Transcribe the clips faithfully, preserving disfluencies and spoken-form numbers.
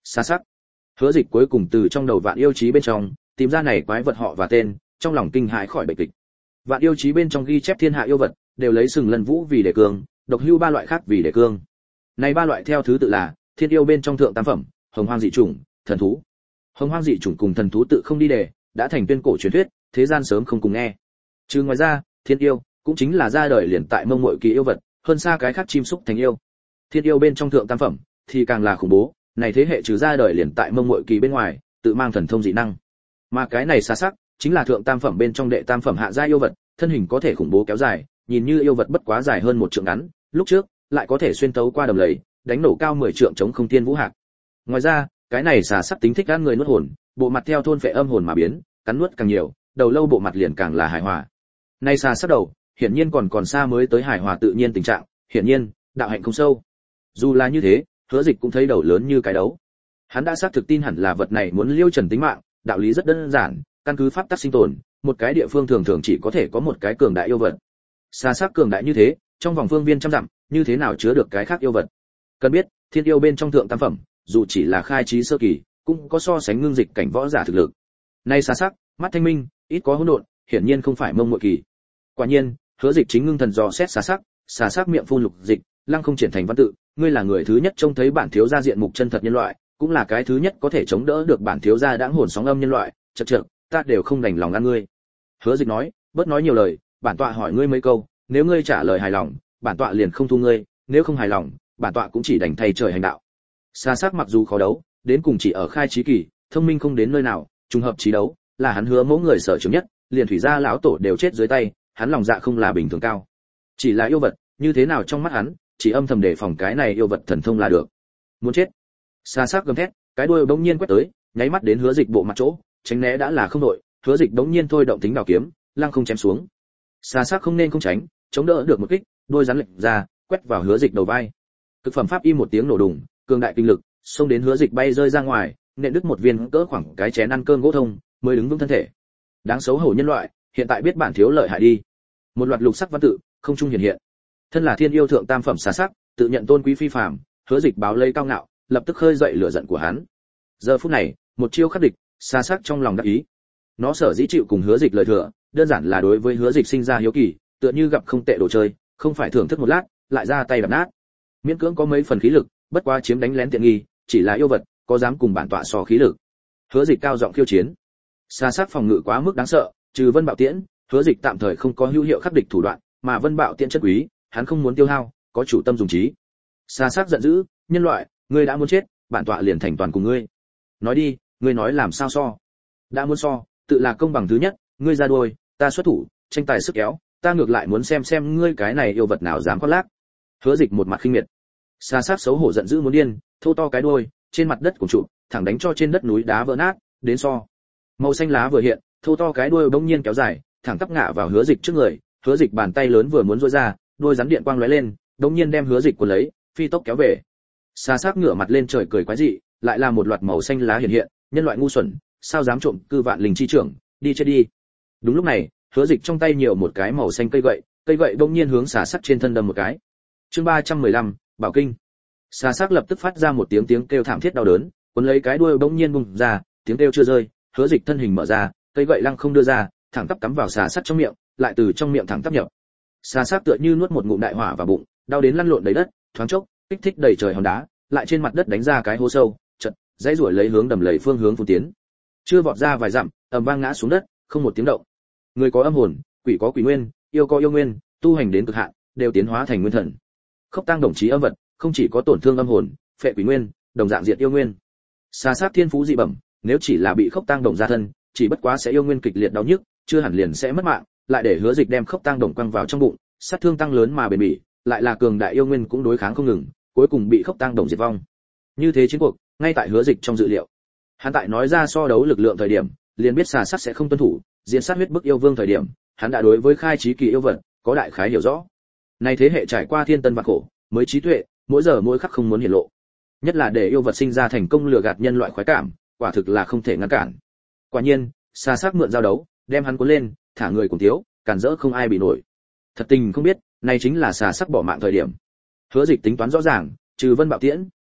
Xa sắc. Hứa Dịch cuối cùng từ trong đầu Vạn Yêu Chí bên trong tìm ra này quái vật họ và tên, trong lòng kinh hãi khỏi bệnh kịch. Vạn Yêu Chí bên trong ghi chép thiên hạ yêu vật đều lấy sừng lân vũ vì đề cương, độc hưu ba loại khác vì đề cương. Này ba loại theo thứ tự là thiên yêu bên trong thượng tam phẩm, hồng hoang dị chủng, thần thú. Hồng hoang dị chủng cùng thần thú tự không đi đề, đã thành tuyên cổ truyền thuyết, thế gian sớm không cùng nghe. Trừ ngoài ra, thiên yêu cũng chính là ra đời liền tại mông muội kỳ yêu vật, hơn xa cái khác chim súc thành yêu. Thiên yêu bên trong thượng tam phẩm thì càng là khủng bố, này thế hệ trừ ra đời liền tại mông muội kỳ bên ngoài, tự mang thần thông dị năng. Mà cái này xa sắc, chính là thượng tam phẩm bên trong đệ tam phẩm hạ gia yêu vật, thân hình có thể khủng bố kéo dài, nhìn như yêu vật bất quá dài hơn một trượng ngắn, lúc trước lại có thể xuyên tấu qua đầm lầy, đánh nổ cao mười trượng chống không thiên vũ hạc. Ngoài ra, cái này xà sắc tính thích ăn người nuốt hồn, bộ mặt theo thôn phệ âm hồn mà biến, cắn nuốt càng nhiều, đầu lâu bộ mặt liền càng là hài hòa. Nay xà sắc đầu, hiển nhiên còn còn xa mới tới hài hòa tự nhiên tình trạng, hiển nhiên, đạo hạnh không sâu. Dù là như thế, Hứa Dịch cũng thấy đầu lớn như cái đấu. Hắn đã xác thực tin hẳn là vật này muốn liêu trần tính mạng, đạo lý rất đơn giản, căn cứ pháp tắc sinh tồn, một cái địa phương thường thường chỉ có thể có một cái cường đại yêu vật. Xà sắc cường đại như thế, trong vòng phương viên trăm dặm, như thế nào chứa được cái khác yêu vật? Cần biết, thiên yêu bên trong thượng tam phẩm, dù chỉ là khai trí sơ kỳ, cũng có so sánh ngưng dịch cảnh võ giả thực lực. Nay xà sắc, mắt thanh minh, ít có hỗn độn, hiển nhiên không phải mông muội kỳ. Quả nhiên, Hứa Dịch chính ngưng thần dò xét xà sắc, xà sắc miệng phun lục dịch, lăng không triển thành văn tự, ngươi là người thứ nhất trông thấy bản thiếu gia diện mục chân thật nhân loại, cũng là cái thứ nhất có thể chống đỡ được bản thiếu gia đãng hồn sóng âm nhân loại, chậc chậc, ta đều không đành lòng ăn ngươi. Hứa Dịch nói, bớt nói nhiều lời, bản tọa hỏi ngươi mấy câu, nếu ngươi trả lời hài lòng, bản tọa liền không thu ngươi, nếu không hài lòng, bản tọa cũng chỉ đành thay trời hành đạo. Xà sắc mặc dù khó đấu, đến cùng chỉ ở khai trí kỳ, thông minh không đến nơi nào, trùng hợp trí đấu, là hắn hứa mẫu người sở trường nhất, liền thủy gia lão tổ đều chết dưới tay, hắn lòng dạ không là bình thường cao. Chỉ là yêu vật, như thế nào trong mắt hắn, chỉ âm thầm đề phòng cái này yêu vật thần thông là được. Muốn chết. Xà sắc gầm thét, cái đuôi bỗng nhiên quét tới, nháy mắt đến Hứa Dịch bộ mặt chỗ, tránh né đã là không đội, Hứa Dịch bỗng nhiên thôi động tính đào kiếm, lăng không chém xuống. Xà sắc không nên không tránh, chống đỡ được một kích, đuôi rắn lệch ra, quét vào Hứa Dịch đầu vai. Cực phẩm pháp y một tiếng nổ đùng, cường đại kinh lực, xông đến Hứa Dịch bay rơi ra ngoài, nện đứt một viên cỡ khoảng cái chén ăn cơm gỗ thông, mới đứng vững thân thể. Đáng xấu hổ nhân loại, hiện tại biết bản thiếu lợi hại đi. Một loạt lục sắc văn tự, không trung hiện hiện. Thân là thiên yêu thượng tam phẩm xà sắc, tự nhận tôn quý phi phàm, Hứa Dịch báo lấy cao ngạo, lập tức khơi dậy lửa giận của hắn. Giờ phút này, một chiêu khắc địch, xà sắc trong lòng đắc ý. Nó sở dĩ chịu cùng Hứa Dịch lời thừa, đơn giản là đối với Hứa Dịch sinh ra hiếu kỳ, tựa như gặp không tệ đồ chơi, không phải thưởng thức một lát, lại ra tay đập nát. Miễn cưỡng có mấy phần khí lực, bất quá chiếm đánh lén tiện nghi, chỉ là yêu vật, có dám cùng bản tọa so khí lực. Hứa Dịch cao giọng khiêu chiến. Xà sắc phòng ngự quá mức đáng sợ, trừ Vân Bạo Tiễn, Hứa Dịch tạm thời không có hữu hiệu khắc địch thủ đoạn, mà Vân Bạo Tiễn chất quý, hắn không muốn tiêu hao, có chủ tâm dùng trí. Xà sắc giận dữ, nhân loại, ngươi đã muốn chết, bản tọa liền thành toàn cùng ngươi. Nói đi, ngươi nói làm sao so? Đã muốn so, tự là công bằng thứ nhất, ngươi ra đuôi, ta xuất thủ, tranh tài sức kéo, ta ngược lại muốn xem xem ngươi cái này yêu vật nào dám khoác lác. Hứa Dịch một mặt khinh miệt. Xà sắc xấu hổ giận dữ muốn điên, thô to cái đuôi, trên mặt đất cùng trụ, thẳng đánh cho trên đất núi đá vỡ nát, đến so. Màu xanh lá vừa hiện, thô to cái đuôi bỗng nhiên kéo dài, thẳng tắp ngã vào Hứa Dịch trước người, Hứa Dịch bàn tay lớn vừa muốn duỗi ra, đuôi rắn điện quang lóe lên, bỗng nhiên đem Hứa Dịch cuốn lấy, phi tốc kéo về. Xà sắc ngửa mặt lên trời cười quái dị, lại là một loạt màu xanh lá hiện hiện, nhân loại ngu xuẩn, sao dám trộm cư vạn linh chi trưởng, đi chết đi. Đúng lúc này, Hứa Dịch trong tay nhiều một cái màu xanh cây gậy, cây gậy bỗng nhiên hướng xà sắc trên thân đâm một cái. Chương ba trăm mười lăm, Bảo Kinh. Xà sắc lập tức phát ra một tiếng tiếng kêu thảm thiết đau đớn, cuốn lấy cái đuôi bỗng nhiên bung ra, tiếng kêu chưa rơi, Hứa Dịch thân hình mở ra, cây gậy lăng không đưa ra, thẳng tắp cắm vào xà sắc trong miệng, lại từ trong miệng thẳng tắp nhập. Xà sắc tựa như nuốt một ngụm đại hỏa vào bụng, đau đến lăn lộn đầy đất, thoáng chốc, kích thích đầy trời hòn đá, lại trên mặt đất đánh ra cái hố sâu, chợt, dãy ruổi lấy hướng đầm lầy phương hướng phun tiến. Chưa vọt ra vài dặm, ầm vang ngã xuống đất, không một tiếng động. Người có âm hồn, quỷ có quỷ nguyên, yêu có yêu nguyên, tu hành đến cực hạn, đều tiến hóa thành nguyên thần. Khốc tăng đồng chí âm vật, không chỉ có tổn thương âm hồn, phệ quỷ nguyên, đồng dạng diệt yêu nguyên. Xà sắc thiên phú dị bẩm, nếu chỉ là bị khốc tăng đồng ra thân, chỉ bất quá sẽ yêu nguyên kịch liệt đau nhức, chưa hẳn liền sẽ mất mạng, lại để Hứa Dịch đem khốc tăng đồng quăng vào trong bụng, sát thương tăng lớn mà bền bỉ, lại là cường đại yêu nguyên cũng đối kháng không ngừng, cuối cùng bị khốc tăng đồng diệt vong. Như thế chiến cuộc, ngay tại Hứa Dịch trong dự liệu. Hắn tại nói ra so đấu lực lượng thời điểm, liền biết xà sắc sẽ không tuân thủ, diễn sát huyết bức yêu vương thời điểm, hắn đã đối với khai trí kỳ yêu vật có đại khái hiểu rõ. Nay thế hệ trải qua thiên tân vạn khổ, mới trí tuệ, mỗi giờ mỗi khắc không muốn hiển lộ. Nhất là để yêu vật sinh ra thành công lừa gạt nhân loại khoái cảm, quả thực là không thể ngăn cản. Quả nhiên, xà sắc mượn giao đấu, đem hắn cuốn lên, thả người cùng thiếu, cản rỡ không ai bị nổi. Thật tình không biết, này chính là xà sắc bỏ mạng thời điểm. Hứa Dịch tính toán rõ ràng, trừ Vân Bạo Tiễn,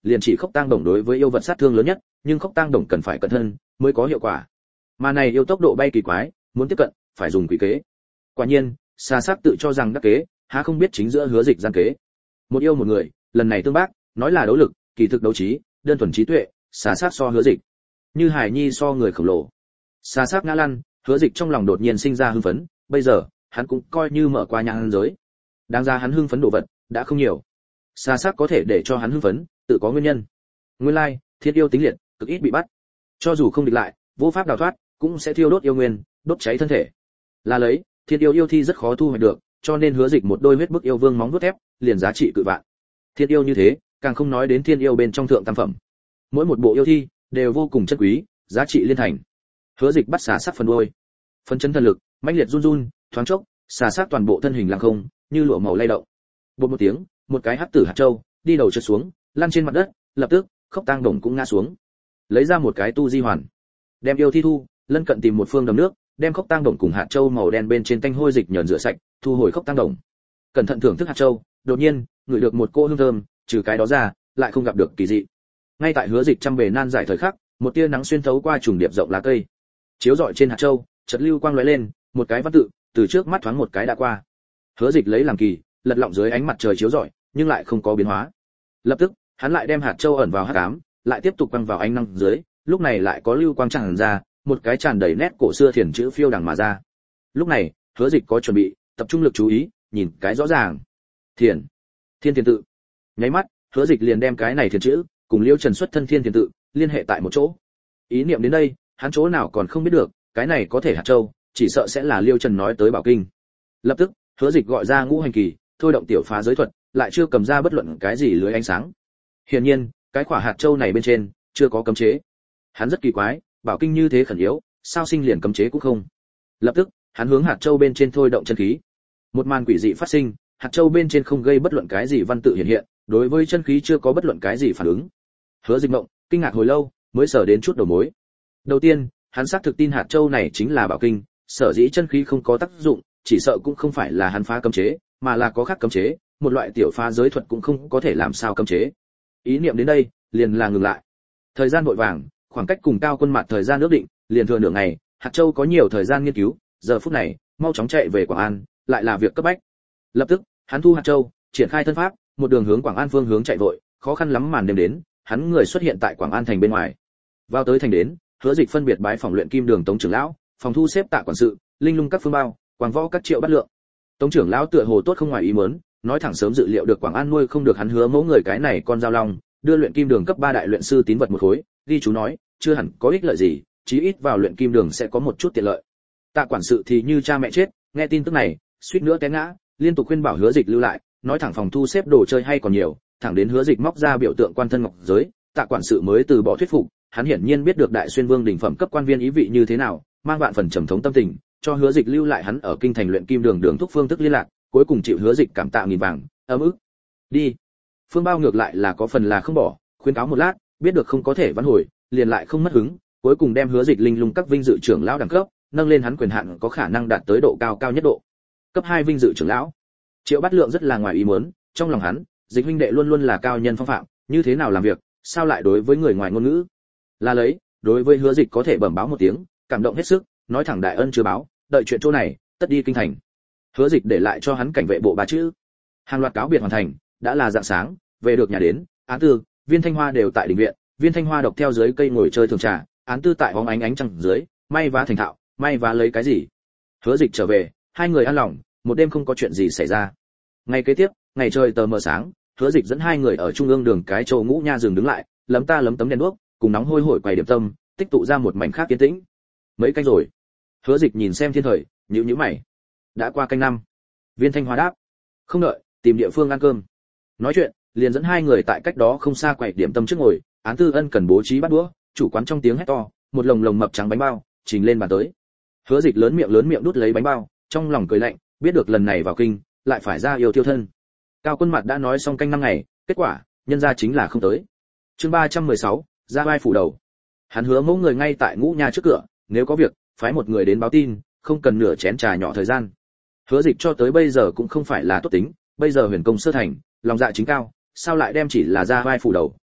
liền chỉ khốc tang đồng đối với yêu vật sát thương lớn nhất, nhưng khốc tang đồng cần phải cẩn thận mới có hiệu quả. Mà này yêu tốc độ bay kỳ quái, muốn tiếp cận phải dùng quỷ kế. Quả nhiên, xà xác tự cho rằng đắc kế, há không biết chính giữa hứa dịch gian kế. Một yêu một người, lần này tương bác, nói là đấu lực, kỳ thực đấu trí, đơn thuần trí tuệ, xà xác so hứa dịch, như hải nhi so người khổng lồ. Xà xác ngã lăn, hứa dịch trong lòng đột nhiên sinh ra hưng phấn, bây giờ, hắn cũng coi như mở qua nhãn giới. Đáng ra hắn hưng phấn đồ vật đã không nhiều. Xà xác có thể để cho hắn hưng phấn, tự có nguyên nhân. Nguyên lai, thiên yêu tính liệt, cực ít bị bắt. Cho dù không địch lại, vô pháp đào thoát, cũng sẽ thiêu đốt yêu nguyên, đốt cháy thân thể. Là lấy, thiên yêu yêu thi rất khó thu hoạch được, cho nên hứa dịch một đôi huyết bức yêu vương móng vuốt thép, liền giá trị cự vạn. Thiên yêu như thế, càng không nói đến thiên yêu bên trong thượng tam phẩm. Mỗi một bộ yêu thi đều vô cùng chất quý, giá trị liên thành. Hứa dịch bắt xà xác phần đuôi, phân chấn thần lực, mãnh liệt run run, thoáng chốc, xà xác toàn bộ thân hình lăng không, như lụa màu lay động. Bột một tiếng, một cái hắc tử hạt châu, đi đầu trượt xuống, lăn trên mặt đất, lập tức, khốc tang đồng cũng ngã xuống. Lấy ra một cái tu di hoàn, đem yêu thi thu, lân cận tìm một phương đầm nước, đem khốc tang đồng cùng hạt châu màu đen bên trên tanh hôi dịch nhờn rửa sạch, thu hồi khốc tang đồng. Cẩn thận thưởng thức hạt châu, đột nhiên, ngửi được một cỗ hương thơm, trừ cái đó ra, lại không gặp được kỳ dị. Ngay tại hứa dịch trăm bề nan giải thời khắc, một tia nắng xuyên thấu qua trùng điệp rộng lá cây, chiếu rọi trên hạt châu, chợt lưu quang lóe lên, một cái văn tự từ trước mắt thoáng một cái đã qua. Hứa dịch lấy làm kỳ, lật lọng dưới ánh mặt trời chiếu rọi, nhưng lại không có biến hóa. Lập tức, hắn lại đem hạt châu ẩn vào hắc ám, lại tiếp tục quăng vào ánh nắng dưới, lúc này lại có lưu quang tràn ra, một cái tràn đầy nét cổ xưa thiền chữ phiêu đằng mà ra. Lúc này, hứa dịch có chuẩn bị, tập trung lực chú ý, nhìn cái rõ ràng. Thiền, thiên thiền tự. Nháy mắt, hứa dịch liền đem cái này thiền chữ cùng Liêu Trần xuất thân thiên thiền tự liên hệ tại một chỗ. Ý niệm đến đây, hắn chỗ nào còn không biết được, cái này có thể hạt châu, chỉ sợ sẽ là Liêu Trần nói tới bảo kinh. Lập tức, hứa dịch gọi ra ngũ hành kỳ, thôi động tiểu phá giới thuật, lại chưa cầm ra bất luận cái gì lưới ánh sáng. Hiển nhiên, cái quả hạt châu này bên trên chưa có cấm chế. Hắn rất kỳ quái, bảo kinh như thế khẩn yếu, sao sinh liền cấm chế cũng không. Lập tức, hắn hướng hạt châu bên trên thôi động chân khí. Một màn quỷ dị phát sinh, hạt châu bên trên không gây bất luận cái gì văn tự hiện hiện, đối với chân khí chưa có bất luận cái gì phản ứng. Hứa Dịch Mộng kinh ngạc hồi lâu, mới sở đến chút đầu mối. Đầu tiên, hắn xác thực tin hạt châu này chính là bảo kinh, sở dĩ chân khí không có tác dụng, chỉ sợ cũng không phải là hắn phá cấm chế, mà là có khác cấm chế, một loại tiểu phá giới thuật cũng không có thể làm sao cấm chế. Ý niệm đến đây, liền là ngừng lại. Thời gian vội vàng, khoảng cách cùng Cao Quân Mạt thời gian ước định, liền thừa nửa ngày, hạt châu có nhiều thời gian nghiên cứu, giờ phút này, mau chóng chạy về Quảng An, lại là việc cấp bách. Lập tức, hắn thu hạt châu, triển khai thân pháp, một đường hướng Quảng An phương hướng chạy vội, khó khăn lắm màn đêm đến, hắn người xuất hiện tại Quảng An thành bên ngoài. Vào tới thành đến, Hứa Dịch phân biệt bái phòng luyện kim đường Tống trưởng lão, phòng thu xếp Tạ quản sự, linh lung các phương bao, quảng võ các triệu bát lượng. Tống trưởng lão tựa hồ tốt không ngoài ý muốn, nói thẳng sớm dự liệu được Quảng An nuôi không được hắn hứa mẫu người cái này con dao long, đưa luyện kim đường cấp ba đại luyện sư tín vật một khối, ghi chú nói, chưa hẳn có ích lợi gì, chí ít vào luyện kim đường sẽ có một chút tiện lợi. Tạ quản sự thì như cha mẹ chết, nghe tin tức này, suýt nữa té ngã, liên tục khuyên bảo Hứa Dịch lưu lại, nói thẳng phòng thu xếp đồ chơi hay còn nhiều, thẳng đến Hứa Dịch móc ra biểu tượng quan thân ngọc giới, Tạ quản sự mới từ bỏ thuyết phục, hắn hiển nhiên biết được đại xuyên vương đỉnh phẩm cấp quan viên ý vị như thế nào, mang vạn phần trầm thống tâm tình, cho Hứa Dịch lưu lại hắn ở kinh thành luyện kim đường đường thúc phương thức liên lạc, cuối cùng chịu Hứa Dịch cảm tạ nghìn vàng, ấm ức. Đi. Phương Bao ngược lại là có phần là không bỏ, khuyên cáo một lát, biết được không có thể vãn hồi, liền lại không mất hứng, cuối cùng đem Hứa Dịch linh lung các vinh dự trưởng lão đẳng cấp, nâng lên hắn quyền hạn có khả năng đạt tới độ cao cao nhất độ. Cấp hai vinh dự trưởng lão. Triệu Bát Lượng rất là ngoài ý muốn, trong lòng hắn, Dịch huynh đệ luôn luôn là cao nhân phong phạm, như thế nào làm việc, sao lại đối với người ngoài ngôn ngữ? Là lấy, đối với Hứa Dịch có thể bẩm báo một tiếng, cảm động hết sức, nói thẳng đại ân chưa báo, đợi chuyện chỗ này, tất đi kinh thành. Hứa Dịch để lại cho hắn cảnh vệ bộ ba chữ. Hàng loạt cáo biệt hoàn thành, đã là dạng sáng, về được nhà đến, Án Tư, Viên Thanh Hoa đều tại đình viện, Viên Thanh Hoa độc theo dưới cây ngồi chơi thường trà, Án Tư tại bóng ánh ánh trăng dưới, may vá thành thạo, may vá lấy cái gì? Hứa Dịch trở về, hai người an lòng, một đêm không có chuyện gì xảy ra. Ngày kế tiếp, ngày trời tờ mờ sáng, Hứa Dịch dẫn hai người ở trung ương đường cái châu ngũ nha dừng đứng lại, lấm ta lấm tấm đèn đuốc, cùng nóng hôi hổi quầy điểm tâm, tích tụ ra một mảnh khác yên tĩnh. Mấy canh rồi. Hứa Dịch nhìn xem thiên thời, nhíu nhíu mày. Đã qua canh năm. Viên Thanh Hoa đáp. Không đợi, tìm địa phương ăn cơm. Nói chuyện, liền dẫn hai người tại cách đó không xa quầy điểm tâm trước ngồi, Án Tư Ân cần bố trí bát đũa, chủ quán trong tiếng hét to, một lồng lồng mập trắng bánh bao, trình lên bàn tới. Hứa Dịch lớn miệng lớn miệng đút lấy bánh bao, trong lòng cười lạnh, biết được lần này vào kinh, lại phải ra yêu tiêu thân. Cao Quân Mạt đã nói xong canh năm ngày, kết quả, nhân ra chính là không tới. Chương ba trăm mười sáu, ra vai phủ đầu. Hắn hứa mẫu người ngay tại ngũ nha trước cửa, nếu có việc, phái một người đến báo tin, không cần nửa chén trà nhỏ thời gian. Hứa Dịch cho tới bây giờ cũng không phải là tốt tính, bây giờ huyền công sơ thành, lòng dạ chính cao, sao lại đem chỉ là ra vai phủ đầu,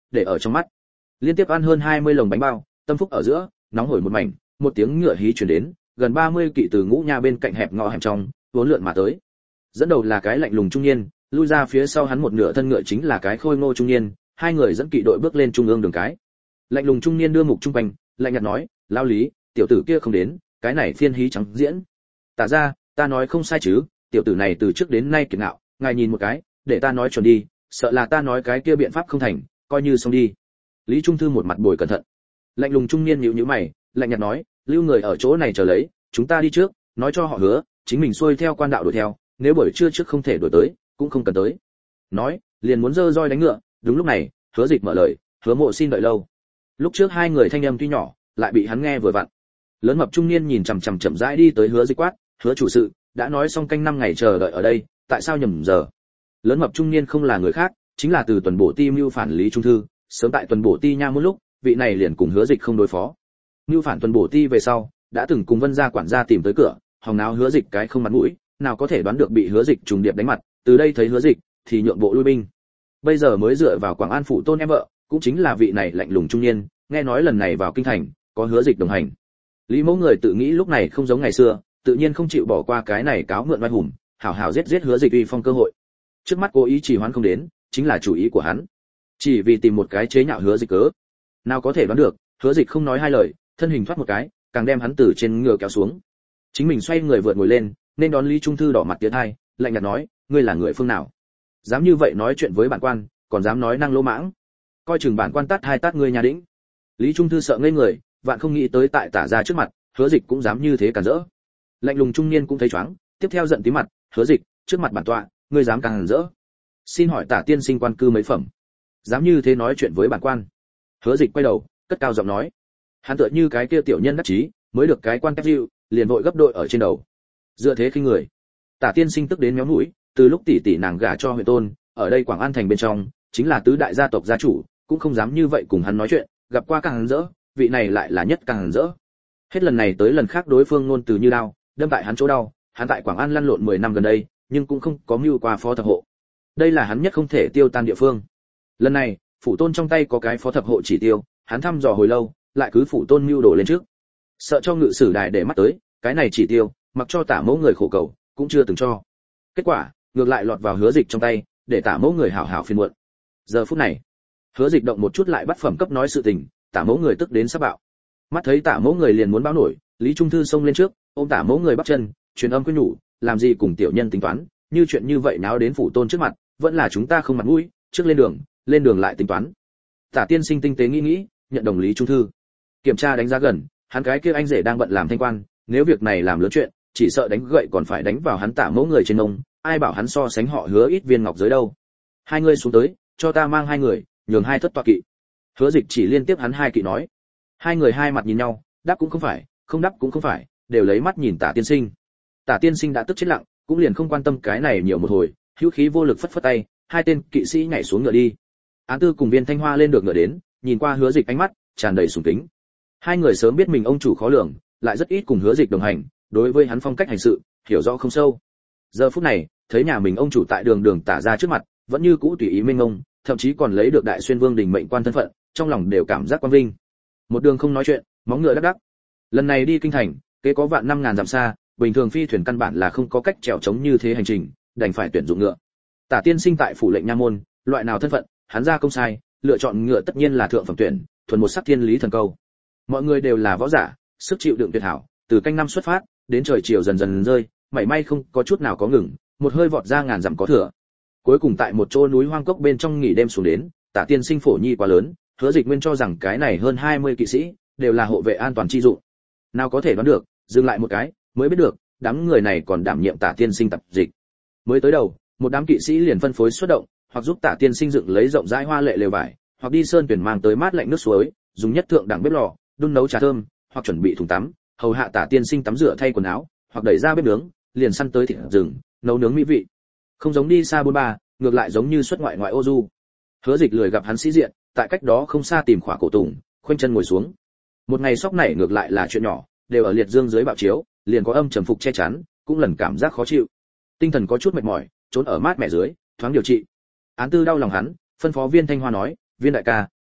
để ở trong mắt. Liên tiếp ăn hơn hai mươi lồng bánh bao, tâm phúc ở giữa, nóng hổi một mảnh, một tiếng ngựa hí truyền đến, gần ba mươi kỵ từ ngũ nha bên cạnh hẹp ngõ hẻm trong, vốn lượn mà tới. Dẫn đầu là cái lạnh lùng trung niên, lui ra phía sau hắn một nửa thân ngựa chính là cái khôi ngô trung niên, hai người dẫn kỵ đội bước lên trung ương đường cái. Lạnh lùng trung niên đưa mục trung quanh, lạnh nhạt nói, lao lý, tiểu tử kia không đến, cái này phiên hí trắng diễn. Tả ra, ta nói không sai chứ, tiểu tử này từ trước đến nay kiệt ngạo, ngài nhìn một cái, để ta nói chuẩn đi, sợ là ta nói cái kia biện pháp không thành, coi như xong đi. Lý Trung Thư một mặt bồi cẩn thận. Lạnh lùng trung niên nhíu nhíu mày, lạnh nhạt nói, lưu người ở chỗ này chờ lấy, chúng ta đi trước, nói cho họ hứa, chính mình xuôi theo quan đạo đuổi theo, nếu buổi trưa trước không thể đuổi tới, cũng không cần tới. Nói, liền muốn giơ roi đánh ngựa, đúng lúc này, Hứa Dịch mở lời, Hứa Mộ xin đợi lâu. Lúc trước hai người thanh âm tuy nhỏ, lại bị hắn nghe vừa vặn. Lớn mập trung niên nhìn chằm chằm chậm rãi đi tới Hứa Dịch quát, Hứa chủ sự, đã nói xong canh năm ngày chờ đợi ở đây, tại sao nhầm giờ? Lớn mập trung niên không là người khác, chính là từ tuần bổ ti mưu phản Lý Trung Thư, sớm tại tuần bổ ti nha một lúc, vị này liền cùng Hứa Dịch không đối phó. Mưu phản tuần bổ ti về sau, đã từng cùng Vân gia quản gia tìm tới cửa, hòng náo Hứa Dịch cái không mặt mũi, nào có thể đoán được bị Hứa Dịch trùng điệp đánh mặt, từ đây thấy Hứa Dịch thì nhượng bộ lui binh. Bây giờ mới dựa vào Quảng An phụ tôn em vợ, cũng chính là vị này lạnh lùng trung niên, nghe nói lần này vào kinh thành, có Hứa Dịch đồng hành. Lý Mẫu người tự nghĩ lúc này không giống ngày xưa, tự nhiên không chịu bỏ qua cái này cáo mượn oai hùng, hảo hảo giết giết Hứa Dịch uy phong cơ hội. Trước mắt cố ý trì hoãn không đến, chính là chủ ý của hắn. Chỉ vì tìm một cái chế nhạo Hứa Dịch cớ. Nào có thể đoán được, Hứa Dịch không nói hai lời, thân hình thoát một cái, càng đem hắn từ trên ngựa kéo xuống. Chính mình xoay người vượt ngồi lên, nên đón Lý Trung Thư đỏ mặt tiến hai, lạnh nhạt nói, ngươi là người phương nào? Dám như vậy nói chuyện với bản quan, còn dám nói năng lỗ mãng. Coi chừng bản quan tát hai tát ngươi nhà đĩnh. Lý Trung Thư sợ ngây người, vạn không nghĩ tới tại Tả gia trước mặt, Hứa Dịch cũng dám như thế cản rỡ. Lạnh lùng trung niên cũng thấy choáng, tiếp theo giận tím mặt, Hứa Dịch, trước mặt bản tọa, ngươi dám cản rỡ? Xin hỏi Tả tiên sinh quan cư mấy phẩm? Dám như thế nói chuyện với bản quan? Hứa Dịch quay đầu, cất cao giọng nói. Hắn tựa như cái kia tiểu nhân đắc chí, mới được cái quan kép dịu, liền vội gấp đội ở trên đầu. Dựa thế khinh người. Tả tiên sinh tức đến méo mũi, từ lúc tỷ tỷ nàng gả cho huyện tôn, ở đây Quảng An thành bên trong, chính là tứ đại gia tộc gia chủ, cũng không dám như vậy cùng hắn nói chuyện, gặp qua càng rỡ, vị này lại là nhất càng rỡ. Hết lần này tới lần khác đối phương ngôn từ như đao, đâm tại hắn chỗ đau, hắn tại Quảng An lăn lộn mười năm gần đây, nhưng cũng không có mưu qua phó thập hộ. Đây là hắn nhất không thể tiêu tan địa phương. Lần này, phủ tôn trong tay có cái phó thập hộ chỉ tiêu, hắn thăm dò hồi lâu, lại cứ phủ tôn mưu đồ lên trước. Sợ cho ngự sử đài để mắt tới, cái này chỉ tiêu, mặc cho Tả Mẫu người khổ cầu, cũng chưa từng cho. Kết quả, ngược lại lọt vào Hứa Dịch trong tay, để Tả Mẫu người hảo hảo phiền muộn. Giờ phút này, Hứa Dịch động một chút lại bắt phẩm cấp nói sự tình, Tả Mẫu người tức đến sắp bạo. Mắt thấy Tả Mẫu người liền muốn báo nổi, Lý Trung Thư xông lên trước, ôm Tả Mẫu người bắt chân, truyền âm khuyên nhủ, làm gì cùng tiểu nhân tính toán, như chuyện như vậy náo đến phủ tôn trước mặt, vẫn là chúng ta không mặt mũi, trước lên đường, lên đường lại tính toán. Tả tiên sinh tinh tế nghĩ nghĩ, nhận đồng Lý Trung Thư. Kiểm tra đánh giá gần, hắn cái kia anh rể đang bận làm thanh quan, nếu việc này làm lớn chuyện, chỉ sợ đánh gậy còn phải đánh vào hắn Tả Mẫu người trên ông, ai bảo hắn so sánh họ Hứa ít viên ngọc giới đâu. Hai người xuống tới, cho ta mang hai người, nhường hai thất tọa kỵ. Hứa Dịch chỉ liên tiếp hắn hai kỵ nói. Hai người hai mặt nhìn nhau, đáp cũng không phải, không đáp cũng không phải, đều lấy mắt nhìn Tả tiên sinh. Tả tiên sinh đã tức chết lặng, cũng liền không quan tâm cái này nhiều một hồi, hữu khí vô lực phất phất tay, hai tên kỵ sĩ nhảy xuống ngựa đi. Án Tư cùng Viên Thanh Hoa lên được ngựa đến, nhìn qua Hứa Dịch ánh mắt tràn đầy sùng kính. Hai người sớm biết mình ông chủ khó lường, lại rất ít cùng Hứa Dịch đồng hành, đối với hắn phong cách hành sự hiểu rõ không sâu. Giờ phút này, thấy nhà mình ông chủ tại đường đường Tả ra trước mặt, vẫn như cũ tùy ý mênh mông, thậm chí còn lấy được đại xuyên vương đình mệnh quan thân phận, trong lòng đều cảm giác quang vinh. Một đường không nói chuyện, móng ngựa đắc đắc. Lần này đi kinh thành, kế có vạn năm ngàn dặm xa, bình thường phi thuyền căn bản là không có cách trèo chống như thế hành trình, đành phải tuyển dụng ngựa. Tả tiên sinh tại phủ lệnh nha môn, loại nào thân phận, hắn ra công sai, lựa chọn ngựa tất nhiên là thượng phẩm tuyển, thuần một sắc thiên lý thần câu. Mọi người đều là võ giả, sức chịu đựng tuyệt hảo, từ canh năm xuất phát, đến trời chiều dần dần rơi, mảy may không có chút nào có ngừng, một hơi vọt ra ngàn dặm có thừa. Cuối cùng tại một chỗ núi hoang cốc bên trong nghỉ đêm xuống đến, Tả tiên sinh phổ nhi quá lớn, Hứa Dịch nguyên cho rằng cái này hơn hai mươi kỵ sĩ đều là hộ vệ an toàn chi dụng. Nào có thể đoán được, dừng lại một cái, mới biết được, đám người này còn đảm nhiệm Tả tiên sinh tập dịch. Mới tới đầu, một đám kỵ sĩ liền phân phối xuất động, hoặc giúp Tả tiên sinh dựng lấy rộng rãi hoa lệ lều vải, hoặc đi sơn tuyển mang tới mát lạnh nước suối, dùng nhất thượng đẳng bếp lò, đun nấu trà thơm, hoặc chuẩn bị thùng tắm, hầu hạ Tả tiên sinh tắm rửa thay quần áo, hoặc đẩy ra bếp nướng, liền săn tới thịt rừng, nấu nướng mỹ vị. Không giống đi xa bốn ba, ngược lại giống như xuất ngoại ngoại ô du. Hứa Dịch lười gặp hắn sĩ diện, tại cách đó không xa tìm khỏa cổ tùng, khoanh chân ngồi xuống. Một ngày sóc nảy ngược lại là chuyện nhỏ, đều ở liệt dương dưới bạo chiếu, liền có âm trầm phục che chắn, cũng lần cảm giác khó chịu. Tinh thần có chút mệt mỏi, trốn ở mát mẻ dưới, thoáng điều trị. Án Tư đau lòng hắn, phân phó Viên Thanh Hoa nói, Viên đại ca,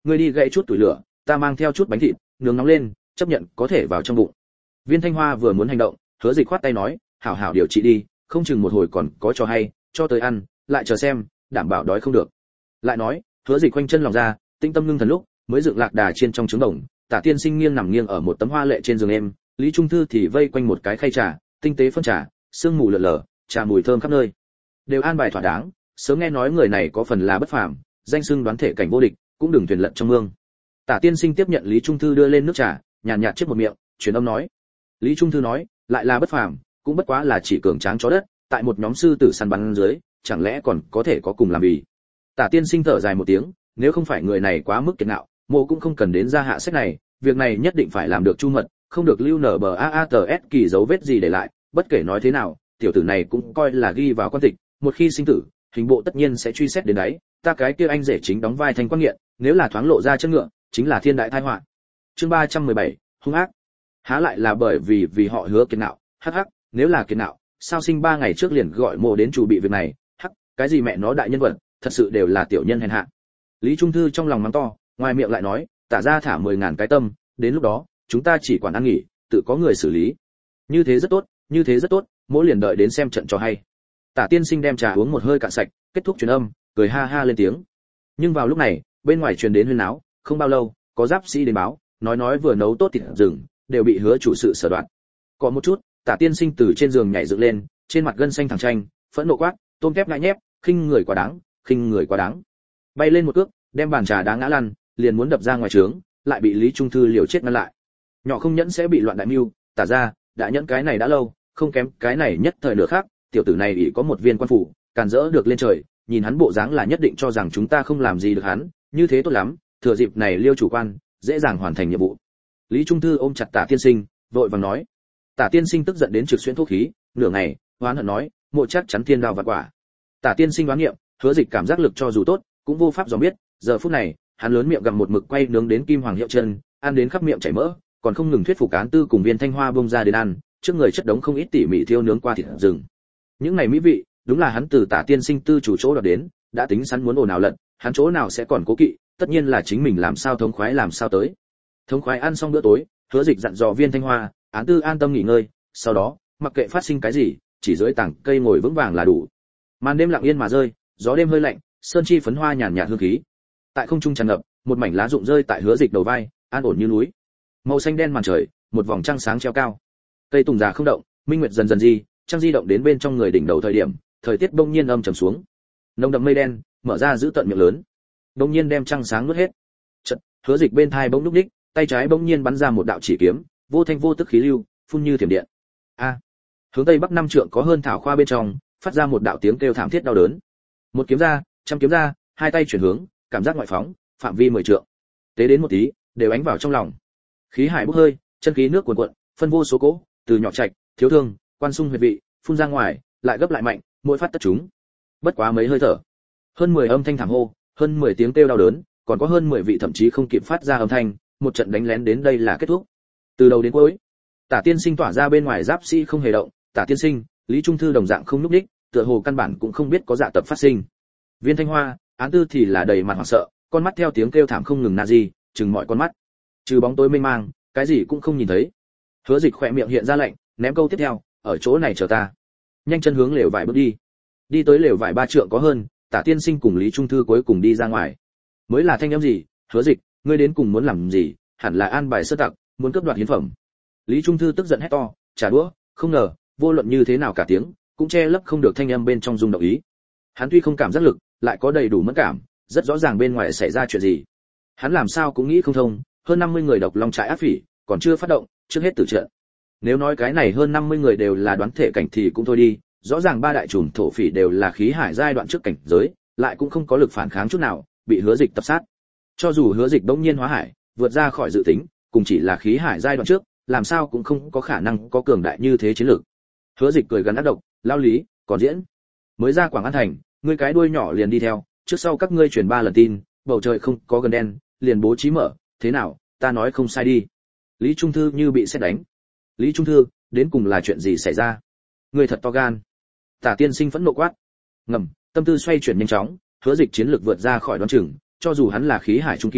ngươi đi gậy chút tuổi lửa, ta mang theo chút bánh thịt, nướng nóng lên, chấp nhận có thể vào trong bụng. Viên Thanh Hoa vừa muốn hành động, Hứa Dịch khoát tay nói, hảo hảo điều trị đi, không chừng một hồi còn có cho hay, cho tới ăn, lại chờ xem, đảm bảo đói không được. Lại nói, Hứa Dịch quanh chân lòng ra, tinh tâm ngưng thần lúc, mới dựng lạc đà trên trong trứng đồng, Tả Tiên Sinh nghiêng nằm nghiêng ở một tấm hoa lệ trên giường em, Lý Trung Thư thì vây quanh một cái khay trà, tinh tế phân trà, sương mù lờ lờ, trà mùi thơm khắp nơi. Đều an bài thỏa đáng, sớm nghe nói người này có phần là bất phàm, danh xưng đoán thể cảnh vô địch, cũng đừng thuyền lận trong mương. Tả Tiên Sinh tiếp nhận Lý Trung Thư đưa lên nước trà, nhàn nhạt chiếc một miệng, truyền âm nói. Lý Trung Thư nói, lại là bất phàm, cũng bất quá là chỉ cường tráng chó đất, tại một nhóm sư tử săn bắn dưới, chẳng lẽ còn có thể có cùng làm gì? Tả Tiên Sinh thở dài một tiếng, nếu không phải người này quá mức kiệt ngạo, mộ cũng không cần đến ra hạ sách này, việc này nhất định phải làm được chu mật, không được lưu nở bờ a a t s kỳ dấu vết gì để lại, bất kể nói thế nào, tiểu tử này cũng coi là ghi vào quan tịch, một khi sinh tử, hình bộ tất nhiên sẽ truy xét đến đấy, ta cái kia anh rể chính đóng vai thành quan nghiện, nếu là thoáng lộ ra chân ngựa, chính là thiên đại tai họa. Chương ba trăm mười bảy, hung ác. Há lại là bởi vì vì họ hứa kiệt nạo, hắc hắc, nếu là kiệt nạo, sao sinh ba ngày trước liền gọi mộ đến chủ bị việc này, hắc, cái gì mẹ nó đại nhân vật, thật sự đều là tiểu nhân hèn hạ. Lý Trung Thư trong lòng mắng to, ngoài miệng lại nói, tả ra thả mười ngàn cái tâm, đến lúc đó, chúng ta chỉ quản ăn nghỉ, tự có người xử lý. Như thế rất tốt, như thế rất tốt, mỗi liền đợi đến xem trận cho hay. Tả Tiên Sinh đem trà uống một hơi cạn sạch, kết thúc truyền âm, cười ha ha lên tiếng. Nhưng vào lúc này, bên ngoài truyền đến huyên náo, không bao lâu, có giáp sĩ đến báo, nói nói vừa nấu tốt thịt rừng, đều bị Hứa chủ sự sở đoạt. Có một chút, Tả Tiên Sinh từ trên giường nhảy dựng lên, trên mặt gân xanh thẳng tranh, phẫn nộ quát, tôm kép ngại nhép, khinh người quá đáng, khinh người quá đáng. Bay lên một cước, đem bàn trà đá ngã lăn, liền muốn đập ra ngoài trướng, lại bị Lý Trung Thư liều chết ngăn lại. Nhỏ không nhẫn sẽ bị loạn đại mưu, Tả ra, đã nhẫn cái này đã lâu, không kém cái này nhất thời nửa khác, tiểu tử này ỷ có một viên quan phủ, càn rỡ được lên trời, nhìn hắn bộ dáng là nhất định cho rằng chúng ta không làm gì được hắn, như thế tốt lắm, thừa dịp này liêu chủ quan, dễ dàng hoàn thành nhiệm vụ. Lý Trung Thư ôm chặt Tả Tiên Sinh, vội vàng nói. Tả Tiên Sinh tức giận đến trực xuyên thuốc khí, nửa ngày, hoán hận nói, mộ chắc chắn thiên đao vạn quả. Tả Tiên Sinh đoán nghiệm, Hứa Dịch cảm giác lực cho dù tốt, cũng vô pháp dò biết, giờ phút này, hắn lớn miệng gặm một mực quay nướng đến kim hoàng hiệu chân, ăn đến khắp miệng chảy mỡ, còn không ngừng thuyết phục Án Tư cùng Viên Thanh Hoa bông ra đến ăn, trước người chất đống không ít tỉ mỉ thiêu nướng qua thịt rừng. Những này mỹ vị, đúng là hắn từ Tả Tiên Sinh tư chủ chỗ đoạt đến, đã tính sẵn muốn ồn ào lận, hắn chỗ nào sẽ còn cố kỵ, tất nhiên là chính mình làm sao thống khoái làm sao tới. Thống khoái ăn xong bữa tối, Hứa Dịch dặn dò Viên Thanh Hoa, Án Tư an tâm nghỉ ngơi, sau đó, mặc kệ phát sinh cái gì, chỉ dưới tảng cây ngồi vững vàng là đủ. Màn đêm lặng yên mà rơi, gió đêm hơi lạnh, sơn chi phấn hoa nhàn nhạt hương khí. Tại không trung tràn ngập, một mảnh lá rụng rơi tại Hứa Dịch đầu vai, an ổn như núi. Màu xanh đen màn trời, một vòng trăng sáng treo cao. Cây tùng già không động, minh nguyệt dần dần di, trăng di động đến bên trong người đỉnh đầu thời điểm, thời tiết bỗng nhiên âm trầm xuống. Nồng đậm mây đen, mở ra giữ tận miệng lớn. Bỗng nhiên đem trăng sáng nuốt hết. Chợt, Hứa Dịch bên thai bỗng lúc đích, tay trái bỗng nhiên bắn ra một đạo chỉ kiếm, vô thanh vô tức khí lưu, phun như thiểm điện. A! Hướng tây bắc năm trượng có hơn thảo khoa bên trong, phát ra một đạo tiếng kêu thảm thiết đau đớn. Một kiếm ra, trăm kiếm ra, hai tay chuyển hướng, cảm giác ngoại phóng, phạm vi mười trượng. Tế đến một tí, đều ánh vào trong lòng. Khí hải bốc hơi, chân khí nước cuồn cuộn, phân vô số cỗ, từ nhỏ trạch, thiếu thương, quan sung huyệt vị, phun ra ngoài, lại gấp lại mạnh, mỗi phát tất chúng. Bất quá mấy hơi thở, hơn mười âm thanh thảm hô, hơn mười tiếng kêu đau đớn, còn có hơn mười vị thậm chí không kịp phát ra âm thanh, một trận đánh lén đến đây là kết thúc. Từ đầu đến cuối, Tả Tiên Sinh tỏa ra bên ngoài giáp sĩ không hề động, Tả Tiên Sinh, Lý Trung Thư đồng dạng không lúc đích, tựa hồ căn bản cũng không biết có dạ tập phát sinh. Viên Thanh Hoa, Án Tư thì là đầy mặt hoảng sợ, con mắt theo tiếng kêu thảm không ngừng na di, chừng mọi con mắt. Trừ bóng tối mênh mang, cái gì cũng không nhìn thấy. Hứa Dịch khỏe miệng hiện ra lạnh, ném câu tiếp theo, ở chỗ này chờ ta. Nhanh chân hướng lều vải bước đi. Đi tới lều vải ba trượng có hơn, Tả Tiên Sinh cùng Lý Trung Thư cuối cùng đi ra ngoài. Mới là thanh âm gì? Hứa Dịch, ngươi đến cùng muốn làm gì? Hẳn là an bài sơ tặc, muốn cướp đoạt hiến phẩm. Lý Trung Thư tức giận hét to, trả đũa, không ngờ, vô luận như thế nào cả tiếng, cũng che lấp không được thanh âm bên trong rung động ý. Hắn tuy không cảm giác lực, lại có đầy đủ mẫn cảm, rất rõ ràng bên ngoài xảy ra chuyện gì. Hắn làm sao cũng nghĩ không thông, hơn năm mươi người độc long trại ác phỉ, còn chưa phát động, trước hết tử trận. Nếu nói cái này hơn năm mươi người đều là đoán thể cảnh thì cũng thôi đi, rõ ràng ba đại chùm thổ phỉ đều là khí hải giai đoạn trước cảnh giới, lại cũng không có lực phản kháng chút nào, bị Hứa Dịch tập sát. Cho dù Hứa Dịch bỗng nhiên hóa hải, vượt ra khỏi dự tính, cùng chỉ là khí hải giai đoạn trước, làm sao cũng không có khả năng có cường đại như thế chiến lược. Hứa Dịch cười gắn ác độc, lao lý, còn diễn. Mới ra Quảng An thành, ngươi cái đuôi nhỏ liền đi theo, trước sau các ngươi truyền ba lần tin, bầu trời không có gần đen, liền bố trí mở, thế nào, ta nói không sai đi. Lý Trung Thư như bị sét đánh. Lý Trung Thư, đến cùng là chuyện gì xảy ra? Ngươi thật to gan. Tả Tiên Sinh phẫn nộ quát. Ngầm, tâm tư xoay chuyển nhanh chóng, Hứa Dịch chiến lược vượt ra khỏi đoán chừng, cho dù hắn là khí hải trung kỳ,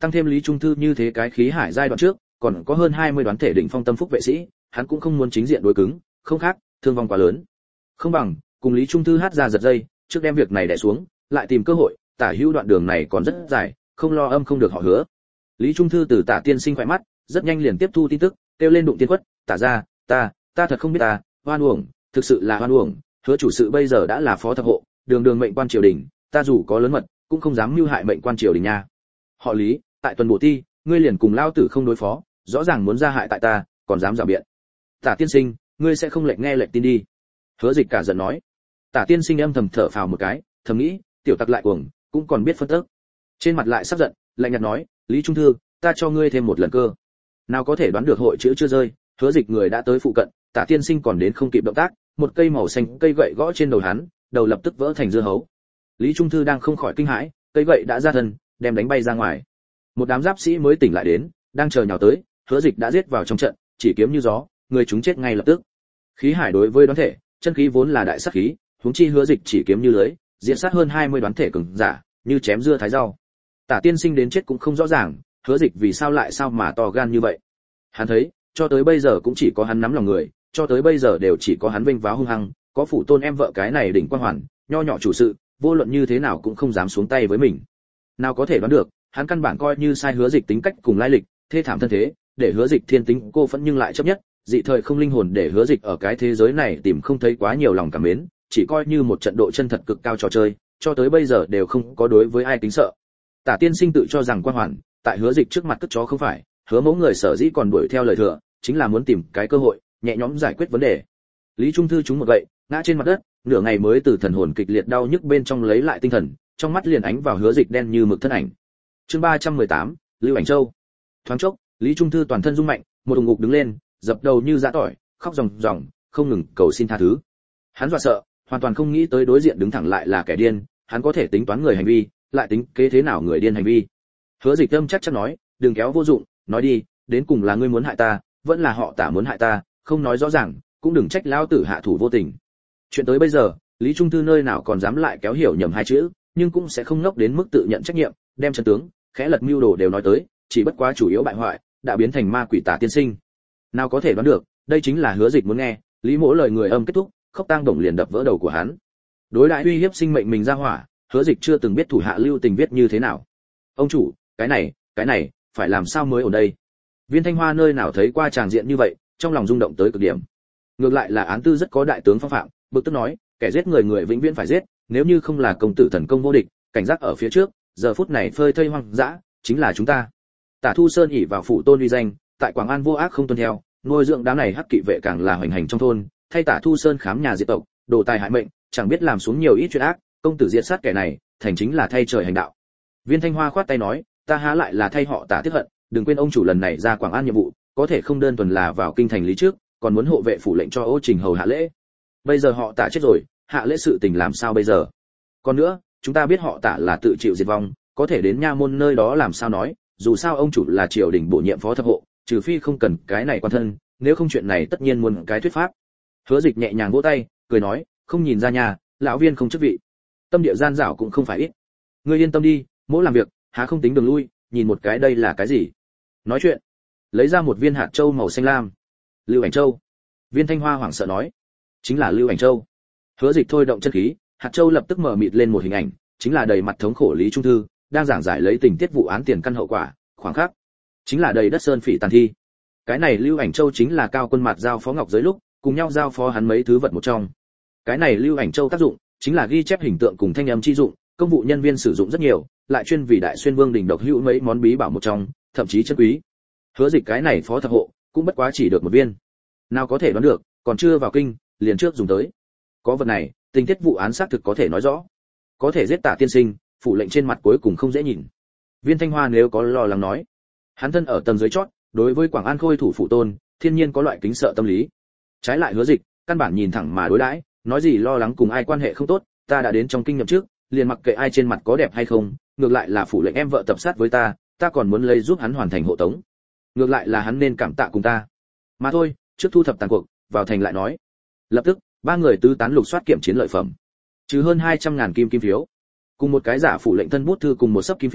tăng thêm Lý Trung Thư như thế cái khí hải giai đoạn trước, còn có hơn hai mươi đoán thể đỉnh phong tâm phúc vệ sĩ, hắn cũng không muốn chính diện đối cứng, không khác, thương vong quá lớn. Không bằng cùng Lý Trung Thư hát ra giật dây, trước đem việc này đè xuống, lại tìm cơ hội, Tả Hữu đoạn đường này còn rất dài, không lo âm không được họ hứa. Lý Trung Thư từ Tả tiên sinh khỏe mắt, rất nhanh liền tiếp thu tin tức, kêu lên đụng tiên quất, Tả gia, ta, ta thật không biết ta, oan uổng, thực sự là oan uổng, hứa chủ sự bây giờ đã là phó thập hộ, đường đường mệnh quan triều đình, ta dù có lớn mật, cũng không dám mưu hại mệnh quan triều đình nha. Họ Lý, tại tuần bộ ti, ngươi liền cùng lao tử không đối phó, rõ ràng muốn ra hại tại ta, còn dám rào biện. Tả tiên sinh, ngươi sẽ không lệnh nghe lệnh tin đi. Hứa Dịch cả giận nói. Tả tiên sinh âm thầm thở phào một cái, thầm nghĩ, tiểu tặc lại cuồng, cũng còn biết phân tức. Trên mặt lại sắp giận, lạnh nhạt nói, Lý Trung Thư, ta cho ngươi thêm một lần cơ. Nào có thể đoán được hội chữ chưa rơi, Hứa Dịch người đã tới phụ cận, Tả tiên sinh còn đến không kịp động tác, một cây màu xanh cây gậy gõ trên đầu hắn, đầu lập tức vỡ thành dưa hấu. Lý Trung Thư đang không khỏi kinh hãi, cây gậy đã ra thân, đem đánh bay ra ngoài. Một đám giáp sĩ mới tỉnh lại đến, đang chờ nhào tới, Hứa Dịch đã giết vào trong trận, chỉ kiếm như gió, người chúng chết ngay lập tức. Khí hải đối với đoán thể, chân khí vốn là đại sát khí, huống chi Hứa Dịch chỉ kiếm như lưới, diện sát hơn hai mươi đoán thể cường giả, như chém dưa thái rau. Tả tiên sinh đến chết cũng không rõ ràng, Hứa Dịch vì sao lại sao mà to gan như vậy. Hắn thấy, cho tới bây giờ cũng chỉ có hắn nắm lòng người, cho tới bây giờ đều chỉ có hắn vinh váo hung hăng, có phụ tôn em vợ cái này đỉnh quan hoàn, nho nhỏ chủ sự, vô luận như thế nào cũng không dám xuống tay với mình. Nào có thể đoán được, hắn căn bản coi như sai Hứa Dịch tính cách cùng lai lịch, thê thảm thân thế, để Hứa Dịch thiên tính cô phẫn nhưng lại chấp nhất, dị thời không linh hồn để Hứa Dịch ở cái thế giới này tìm không thấy quá nhiều lòng cảm mến, chỉ coi như một trận độ chân thật cực cao trò chơi, cho tới bây giờ đều không có đối với ai kính sợ. Tả tiên sinh tự cho rằng quan hoàn, tại Hứa Dịch trước mặt cất chó không phải, Hứa Mẫu người sở dĩ còn đuổi theo lời thừa, chính là muốn tìm cái cơ hội, nhẹ nhõm giải quyết vấn đề. Lý Trung Thư trúng một gậy, ngã trên mặt đất, nửa ngày mới từ thần hồn kịch liệt đau nhức bên trong lấy lại tinh thần, trong mắt liền ánh vào Hứa Dịch đen như mực thân ảnh. Chương ba trăm mười tám, Lưu Ảnh Châu. Thoáng chốc, Lý Trung Thư toàn thân rung mạnh, một ùng ngục đứng lên, dập đầu như dã tỏi, khóc ròng ròng, không ngừng cầu xin tha thứ. Hắn dọa sợ, hoàn toàn không nghĩ tới đối diện đứng thẳng lại là kẻ điên, hắn có thể tính toán người hành vi, lại tính kế thế nào người điên hành vi. Hứa Dịch âm chắc chắn nói, đừng kéo vô dụng, nói đi, đến cùng là ngươi muốn hại ta, vẫn là họ Tả muốn hại ta, không nói rõ ràng, cũng đừng trách lão tử hạ thủ vô tình. Chuyện tới bây giờ, Lý Trung Thư nơi nào còn dám lại kéo hiểu nhầm hai chữ, nhưng cũng sẽ không ngốc đến mức tự nhận trách nhiệm, đem chân tướng, khẽ lật mưu đồ đều nói tới, chỉ bất quá chủ yếu bại hoại, đã biến thành ma quỷ Tả tiên sinh. Nào có thể đoán được, đây chính là Hứa Dịch muốn nghe, Lý Mỗ lời người âm kết thúc, khóc tang đồng liền đập vỡ đầu của hắn. Đối đãi uy hiếp sinh mệnh mình ra hỏa, Hứa Dịch chưa từng biết thủ hạ lưu tình viết như thế nào. Ông chủ, cái này, cái này, phải làm sao mới ở đây? Viên Thanh Hoa nơi nào thấy qua tràng diện như vậy, trong lòng rung động tới cực điểm. Ngược lại là án tư rất có đại tướng phong phạm, bực tức nói, kẻ giết người người vĩnh viễn phải giết, nếu như không là công tử thần công vô địch, cảnh giác ở phía trước, giờ phút này phơi thây hoang dã, chính là chúng ta. Tả Thu Sơn ỷ vào phủ tôn uy danh, tại Quảng An vô ác không tuân theo, nuôi dưỡng đám này hắc kỵ vệ càng là hoành hành trong thôn, thay Tả Thu Sơn khám nhà diệt tộc, đồ tài hại mệnh, chẳng biết làm xuống nhiều ít chuyện ác, công tử diệt sát kẻ này, thành chính là thay trời hành đạo. Viên Thanh Hoa khoát tay nói, ta há lại là thay họ Tả tiếc hận, đừng quên ông chủ lần này ra Quảng An nhiệm vụ, có thể không đơn thuần là vào kinh thành lý trước, còn muốn hộ vệ phủ lệnh cho Ô Trình hầu hạ lễ. Bây giờ họ Tả chết rồi, hạ lễ sự tình làm sao bây giờ? Còn nữa, chúng ta biết họ Tả là tự chịu diệt vong, có thể đến nha môn nơi đó làm sao nói, dù sao ông chủ là triều đình bổ nhiệm phó thập hộ, trừ phi không cần cái này quan thân, nếu không chuyện này tất nhiên muốn cái thuyết pháp. Hứa Dịch nhẹ nhàng vỗ tay, cười nói, không nhìn ra nhà, lão viên không chức vị, tâm địa gian dảo cũng không phải ít. Ngươi yên tâm đi, mỗi làm việc, há không tính đường lui, nhìn một cái đây là cái gì? Nói chuyện, lấy ra một viên hạt châu màu xanh lam. Lưu Ảnh Châu. Viên Thanh Hoa hoảng sợ nói, chính là Lưu Ảnh Châu. Hứa Dịch thôi động chân khí, hạt châu lập tức mở mịt lên một hình ảnh, chính là đầy mặt thống khổ Lý Trung Thư, đang giảng giải lấy tình tiết vụ án tiền căn hậu quả, khoảng khắc, chính là đầy đất sơn phỉ tàn thi. Cái này Lưu Ảnh Châu chính là Cao Quân Mạt giao phó Ngọc Giới lúc, cùng nhau giao phó hắn mấy thứ vật một trong. Cái này Lưu Ảnh Châu tác dụng, chính là ghi chép hình tượng cùng thanh âm chi dụng, công vụ nhân viên sử dụng rất nhiều, lại chuyên vì Đại Xuyên Vương đình độc hữu mấy món bí bảo một trong, thậm chí chân quý. Hứa Dịch cái này phó thập hộ, cũng bất quá chỉ được một viên. Nào có thể đoán được, còn chưa vào kinh, liền trước dùng tới. Có vật này, tình tiết vụ án xác thực có thể nói rõ. Có thể giết Tả tiên sinh, phủ lệnh trên mặt cuối cùng không dễ nhìn. Viên Thanh Hoa nếu có lo lắng nói, hắn thân ở tầng dưới chót, đối với Quảng An Khôi thủ phụ tôn, thiên nhiên có loại kính sợ tâm lý. Trái lại Hứa Dịch, căn bản nhìn thẳng mà đối đãi, nói gì lo lắng cùng ai quan hệ không tốt, ta đã đến trong kinh nhậm trước, liền mặc kệ ai trên mặt có đẹp hay không, ngược lại là phủ lệnh em vợ tập sát với ta, ta còn muốn lấy giúp hắn hoàn thành hộ tống. Ngược lại là hắn nên cảm tạ cùng ta. Mà thôi, trước thu thập tàn cuộc, vào thành lại nói. Lập tức, ba người tứ tán lục soát kiểm chiến lợi phẩm, trừ hơn hai trăm ngàn kim kim phiếu, cùng một cái giả phủ lệnh thân bút thư cùng một sấp kim phiếu,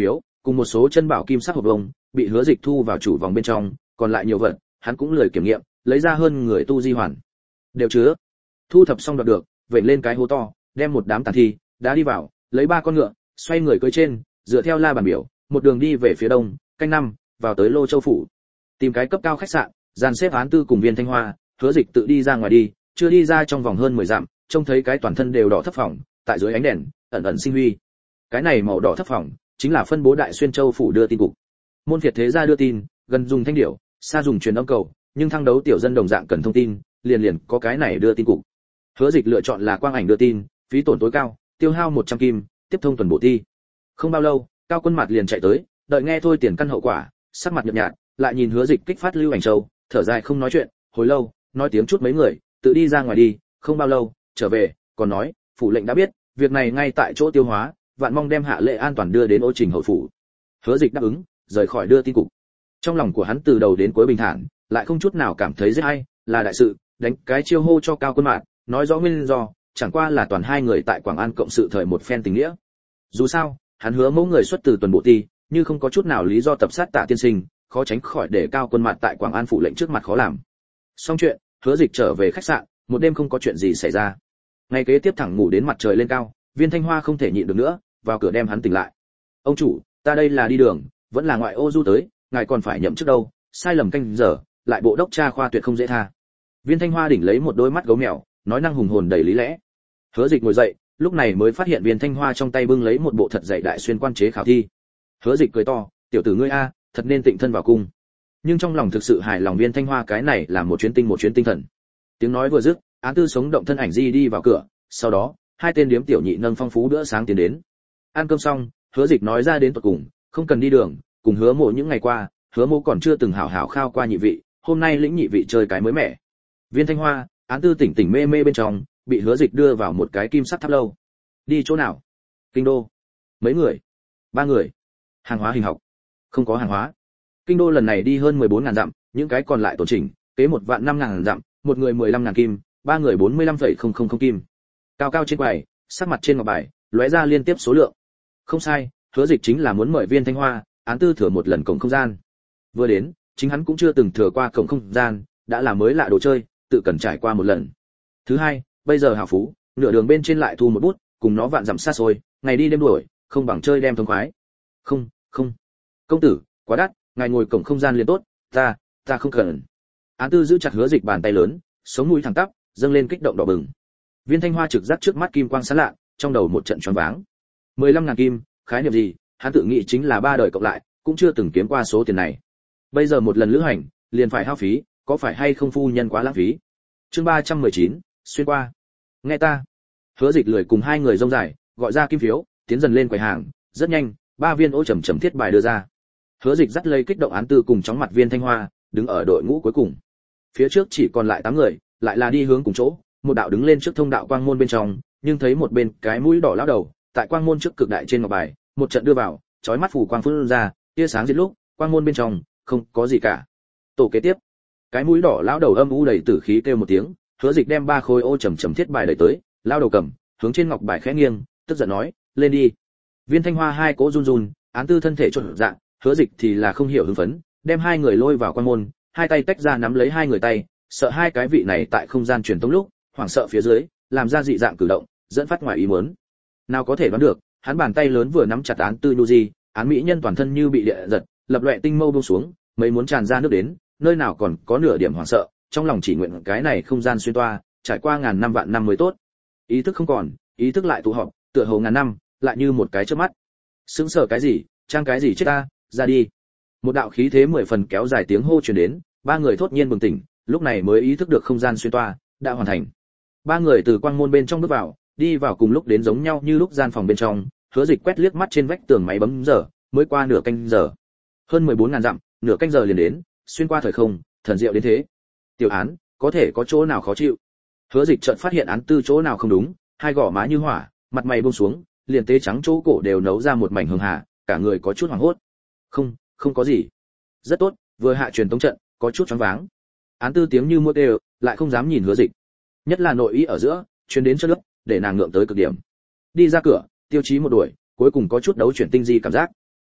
cùng một số chân bảo kim sắc hộp vông, bị Hứa Dịch thu vào chủ vòng bên trong, còn lại nhiều vật, hắn cũng lười kiểm nghiệm, lấy ra hơn người tu di hoàn. Đều chứa. Thu thập xong đoạt được, vẩy lên cái hố to, đem một đám tàn thi đá đi vào, lấy ba con ngựa, xoay người cưỡi trên, dựa theo la bàn biểu, một đường đi về phía đông, canh năm, vào tới Lô Châu phủ. Tìm cái cấp cao khách sạn, dàn xếp Án Tư cùng Viên Thanh Hoa, Hứa Dịch tự đi ra ngoài đi, chưa đi ra trong vòng hơn mười dặm, trông thấy cái toàn thân đều đỏ thấp phỏng, tại dưới ánh đèn, ẩn ẩn sinh huy. Cái này màu đỏ thấp phỏng, chính là phân bố Đại Xuyên Châu phủ đưa tin cục. Môn Việt thế gia đưa tin, gần dùng thanh điểu, xa dùng truyền âm cầu, nhưng thăng đấu tiểu dân đồng dạng cần thông tin, liền liền có cái này đưa tin cục. Hứa Dịch lựa chọn là quang ảnh đưa tin, phí tổn tối cao, tiêu hao một trăm kim, tiếp thông tuần bộ thi. Không bao lâu, Cao Quân Mạt liền chạy tới, đợi nghe thôi tiền căn hậu quả, sắc mặt nhợt nhạt, lại nhìn Hứa Dịch kích phát lưu ảnh châu, thở dài không nói chuyện, hồi lâu, nói tiếng chút mấy người, tự đi ra ngoài đi, không bao lâu, trở về, còn nói, phủ lệnh đã biết, việc này ngay tại chỗ tiêu hóa, vạn mong đem hạ lệ an toàn đưa đến Ô Trình hậu phủ. Hứa Dịch đáp ứng, rời khỏi đưa tin cục. Trong lòng của hắn từ đầu đến cuối bình thản, lại không chút nào cảm thấy giết hay, là đại sự, đánh cái chiêu hô cho Cao Quân Mạt, nói rõ nguyên do, chẳng qua là toàn hai người tại Quảng An cộng sự thời một phen tình nghĩa. Dù sao, hắn hứa mẫu người xuất từ tuần bộ ti, như không có chút nào lý do tập sát Tạ tiên sinh, khó tránh khỏi để Cao Quân Mạt tại Quảng An phủ lệnh trước mặt khó làm. Xong chuyện, Hứa Dịch trở về khách sạn, một đêm không có chuyện gì xảy ra. Ngày kế tiếp thẳng ngủ đến mặt trời lên cao, Viên Thanh Hoa không thể nhịn được nữa, vào cửa đem hắn tỉnh lại. "Ông chủ, ta đây là đi đường, vẫn là ngoại ô du tới, ngài còn phải nhậm chức đâu, sai lầm canh giờ, lại bộ đốc tra khoa tuyệt không dễ tha." Viên Thanh Hoa đỉnh lấy một đôi mắt gấu mèo, nói năng hùng hồn đầy lý lẽ. Hứa Dịch ngồi dậy, lúc này mới phát hiện Viên Thanh Hoa trong tay bưng lấy một bộ thật dày đại xuyên quan chế khảo thi. Hứa Dịch cười to, "Tiểu tử ngươi a, thật nên tịnh thân vào cung." Nhưng trong lòng thực sự hài lòng Viên Thanh Hoa cái này là một chuyến tinh một chuyến tinh thần. Tiếng nói vừa dứt, Án Tư sống động thân ảnh di đi vào cửa, sau đó, hai tên điếm tiểu nhị nâng phong phú bữa sáng tiến đến. Ăn cơm xong, Hứa Dịch nói ra đến tận cùng, không cần đi đường, cùng Hứa Mộ những ngày qua, Hứa Mộ còn chưa từng hảo hảo khao qua nhị vị, hôm nay lĩnh nhị vị chơi cái mới mẻ. Viên Thanh Hoa, Án Tư tỉnh tỉnh mê mê bên trong, bị Hứa Dịch đưa vào một cái kim sắc tháp lâu. Đi chỗ nào? Kinh đô. Mấy người? Ba người. Hàng hóa hình học. Không có hàng hóa. Kinh đô lần này đi hơn mười bốn ngàn dặm, những cái còn lại tổ chỉnh, kế một vạn năm ngàn dặm, một người mười lăm ngàn kim, ba người bốn mươi lăm phẩy không không không kim. Cao cao trên quầy, sắc mặt trên ngọc bài, lóe ra liên tiếp số lượng. Không sai, Hứa Dịch chính là muốn mời Viên Thanh Hoa, Án Tư thừa một lần cổng không gian. Vừa đến, chính hắn cũng chưa từng thừa qua cổng không gian, đã là mới lạ đồ chơi, tự cần trải qua một lần. Thứ hai, bây giờ hào phú, nửa đường bên trên lại thu một bút, cùng nó vạn dặm xa xôi, ngày đi đêm đuổi, không bằng chơi đem thống khoái. Không, không. Công tử, quá đắt, ngài ngồi cổng không gian liền tốt, ta, ta không cần. Án Tư giữ chặt Hứa Dịch bàn tay lớn, sống mũi thẳng tắp, dâng lên kích động đỏ bừng. Viên Thanh Hoa trực giác trước mắt kim quang sáng lạ, trong đầu một trận choáng váng. mười lăm ngàn kim, khái niệm gì, hắn tự nghĩ chính là ba đời cộng lại, cũng chưa từng kiếm qua số tiền này. Bây giờ một lần lữ hành, liền phải hao phí, có phải hay không phu nhân quá lãng phí. Chương ba trăm mười chín, xuyên qua. Nghe ta. Hứa Dịch lười cùng hai người rông dài, gọi ra kim phiếu, tiến dần lên quầy hàng, rất nhanh, ba viên ô trầm trầm thiết bài đưa ra. Hứa Dịch dắt lấy kích động Án Tư cùng chóng mặt Viên Thanh Hoa, đứng ở đội ngũ cuối cùng. Phía trước chỉ còn lại tám người, lại là đi hướng cùng chỗ, một đạo đứng lên trước thông đạo quang môn bên trong, nhưng thấy một bên cái mũi đỏ lão đầu, tại quang môn trước cực đại trên ngọc bài, một trận đưa vào, chói mắt phủ quang phun ra, tia sáng diệt lúc, quang môn bên trong không có gì cả. Tổ kế tiếp, cái mũi đỏ lão đầu âm u đầy tử khí kêu một tiếng, Hứa Dịch đem ba khối ô trầm trầm thiết bài đẩy tới, lão đầu cầm, hướng trên ngọc bài khẽ nghiêng, tức giận nói, lên đi. Viên Thanh Hoa hai cỗ run run, Án Tư thân thể trộn dạng, Hứa Dịch thì là không hiểu hưng phấn, đem hai người lôi vào quang môn, hai tay tách ra nắm lấy hai người tay, sợ hai cái vị này tại không gian truyền tống lúc, hoảng sợ phía dưới, làm ra dị dạng cử động, dẫn phát ngoài ý muốn. Nào có thể đoán được, hắn bàn tay lớn vừa nắm chặt Án Tư nhu di, án mỹ nhân toàn thân như bị địa giật, lập loè tinh mâu buông xuống, mấy muốn tràn ra nước đến, nơi nào còn có nửa điểm hoảng sợ, trong lòng chỉ nguyện cái này không gian xuyên toa, trải qua ngàn năm vạn năm mới tốt. Ý thức không còn, ý thức lại tụ họp, tựa hồ ngàn năm, lại như một cái chớp mắt. Sững sờ cái gì, trang cái gì chết ta, ra đi. Một đạo khí thế mười phần kéo dài tiếng hô truyền đến, ba người thốt nhiên bừng tỉnh, lúc này mới ý thức được không gian xuyên toa đã hoàn thành. Ba người từ quang môn bên trong bước vào, đi vào cùng lúc đến giống nhau như lúc gian phòng bên trong, Hứa Dịch quét liếc mắt trên vách tường máy bấm giờ, mới qua nửa canh giờ. Hơn mười bốn ngàn dặm, nửa canh giờ liền đến, xuyên qua thời không, thần diệu đến thế. Tiểu Án, có thể có chỗ nào khó chịu? Hứa Dịch chợt phát hiện Án Tư chỗ nào không đúng, hai gò má như hỏa, mặt mày buông xuống, liền tế trắng chỗ cổ đều nấu ra một mảnh hường hà, cả người có chút hoảng hốt. Không, không có gì. Rất tốt, vừa hạ truyền tống trận, có chút choáng váng. Án Tư tiếng như mũi kêu, lại không dám nhìn Hứa Dịch. Nhất là nội ý ở giữa, truyền đến chất nước, để nàng ngượng tới cực điểm. Đi ra cửa, tiêu chí một đuổi, cuối cùng có chút đấu chuyển tinh di cảm giác.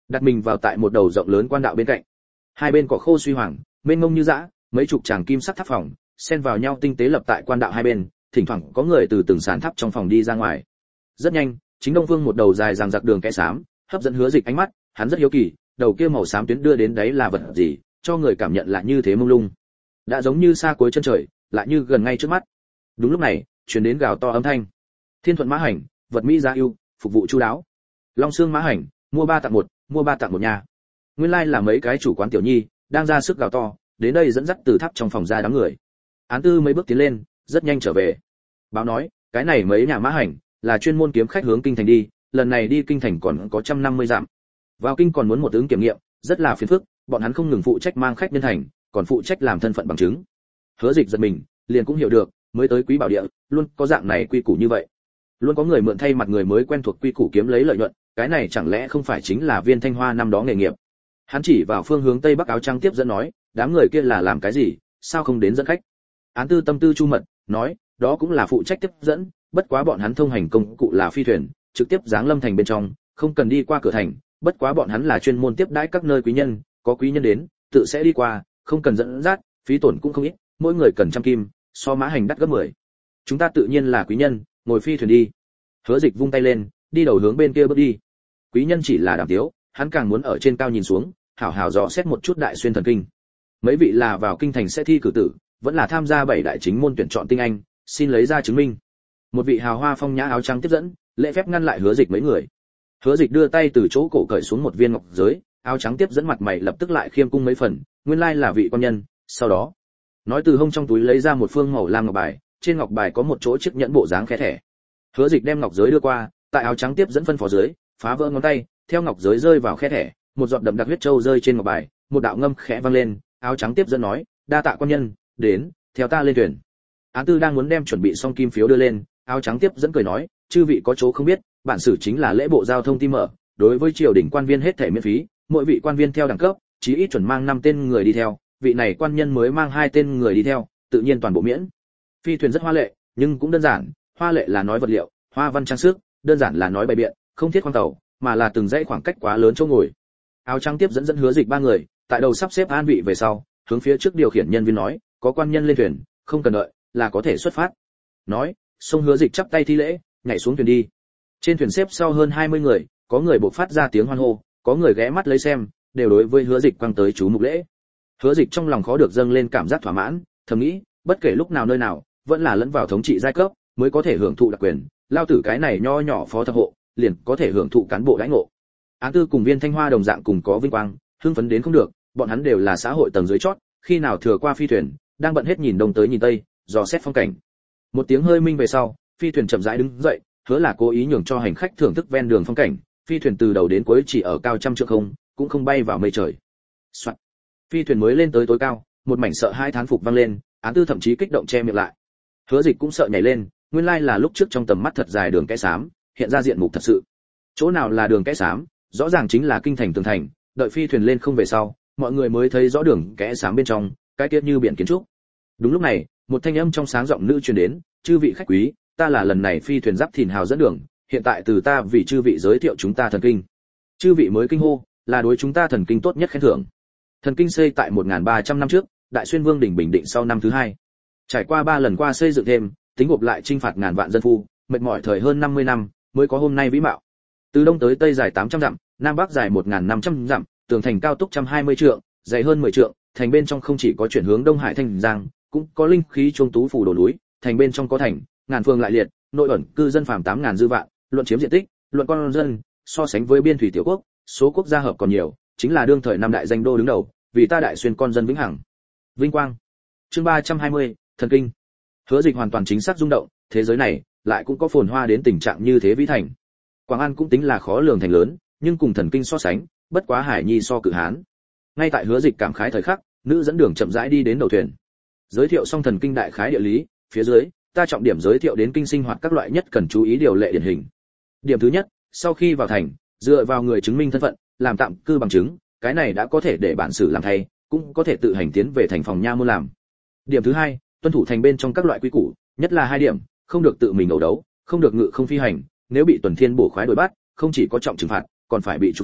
đặt mình vào tại một đầu rộng lớn quan đạo bên cạnh. Hai bên cỏ khô suy hoàng, mênh mông như dã, mấy chục tràng kim sắc tháp phòng xen vào nhau tinh tế lập tại quan đạo hai bên, thỉnh thoảng có người từ từng sàn tháp trong phòng đi ra ngoài. Rất nhanh, chính đông phương một đầu dài dằng dặc đường kẽ xám, hấp dẫn Hứa Dịch ánh mắt, hắn rất hiếu kỳ, đầu kia màu xám tuyến đưa đến đấy là vật gì, cho người cảm nhận là như thế mông lung. Đã giống như xa cuối chân trời, lại như gần ngay trước mắt. Đúng lúc này, truyền đến gào to âm thanh. Thiên Thuận mã hành, vật mỹ giá ưu, phục vụ chu đáo. Long Xương mã hành, mua ba tặng một, mua ba tặng một nhà. Nguyên lai là mấy cái chủ quán tiểu nhi đang ra sức gào to, đến đây dẫn dắt từ tháp trong phòng ra đám người. Án Tư mấy bước tiến lên, rất nhanh trở về. Báo nói, cái này mấy nhà mã hành là chuyên môn kiếm khách hướng kinh thành đi, lần này đi kinh thành còn có một trăm năm mươi dặm. Vào kinh còn muốn một ứng kiểm nghiệm, rất là phiền phức, bọn hắn không ngừng phụ trách mang khách nhân thành, còn phụ trách làm thân phận bằng chứng. Hứa Dịch giật mình, liền cũng hiểu được, mới tới Quý Bảo Địa, luôn có dạng này quy củ như vậy. Luôn có người mượn thay mặt người mới quen thuộc quy củ kiếm lấy lợi nhuận, cái này chẳng lẽ không phải chính là Viên Thanh Hoa năm đó nghề nghiệp. Hắn chỉ vào phương hướng tây bắc áo trắng tiếp dẫn nói, đám người kia là làm cái gì, sao không đến dẫn khách. Án Tư tâm tư chu mật, nói, đó cũng là phụ trách tiếp dẫn, bất quá bọn hắn thông hành công cụ là phi thuyền, trực tiếp giáng lâm thành bên trong, không cần đi qua cửa thành, bất quá bọn hắn là chuyên môn tiếp đãi các nơi quý nhân, có quý nhân đến, tự sẽ đi qua, không cần dẫn dắt, phí tổn cũng không ít, mỗi người cần trăm kim, so mã hành đắt gấp mười. Chúng ta tự nhiên là quý nhân, ngồi phi thuyền đi. Hứa Dịch vung tay lên, đi đầu hướng bên kia bước đi. Quý nhân chỉ là đàm tiếu, hắn càng muốn ở trên cao nhìn xuống, hảo hảo dò xét một chút đại xuyên thần kinh. Mấy vị là vào kinh thành sẽ thi cử tử, vẫn là tham gia bảy đại chính môn tuyển chọn tinh anh, xin lấy ra chứng minh. Một vị hào hoa phong nhã áo trắng tiếp dẫn, lễ phép ngăn lại Hứa Dịch mấy người. Hứa Dịch đưa tay từ chỗ cổ cởi xuống một viên ngọc giới, áo trắng tiếp dẫn mặt mày lập tức lại khiêm cung mấy phần, nguyên lai là vị quan nhân. Sau đó, nói từ hông trong túi lấy ra một phương màu lam ngọc bài, trên ngọc bài có một chỗ chiếc nhẫn bộ dáng khẽ thẻ. Hứa Dịch đem ngọc giới đưa qua, tại áo trắng tiếp dẫn phân phó dưới, phá vỡ ngón tay, theo ngọc giới rơi vào khe thẻ, một giọt đậm đặc huyết châu rơi trên ngọc bài, một đạo ngâm khẽ vang lên, áo trắng tiếp dẫn nói, đa tạ quan nhân, đến, theo ta lên thuyền. Án Tư đang muốn đem chuẩn bị xong kim phiếu đưa lên, áo trắng tiếp dẫn cười nói, chư vị có chỗ không biết, bản sử chính là lễ bộ giao thông ti mở, đối với triều đình quan viên hết thảy miễn phí, mỗi vị quan viên theo đẳng cấp, chí ít chuẩn mang năm tên người đi theo, vị này quan nhân mới mang hai tên người đi theo, tự nhiên toàn bộ miễn. Phi thuyền rất hoa lệ, nhưng cũng đơn giản, hoa lệ là nói vật liệu, hoa văn trang sức, đơn giản là nói bày biện, không thiết khoang tàu, mà là từng dãy khoảng cách quá lớn chỗ ngồi. Áo trắng tiếp dẫn dẫn Hứa Dịch ba người, tại đầu sắp xếp an vị về sau, hướng phía trước điều khiển nhân viên nói, có quan nhân lên thuyền, không cần đợi, là có thể xuất phát. Nói, xông Hứa Dịch chắp tay thi lễ, nhảy xuống thuyền đi. Trên thuyền xếp sau hơn hai mươi người, có người bộc phát ra tiếng hoan hô, có người ghé mắt lấy xem, đều đối với Hứa Dịch quăng tới chú mục lễ. Hứa Dịch trong lòng khó được dâng lên cảm giác thỏa mãn, thầm nghĩ, bất kể lúc nào nơi nào, vẫn là lẫn vào thống trị giai cấp, mới có thể hưởng thụ đặc quyền, lao tử cái này nho nhỏ phó thập hộ, liền có thể hưởng thụ cán bộ đãi ngộ. Án Tư cùng Viên Thanh Hoa đồng dạng cùng có vinh quang, hưng phấn đến không được, bọn hắn đều là xã hội tầng dưới chót, khi nào thừa qua phi thuyền, đang bận hết nhìn đông tới nhìn tây, dò xét phong cảnh. Một tiếng hơi minh về sau, phi thuyền chậm rãi đứng dậy, hứa là cố ý nhường cho hành khách thưởng thức ven đường phong cảnh, phi thuyền từ đầu đến cuối chỉ ở cao trăm trượng không, cũng không bay vào mây trời. Soạn. Phi thuyền mới lên tới tối cao, một mảnh sợ hai thán phục vang lên, Án Tư thậm chí kích động che miệng lại. Hứa Dịch cũng sợ nhảy lên, nguyên lai là lúc trước trong tầm mắt thật dài đường kẽ xám, hiện ra diện mục thật sự. Chỗ nào là đường kẽ xám, rõ ràng chính là kinh thành tường thành, đợi phi thuyền lên không về sau, mọi người mới thấy rõ đường kẽ xám bên trong, cái kia như biển kiến trúc. Đúng lúc này, một thanh âm trong sáng giọng nữ truyền đến, "Chư vị khách quý, ta là lần này phi thuyền giáp thìn hào dẫn đường, hiện tại từ ta vì chư vị giới thiệu chúng ta thần kinh." Chư vị mới kinh hô, là đối chúng ta thần kinh tốt nhất khen thưởng. Thần kinh xây tại một nghìn ba trăm năm trước, Đại Xuyên Vương đỉnh bình định sau năm thứ hai. Trải qua ba lần qua xây dựng thêm, tính gộp lại chinh phạt ngàn vạn dân phu, mệt mỏi thời hơn năm mươi năm, mới có hôm nay vĩ mạo. Từ đông tới tây dài tám trăm dặm, nam bắc dài một nghìn năm trăm dặm, tường thành cao túc một trăm hai mươi trượng, dày hơn mười trượng, thành bên trong không chỉ có chuyển hướng Đông Hải Thanh Giang, cũng có linh khí chuông tú phủ đổ núi, thành bên trong có thành, ngàn phương lại liệt, nội ẩn cư dân phàm tám nghìn dư vạn, luận chiếm diện tích, luận con dân, so sánh với biên thủy tiểu quốc, số quốc gia hợp còn nhiều, chính là đương thời năm đại danh đô đứng đầu, vì ta Đại Xuyên con dân vĩnh hằng. Vinh quang. Chương ba trăm hai mươi, thần kinh. Hứa Dịch hoàn toàn chính xác rung động, thế giới này lại cũng có phồn hoa đến tình trạng như thế vĩ thành. Quảng An cũng tính là khó lường thành lớn, nhưng cùng thần kinh so sánh, bất quá Hải Nhi so cự hán. Ngay tại Hứa Dịch cảm khái thời khắc, nữ dẫn đường chậm rãi đi đến đầu thuyền. Giới thiệu xong thần kinh đại khái địa lý, phía dưới, ta trọng điểm giới thiệu đến kinh sinh hoạt các loại nhất cần chú ý điều lệ điển hình. Điểm thứ nhất, sau khi vào thành, dựa vào người chứng minh thân phận, làm tạm cư bằng chứng, cái này đã có thể để bản xử làm thay, cũng có thể tự hành tiến về thành phòng nha môn làm. Điểm thứ hai, tuân thủ thành bên trong các loại quy củ, nhất là hai điểm, không được tự mình ẩu đấu, không được ngự không phi hành, nếu bị tuần thiên bổ khoái đuổi bắt, không chỉ có trọng trừng phạt, còn phải bị trục xuất,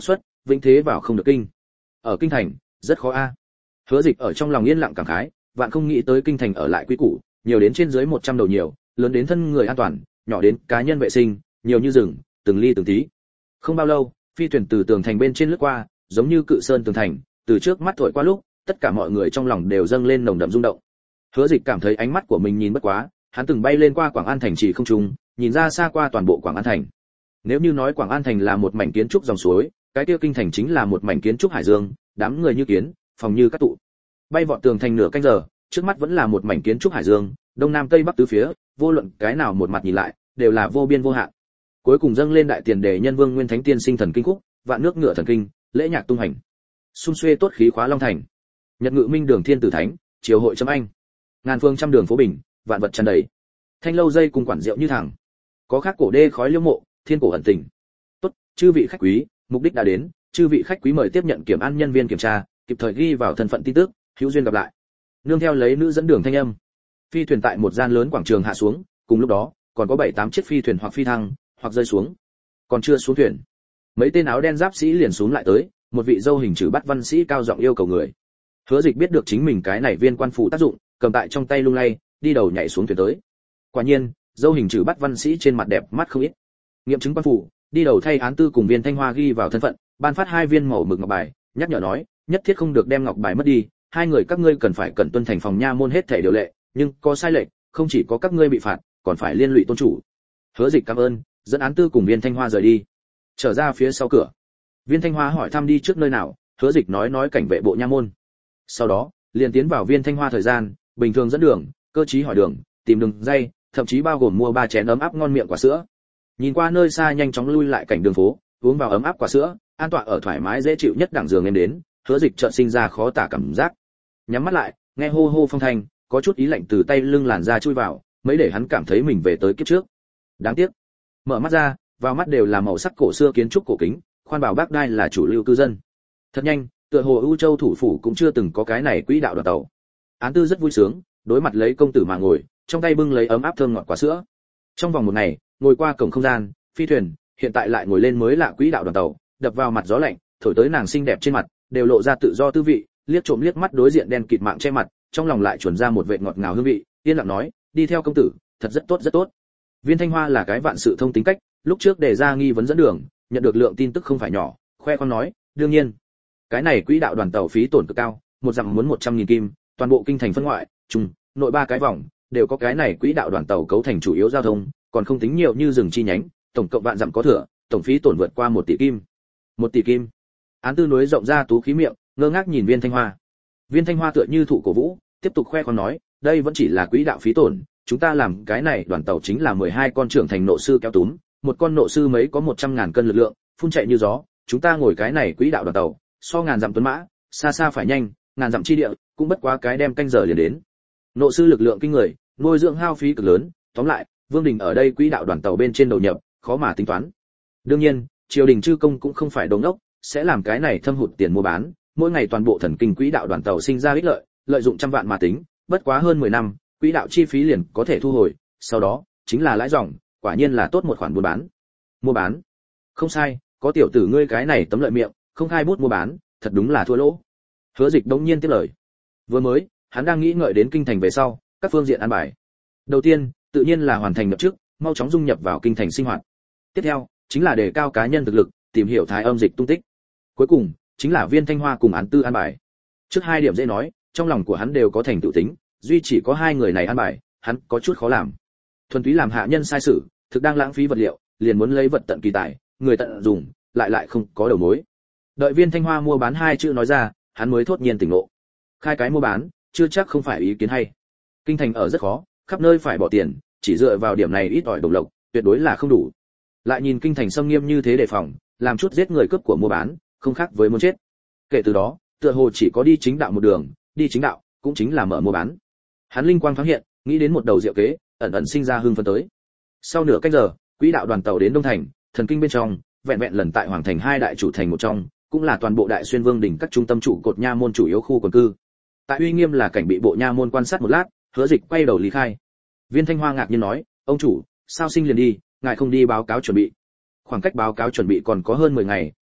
vĩnh thế vào không được kinh. Ở kinh thành, rất khó a. Hứa Dịch ở trong lòng yên lặng cảm khái, vạn không nghĩ tới kinh thành ở lại quý củ, nhiều đến trên dưới một trăm đầu nhiều, lớn đến thân người an toàn, nhỏ đến cá nhân vệ sinh, nhiều như rừng, từng ly từng tí. Không bao lâu, phi thuyền từ tường thành bên trên lướt qua, giống như cự sơn tường thành, từ trước mắt thổi qua lúc, tất cả mọi người trong lòng đều dâng lên nồng đậm rung động. Hứa Dịch cảm thấy ánh mắt của mình nhìn bất quá, hắn từng bay lên qua Quảng An thành chỉ không trung, nhìn ra xa qua toàn bộ Quảng An thành. Nếu như nói Quảng An thành là một mảnh kiến trúc dòng suối, cái kia kinh thành chính là một mảnh kiến trúc hải dương, đám người như kiến, phòng như các tụ. Bay vọt tường thành nửa canh giờ, trước mắt vẫn là một mảnh kiến trúc hải dương, đông nam tây bắc tứ phía, vô luận cái nào một mặt nhìn lại, đều là vô biên vô hạn. Cuối cùng dâng lên đại tiền đề nhân vương nguyên thánh tiên sinh thần kinh khúc, vạn nước ngựa thần kinh, lễ nhạc tung hành. Xung xuê tốt khí khóa long thành. Nhật ngự minh đường thiên tử thánh, triều hội chấm anh. Ngàn phương trăm đường phố bình, vạn vật tràn đầy. Thanh lâu dây cùng quản rượu như thẳng. Có khác cổ đê khói liễu mộ, thiên cổ ẩn tình. Tốt, chư vị khách quý, mục đích đã đến, chư vị khách quý mời tiếp nhận kiểm an nhân viên kiểm tra, kịp thời ghi vào thân phận tin tức, hữu duyên gặp lại. Nương theo lấy nữ dẫn đường thanh âm, phi thuyền tại một gian lớn quảng trường hạ xuống, cùng lúc đó, còn có bảy tám chiếc phi thuyền hoặc phi thăng, hoặc rơi xuống. Còn chưa xuống thuyền, mấy tên áo đen giáp sĩ liền xuống lại tới, một vị dâu hình chữ bắt văn sĩ cao giọng yêu cầu người. Hứa Dịch biết được chính mình cái này viên quan phủ tác dụng, cầm tại trong tay lung lay, đi đầu nhảy xuống thuyền tới. Quả nhiên, dâu hình chữ bắt văn sĩ trên mặt đẹp mắt không ít. Nghiệm chứng quan phủ, đi đầu thay án tư cùng viên Thanh Hoa ghi vào thân phận, ban phát hai viên màu mực ngọc bài, nhắc nhở nói, nhất thiết không được đem ngọc bài mất đi, hai người các ngươi cần phải cẩn tuân thành phòng nha môn hết thảy điều lệ, nhưng có sai lệch, không chỉ có các ngươi bị phạt, còn phải liên lụy tôn chủ. Hứa Dịch cảm ơn, dẫn án tư cùng viên Thanh Hoa rời đi. Trở ra phía sau cửa, viên Thanh Hoa hỏi thăm đi trước nơi nào, Hứa Dịch nói nói cảnh vệ bộ nha môn. Sau đó, liền tiến vào viên Thanh Hoa thời gian, bình thường dẫn đường, cơ trí hỏi đường, tìm đường dây, thậm chí bao gồm mua ba chén ấm áp ngon miệng quả sữa. Nhìn qua nơi xa nhanh chóng lui lại cảnh đường phố, uống vào ấm áp quả sữa, an tọa ở thoải mái dễ chịu nhất đẳng giường em đến, Hứa Dịch chợt sinh ra khó tả cảm giác. Nhắm mắt lại, nghe hô hô phong thanh, có chút ý lạnh từ tay lưng làn ra chui vào, mấy để hắn cảm thấy mình về tới kiếp trước. Đáng tiếc, mở mắt ra, vào mắt đều là màu sắc cổ xưa kiến trúc cổ kính, khoan bảo bác đai là chủ lưu cư dân. Thật nhanh, tựa hồ ưu châu thủ phủ cũng chưa từng có cái này quỹ đạo đoàn tàu. Án tư rất vui sướng, đối mặt lấy công tử mà ngồi, trong tay bưng lấy ấm áp thơm ngọt quả sữa. Trong vòng một ngày, ngồi qua cổng không gian, phi thuyền, hiện tại lại ngồi lên mới lạ quỹ đạo đoàn tàu, đập vào mặt gió lạnh, thổi tới nàng xinh đẹp trên mặt, đều lộ ra tự do tư vị, liếc trộm liếc mắt đối diện đen kịt mạng che mặt, trong lòng lại chuẩn ra một vệt ngọt ngào hương vị, yên lặng nói, đi theo công tử, thật rất tốt rất tốt. Viên Thanh Hoa là cái vạn sự thông tính cách, lúc trước đề ra nghi vấn dẫn đường, nhận được lượng tin tức không phải nhỏ, khoe khoang nói, đương nhiên, cái này quỹ đạo đoàn tàu phí tổn cực cao, một dặm muốn một trăm nghìn kim, toàn bộ kinh thành phân ngoại, trung, nội ba cái vòng, đều có cái này quỹ đạo đoàn tàu cấu thành chủ yếu giao thông, còn không tính nhiều như rừng chi nhánh, tổng cộng vạn dặm có thừa, tổng phí tổn vượt qua một tỷ kim. Một tỷ kim. Án tư núi rộng ra tú khí miệng, ngơ ngác nhìn Viên Thanh Hoa. Viên Thanh Hoa tựa như thụ cổ vũ, tiếp tục khoe khoang nói, đây vẫn chỉ là quỹ đạo phí tổn, chúng ta làm cái này đoàn tàu chính là mười hai con trưởng thành nộ sư kéo túm, một con nộ sư mấy có một trăm ngàn cân lực lượng, phun chạy như gió, chúng ta ngồi cái này quỹ đạo đoàn tàu, so ngàn dặm tuấn mã, xa xa phải nhanh, ngàn dặm chi địa, cũng bất quá cái đem canh giờ liền đến. Nộ sư lực lượng kinh người, nuôi dưỡng hao phí cực lớn, tóm lại, Vương Đình ở đây quỹ đạo đoàn tàu bên trên đầu nhập, khó mà tính toán. Đương nhiên, triều đình chư công cũng không phải đồ ngốc, sẽ làm cái này thâm hụt tiền mua bán, mỗi ngày toàn bộ thần kinh quỹ đạo đoàn tàu sinh ra ích lợi, lợi dụng trăm vạn mà tính, bất quá hơn mười năm, quỹ đạo chi phí liền có thể thu hồi, sau đó chính là lãi dòng, quả nhiên là tốt một khoản buôn bán. Mua bán? Không sai, có tiểu tử ngươi cái này tấm lợi miệng, không khai bút mua bán, thật đúng là thua lỗ. Hứa Dịch đống nhiên tiếp lời. Vừa mới, hắn đang nghĩ ngợi đến kinh thành về sau, các phương diện an bài. Đầu tiên, tự nhiên là hoàn thành nhập chức, mau chóng dung nhập vào kinh thành sinh hoạt. Tiếp theo, chính là đề cao cá nhân thực lực, tìm hiểu Thái Âm Dịch tung tích. Cuối cùng, chính là Viên Thanh Hoa cùng án tư an bài. Trước hai điểm dễ nói, trong lòng của hắn đều có thành tựu tính, duy chỉ có hai người này an bài, hắn có chút khó làm. Thuần túy làm hạ nhân sai sự, thực đang lãng phí vật liệu, liền muốn lấy vật tận kỳ tài, người tận dùng, lại lại không có đầu mối. Đợi Viên Thanh Hoa mua bán hai chữ nói ra, hắn mới thốt nhiên tỉnh ngộ. Khai cái mua bán, chưa chắc không phải ý kiến hay. Kinh thành ở rất khó, khắp nơi phải bỏ tiền, chỉ dựa vào điểm này ít ỏi đồng lộc, tuyệt đối là không đủ. Lại nhìn kinh thành xâm nghiêm như thế đề phòng, làm chút giết người cướp của mua bán, không khác với muốn chết. Kể từ đó, tựa hồ chỉ có đi chính đạo một đường, đi chính đạo, cũng chính là mở mua bán. Hắn linh quang thoáng hiện, nghĩ đến một đầu diệu kế, ẩn ẩn sinh ra hưng phấn tới. Sau nửa canh giờ, quỹ đạo đoàn tàu đến Đông Thành, thần kinh bên trong, vẹn vẹn lần tại Hoàng Thành hai đại chủ thành một trong, cũng là toàn bộ Đại Xuyên Vương đỉnh các trung tâm trụ cột nha môn chủ yếu khu quần cư. Tại uy nghiêm là cảnh bị bộ nha môn quan sát một lát, Hứa Dịch quay đầu lý khai. Viên Thanh Hoa ngạc nhiên nói, ông chủ, sao sinh liền đi, ngài không đi báo cáo chuẩn bị? Khoảng cách báo cáo chuẩn bị còn có hơn mười ngày,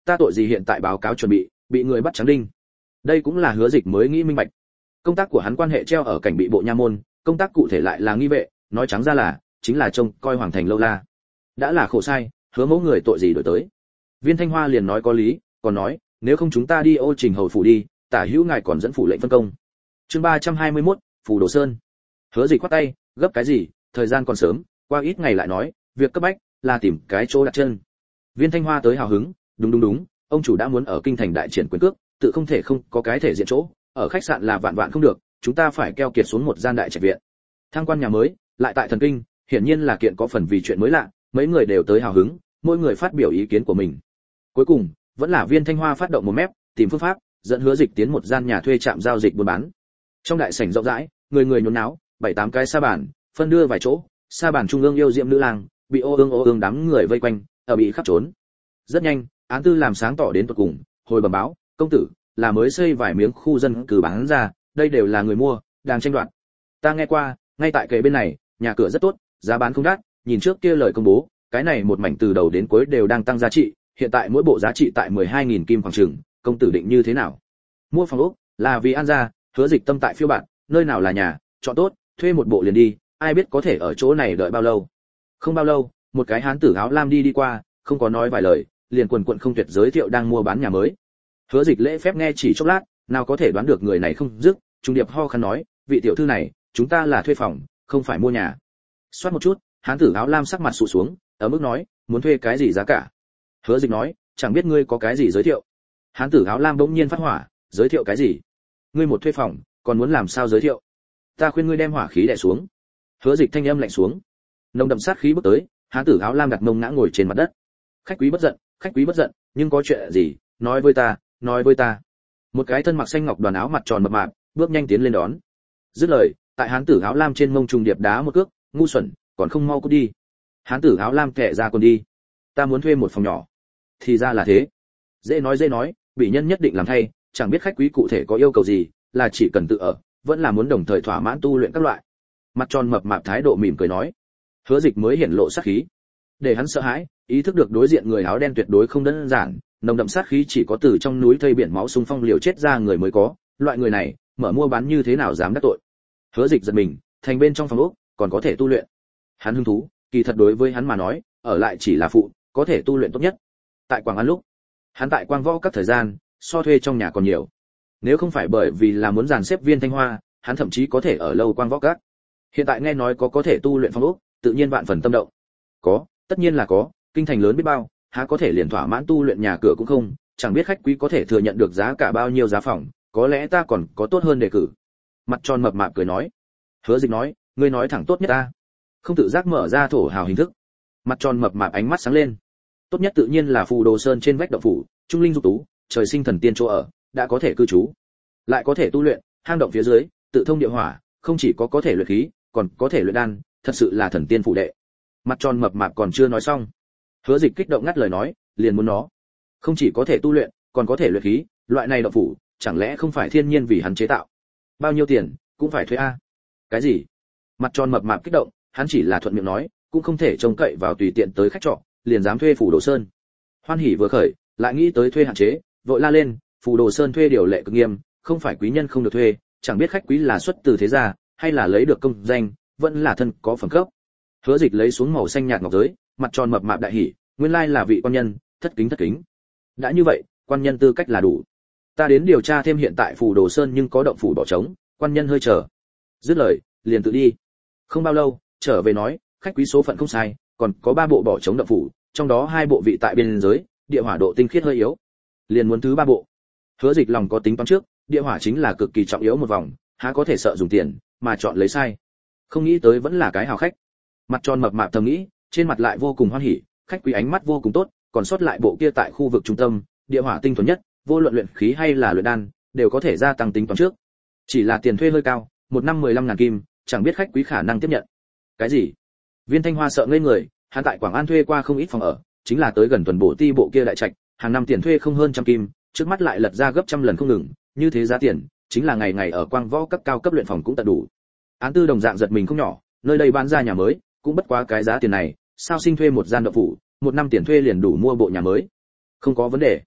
ta tội gì hiện tại báo cáo chuẩn bị bị người bắt trắng đinh. Đây cũng là Hứa Dịch mới nghĩ minh bạch. Công tác của hắn quan hệ treo ở cảnh bị bộ nha môn, công tác cụ thể lại là nghi vệ, nói trắng ra là chính là trông coi hoàng thành lâu la. Đã là khổ sai, Hứa mẫu người tội gì đổi tới. Viên Thanh Hoa liền nói có lý, còn nói, nếu không chúng ta đi Ô Trình hầu phủ đi, tả hữu ngài còn dẫn phủ lệnh phân công. Chương ba trăm hai mươi mốt, phủ Đồ Sơn. Hứa Dịch quát tay, gấp cái gì, thời gian còn sớm, qua ít ngày lại nói, việc cấp bách là tìm cái chỗ đặt chân. Viên Thanh Hoa tới hào hứng, đúng đúng đúng, ông chủ đã muốn ở kinh thành đại triển quyền cước, tự không thể không có cái thể diện chỗ, ở khách sạn là vạn vạn không được, chúng ta phải keo kiệt xuống một gian đại trạch viện. Thăng quan nhà mới, lại tại thần kinh, hiển nhiên là kiện có phần vì chuyện mới lạ, mấy người đều tới hào hứng, mỗi người phát biểu ý kiến của mình. Cuối cùng, vẫn là Viên Thanh Hoa phát động một mép, tìm phương pháp, dẫn Hứa Dịch tiến một gian nhà thuê trạm giao dịch buôn bán. Trong đại sảnh rộng rãi, người người nhốn náo, bảy tám cái sa bàn, phân đưa vài chỗ, sa bàn trung ương yêu diệm nữ lang, bị ô ương ô ương đám người vây quanh, ở bị khắp trốn. Rất nhanh, án tư làm sáng tỏ đến tận cùng, hồi bẩm báo, công tử, là mới xây vài miếng khu dân cư bán ra, đây đều là người mua, đang tranh đoạt. Ta nghe qua, ngay tại kề bên này, nhà cửa rất tốt, giá bán không đắt, nhìn trước kia lời công bố, cái này một mảnh từ đầu đến cuối đều đang tăng giá trị, hiện tại mỗi bộ giá trị tại mười hai nghìn kim khoảng chừng, công tử định như thế nào? Mua phòng ốc, là vì an gia, Hứa Dịch tâm tại phiêu bạn, nơi nào là nhà, chọn tốt, thuê một bộ liền đi, ai biết có thể ở chỗ này đợi bao lâu. Không bao lâu, một cái hán tử áo lam đi đi qua, không có nói vài lời, liền quần quần không tuyệt giới thiệu đang mua bán nhà mới. Hứa Dịch lễ phép nghe chỉ chốc lát, nào có thể đoán được người này không dứt, trung điệp ho khăn nói, vị tiểu thư này, chúng ta là thuê phòng, không phải mua nhà. Soát một chút, hán tử áo lam sắc mặt sụt xuống, ở mức nói, muốn thuê cái gì giá cả. Hứa Dịch nói, chẳng biết ngươi có cái gì giới thiệu. Hán tử áo lam bỗng nhiên phát hỏa, giới thiệu cái gì? Ngươi một thuê phòng, còn muốn làm sao giới thiệu? Ta khuyên ngươi đem hỏa khí đè xuống. Hứa Dịch thanh âm lạnh xuống, nồng đậm sát khí bước tới, hán tử áo lam đặt mông ngã ngồi trên mặt đất. Khách quý bất giận, khách quý bất giận, nhưng có chuyện gì, nói với ta, nói với ta. Một cái thân mặc xanh ngọc đoàn áo mặt tròn mập mạp, bước nhanh tiến lên đón. Dứt lời, tại hán tử áo lam trên mông trùng điệp đá một cước, ngu xuẩn, còn không mau cút đi. Hán tử áo lam kệ ra còn đi. Ta muốn thuê một phòng nhỏ. Thì ra là thế. Dễ nói dễ nói, bị nhân nhất định làm thay, chẳng biết khách quý cụ thể có yêu cầu gì, là chỉ cần tự ở, vẫn là muốn đồng thời thỏa mãn tu luyện các loại. Mặt tròn mập mạp thái độ mỉm cười nói. Hứa Dịch mới hiển lộ sát khí. Để hắn sợ hãi, ý thức được đối diện người áo đen tuyệt đối không đơn giản, nồng đậm sát khí chỉ có từ trong núi thây biển máu xung phong liều chết ra người mới có, loại người này, mở mua bán như thế nào dám đắc tội. Hứa Dịch giật mình, thành bên trong phòng ốc, còn có thể tu luyện. Hắn hứng thú, kỳ thật đối với hắn mà nói, ở lại chỉ là phụ, có thể tu luyện tốt nhất. Tại Quảng An lúc, hắn tại Quang Võ các thời gian, so thuê trong nhà còn nhiều. Nếu không phải bởi vì là muốn dàn xếp Viên Thanh Hoa, hắn thậm chí có thể ở lâu Quang Võ các. Hiện tại nghe nói có có thể tu luyện phòng ốc, tự nhiên vạn phần tâm động. Có, tất nhiên là có, kinh thành lớn biết bao, há có thể liền thỏa mãn tu luyện nhà cửa cũng không, chẳng biết khách quý có thể thừa nhận được giá cả bao nhiêu giá phòng, có lẽ ta còn có tốt hơn đề cử. Mặt tròn mập mạp cười nói. Hứa Dịch nói, ngươi nói thẳng tốt nhất ta. Không tự giác mở ra thổ hào hình thức. Mặt tròn mập mạp ánh mắt sáng lên. Tốt nhất tự nhiên là phù Đồ Sơn trên vách động phủ, trung linh dục tú, trời sinh thần tiên chỗ ở, đã có thể cư trú, lại có thể tu luyện, hang động phía dưới, tự thông địa hỏa, không chỉ có có thể luyện khí, còn có thể luyện đan, thật sự là thần tiên phụ đệ. Mặt tròn mập mạp còn chưa nói xong, Hứa Dịch kích động ngắt lời nói, liền muốn nó. Không chỉ có thể tu luyện, còn có thể luyện khí, loại này động phủ, chẳng lẽ không phải thiên nhiên vì hắn chế tạo? Bao nhiêu tiền, cũng phải thuê a. Cái gì? Mặt tròn mập mạp kích động, hắn chỉ là thuận miệng nói, cũng không thể trông cậy vào tùy tiện tới khách trọ, liền dám thuê phủ Đồ Sơn. Hoan hỉ vừa khởi, lại nghĩ tới thuê hạn chế, vội la lên, phủ Đồ Sơn thuê điều lệ cực nghiêm, không phải quý nhân không được thuê, chẳng biết khách quý là xuất từ thế gia, hay là lấy được công danh, vẫn là thân có phẩm cấp. Hứa Dịch lấy xuống màu xanh nhạt ngọc giới, mặt tròn mập mạp đại hỉ, nguyên lai là vị quan nhân, thất kính thất kính. Đã như vậy, quan nhân tư cách là đủ. Ta đến điều tra thêm hiện tại phủ Đồ Sơn nhưng có động phủ bỏ trống, quan nhân hơi chờ. Dứt lời, liền tự đi. Không bao lâu, trở về nói, khách quý số phận không sai, còn có ba bộ bỏ trống động phủ, trong đó hai bộ vị tại biên giới, địa hỏa độ tinh khiết hơi yếu. Liền muốn thứ ba bộ. Hứa Dịch lòng có tính toán trước, địa hỏa chính là cực kỳ trọng yếu một vòng, há có thể sợ dùng tiền mà chọn lấy sai. Không nghĩ tới vẫn là cái hào khách. Mặt tròn mập mạp thầm nghĩ, trên mặt lại vô cùng hoan hỉ, khách quý ánh mắt vô cùng tốt, còn sót lại bộ kia tại khu vực trung tâm, địa hỏa tinh thuần nhất, vô luận luyện khí hay là luyện đan, đều có thể gia tăng tính toán trước. Chỉ là tiền thuê hơi cao, một năm mười lăm ngàn kim, chẳng biết khách quý khả năng tiếp nhận. Cái gì? Viên Thanh Hoa sợ ngây người, hắn tại Quảng An thuê qua không ít phòng ở, chính là tới gần tuần bổ ti bộ kia đại trạch, hàng năm tiền thuê không hơn trăm kim, trước mắt lại lật ra gấp trăm lần không ngừng, như thế giá tiền, chính là ngày ngày ở Quang Võ các cao cấp luyện phòng cũng tận đủ. Án tư đồng dạng giật mình không nhỏ, nơi đây bán ra nhà mới, cũng bất quá cái giá tiền này, sao sinh thuê một gian động phủ, một năm tiền thuê liền đủ mua bộ nhà mới. Không có vấn đề.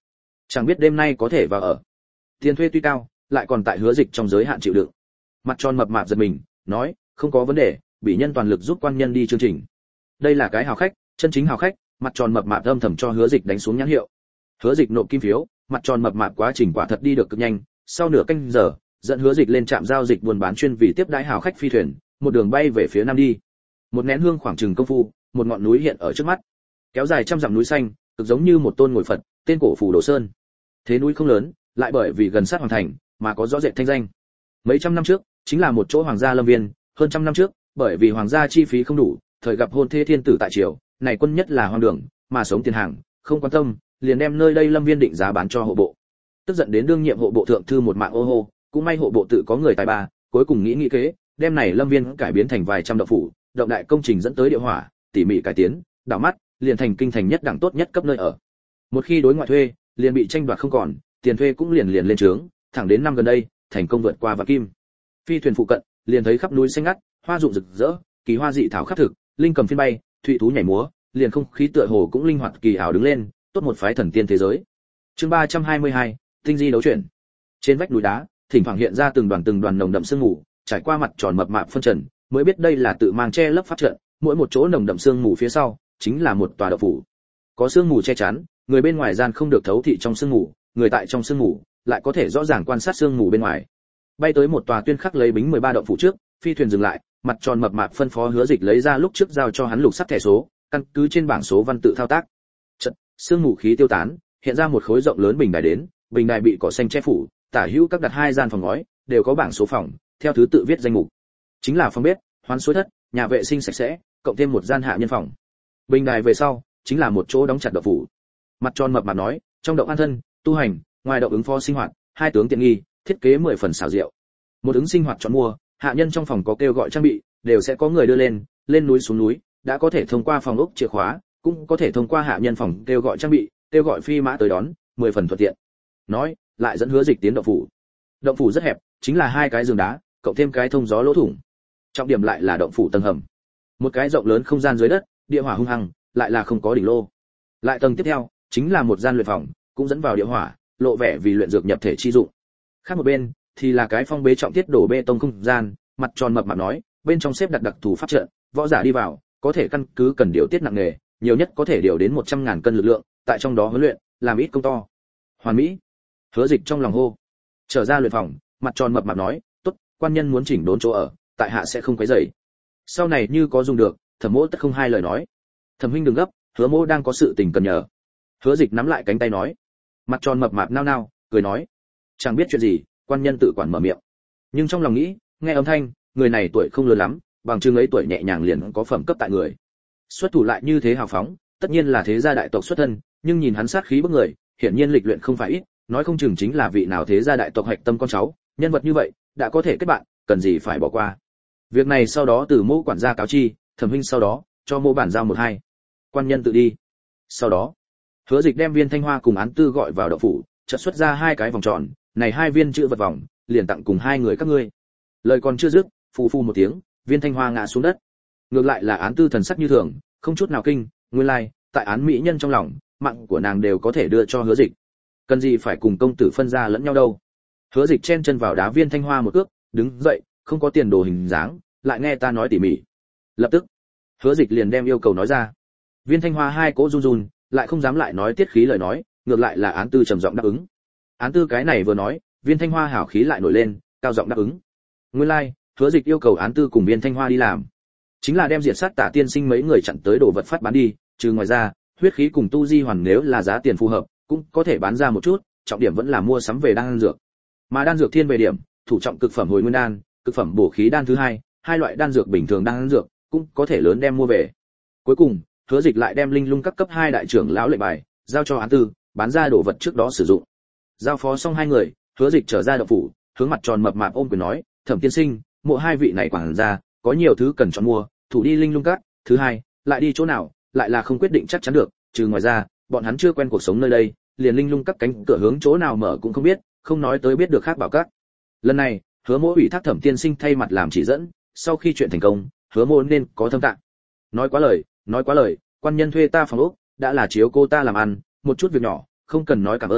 chẳng biết đêm nay có thể vào ở. Tiền thuê tuy cao, lại còn tại Hứa Dịch trong giới hạn chịu đựng. Mặt tròn mập mạp giật mình, nói, không có vấn đề, bị nhân toàn lực giúp quan nhân đi chương trình. Đây là cái hào khách, chân chính hào khách. Mặt tròn mập mạp âm thầm cho Hứa Dịch đánh xuống nhãn hiệu. Hứa Dịch nộp kim phiếu, mặt tròn mập mạp quá trình quả thật đi được cực nhanh, sau nửa canh giờ, dẫn Hứa Dịch lên trạm giao dịch buôn bán chuyên vì tiếp đãi hào khách phi thuyền, một đường bay về phía nam đi. Một nén hương khoảng chừng công phu, một ngọn núi hiện ở trước mắt, kéo dài trăm dặm núi xanh, cực giống như một tôn ngồi Phật, tên cổ Phù Đồ Sơn. Thế núi không lớn, lại bởi vì gần sát hoàng thành, mà có rõ rệt thanh danh. Mấy trăm năm trước, chính là một chỗ hoàng gia lâm viên, hơn trăm năm trước, bởi vì hoàng gia chi phí không đủ, thời gặp hôn thê thiên tử tại triều, này quân nhất là hoàng đường, mà sống tiền hàng, không quan tâm, liền đem nơi đây lâm viên định giá bán cho hộ bộ. Tức giận đến đương nhiệm hộ bộ thượng thư một mạng ô hô, cũng may hộ bộ tự có người tài ba, cuối cùng nghĩ nghĩ kế, đem này lâm viên cải biến thành vài trăm động phủ, động đại công trình dẫn tới địa hỏa, tỉ mỉ cải tiến, đảo mắt, liền thành kinh thành nhất đẳng tốt nhất cấp nơi ở. Một khi đối ngoại thuê, liền bị tranh đoạt không còn, tiền thuê cũng liền liền lên trướng, thẳng đến năm gần đây, thành công vượt qua vạn kim. Phi thuyền phụ cận, liền thấy khắp núi xanh ngắt, hoa rụng rực rỡ, kỳ hoa dị thảo khắp thực, linh cầm phiên bay, thụy thú nhảy múa, liền không khí tựa hồ cũng linh hoạt kỳ ảo đứng lên, tốt một phái thần tiên thế giới. Chương ba trăm hai mươi hai, tinh di đấu chuyển. Trên vách núi đá, thỉnh thoảng hiện ra từng đoàn từng đoàn nồng đậm sương mù, trải qua mặt tròn mập mạp phân trần, mới biết đây là tự mang che lấp pháp trận, mỗi một chỗ nồng đậm sương mù phía sau, chính là một tòa động phủ. Có sương mù che chắn, người bên ngoài gian không được thấu thị trong sương mù, người tại trong sương mù lại có thể rõ ràng quan sát sương mù bên ngoài. Bay tới một tòa tuyên khắc lấy bính mười ba động phủ trước, phi thuyền dừng lại, mặt tròn mập mạp phân phó Hứa Dịch lấy ra lúc trước giao cho hắn lục sắc thẻ số, căn cứ trên bảng số văn tự thao tác. Chợt, sương mù khí tiêu tán, hiện ra một khối rộng lớn bình đài đến, bình đài bị cỏ xanh che phủ, tả hữu các đặt hai gian phòng ngói, đều có bảng số phòng, theo thứ tự viết danh mục. Chính là phòng bếp, hoán suối thất, nhà vệ sinh sạch sẽ, cộng thêm một gian hạ nhân phòng. Bình đài về sau, chính là một chỗ đóng chặt động phủ. Mặt tròn mập mạp nói, trong động an thân, tu hành, ngoài động ứng phó sinh hoạt, hai tướng tiện nghi, thiết kế mười phần xảo diệu. Một ứng sinh hoạt chọn mua, hạ nhân trong phòng có kêu gọi trang bị, đều sẽ có người đưa lên, lên núi xuống núi, đã có thể thông qua phòng ốc chìa khóa, cũng có thể thông qua hạ nhân phòng kêu gọi trang bị, kêu gọi phi mã tới đón, mười phần thuận tiện. Nói, lại dẫn Hứa Dịch tiến động phủ. Động phủ rất hẹp, chính là hai cái giường đá, cộng thêm cái thông gió lỗ thủng. Trọng điểm lại là động phủ tầng hầm. Một cái rộng lớn không gian dưới đất, địa hỏa hung hăng, lại là không có đỉnh lô. Lại tầng tiếp theo, chính là một gian luyện phòng, cũng dẫn vào địa hỏa, lộ vẻ vì luyện dược nhập thể chi dụng. Khác một bên thì là cái phong bế trọng thiết đổ bê tông không gian, mặt tròn mập mạp nói, bên trong xếp đặt đặc thù pháp trận, võ giả đi vào, có thể căn cứ cần điều tiết nặng nghề, nhiều nhất có thể điều đến một trăm ngàn cân lực lượng, tại trong đó huấn luyện, làm ít công to. Hoàn mỹ. Hứa Dịch trong lòng hô. Trở ra luyện phòng, mặt tròn mập mạp nói, tốt, quan nhân muốn chỉnh đốn chỗ ở, tại hạ sẽ không quấy rầy. Sau này như có dùng được, Thẩm Mỗ tất không hai lời nói. Thẩm huynh đừng gấp, Hứa Mỗ đang có sự tình cần nhờ. Hứa Dịch nắm lại cánh tay nói. Mặt tròn mập mạp nao nao, cười nói, chẳng biết chuyện gì, quan nhân tự quản mở miệng. Nhưng trong lòng nghĩ, nghe âm thanh, người này tuổi không lớn lắm, bằng chừng ấy tuổi nhẹ nhàng liền có phẩm cấp tại người. Xuất thủ lại như thế hào phóng, tất nhiên là thế gia đại tộc xuất thân, nhưng nhìn hắn sát khí bức người, hiển nhiên lịch luyện không phải ít, nói không chừng chính là vị nào thế gia đại tộc hạch tâm con cháu, nhân vật như vậy, đã có thể kết bạn, cần gì phải bỏ qua. Việc này sau đó từ Mỗ quản gia cáo chi, Thẩm huynh sau đó cho Mỗ bản giao một hai. Quan nhân tự đi. Sau đó, Hứa Dịch đem Viên Thanh Hoa cùng Án Tư gọi vào động phủ, chợt xuất ra hai cái vòng tròn, này hai viên chữ vật vòng, liền tặng cùng hai người các ngươi. Lời còn chưa dứt, phù phù một tiếng, Viên Thanh Hoa ngã xuống đất. Ngược lại là Án Tư thần sắc như thường, không chút nào kinh, nguyên lai, like, tại Án mỹ nhân trong lòng, mạng của nàng đều có thể đưa cho Hứa Dịch. Cần gì phải cùng công tử phân ra lẫn nhau đâu. Hứa Dịch chen chân vào đá Viên Thanh Hoa một cước, đứng dậy, không có tiền đồ hình dáng, lại nghe ta nói tỉ mỉ. Lập tức, Hứa Dịch liền đem yêu cầu nói ra. Viên Thanh Hoa hai cỗ run run, lại không dám lại nói tiết khí lời nói, ngược lại là Án Tư trầm giọng đáp ứng. Án Tư cái này vừa nói, Viên Thanh Hoa hảo khí lại nổi lên, cao giọng đáp ứng. Nguyên lai, like, Hứa Dịch yêu cầu Án Tư cùng Viên Thanh Hoa đi làm, chính là đem diệt sát Tả tiên sinh mấy người chặn tới đồ vật phát bán đi, trừ ngoài ra, huyết khí cùng tu di hoàn nếu là giá tiền phù hợp, cũng có thể bán ra một chút, trọng điểm vẫn là mua sắm về đan dược. Mà đan dược thiên về điểm, thủ trọng cực phẩm hồi nguyên đan, cực phẩm bổ khí đan thứ hai, hai loại đan dược bình thường đan dược, cũng có thể lớn đem mua về. Cuối cùng, Hứa Dịch lại đem linh lung các cấp hai đại trưởng lão lệnh bài, giao cho Án Tư, bán ra đồ vật trước đó sử dụng. Giao phó xong hai người, Hứa Dịch trở ra động phủ, hướng mặt tròn mập mạp ôm quyền nói, Thẩm tiên sinh, mộ hai vị này quản gia, có nhiều thứ cần chọn mua, thủ đi linh lung các, thứ hai, lại đi chỗ nào, lại là không quyết định chắc chắn được, trừ ngoài ra, bọn hắn chưa quen cuộc sống nơi đây, liền linh lung các cánh cửa hướng chỗ nào mở cũng không biết, không nói tới biết được khác bảo các. Lần này, Hứa Mỗ ủy thác Thẩm tiên sinh thay mặt làm chỉ dẫn, sau khi chuyện thành công, Hứa Mỗ nên có thâm tạng. Nói quá lời, nói quá lời, quan nhân thuê ta phòng ốc, đã là chiếu cô ta làm ăn, một chút việc nhỏ, không cần nói cảm ơn,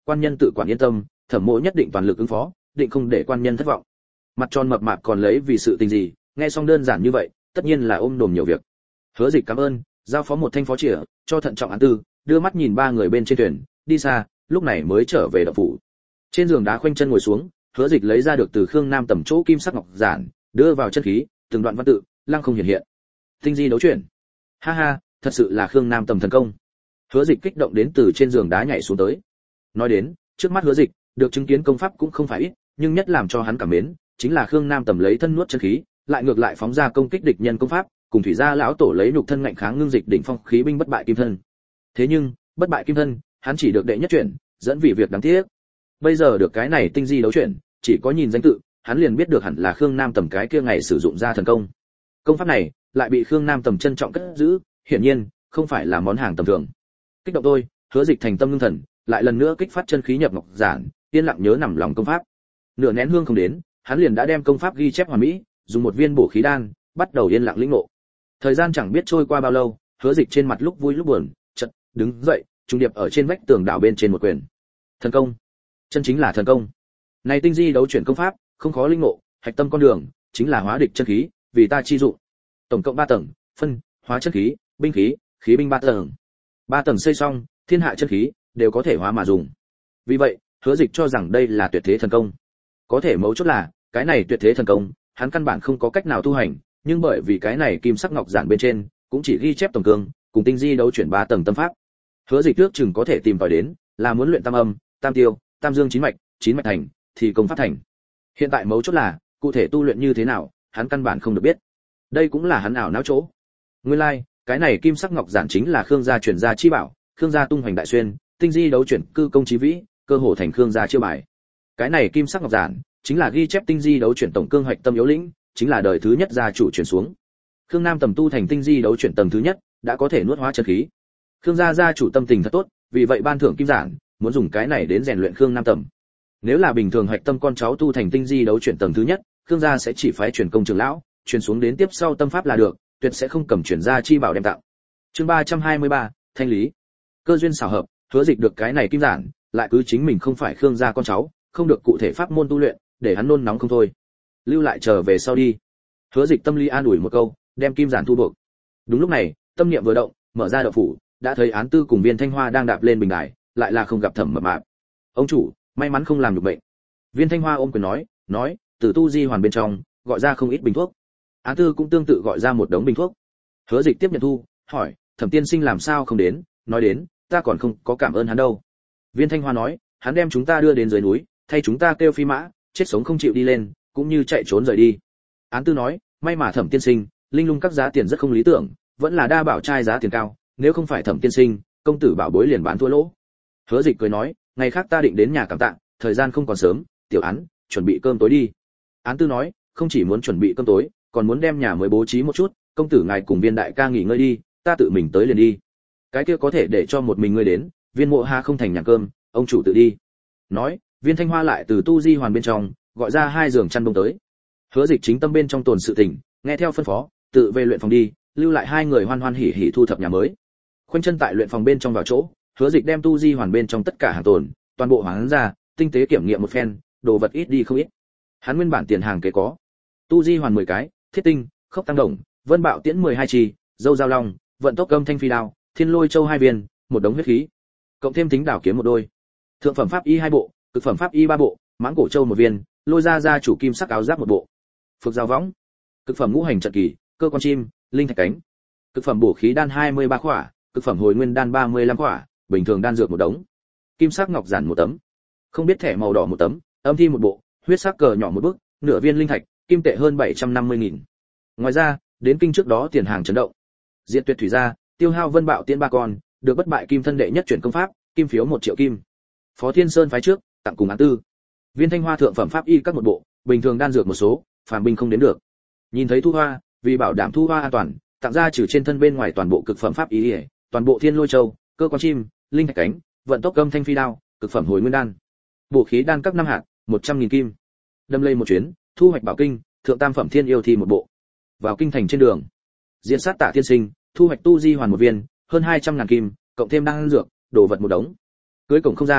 quan nhân tự quản yên tâm, Thẩm Mỗ nhất định toàn lực ứng phó, định không để quan nhân thất vọng. Mặt tròn mập mạp còn lấy vì sự tình gì, nghe xong đơn giản như vậy, tất nhiên là ôm đồm nhiều việc. Hứa Dịch cảm ơn, giao phó một thanh phó chìa, cho thận trọng án tư, đưa mắt nhìn ba người bên trên thuyền, đi xa, lúc này mới trở về động phủ. Trên giường đá khoanh chân ngồi xuống, Hứa Dịch lấy ra được từ Khương Nam tầm chỗ kim sắc ngọc giản, đưa vào chân khí, từng đoạn văn tự, lăng không hiện hiện. Tinh di đấu chuyển. Ha ha, thật sự là Khương Nam tầm thần công. Hứa Dịch kích động đến từ trên giường đá nhảy xuống tới. Nói đến, trước mắt Hứa Dịch, được chứng kiến công pháp cũng không phải ít, nhưng nhất làm cho hắn cảm mến, chính là Khương Nam tầm lấy thân nuốt chân khí, lại ngược lại phóng ra công kích địch nhân công pháp, cùng thủy gia lão tổ lấy nhục thân ngạnh kháng ngưng dịch đỉnh phong khí binh bất bại kim thân. Thế nhưng, bất bại kim thân, hắn chỉ được đệ nhất chuyển, dẫn vì việc đáng tiếc. Bây giờ được cái này tinh di đấu chuyển, chỉ có nhìn danh tự, hắn liền biết được hẳn là Khương Nam tầm cái kia ngày sử dụng ra thần công. Công pháp này lại bị Khương Nam tầm trân trọng cất giữ, hiển nhiên không phải là món hàng tầm thường. Kích động tôi, Hứa Dịch thành tâm ngưng thần, lại lần nữa kích phát chân khí nhập ngọc giản, yên lặng nhớ nằm lòng công pháp. Nửa nén hương không đến, hắn liền đã đem công pháp ghi chép hoàn mỹ, dùng một viên bổ khí đan, bắt đầu yên lặng lĩnh ngộ. Thời gian chẳng biết trôi qua bao lâu, Hứa Dịch trên mặt lúc vui lúc buồn, chợt đứng dậy, trùng điệp ở trên vách tường đảo bên trên một quyền. Thần công, chân chính là thần công. Này tinh di đấu chuyển công pháp, không khó linh ngộ, hạch tâm con đường chính là hóa địch chân khí, vì ta chi dụng. Tổng cộng ba tầng, phân, hóa chân khí, binh khí, khí binh ba tầng. Ba tầng xây xong, thiên hạ chân khí đều có thể hóa mà dùng. Vì vậy, Hứa Dịch cho rằng đây là tuyệt thế thần công. Có thể mấu chốt là, cái này tuyệt thế thần công, hắn căn bản không có cách nào tu hành, nhưng bởi vì cái này kim sắc ngọc giản bên trên cũng chỉ ghi chép tổng cương, cùng tinh di đấu chuyển ba tầng tâm pháp. Hứa Dịch trước chừng có thể tìm tòi đến, là muốn luyện tam âm, tam tiêu, tam dương chín mạch, chín mạch thành, thì công pháp thành. Hiện tại mấu chốt là, cụ thể tu luyện như thế nào, hắn căn bản không được biết. Đây cũng là hắn ảo não chỗ. Nguyên lai, like, cái này kim sắc ngọc giản chính là Khương gia truyền gia chi bảo, Khương gia tung hoành đại xuyên, tinh di đấu chuyển cư công chí vĩ, cơ hồ thành Khương gia chiêu bài. Cái này kim sắc ngọc giản chính là ghi chép tinh di đấu chuyển tổng cương hoạch tâm yếu lĩnh, chính là đời thứ nhất gia chủ truyền xuống. Khương Nam tầm tu thành tinh di đấu chuyển tầng thứ nhất, đã có thể nuốt hóa chân khí. Khương gia gia chủ tâm tình thật tốt, vì vậy ban thưởng kim giản, muốn dùng cái này đến rèn luyện Khương Nam tầm. Nếu là bình thường hoạch tâm con cháu tu thành tinh di đấu chuyển tầng thứ nhất, Khương gia sẽ chỉ phái truyền công trưởng lão, truyền xuống đến tiếp sau tâm pháp là được, tuyệt sẽ không cầm truyền gia chi bảo đem tặng. Chương ba trăm hai mươi ba, thanh lý. Cơ duyên xảo hợp, Hứa Dịch được cái này kim giản, lại cứ chính mình không phải Khương gia con cháu, không được cụ thể pháp môn tu luyện, để hắn nôn nóng không thôi. Lưu lại trở về sau đi. Hứa Dịch tâm lý an ủi một câu, đem kim giản thu buộc. Đúng lúc này, tâm niệm vừa động, mở ra động phủ, đã thấy Án Tư cùng Viên Thanh Hoa đang đạp lên bình đài, lại là không gặp Thẩm Mập Mạp. Ông chủ, may mắn không làm được bệnh. Viên Thanh Hoa ôm quyền nói, nói, từ tu di hoàn bên trong, gọi ra không ít bình thuốc. Án Tư cũng tương tự gọi ra một đống bình thuốc. Hứa Dịch tiếp nhận thu, hỏi, Thẩm tiên sinh làm sao không đến? Nói đến, ta còn không có cảm ơn hắn đâu. Viên Thanh Hoa nói, hắn đem chúng ta đưa đến dưới núi, thay chúng ta kêu phi mã, chết sống không chịu đi lên, cũng như chạy trốn rời đi. Án Tư nói, may mà Thẩm tiên sinh, linh lung các giá tiền rất không lý tưởng, vẫn là đa bảo trai giá tiền cao, nếu không phải Thẩm tiên sinh, công tử bảo bối liền bán thua lỗ. Hứa Dịch cười nói, ngày khác ta định đến nhà cảm tạ, thời gian không còn sớm, tiểu Án, chuẩn bị cơm tối đi. Án Tư nói, không chỉ muốn chuẩn bị cơm tối, còn muốn đem nhà mới bố trí một chút, công tử ngài cùng Viên đại ca nghỉ ngơi đi, ta tự mình tới liền đi. Cái kia có thể để cho một mình ngươi đến, Viên Mộ Ha không thành nhà cơm, ông chủ tự đi. Nói, Viên Thanh Hoa lại từ tu di hoàn bên trong gọi ra hai giường chăn đông tới. Hứa Dịch chính tâm bên trong tồn sự tình, nghe theo phân phó, tự về luyện phòng đi, lưu lại hai người hoan hoan hỉ hỉ thu thập nhà mới. Khoanh chân tại luyện phòng bên trong vào chỗ, Hứa Dịch đem tu di hoàn bên trong tất cả hàng tồn, toàn bộ hoán ra, tinh tế kiểm nghiệm một phen, đồ vật ít đi không ít. Hắn nguyên bản tiền hàng kế có tu di hoàn mười cái, thiết tinh, khốc tăng đồng, vân bạo tiễn mười hai chi, dâu giao long, vận tốc gâm thanh phi đao, thiên lôi châu hai viên, một đống huyết khí, cộng thêm tính đảo kiếm một đôi, thượng phẩm pháp y hai bộ, cực phẩm pháp y ba bộ, mãng cổ châu một viên, lôi ra ra chủ kim sắc áo giáp một bộ, phược giao võng, cực phẩm ngũ hành trận kỳ, cơ quan chim, linh thạch cánh, cực phẩm bổ khí đan hai mươi ba khỏa, cực phẩm hồi nguyên đan ba mươi lăm khỏa, bình thường đan dược một đống, kim sắc ngọc giản một tấm, không biết thẻ màu đỏ một tấm, âm thi một bộ, huyết sắc cờ nhỏ một bức, nửa viên linh thạch, kim tệ hơn bảy trăm năm mươi nghìn. Ngoài ra, đến kinh trước đó tiền hàng chấn động. Diệt tuyệt thủy gia, tiêu hao vân bạo tiên ba con, được bất bại kim thân đệ nhất chuyển công pháp, kim phiếu một triệu kim. Phó Thiên Sơn phái trước, tặng cùng Án Tư. Viên Thanh Hoa thượng phẩm pháp y các một bộ, bình thường đan dược một số, phàm binh không đến được. Nhìn thấy Thu Hoa, vì bảo đảm Thu Hoa an toàn, tặng ra trừ trên thân bên ngoài toàn bộ cực phẩm pháp y, toàn bộ thiên lôi châu, cơ quan chim, linh thạch cánh, vận tốc gâm thanh phi đao, cực phẩm hồi nguyên đan. Bổ khí đan các năm hạt, một trăm nghìn kim. Đâm lây một chuyến, thu hoạch bảo kinh, thượng tam phẩm thiên yêu thi một bộ. Vào kinh thành trên đường, diễn sát Tạ tiên sinh, thu hoạch tu di hoàn một viên, hơn hai trăm ngàn kim, cộng thêm đan dược, đồ vật một đống. Cưới cổng không gian,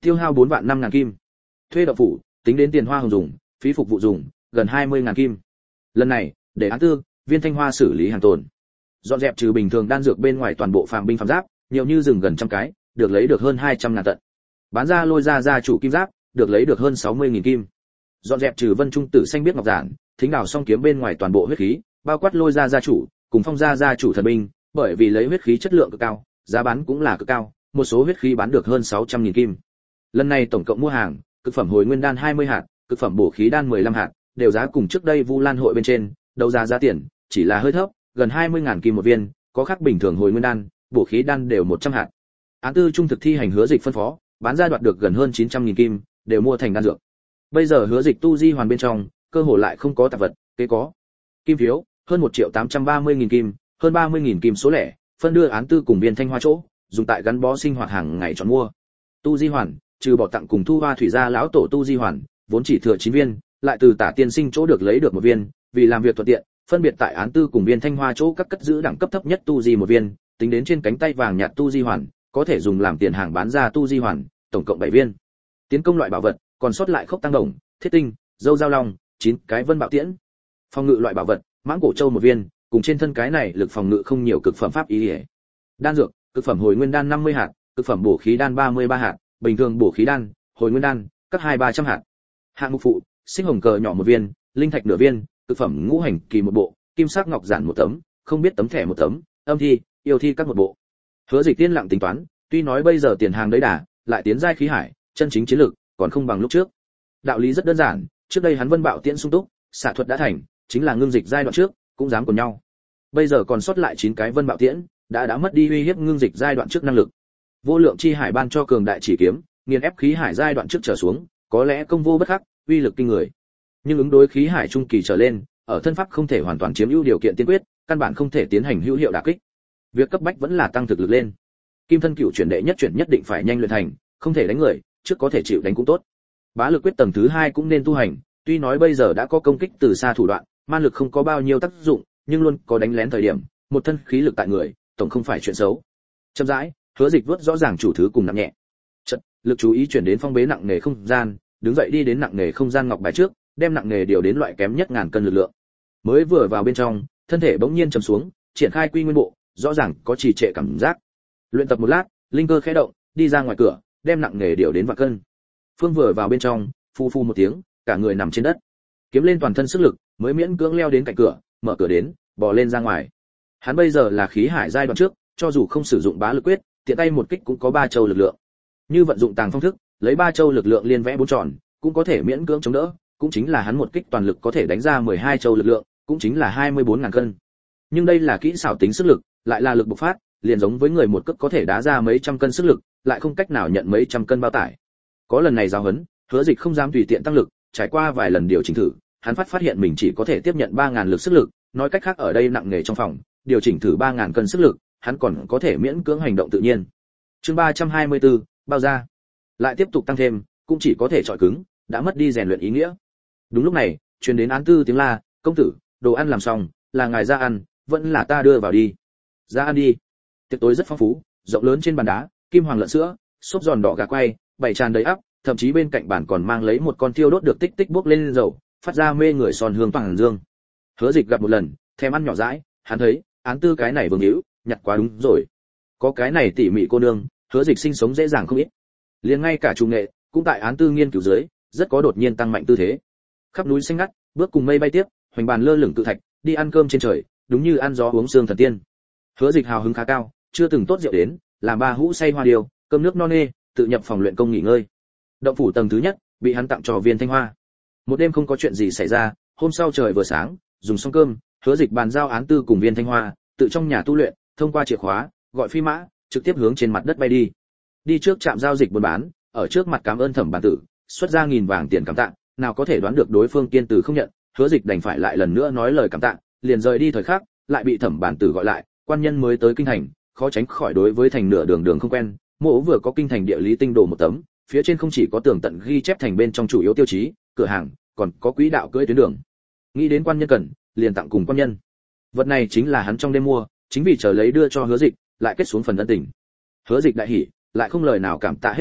tiêu hao bốn vạn năm ngàn kim. Thuê động phủ, tính đến tiền hoa hồng dùng, phí phục vụ dùng, gần hai mươi ngàn kim. Lần này, để án tư, Viên Thanh Hoa xử lý hàng tồn. Dọn dẹp trừ bình thường đan dược bên ngoài toàn bộ phàm binh phàm giáp, nhiều như rừng gần trăm cái, được lấy được hơn hai trăm ngàn tận. Bán ra Lôi ra gia chủ kim giáp, được lấy được hơn sáu mươi nghìn kim. Dọn dẹp trừ Vân Trung Tử xanh biết ngọc giản, thính đào song kiếm bên ngoài toàn bộ huyết khí, bao quát Lôi ra gia chủ, cùng Phong gia gia chủ thần binh, bởi vì lấy huyết khí chất lượng cực cao, giá bán cũng là cực cao, một số huyết khí bán được hơn sáu trăm nghìn kim. Lần này tổng cộng mua hàng, cực phẩm hồi nguyên đan hai mươi hạt, cực phẩm bổ khí đan mười lăm hạt, đều giá cùng trước đây Vu Lan hội bên trên, đấu giá giá tiền chỉ là hơi thấp, gần hai mươi ngàn kim một viên, có khác bình thường hồi nguyên đan, bổ khí đan đều một trăm hạt. Án tư trung thực thi hành Hứa Dịch phân phó, bán ra đoạt được gần hơn chín trăm nghìn kim, đều mua thành đan dược. Bây giờ Hứa Dịch tu di hoàn bên trong, cơ hồ lại không có tạp vật, kế có kim phiếu, hơn một triệu tám trăm ba mươi nghìn kim, hơn ba mươi nghìn kim số lẻ, phân đưa án tư cùng Viên Thanh Hoa chỗ, dùng tại gắn bó sinh hoạt hàng ngày chọn mua. Tu di hoàn, trừ bỏ tặng cùng Thu Hoa thủy gia lão tổ tu di hoàn, vốn chỉ thừa chín viên, lại từ Tả Tiên Sinh chỗ được lấy được một viên, vì làm việc thuận tiện, phân biệt tại án tư cùng Viên Thanh Hoa chỗ các cất giữ đẳng cấp thấp nhất tu di một viên, tính đến trên cánh tay vàng nhạt tu di hoàn, có thể dùng làm tiền hàng bán ra tu di hoàn, tổng cộng bảy viên. Tiến công loại bảo vật, còn sót lại khốc tăng đồng, thiết tinh, dâu giao long, chín cái vân bạo tiễn. Phòng ngự loại bảo vật, mãng cổ châu một viên, cùng trên thân cái này lực phòng ngự không nhiều cực phẩm pháp ý. Đan dược, cực phẩm hồi nguyên đan năm mươi hạt, cực phẩm bổ khí đan ba mươi ba hạt, bình thường bổ khí đan, hồi nguyên đan, các hai ba trăm hạt. Hạng mục phụ, sinh hồng cờ nhỏ một viên, linh thạch nửa viên, cực phẩm ngũ hành kỳ một bộ, kim sắc ngọc giản một tấm, không biết tấm thẻ một tấm, âm thi, yêu thi các một bộ. Hứa Dịch tiên lặng tính toán, tuy nói bây giờ tiền hàng đấy đà, lại tiến giai khí hải, chân chính chiến lực còn không bằng lúc trước. Đạo lý rất đơn giản, trước đây hắn vân bạo tiễn sung túc, xạ thuật đã thành, chính là ngưng dịch giai đoạn trước, cũng dám cùng nhau. Bây giờ còn sót lại chín cái vân bạo tiễn, đã đã mất đi uy hiếp ngưng dịch giai đoạn trước năng lực. Vô lượng chi hải ban cho cường đại chỉ kiếm, nghiền ép khí hải giai đoạn trước trở xuống, có lẽ công vô bất khắc, uy lực kinh người. Nhưng ứng đối khí hải trung kỳ trở lên, ở thân pháp không thể hoàn toàn chiếm ưu điều kiện tiên quyết, căn bản không thể tiến hành hữu hiệu đả kích. Việc cấp bách vẫn là tăng thực lực lên. Kim thân cựu chuyển đệ nhất chuyển nhất định phải nhanh luyện thành, không thể đánh người, trước có thể chịu đánh cũng tốt. Bá lực quyết tầng thứ hai cũng nên tu hành, tuy nói bây giờ đã có công kích từ xa thủ đoạn, man lực không có bao nhiêu tác dụng, nhưng luôn có đánh lén thời điểm, một thân khí lực tại người, tổng không phải chuyện xấu. Chậm rãi, Hứa Dịch vớt rõ ràng chủ thứ cùng nặng nhẹ. Chợt, lực chú ý chuyển đến phong bế nặng nề không gian, đứng dậy đi đến nặng nề không gian ngọc bài trước, đem nặng nề điều đến loại kém nhất ngàn cân lực lượng. Mới vừa vào bên trong, thân thể bỗng nhiên trầm xuống, triển khai quy nguyên bộ, rõ ràng có trì trệ cảm giác. Luyện tập một lát, linh cơ khẽ động, đi ra ngoài cửa, đem nặng nề điều đến vạn cân. Phương vừa vào bên trong, phu phu một tiếng, cả người nằm trên đất. Kiếm lên toàn thân sức lực, mới miễn cưỡng leo đến cạnh cửa, mở cửa đến, bò lên ra ngoài. Hắn bây giờ là khí hải giai đoạn trước, cho dù không sử dụng bá lực quyết, tiện tay một kích cũng có ba châu lực lượng. Như vận dụng tàng phong thức, lấy ba châu lực lượng liên vẽ bốn tròn, cũng có thể miễn cưỡng chống đỡ, cũng chính là hắn một kích toàn lực có thể đánh ra mười hai châu lực lượng, cũng chính là hai mươi bốn ngàn cân. Nhưng đây là kỹ xảo tính sức lực, lại là lực bộc phát, liền giống với người một cước có thể đá ra mấy trăm cân sức lực, lại không cách nào nhận mấy trăm cân bao tải. Có lần này giáo huấn, Hứa Dịch không dám tùy tiện tăng lực, trải qua vài lần điều chỉnh thử, hắn phát phát hiện mình chỉ có thể tiếp nhận ba ngàn lực sức lực, nói cách khác ở đây nặng nghề trong phòng, điều chỉnh thử ba ngàn cân sức lực, hắn còn có thể miễn cưỡng hành động tự nhiên. Chương ba trăm hai mươi tư, bao ra. Lại tiếp tục tăng thêm, cũng chỉ có thể trọi cứng, đã mất đi rèn luyện ý nghĩa. Đúng lúc này, truyền đến án tư tiếng la, "Công tử, đồ ăn làm xong, là ngài ra ăn, vẫn là ta đưa vào đi." "Ra ăn đi." Tiệc tối rất phong phú, rộng lớn trên bàn đá, kim hoàng lợn sữa, xốp giòn đỏ gà quay, bày tràn đầy ắp, thậm chí bên cạnh bàn còn mang lấy một con thiêu đốt được tích tích bốc lên dầu, phát ra mê người son hương toàn dương. Hứa Dịch gặp một lần, thèm ăn nhỏ dãi, hắn thấy, án tư cái này vương hữu, nhặt quá đúng rồi. Có cái này tỉ mỉ cô nương, Hứa Dịch sinh sống dễ dàng không ít. Liền ngay cả chủ nghệ, cũng tại án tư nghiên cứu dưới, rất có đột nhiên tăng mạnh tư thế. Khắp núi xanh ngắt, bước cùng mây bay tiếp, hoành bàn lơ lửng tự thạch, đi ăn cơm trên trời, đúng như ăn gió uống sương thần tiên. Hứa Dịch hào hứng khá cao, chưa từng tốt rượu đến, làm ba hũ say hoa điều, cơm nước no nê, tự nhập phòng luyện công nghỉ ngơi. Động phủ tầng thứ nhất, bị hắn tặng cho Viên Thanh Hoa. Một đêm không có chuyện gì xảy ra, hôm sau trời vừa sáng, dùng xong cơm, Hứa Dịch bàn giao án tư cùng Viên Thanh Hoa, tự trong nhà tu luyện, thông qua chìa khóa, gọi phi mã, trực tiếp hướng trên mặt đất bay đi. Đi trước trạm giao dịch buôn bán, ở trước mặt cảm ơn Thẩm bản tử, xuất ra nghìn vàng tiền cảm tạ, nào có thể đoán được đối phương kiên từ không nhận, Hứa Dịch đành phải lại lần nữa nói lời cảm tạ, liền rời đi thời khắc, lại bị Thẩm bản tử gọi lại, quan nhân mới tới kinh thành, khó tránh khỏi đối với thành nửa đường đường không quen, mộ vừa có kinh thành địa lý tinh đồ một tấm, phía trên không chỉ có tường tận ghi chép thành bên trong chủ yếu tiêu chí, cửa hàng, còn có quỹ đạo cưỡi tuyến đường. Nghĩ đến quan nhân cần, liền tặng cùng quan nhân. Vật này chính là hắn trong đêm mua, chính vì chờ lấy đưa cho Hứa Dịch, lại kết xuống phần ân tình. Hứa Dịch đại hỉ, lại không lời nào cảm tạ hết được,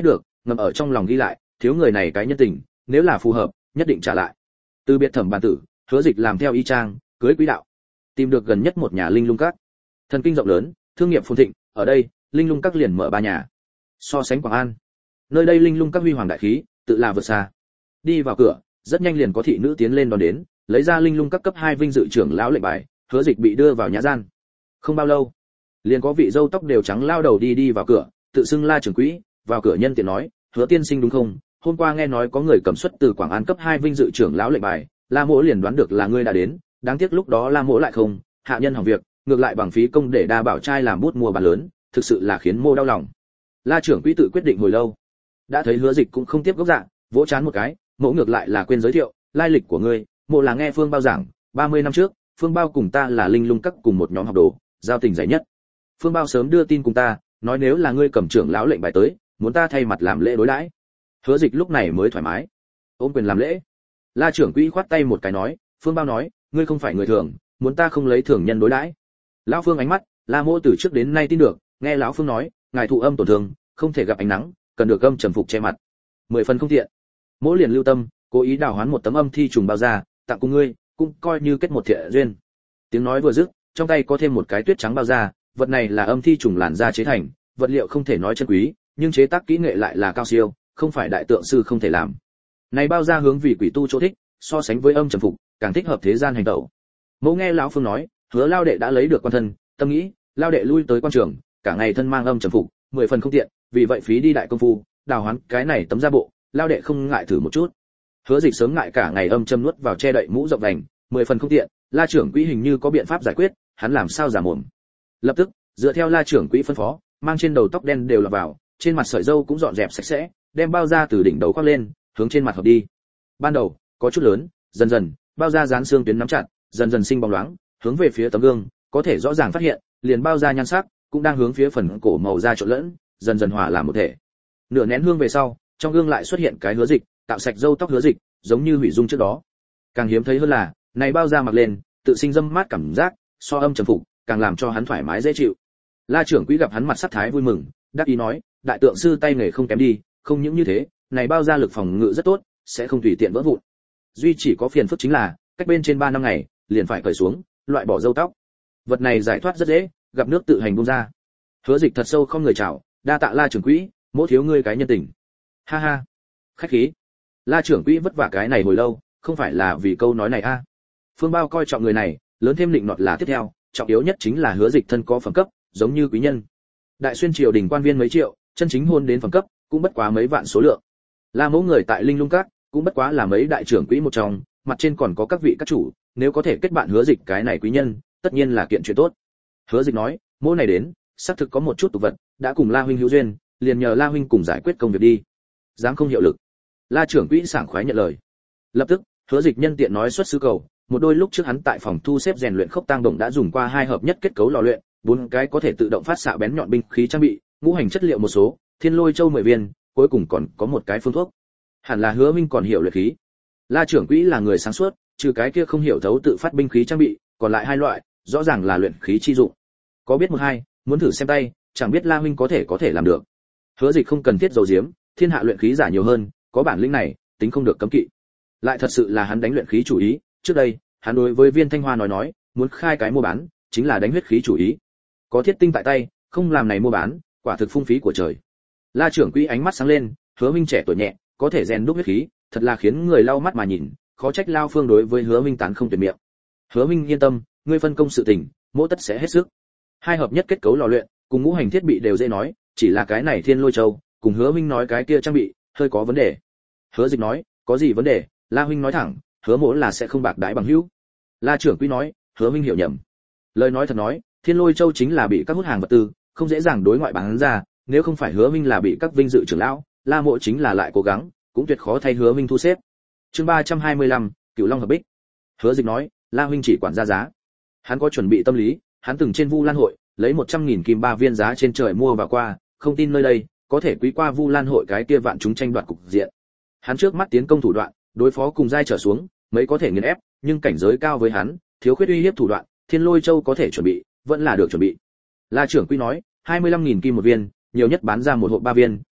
ngầm ở trong lòng ghi lại, thiếu người này cái nhân tình, nếu là phù hợp, nhất định trả lại. Từ biệt thẩm bản tử, Hứa Dịch làm theo y trang, cưới quý đạo, tìm được gần nhất một nhà linh lung các. Thần kinh rộng lớn, thương nghiệp phồn thịnh, ở đây, linh lung các liền mở ba nhà. So sánh Quảng An, nơi đây linh lung các huy hoàng đại khí, tự là vượt xa. Đi vào cửa, rất nhanh liền có thị nữ tiến lên đón đến, lấy ra linh lung các cấp hai vinh dự trưởng lão lệnh bài, Hứa Dịch bị đưa vào nhã gian. Không bao lâu, liền có vị râu tóc đều trắng lao đầu đi đi vào cửa, tự xưng La trưởng quỹ, vào cửa nhân tiện nói, Hứa tiên sinh đúng không? Hôm qua nghe nói có người cầm xuất từ Quảng An cấp hai vinh dự trưởng lão lệnh bài, La Mỗ liền đoán được là ngươi đã đến, đáng tiếc lúc đó La Mỗ lại không, hạ nhân hỏng việc, ngược lại bằng phí công để đa bảo trai làm bút mua bán lớn, thực sự là khiến Mô đau lòng. La trưởng quỹ tự quyết định hồi lâu, đã thấy Hứa Dịch cũng không tiếp gốc dạng, vỗ chán một cái, Mỗ ngược lại là quên giới thiệu, lai lịch của ngươi, Mộ là nghe Phương Bao giảng, ba mươi năm trước, Phương Bao cùng ta là linh lung các cùng một nhóm học đồ, giao tình dày nhất. Phương Bao sớm đưa tin cùng ta, nói nếu là ngươi cầm trưởng lão lệnh bài tới, muốn ta thay mặt làm lễ đối đãi. Hứa Dịch lúc này mới thoải mái, ôm quyền làm lễ. La trưởng quỹ khoát tay một cái nói, Phương Bao nói, ngươi không phải người thường, muốn ta không lấy thường nhân đối đãi. Lão Phương ánh mắt, La Mỗ từ trước đến nay tin được, nghe lão Phương nói, ngài thụ âm tổn thương, không thể gặp ánh nắng, cần được âm trầm phục che mặt. Mười phần không tiện. Mỗ liền lưu tâm, cố ý đào hoán một tấm âm thi trùng bao ra, tặng cùng ngươi, cũng coi như kết một thiện duyên. Tiếng nói vừa dứt, trong tay có thêm một cái tuyết trắng bao ra, vật này là âm thi trùng làn da chế thành, vật liệu không thể nói chân quý, nhưng chế tác kỹ nghệ lại là cao siêu, không phải đại tượng sư không thể làm. Này bao ra hướng vì quỷ tu chỗ thích, so sánh với âm trầm phục, càng thích hợp thế gian hành động. Mỗ nghe lão Phương nói, Hứa lao đệ đã lấy được quan thân, tâm nghĩ, lao đệ lui tới quan trường, cả ngày thân mang âm trầm phục, mười phần không tiện, vì vậy phí đi đại công phu, đào hoán cái này tấm da bộ, lao đệ không ngại thử một chút. Hứa Dịch sớm ngại cả ngày âm châm nuốt vào che đậy mũ rộng vành, mười phần không tiện, La trưởng quỹ hình như có biện pháp giải quyết, hắn làm sao giả mồm. Lập tức, dựa theo La trưởng quỹ phân phó, mang trên đầu tóc đen đều là vào, trên mặt sợi râu cũng dọn dẹp sạch sẽ, đem bao da từ đỉnh đầu khoác lên, hướng trên mặt hợp đi. Ban đầu, có chút lớn, dần dần, bao da dán xương tuyến nắm chặt, dần dần sinh bóng loáng, hướng về phía tấm gương, có thể rõ ràng phát hiện, liền bao da nhan sắc cũng đang hướng phía phần cổ màu da trộn lẫn, dần dần hòa làm một thể. Nửa nén hương về sau, trong gương lại xuất hiện cái Hứa Dịch, tạo sạch râu tóc Hứa Dịch, giống như hủy dung trước đó. Càng hiếm thấy hơn là, này bao da mặc lên, tự sinh dâm mát cảm giác, so âm trầm phục, càng làm cho hắn thoải mái dễ chịu. La trưởng quỹ gặp hắn mặt sắc thái vui mừng, đáp ý nói, đại tượng sư tay nghề không kém đi, không những như thế, này bao da lực phòng ngự rất tốt, sẽ không tùy tiện vỡ vụn. Duy chỉ có phiền phức chính là, cách bên trên ba năm ngày, liền phải cởi xuống, loại bỏ râu tóc. Vật này giải thoát rất dễ, gặp nước tự hành buông ra. Hứa Dịch thật sâu không người chào, đa tạ La trưởng quỹ, Mỗ thiếu ngươi cái nhân tình. Ha ha, khách khí. La trưởng quỹ vất vả cái này hồi lâu, không phải là vì câu nói này a. À. Phương Bao coi trọng người này, lớn thêm định nọt là tiếp theo, trọng yếu nhất chính là Hứa Dịch thân có phẩm cấp, giống như quý nhân. Đại xuyên triều đình quan viên mấy triệu, chân chính hôn đến phẩm cấp, cũng bất quá mấy vạn số lượng. La Mẫu người tại Linh Lung Các, cũng bất quá là mấy đại trưởng quỹ một trong, mặt trên còn có các vị các chủ, nếu có thể kết bạn Hứa Dịch cái này quý nhân, tất nhiên là kiện chuyện tốt. Hứa Dịch nói, Mẫu này đến, xác thực có một chút tục vật, đã cùng La huynh hữu duyên, liền nhờ La huynh cùng giải quyết công việc đi. Dám không hiệu lực. La trưởng quỹ sảng khoái nhận lời. Lập tức, Hứa Dịch nhân tiện nói xuất sư cầu, một đôi lúc trước hắn tại phòng thu xếp rèn luyện khốc tang đồng đã dùng qua hai hợp nhất kết cấu lò luyện, bốn cái có thể tự động phát xạ bén nhọn binh khí trang bị, ngũ hành chất liệu một số, thiên lôi châu mười viên, cuối cùng còn có một cái phương thuốc. Hẳn là Hứa minh còn hiểu luyện khí. La trưởng quỹ là người sáng suốt, trừ cái kia không hiểu thấu tự phát binh khí trang bị, còn lại hai loại, rõ ràng là luyện khí chi dụng. Có biết một hai, muốn thử xem tay, chẳng biết La huynh có thể có thể làm được. Hứa Dịch không cần thiết giấu giếm, thiên hạ luyện khí giả nhiều hơn, có bản lĩnh này, tính không được cấm kỵ. Lại thật sự là hắn đánh luyện khí chủ ý, trước đây, hắn đối với Viên Thanh Hoa nói nói, muốn khai cái mua bán, chính là đánh huyết khí chủ ý. Có thiết tinh tại tay, không làm này mua bán, quả thực phung phí của trời. La trưởng quỹ ánh mắt sáng lên, Hứa minh trẻ tuổi nhẹ, có thể rèn đúc huyết khí, thật là khiến người lau mắt mà nhìn, khó trách Lao Phương đối với Hứa minh tán không tuyệt miệng. Hứa minh yên tâm, ngươi phân công sự tình, Mỗ tất sẽ hết sức. Hai hợp nhất kết cấu lò luyện, cùng ngũ hành thiết bị đều dễ nói, chỉ là cái này Thiên Lôi Châu, cùng Hứa minh nói cái kia trang bị, hơi có vấn đề. Hứa Dịch nói, có gì vấn đề? La huynh nói thẳng, Hứa Mỗ là sẽ không bạc đãi bằng hữu. La trưởng quỹ nói, Hứa minh hiểu nhầm. Lời nói thật nói, Thiên Lôi Châu chính là bị các hút hàng vật tư, không dễ dàng đối ngoại bán ra, nếu không phải Hứa minh là bị các vinh dự trưởng lão, La Mộ chính là lại cố gắng, cũng tuyệt khó thay Hứa minh thu xếp. Chương ba trăm hai mươi lăm, Cửu Long hợp bích. Hứa Dịch nói, La huynh chỉ quản ra giá. Hắn có chuẩn bị tâm lý, hắn từng trên Vu Lan hội lấy một trăm nghìn kim ba viên giá trên trời mua vào qua, không tin nơi đây có thể quý qua Vu Lan hội cái kia vạn chúng tranh đoạt cục diện. Hắn trước mắt tiến công thủ đoạn, đối phó cùng giai trở xuống, mấy có thể nghiền ép, nhưng cảnh giới cao với hắn, thiếu khuyết uy hiếp thủ đoạn, Thiên Lôi Châu có thể chuẩn bị, vẫn là được chuẩn bị. La trưởng quỹ nói, hai mươi lăm nghìn kim một viên, nhiều nhất bán ra một hộp ba viên,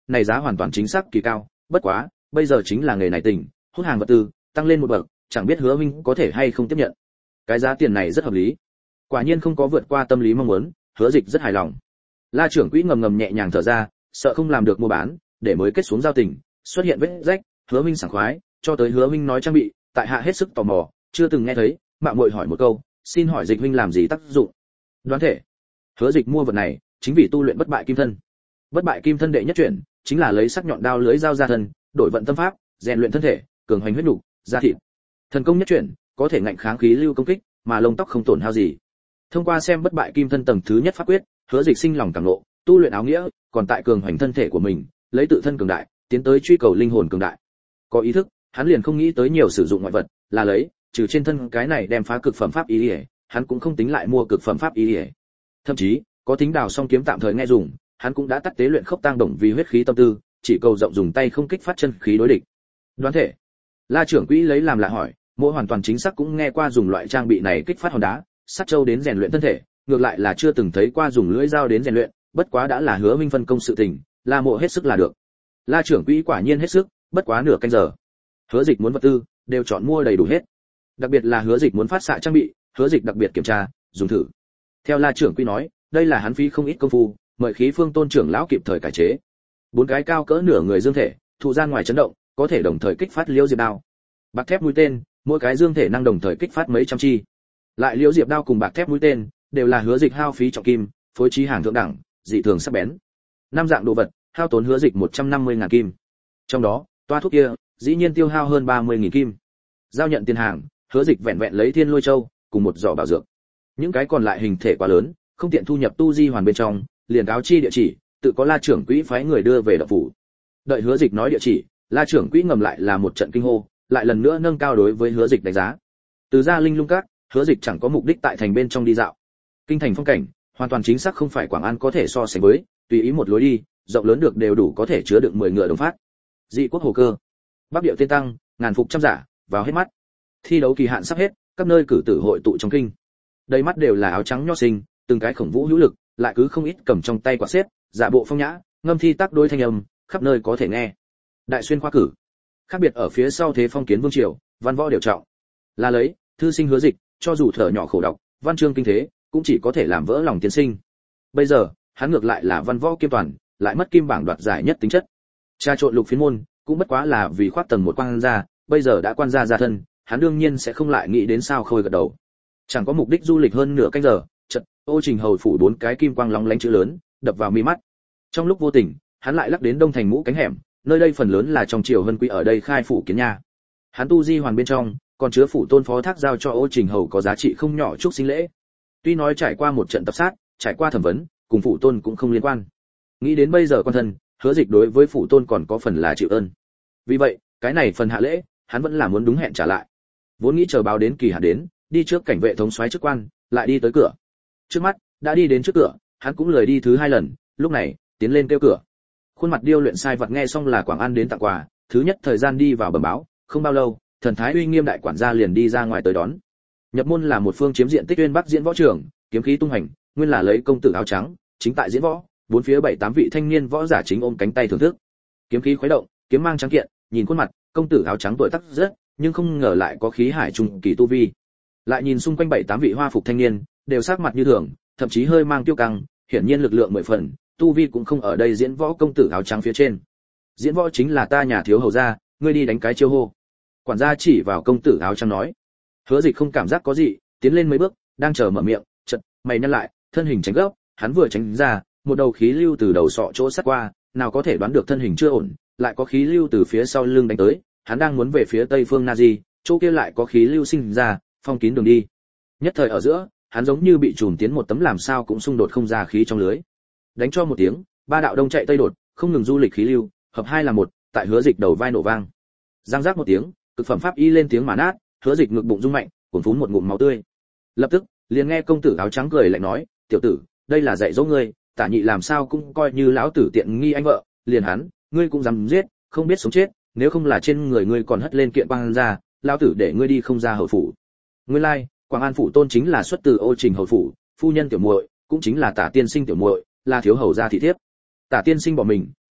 này giá hoàn toàn chính xác kỳ cao, bất quá, bây giờ chính là nghề này tỉnh, hút hàng vật tư, tăng lên một bậc, chẳng biết Hứa Minh có thể hay không tiếp nhận. Cái giá tiền này rất hợp lý. Quả nhiên không có vượt qua tâm lý mong muốn, Hứa Dịch rất hài lòng. La trưởng quỹ ngầm ngầm nhẹ nhàng thở ra, sợ không làm được mua bán, để mới kết xuống giao tình, xuất hiện vết rách, Hứa Minh sảng khoái, cho tới Hứa Minh nói trang bị, tại hạ hết sức tò mò, chưa từng nghe thấy, mạo muội hỏi một câu, xin hỏi Dịch huynh làm gì tác dụng? Đoán thể. Hứa Dịch mua vật này, chính vì tu luyện bất bại kim thân. Bất bại kim thân đệ nhất chuyển, chính là lấy sắc nhọn đao lưới dao ra thân, đổi vận tâm pháp, rèn luyện thân thể, cường hoành huyết nục, da thịt. Thần công nhất chuyển, có thể ngạnh kháng khí lưu công kích, mà lông tóc không tổn hao gì. Thông qua xem bất bại kim thân tầng thứ nhất pháp quyết, Hứa Dịch sinh lòng cảm ngộ, tu luyện áo nghĩa, còn tại cường hoành thân thể của mình, lấy tự thân cường đại, tiến tới truy cầu linh hồn cường đại. Có ý thức, hắn liền không nghĩ tới nhiều sử dụng ngoại vật, là lấy, trừ trên thân cái này đem phá cực phẩm pháp ý, ý hắn cũng không tính lại mua cực phẩm pháp ý. ý. Thậm chí, có tính đào song kiếm tạm thời nghe dùng, hắn cũng đã tắt tế luyện khốc tang động vì huyết khí tâm tư, chỉ cầu rộng dùng tay không kích phát chân khí đối địch. Đoán thể. La trưởng quỹ lấy làm lạ hỏi, mỗi hoàn toàn chính xác cũng nghe qua dùng loại trang bị này kích phát hòn đá, sắt châu đến rèn luyện thân thể, ngược lại là chưa từng thấy qua dùng lưỡi dao đến rèn luyện, bất quá đã là Hứa Minh phân công sự tình, La mộ hết sức là được. La trưởng quỹ quả nhiên hết sức, bất quá nửa canh giờ. Hứa Dịch muốn vật tư, đều chọn mua đầy đủ hết. Đặc biệt là Hứa Dịch muốn phát xạ trang bị, Hứa Dịch đặc biệt kiểm tra, dùng thử. Theo La trưởng quỹ nói, đây là hắn phí không ít công phu, mời Khí Phương Tôn trưởng lão kịp thời cải chế. Bốn cái cao cỡ nửa người dương thể, thụ gian ngoài chấn động, có thể đồng thời kích phát liễu diệp đao. Bạc thép mũi tên, mỗi cái dương thể năng đồng thời kích phát mấy trăm chi. Lại liễu diệp đao cùng bạc thép mũi tên, đều là Hứa Dịch hao phí trọng kim, phối trí hàng thượng đẳng, dị thường sắc bén. Năm dạng đồ vật, hao tốn Hứa Dịch một trăm năm mươi ngàn kim. Trong đó, toa thuốc kia, dĩ nhiên tiêu hao hơn ba mươi nghìn kim. Giao nhận tiền hàng, Hứa Dịch vẹn vẹn lấy Thiên Lôi Châu cùng một giỏ bảo dược. Những cái còn lại hình thể quá lớn, không tiện thu nhập tu di hoàn bên trong, liền cáo chi địa chỉ, tự có La trưởng quỹ phái người đưa về đập phủ. Đợi Hứa Dịch nói địa chỉ, La trưởng quỹ ngầm lại là một trận kinh hô, lại lần nữa nâng cao đối với Hứa Dịch đánh giá. Từ ra linh lung các, Hứa Dịch chẳng có mục đích tại thành bên trong đi dạo. Kinh thành phong cảnh, hoàn toàn chính xác không phải Quảng An có thể so sánh với, tùy ý một lối đi, rộng lớn được đều đủ có thể chứa đựng mười ngựa đồng phát. Dị quốc hồ cơ, Bắc Điệu tiên tăng, ngàn phục trăm giả, vào hết mắt. Thi đấu kỳ hạn sắp hết, các nơi cử tử hội tụ trong kinh. Đầy mắt đều là áo trắng nho sinh, từng cái khổng vũ hữu lực, lại cứ không ít cầm trong tay quạt xếp, giả bộ phong nhã, ngâm thi tác đối thanh âm, khắp nơi có thể nghe. Đại xuyên khoa cử, khác biệt ở phía sau thế phong kiến vương triều, văn võ đều trọng. Là lấy, thư sinh Hứa Dịch, cho dù thở nhỏ khổ đọc, văn chương kinh thế, cũng chỉ có thể làm vỡ lòng tiên sinh. Bây giờ, hắn ngược lại là văn võ kiêm toàn, lại mất kim bảng đoạt giải nhất tính chất. Tra trộn lục phiến môn, cũng bất quá là vì khoác tầng một quan gia, bây giờ đã quan gia gia thân, hắn đương nhiên sẽ không lại nghĩ đến sao khôi gật đầu. Chẳng có mục đích du lịch hơn nửa canh giờ, chợt, Ô Trình Hầu phủ bốn cái kim quang lóng lánh chữ lớn, đập vào mi mắt. Trong lúc vô tình, hắn lại lắc đến Đông Thành Mũ cánh hẻm, nơi đây phần lớn là trong triều hân quý ở đây khai phủ kiến nhà. Hắn tu di hoàn bên trong, còn chứa phủ tôn phó thác giao cho Ô Trình Hầu có giá trị không nhỏ chúc sinh lễ. Tuy nói trải qua một trận tập sát, trải qua thẩm vấn, cùng phủ tôn cũng không liên quan. Nghĩ đến bây giờ quan thân, Hứa Dịch đối với phủ tôn còn có phần là chịu ơn. Vì vậy, cái này phần hạ lễ, hắn vẫn là muốn đúng hẹn trả lại. Vốn nghĩ chờ báo đến kỳ hạn đến, đi trước cảnh vệ thống soái chức quan, lại đi tới cửa. Trước mắt, đã đi đến trước cửa, hắn cũng lười đi thứ hai lần, lúc này, tiến lên kêu cửa. Khuôn mặt điêu luyện sai vật nghe xong là Quảng An đến tặng quà, thứ nhất thời gian đi vào bẩm báo, không bao lâu, thần thái uy nghiêm đại quản gia liền đi ra ngoài tới đón. Nhập môn là một phương chiếm diện tích uyên bắc diễn võ trường, kiếm khí tung hành, nguyên là lấy công tử áo trắng, chính tại diễn võ, bốn phía bảy tám vị thanh niên võ giả chính ôm cánh tay thưởng thức. Kiếm khí khuấy động, kiếm mang trắng kiện, nhìn khuôn mặt, công tử áo trắng tuổi tác rất, nhưng không ngờ lại có khí hải trung kỳ tu vi. Lại nhìn xung quanh bảy tám vị hoa phục thanh niên, đều sắc mặt như thường, thậm chí hơi mang tiêu căng, hiển nhiên lực lượng mười phần, tu vi cũng không ở đây diễn võ công tử áo trắng phía trên. Diễn võ chính là ta nhà thiếu hầu gia, ngươi đi đánh cái chiêu hô. Quản gia chỉ vào công tử áo trắng nói. Hứa Dịch không cảm giác có gì, tiến lên mấy bước, đang chờ mở miệng, chợt mày nhăn lại, thân hình tránh gấp, hắn vừa tránh ra, một đầu khí lưu từ đầu sọ chỗ sát qua, nào có thể đoán được thân hình chưa ổn, lại có khí lưu từ phía sau lưng đánh tới, hắn đang muốn về phía tây phương Nazi, chỗ kia lại có khí lưu sinh ra, phong kín đường đi. Nhất thời ở giữa, hắn giống như bị trùm tiến một tấm làm sao cũng xung đột không ra khí trong lưới. Đánh cho một tiếng, ba đạo đông chạy tây đột, không ngừng du lịch khí lưu, hợp hai là một, tại Hứa Dịch đầu vai nổ vang. Giang giác một tiếng, cực phẩm pháp y lên tiếng mà nát, Hứa Dịch ngực bụng rung mạnh, cuồn phún một ngụm máu tươi. Lập tức, liền nghe công tử áo trắng cười lạnh nói, "Tiểu tử, đây là dạy dỗ ngươi, Tả Nhị làm sao cũng coi như lão tử tiện nghi anh vợ, liền hắn, ngươi cũng dám giết, không biết sống chết, nếu không là trên người ngươi còn hất lên kiện quang ra, lão tử để ngươi đi không ra hầu phủ." Nguyên lai, like, Quảng An phủ tôn chính là xuất từ Ô Trình hầu phủ, phu nhân tiểu muội, cũng chính là Tả tiên sinh tiểu muội, là thiếu hầu gia thị thiếp. Tả tiên sinh bỏ mình,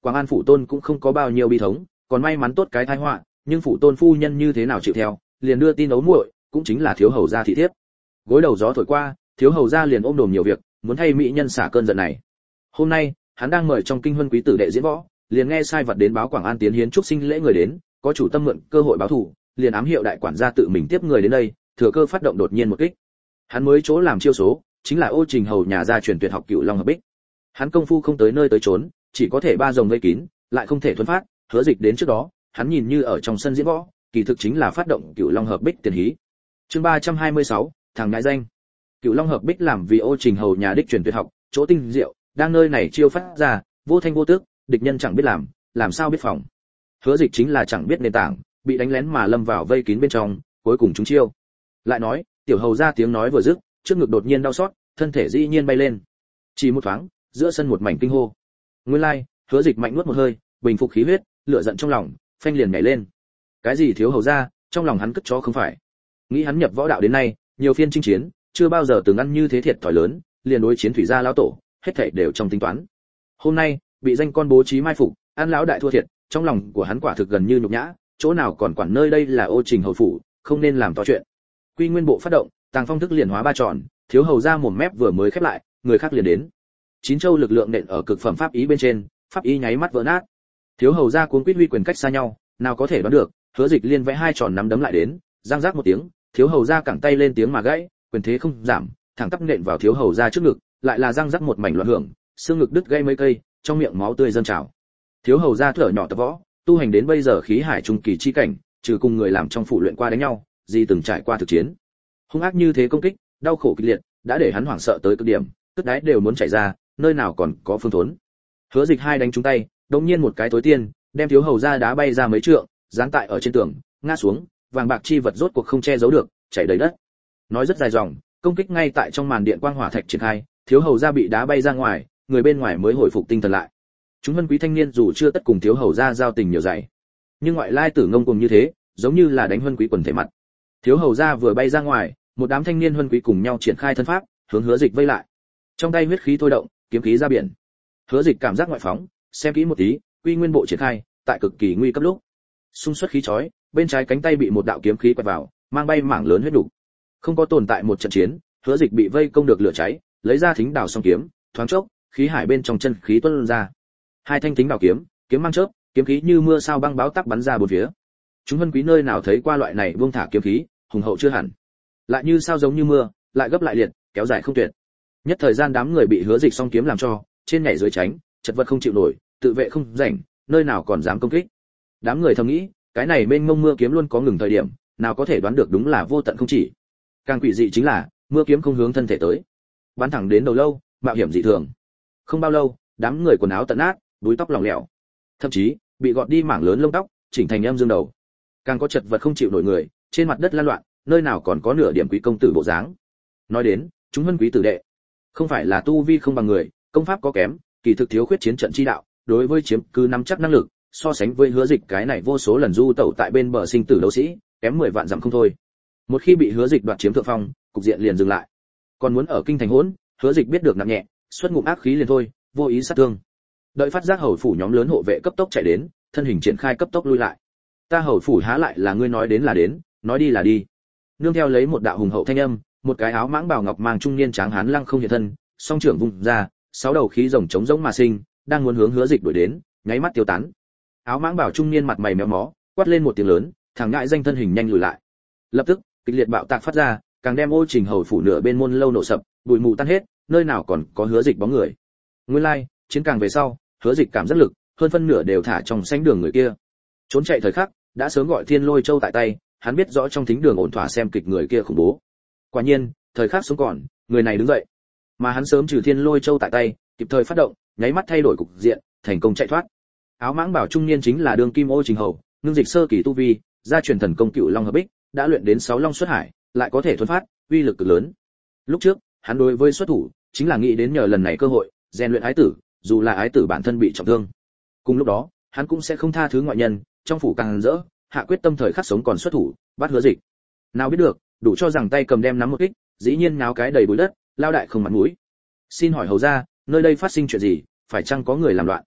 Quảng An phủ tôn cũng không có bao nhiêu bi thống, còn may mắn tốt cái tai họa, nhưng phủ tôn phu nhân như thế nào chịu theo, liền đưa tin ấu muội, cũng chính là thiếu hầu gia thị thiếp. Gối đầu gió thổi qua, thiếu hầu gia liền ôm đồm nhiều việc, muốn thay mỹ nhân xả cơn giận này. Hôm nay, hắn đang mời trong kinh huân quý tử đệ diễn võ, liền nghe sai vật đến báo Quảng An tiến hiến chúc sinh lễ người đến, có chủ tâm mượn cơ hội báo thù, liền ám hiệu đại quản gia tự mình tiếp người đến đây, thừa cơ phát động đột nhiên một kích. Hắn mới chỗ làm chiêu số, chính là Ô Trình hầu nhà gia truyền tuyệt học Cửu Long hợp bích. Hắn công phu không tới nơi tới trốn, chỉ có thể ba rồng vây kín, lại không thể thuần phát, Hứa Dịch đến trước đó, hắn nhìn như ở trong sân diễn võ, kỳ thực chính là phát động Cửu Long hợp bích tiền hí. Chương ba trăm hai mươi sáu, thằng ngại danh. Cửu Long hợp bích làm vì Ô Trình hầu nhà đích truyền tuyệt học, chỗ tinh diệu, đang nơi này chiêu phát ra, vô thanh vô tức, địch nhân chẳng biết làm, làm sao biết phòng. Hứa Dịch chính là chẳng biết nền tảng, bị đánh lén mà lâm vào vây kín bên trong, cuối cùng trúng chiêu. Lại nói, tiểu hầu ra tiếng nói vừa dứt, trước ngực đột nhiên đau xót, thân thể dĩ nhiên bay lên. Chỉ một thoáng, giữa sân một mảnh kinh hô. Nguyên lai, Hứa Dịch mạnh nuốt một hơi, bình phục khí huyết, lửa giận trong lòng, phanh liền nhảy lên. Cái gì thiếu hầu ra, trong lòng hắn cất chó không phải. Nghĩ hắn nhập võ đạo đến nay, nhiều phiên chinh chiến, chưa bao giờ từng ăn như thế thiệt thòi lớn, liền đối chiến thủy gia lão tổ, hết thảy đều trong tính toán. Hôm nay, bị danh con bố trí mai phục, ăn lão đại thua thiệt, trong lòng của hắn quả thực gần như nhục nhã, chỗ nào còn quản nơi đây là Ô Trình hầu phủ, không nên làm to chuyện. Quy Nguyên bộ phát động, Tàng Phong thức liền hóa ba tròn, thiếu hầu ra mồm mép vừa mới khép lại, người khác liền đến. Chín châu lực lượng nện ở cực phẩm pháp ý bên trên, pháp ý nháy mắt vỡ nát. Thiếu hầu ra cuốn quýt huy quyền cách xa nhau, nào có thể đoán được, Hứa Dịch liên vẽ hai tròn nắm đấm lại đến, răng rác một tiếng, thiếu hầu ra cẳng tay lên tiếng mà gãy, quyền thế không giảm, thẳng tắp nện vào thiếu hầu ra trước ngực, lại là răng rắc một mảnh loạn hưởng, xương ngực đứt gãy mấy cây, trong miệng máu tươi dâng trào. Thiếu hầu ra thở nhỏ tập võ, tu hành đến bây giờ khí hải trung kỳ chi cảnh, trừ cùng người làm trong phủ luyện qua đánh nhau, gì từng trải qua thực chiến. Hung ác như thế công kích, đau khổ kịch liệt, đã để hắn hoảng sợ tới cực điểm, tức đáy đều muốn chảy ra, nơi nào còn có phương thốn. Hứa Dịch hai đánh trúng tay, đột nhiên một cái tối tiên, đem thiếu hầu ra đá bay ra mấy trượng, giáng tại ở trên tường, ngã xuống, vàng bạc chi vật rốt cuộc không che giấu được, chảy đầy đất. Nói rất dài dòng, công kích ngay tại trong màn điện quang hỏa thạch triển khai, thiếu hầu ra bị đá bay ra ngoài, người bên ngoài mới hồi phục tinh thần lại. Chúng vân quý thanh niên dù chưa tất cùng thiếu hầu ra giao tình nhiều dày, nhưng ngoại lai tử ngông cùng như thế, giống như là đánh vân quý quần thể mặt. Thiếu hầu ra vừa bay ra ngoài, một đám thanh niên vân quý cùng nhau triển khai thân pháp, hướng Hứa Dịch vây lại. Trong tay huyết khí thôi động, kiếm khí ra biển. Hứa Dịch cảm giác ngoại phóng, xem kỹ một tí, Quy Nguyên bộ triển khai, tại cực kỳ nguy cấp lúc, xung xuất khí chói, bên trái cánh tay bị một đạo kiếm khí quẹt vào, mang bay mảng lớn huyết đủ. Không có tồn tại một trận chiến, Hứa Dịch bị vây công được lửa cháy, lấy ra thính đào song kiếm, thoáng chốc, khí hải bên trong chân khí tuôn ra. Hai thanh thính đào kiếm, kiếm mang chớp, kiếm khí như mưa sao băng báo tắc bắn ra bốn phía. Chúng vân quý nơi nào thấy qua loại này buông thả kiếm khí, hùng hậu chưa hẳn. Lại như sao giống như mưa, lại gấp lại liệt, kéo dài không tuyệt. Nhất thời gian đám người bị Hứa Dịch song kiếm làm cho, trên nhảy dưới tránh, chật vật không chịu nổi, tự vệ không rảnh, nơi nào còn dám công kích. Đám người thầm nghĩ, cái này bên mông mưa kiếm luôn có ngừng thời điểm, nào có thể đoán được đúng là vô tận không chỉ. Càng quỷ dị chính là, mưa kiếm không hướng thân thể tới, bắn thẳng đến đầu lâu, mạo hiểm dị thường. Không bao lâu, đám người quần áo tận nát, búi tóc lỏng lẻo, thậm chí bị gọt đi mảng lớn lông tóc, chỉnh thành em dương đầu. Càng có chật vật không chịu nổi người, trên mặt đất lăn loạn, nơi nào còn có nửa điểm quý công tử bộ dáng. Nói đến, chúng vân quý tử đệ, không phải là tu vi không bằng người, công pháp có kém, kỳ thực thiếu khuyết chiến trận chi đạo, đối với chiếm cứ nắm chắc năng lực, so sánh với Hứa Dịch cái này vô số lần du tẩu tại bên bờ sinh tử đấu sĩ, kém mười vạn dặm không thôi. Một khi bị Hứa Dịch đoạt chiếm thượng phong, cục diện liền dừng lại. Còn muốn ở kinh thành hỗn, Hứa Dịch biết được nặng nhẹ, xuất ngụm ác khí liền thôi, vô ý sát thương. Đợi phát giác hầu phủ nhóm lớn hộ vệ cấp tốc chạy đến, thân hình triển khai cấp tốc lui lại. Ta hầu phủ há lại là ngươi nói đến là đến, nói đi là đi. Nương theo lấy một đạo hùng hậu thanh âm, một cái áo mãng bào ngọc mang trung niên tráng hán lăng không hiện thân, song trưởng vung ra, sáu đầu khí rồng chống giống mà sinh, đang muốn hướng Hứa Dịch đuổi đến, nháy mắt tiêu tán. Áo mãng bảo trung niên mặt mày méo mó, quát lên một tiếng lớn, thằng ngại danh thân hình nhanh lùi lại. Lập tức, kịch liệt bạo tạc phát ra, càng đem Ô Trình hầu phủ nửa bên môn lâu nổ sập, bụi mù tan hết, nơi nào còn có Hứa Dịch bóng người. Nguyên lai, chiến càng về sau, Hứa Dịch cảm giác lực, hơn phân nửa đều thả trong sánh đường người kia. Trốn chạy thời khắc, đã sớm gọi Thiên Lôi Châu tại tay, hắn biết rõ trong thính đường ổn thỏa xem kịch người kia khủng bố. Quả nhiên, thời khắc sống còn, người này đứng dậy. Mà hắn sớm trừ Thiên Lôi Châu tại tay, kịp thời phát động, nháy mắt thay đổi cục diện, thành công chạy thoát. Áo mãng bảo trung niên chính là đương kim Ô Trình hầu, ngưng dịch sơ kỳ tu vi, gia truyền thần công Cựu Long hợp bích, đã luyện đến sáu long xuất hải, lại có thể thuần phát, uy lực cực lớn. Lúc trước, hắn đối với xuất thủ, chính là nghĩ đến nhờ lần này cơ hội, rèn luyện ái tử, dù là ái tử bản thân bị trọng thương. Cùng lúc đó, hắn cũng sẽ không tha thứ ngoại nhân, trong phủ càng rỡ, hạ quyết tâm thời khắc sống còn xuất thủ, bắt Hứa Dịch. Nào biết được, đủ cho rằng tay cầm đem nắm một kích, dĩ nhiên náo cái đầy bụi đất, lao đại không mặt mũi. Xin hỏi hầu gia, nơi đây phát sinh chuyện gì, phải chăng có người làm loạn?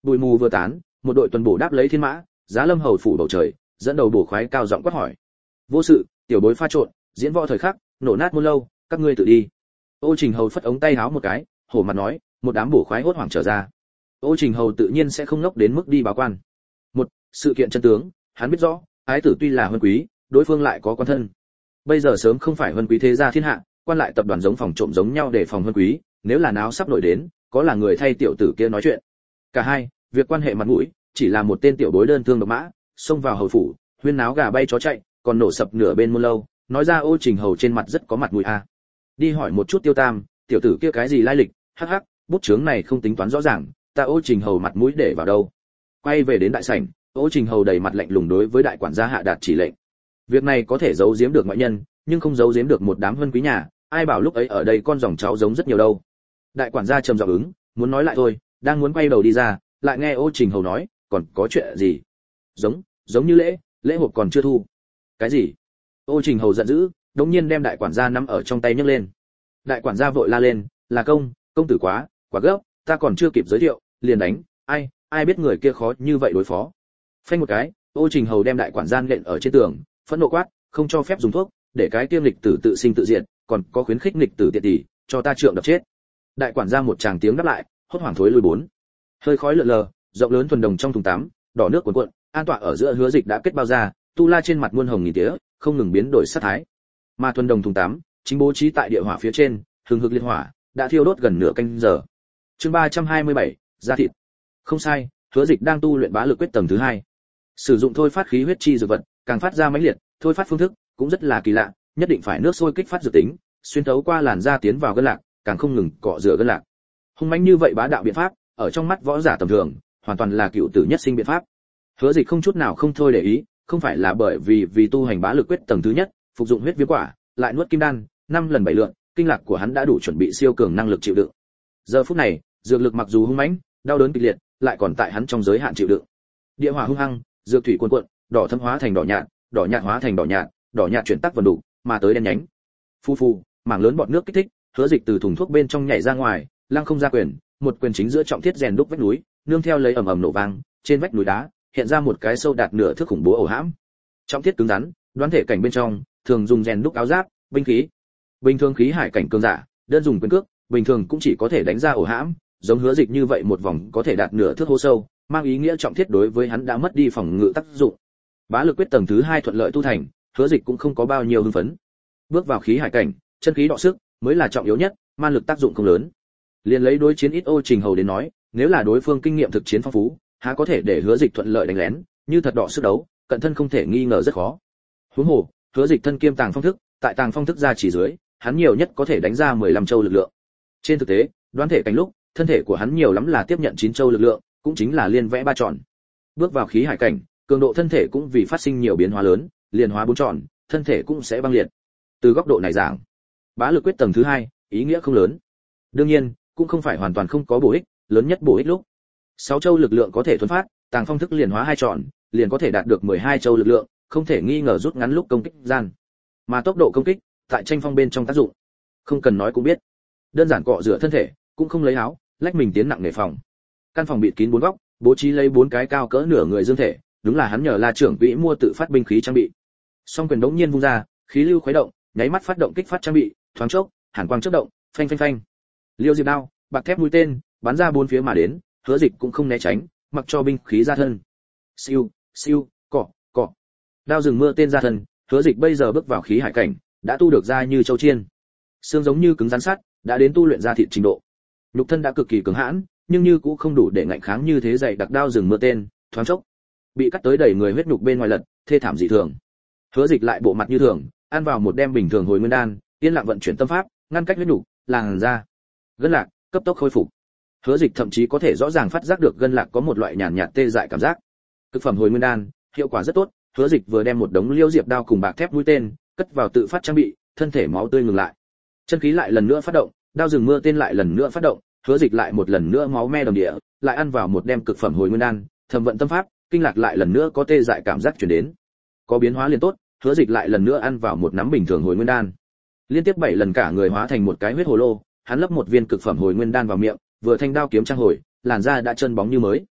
Bụi mù vừa tán, một đội tuần bổ đáp lấy thiên mã, giá lâm hầu phủ bầu trời, dẫn đầu bổ khoái cao giọng quát hỏi: "Vô sự, tiểu bối pha trộn, diễn võ thời khắc, nổ nát môn lâu, các ngươi tự đi." Ô Trình Hầu phất ống tay háo một cái, hổ mặt nói, một đám bổ khoái hốt hoảng trở ra. Ô Trình Hầu tự nhiên sẽ không ngốc đến mức đi báo quan. Một, sự kiện chân tướng, hắn biết rõ, ái tử tuy là huân quý, đối phương lại có quan thân. Bây giờ sớm không phải huân quý thế gia thiên hạ, quan lại tập đoàn giống phòng trộm giống nhau để phòng huân quý, nếu là náo sắp nổi đến, có là người thay tiểu tử kia nói chuyện. Cả hai, việc quan hệ mặt mũi, chỉ là một tên tiểu bối đơn thương độc mã, xông vào hầu phủ, huyên náo gà bay chó chạy, còn nổ sập nửa bên môn lâu, nói ra Ô Trình Hầu trên mặt rất có mặt mũi a. Đi hỏi một chút Tiêu Tam, tiểu tử kia cái gì lai lịch, hắc hắc, bút chướng này không tính toán rõ ràng, ta Ô Trình Hầu mặt mũi để vào đâu. Quay về đến đại sảnh, Ô Trình Hầu đầy mặt lạnh lùng đối với đại quản gia hạ đạt chỉ lệnh. Việc này có thể giấu giếm được ngoại nhân, nhưng không giấu giếm được một đám huân quý nhà, ai bảo lúc ấy ở đây con dòng cháu giống rất nhiều đâu. Đại quản gia trầm giọng ứng, muốn nói lại thôi, đang muốn quay đầu đi ra, lại nghe Ô Trình Hầu nói, còn có chuyện gì? Giống, giống như lễ, lễ hộp còn chưa thu. Cái gì? Ô Trình Hầu giận dữ, đống nhiên đem đại quản gia nắm ở trong tay nhấc lên. Đại quản gia vội la lên, là công, công tử quá, quá gấp, ta còn chưa kịp giới thiệu, liền đánh, ai, ai biết người kia khó như vậy đối phó. Phanh một cái, Ô Trình Hầu đem đại quản gia nện ở trên tường, phẫn nộ quát, không cho phép dùng thuốc, để cái tiêm lịch tử tự sinh tự diệt, còn có khuyến khích lịch tử tiệt tỷ, cho ta trượng đập chết. Đại quản gia một tràng tiếng đáp lại, hốt hoảng thối lui bốn. Hơi khói lượn lờ, rộng lớn thuần đồng trong thùng tắm, đỏ nước cuồn cuộn, an tọa ở giữa Hứa Dịch đã kết bao ra, tu la trên mặt muôn hồng nghìn tía, không ngừng biến đổi sắc thái. Mà thuần đồng thùng tắm, chính bố trí tại địa hỏa phía trên, hừng hực liên hỏa, đã thiêu đốt gần nửa canh giờ. Chương ba trăm hai mươi bảy, da thịt. Không sai, Hứa Dịch đang tu luyện bá lực quyết tầng thứ hai. Sử dụng thôi phát khí huyết chi dược vật, càng phát ra mãnh liệt, thôi phát phương thức cũng rất là kỳ lạ, nhất định phải nước sôi kích phát dược tính, xuyên thấu qua làn da tiến vào gân lạc, càng không ngừng cọ rửa gân lạc. Hung mãnh như vậy bá đạo biện pháp, ở trong mắt võ giả tầm thường, hoàn toàn là cựu tử nhất sinh biện pháp. Hứa Dịch không chút nào không thôi để ý, không phải là bởi vì vì tu hành bá lực quyết tầng thứ nhất, phục dụng huyết viêm quả, lại nuốt kim đan, năm lần bảy lượt, kinh lạc của hắn đã đủ chuẩn bị siêu cường năng lực chịu đựng. Giờ phút này, dược lực mặc dù hung mãnh, đau đớn kịch liệt, lại còn tại hắn trong giới hạn chịu đựng. Địa hỏa hung hăng, dược thủy cuồn cuộn, đỏ thâm hóa thành đỏ nhạt, đỏ nhạt hóa thành đỏ nhạt, đỏ nhạt chuyển tắc vần đủ, mà tới đen nhánh. Phu phu, mảng lớn bọt nước kích thích, Hứa Dịch từ thùng thuốc bên trong nhảy ra ngoài, lăng không ra quyền, một quyền chính giữa trọng thiết rèn đúc vách núi, nương theo lấy ầm ầm nổ vang, trên vách núi đá hiện ra một cái sâu đạt nửa thước khủng bố ổ hãm. Trọng thiết cứng rắn, đoán thể cảnh bên trong, thường dùng rèn đúc áo giáp, binh khí. Bình thường khí hải cảnh cường giả, đơn dùng quyền cước, bình thường cũng chỉ có thể đánh ra ổ hãm, giống Hứa Dịch như vậy một vòng có thể đạt nửa thước hố sâu, mang ý nghĩa trọng thiết đối với hắn đã mất đi phòng ngự tác dụng. Bá lực quyết tầng thứ hai thuận lợi tu thành, Hứa Dịch cũng không có bao nhiêu hưng phấn. Bước vào khí hải cảnh, chân khí đọ sức mới là trọng yếu nhất, man lực tác dụng không lớn. Liên lấy đối chiến ít Ô Trình Hầu đến nói, nếu là đối phương kinh nghiệm thực chiến phong phú, há có thể để Hứa Dịch thuận lợi đánh lén, như thật đọ sức đấu, cận thân không thể nghi ngờ rất khó. Huống hồ, Hứa Dịch thân kiêm tàng phong thức, tại tàng phong thức ra chỉ dưới, hắn nhiều nhất có thể đánh ra mười lăm châu lực lượng. Trên thực tế, đoán thể cảnh lúc, thân thể của hắn nhiều lắm là tiếp nhận chín châu lực lượng, cũng chính là liên vẽ ba tròn. Bước vào khí hải cảnh, cường độ thân thể cũng vì phát sinh nhiều biến hóa lớn, liền hóa bốn tròn, thân thể cũng sẽ băng liệt. Từ góc độ này giảng, bá lực quyết tầng thứ hai, ý nghĩa không lớn. Đương nhiên, cũng không phải hoàn toàn không có bổ ích, lớn nhất bổ ích lúc sáu châu lực lượng có thể thuần phát, tàng phong thức liền hóa hai tròn, liền có thể đạt được mười hai châu lực lượng, không thể nghi ngờ rút ngắn lúc công kích gian. Mà tốc độ công kích, tại tranh phong bên trong tác dụng, không cần nói cũng biết. Đơn giản cọ rửa thân thể, cũng không lấy áo, lách mình tiến nặng nề phòng. Căn phòng bịt kín bốn góc, bố trí lấy bốn cái cao cỡ nửa người dương thể, đúng là hắn nhờ La trưởng quỹ mua tự phát binh khí trang bị. Song quyền đống nhiên vung ra, khí lưu khuấy động, nháy mắt phát động kích phát trang bị, thoáng chốc, hàn quang chớp động, phanh phanh phanh. Liêu diệp đao, bạc thép mũi tên, bắn ra bốn phía mà đến, Hứa Dịch cũng không né tránh, mặc cho binh khí ra thân. Siêu, siêu, cọ, cọ. Đao rừng mưa tên ra thân, Hứa Dịch bây giờ bước vào khí hải cảnh, đã tu được ra như châu chiên. Xương giống như cứng rắn sắt, đã đến tu luyện ra thịt trình độ. Nhục thân đã cực kỳ cứng hãn, nhưng như cũng không đủ để ngạnh kháng như thế dày đặc đao rừng mưa tên, thoáng chốc bị cắt tới đầy người huyết nhục bên ngoài lật, thê thảm dị thường. Hứa Dịch lại bộ mặt như thường, ăn vào một đem bình thường hồi nguyên đan, yên lặng vận chuyển tâm pháp, ngăn cách huyết nhục, làn ra, gân lạc cấp tốc khôi phục. Hứa Dịch thậm chí có thể rõ ràng phát giác được gân lạc có một loại nhàn nhạt tê dại cảm giác. Cực phẩm hồi nguyên đan, hiệu quả rất tốt. Hứa Dịch vừa đem một đống liêu diệp đao cùng bạc thép mũi tên cất vào tự phát trang bị, thân thể máu tươi ngừng lại, chân khí lại lần nữa phát động, đao rừng mưa tên lại lần nữa phát động, Hứa Dịch lại một lần nữa máu me đồng địa, lại ăn vào một đem cực phẩm hồi nguyên đan, thầm vận tâm pháp, kinh lạc lại lần nữa có tê dại cảm giác truyền đến. Có biến hóa liền tốt, Hứa Dịch lại lần nữa ăn vào một nắm bình thường hồi nguyên đan. Liên tiếp bảy lần cả người hóa thành một cái huyết hồ lô, hắn lấp một viên cực phẩm hồi nguyên đan vào miệng, vừa thanh đao kiếm trang hồi, làn da đã trơn bóng như mới.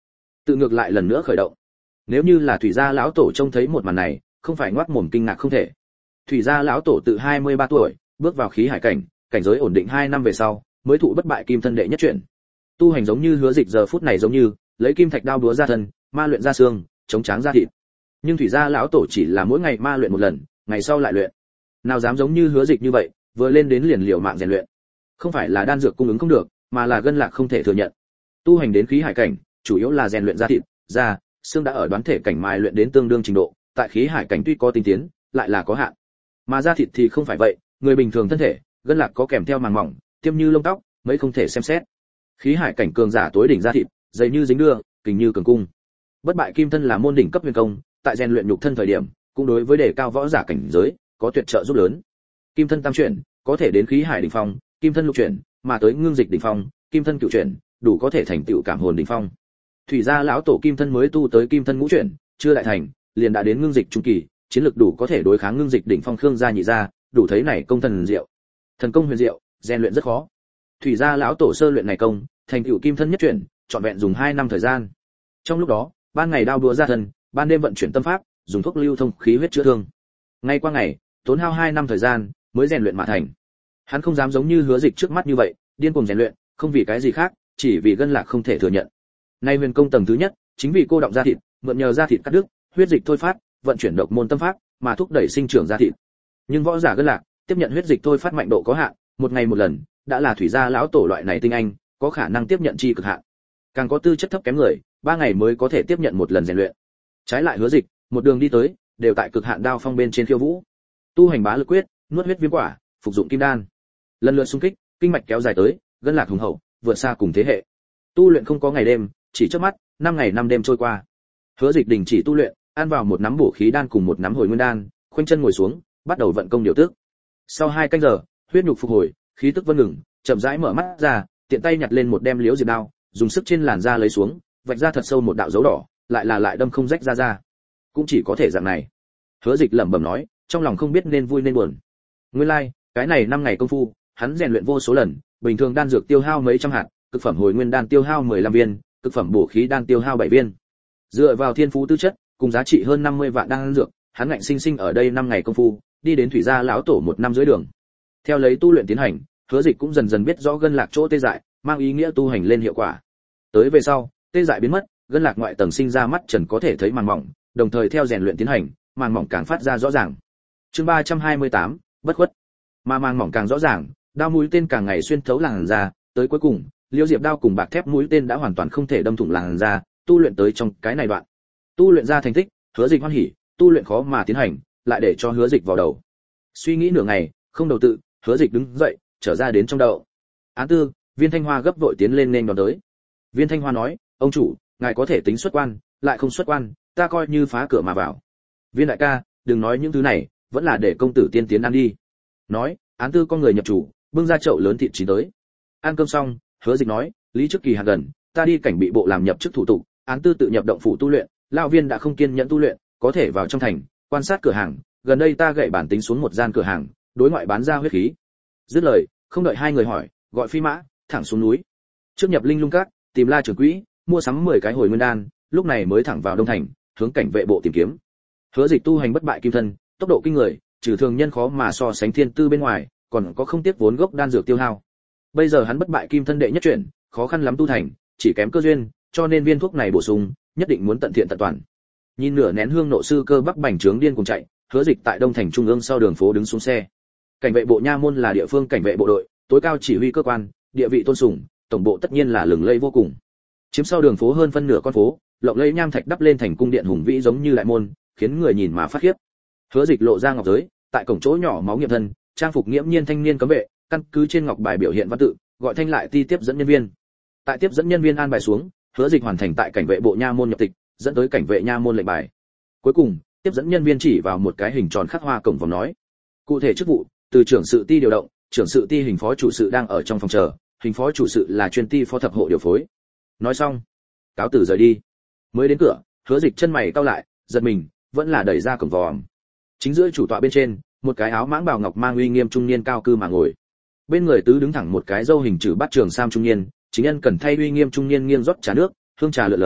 tự ngược lại lần nữa khởi động. Nếu như là thủy gia lão tổ trông thấy một màn này, không phải ngoác mồm kinh ngạc không thể. Thủy gia lão tổ tự hai mươi ba tuổi, bước vào khí hải cảnh, cảnh giới ổn định hai năm về sau, mới thụ bất bại kim thân đệ nhất chuyển. Tu hành giống như Hứa Dịch giờ phút này giống như, lấy kim thạch đao đúa ra thân, ma luyện ra xương, chống tráng ra thịt. Nhưng thủy gia lão tổ chỉ là mỗi ngày ma luyện một lần, ngày sau lại luyện. Nào dám giống như Hứa Dịch như vậy, vừa lên đến liền liều mạng rèn luyện. Không phải là đan dược cung ứng không được, mà là gân lạc không thể thừa nhận. Tu hành đến khí hải cảnh, chủ yếu là rèn luyện ra thịt, da, xương đã ở đoán thể cảnh mai luyện đến tương đương trình độ, tại khí hải cảnh tuy có tinh tiến, lại là có hạn. Mà da thịt thì không phải vậy, người bình thường thân thể, gân lạc có kèm theo màng mỏng, tiêm như lông tóc, mấy không thể xem xét. Khí hải cảnh cường giả tối đỉnh da thịt, dày như dính đưa, kình như cường cung. Bất bại kim thân là môn đỉnh cấp huyền công, tại rèn luyện nhục thân thời điểm, cũng đối với đề cao võ giả cảnh giới, có tuyệt trợ giúp lớn. Kim thân tam chuyển, có thể đến khí hải đỉnh phong, kim thân lục chuyển, mà tới ngưng dịch đỉnh phong, kim thân cửu chuyển, đủ có thể thành tựu cảm hồn đỉnh phong. Thủy gia lão tổ kim thân mới tu tới kim thân ngũ chuyển, chưa đại thành, liền đã đến ngưng dịch trung kỳ, chiến lực đủ có thể đối kháng ngưng dịch đỉnh phong Khương gia nhị gia, đủ thấy này công thần diệu. Thần công huyền diệu, rèn luyện rất khó. Thủy gia lão tổ sơ luyện này công, thành tựu kim thân nhất chuyển, trọn vẹn dùng hai năm thời gian. Trong lúc đó, ban ngày đao đũa ra thân, ban đêm vận chuyển tâm pháp, dùng thuốc lưu thông khí huyết chữa thương. Ngay qua ngày, tốn hao hai năm thời gian mới rèn luyện mà thành. Hắn không dám giống như Hứa Dịch trước mắt như vậy, điên cuồng rèn luyện, không vì cái gì khác, chỉ vì gân lạc không thể thừa nhận. Nay huyền công tầng thứ nhất, chính vì cô động da thịt, mượn nhờ da thịt cắt đứt, huyết dịch thôi phát, vận chuyển độc môn tâm pháp, mà thúc đẩy sinh trưởng da thịt. Nhưng võ giả gân lạc, tiếp nhận huyết dịch thôi phát mạnh độ có hạn, một ngày một lần, đã là thủy gia lão tổ loại này tinh anh, có khả năng tiếp nhận chi cực hạn. Càng có tư chất thấp kém người, ba ngày mới có thể tiếp nhận một lần rèn luyện. Trái lại Hứa Dịch, một đường đi tới, đều tại cực hạn đao phong bên trên khiêu vũ. Tu hành bá lực quyết, nuốt huyết viêm quả, phục dụng kim đan. Lần lượt xung kích, kinh mạch kéo dài tới, gân lạc hùng hậu, vượt xa cùng thế hệ. Tu luyện không có ngày đêm, chỉ chớp mắt, năm ngày năm đêm trôi qua. Hứa Dịch đình chỉ tu luyện, ăn vào một nắm bổ khí đan cùng một nắm hồi nguyên đan, khoanh chân ngồi xuống, bắt đầu vận công điều tức. Sau hai canh giờ, huyết nhục phục hồi, khí tức vân ngừng, chậm rãi mở mắt ra, tiện tay nhặt lên một đem liễu diệp đao, dùng sức trên làn da lấy xuống, vạch ra thật sâu một đạo dấu đỏ, lại là lại đâm không rách ra ra. Cũng chỉ có thể dạng này. Hứa Dịch lẩm bẩm nói, trong lòng không biết nên vui nên buồn. Nguyên lai, like, cái này năm ngày công phu, hắn rèn luyện vô số lần, bình thường đan dược tiêu hao mấy trăm hạt, cực phẩm hồi nguyên đan tiêu hao mười lăm viên, cực phẩm bổ khí đan tiêu hao bảy viên. Dựa vào thiên phú tư chất, cùng giá trị hơn năm mươi vạn đan dược, hắn ngạnh sinh sinh ở đây năm ngày công phu, đi đến thủy gia lão tổ một năm dưới đường. Theo lấy tu luyện tiến hành, Hứa Dịch cũng dần dần biết rõ gân lạc chỗ tê dại, mang ý nghĩa tu hành lên hiệu quả. Tới về sau, tê dại biến mất, gân lạc ngoại tầng sinh ra mắt trần có thể thấy màng mỏng, đồng thời theo rèn luyện tiến hành, màng mỏng càng phát ra rõ ràng. Chương ba trăm hai mươi tám, bất khuất. Mà màng mỏng càng rõ ràng, đao mũi tên càng ngày xuyên thấu làn da, tới cuối cùng, liễu diệp đao cùng bạc thép mũi tên đã hoàn toàn không thể đâm thủng làn da, tu luyện tới trong cái này đoạn. Tu luyện ra thành tích, Hứa Dịch hoan hỉ, tu luyện khó mà tiến hành, lại để cho Hứa Dịch vào đầu. Suy nghĩ nửa ngày, không đầu tự, Hứa Dịch đứng dậy, trở ra đến trong đầu. Án tư, Viên Thanh Hoa gấp vội tiến lên nên đón tới. Viên Thanh Hoa nói, ông chủ, ngài có thể tính xuất quan, lại không xuất quan, ta coi như phá cửa mà vào. Viên đại ca, đừng nói những thứ này, vẫn là để công tử tiên tiến ăn đi. Nói, Án tư con người nhập chủ, bưng ra chậu lớn thịt chín tới. Ăn cơm xong, Hứa Dịch nói, lý trước kỳ hạn gần, ta đi cảnh bị bộ làm nhập chức thủ tục, Án tư tự nhập động phủ tu luyện, lão Viên đã không kiên nhẫn tu luyện, có thể vào trong thành, quan sát cửa hàng, gần đây ta gậy bản tính xuống một gian cửa hàng, đối ngoại bán ra huyết khí. Dứt lời, không đợi hai người hỏi, gọi phi mã, thẳng xuống núi. Trước nhập Linh Lung Các, tìm La trưởng quỹ, mua sắm mười cái hồi nguyên đan, lúc này mới thẳng vào Đông thành, hướng cảnh vệ bộ tìm kiếm. Hứa Dịch tu hành bất bại kim thân, tốc độ kinh người, trừ thường nhân khó mà so sánh thiên tư bên ngoài, còn có không tiếc vốn gốc đan dược tiêu hao. Bây giờ hắn bất bại kim thân đệ nhất chuyển, khó khăn lắm tu thành, chỉ kém cơ duyên, cho nên viên thuốc này bổ sung, nhất định muốn tận thiện tận toàn. Nhìn nửa nén hương nộ sư cơ bắc bành trướng điên cùng chạy, Hứa Dịch tại Đông thành trung ương sau đường phố đứng xuống xe. Cảnh vệ bộ nha môn là địa phương cảnh vệ bộ đội, tối cao chỉ huy cơ quan, địa vị tôn sùng, tổng bộ tất nhiên là lừng lẫy vô cùng. Chiếm sau đường phố hơn phân nửa con phố, lộng lẫy nham thạch đắp lên thành cung điện hùng vĩ giống như đại môn, khiến người nhìn mà phát khiếp. Hứa Dịch lộ ra ngọc giới, tại cổng chỗ nhỏ máu nghiệm thân, trang phục nghiễm nhiên thanh niên cấm vệ, căn cứ trên ngọc bài biểu hiện văn tự, gọi thanh lại ti tiếp dẫn nhân viên. Tại tiếp dẫn nhân viên an bài xuống, Hứa Dịch hoàn thành tại cảnh vệ bộ nha môn nhập tịch, dẫn tới cảnh vệ nha môn lệnh bài. Cuối cùng, tiếp dẫn nhân viên chỉ vào một cái hình tròn khắc hoa cổng vòng nói: cụ thể chức vụ, từ trưởng sự ti điều động, trưởng sự ti hình phó chủ sự đang ở trong phòng chờ, hình phó chủ sự là chuyên ti phó thập hộ điều phối. Nói xong, cáo tử rời đi. Mới đến cửa, Hứa Dịch chân mày cau lại, giật mình, vẫn là đẩy ra cổng vòm. Chính giữa chủ tọa bên trên, một cái áo mãng bào ngọc mang uy nghiêm trung niên cao cư mà ngồi. Bên người tứ đứng thẳng một cái râu hình chữ bát trường sam trung niên, chính nhân cần thay uy nghiêm trung niên nghiêng rót trà nước, hương trà lượn lờ,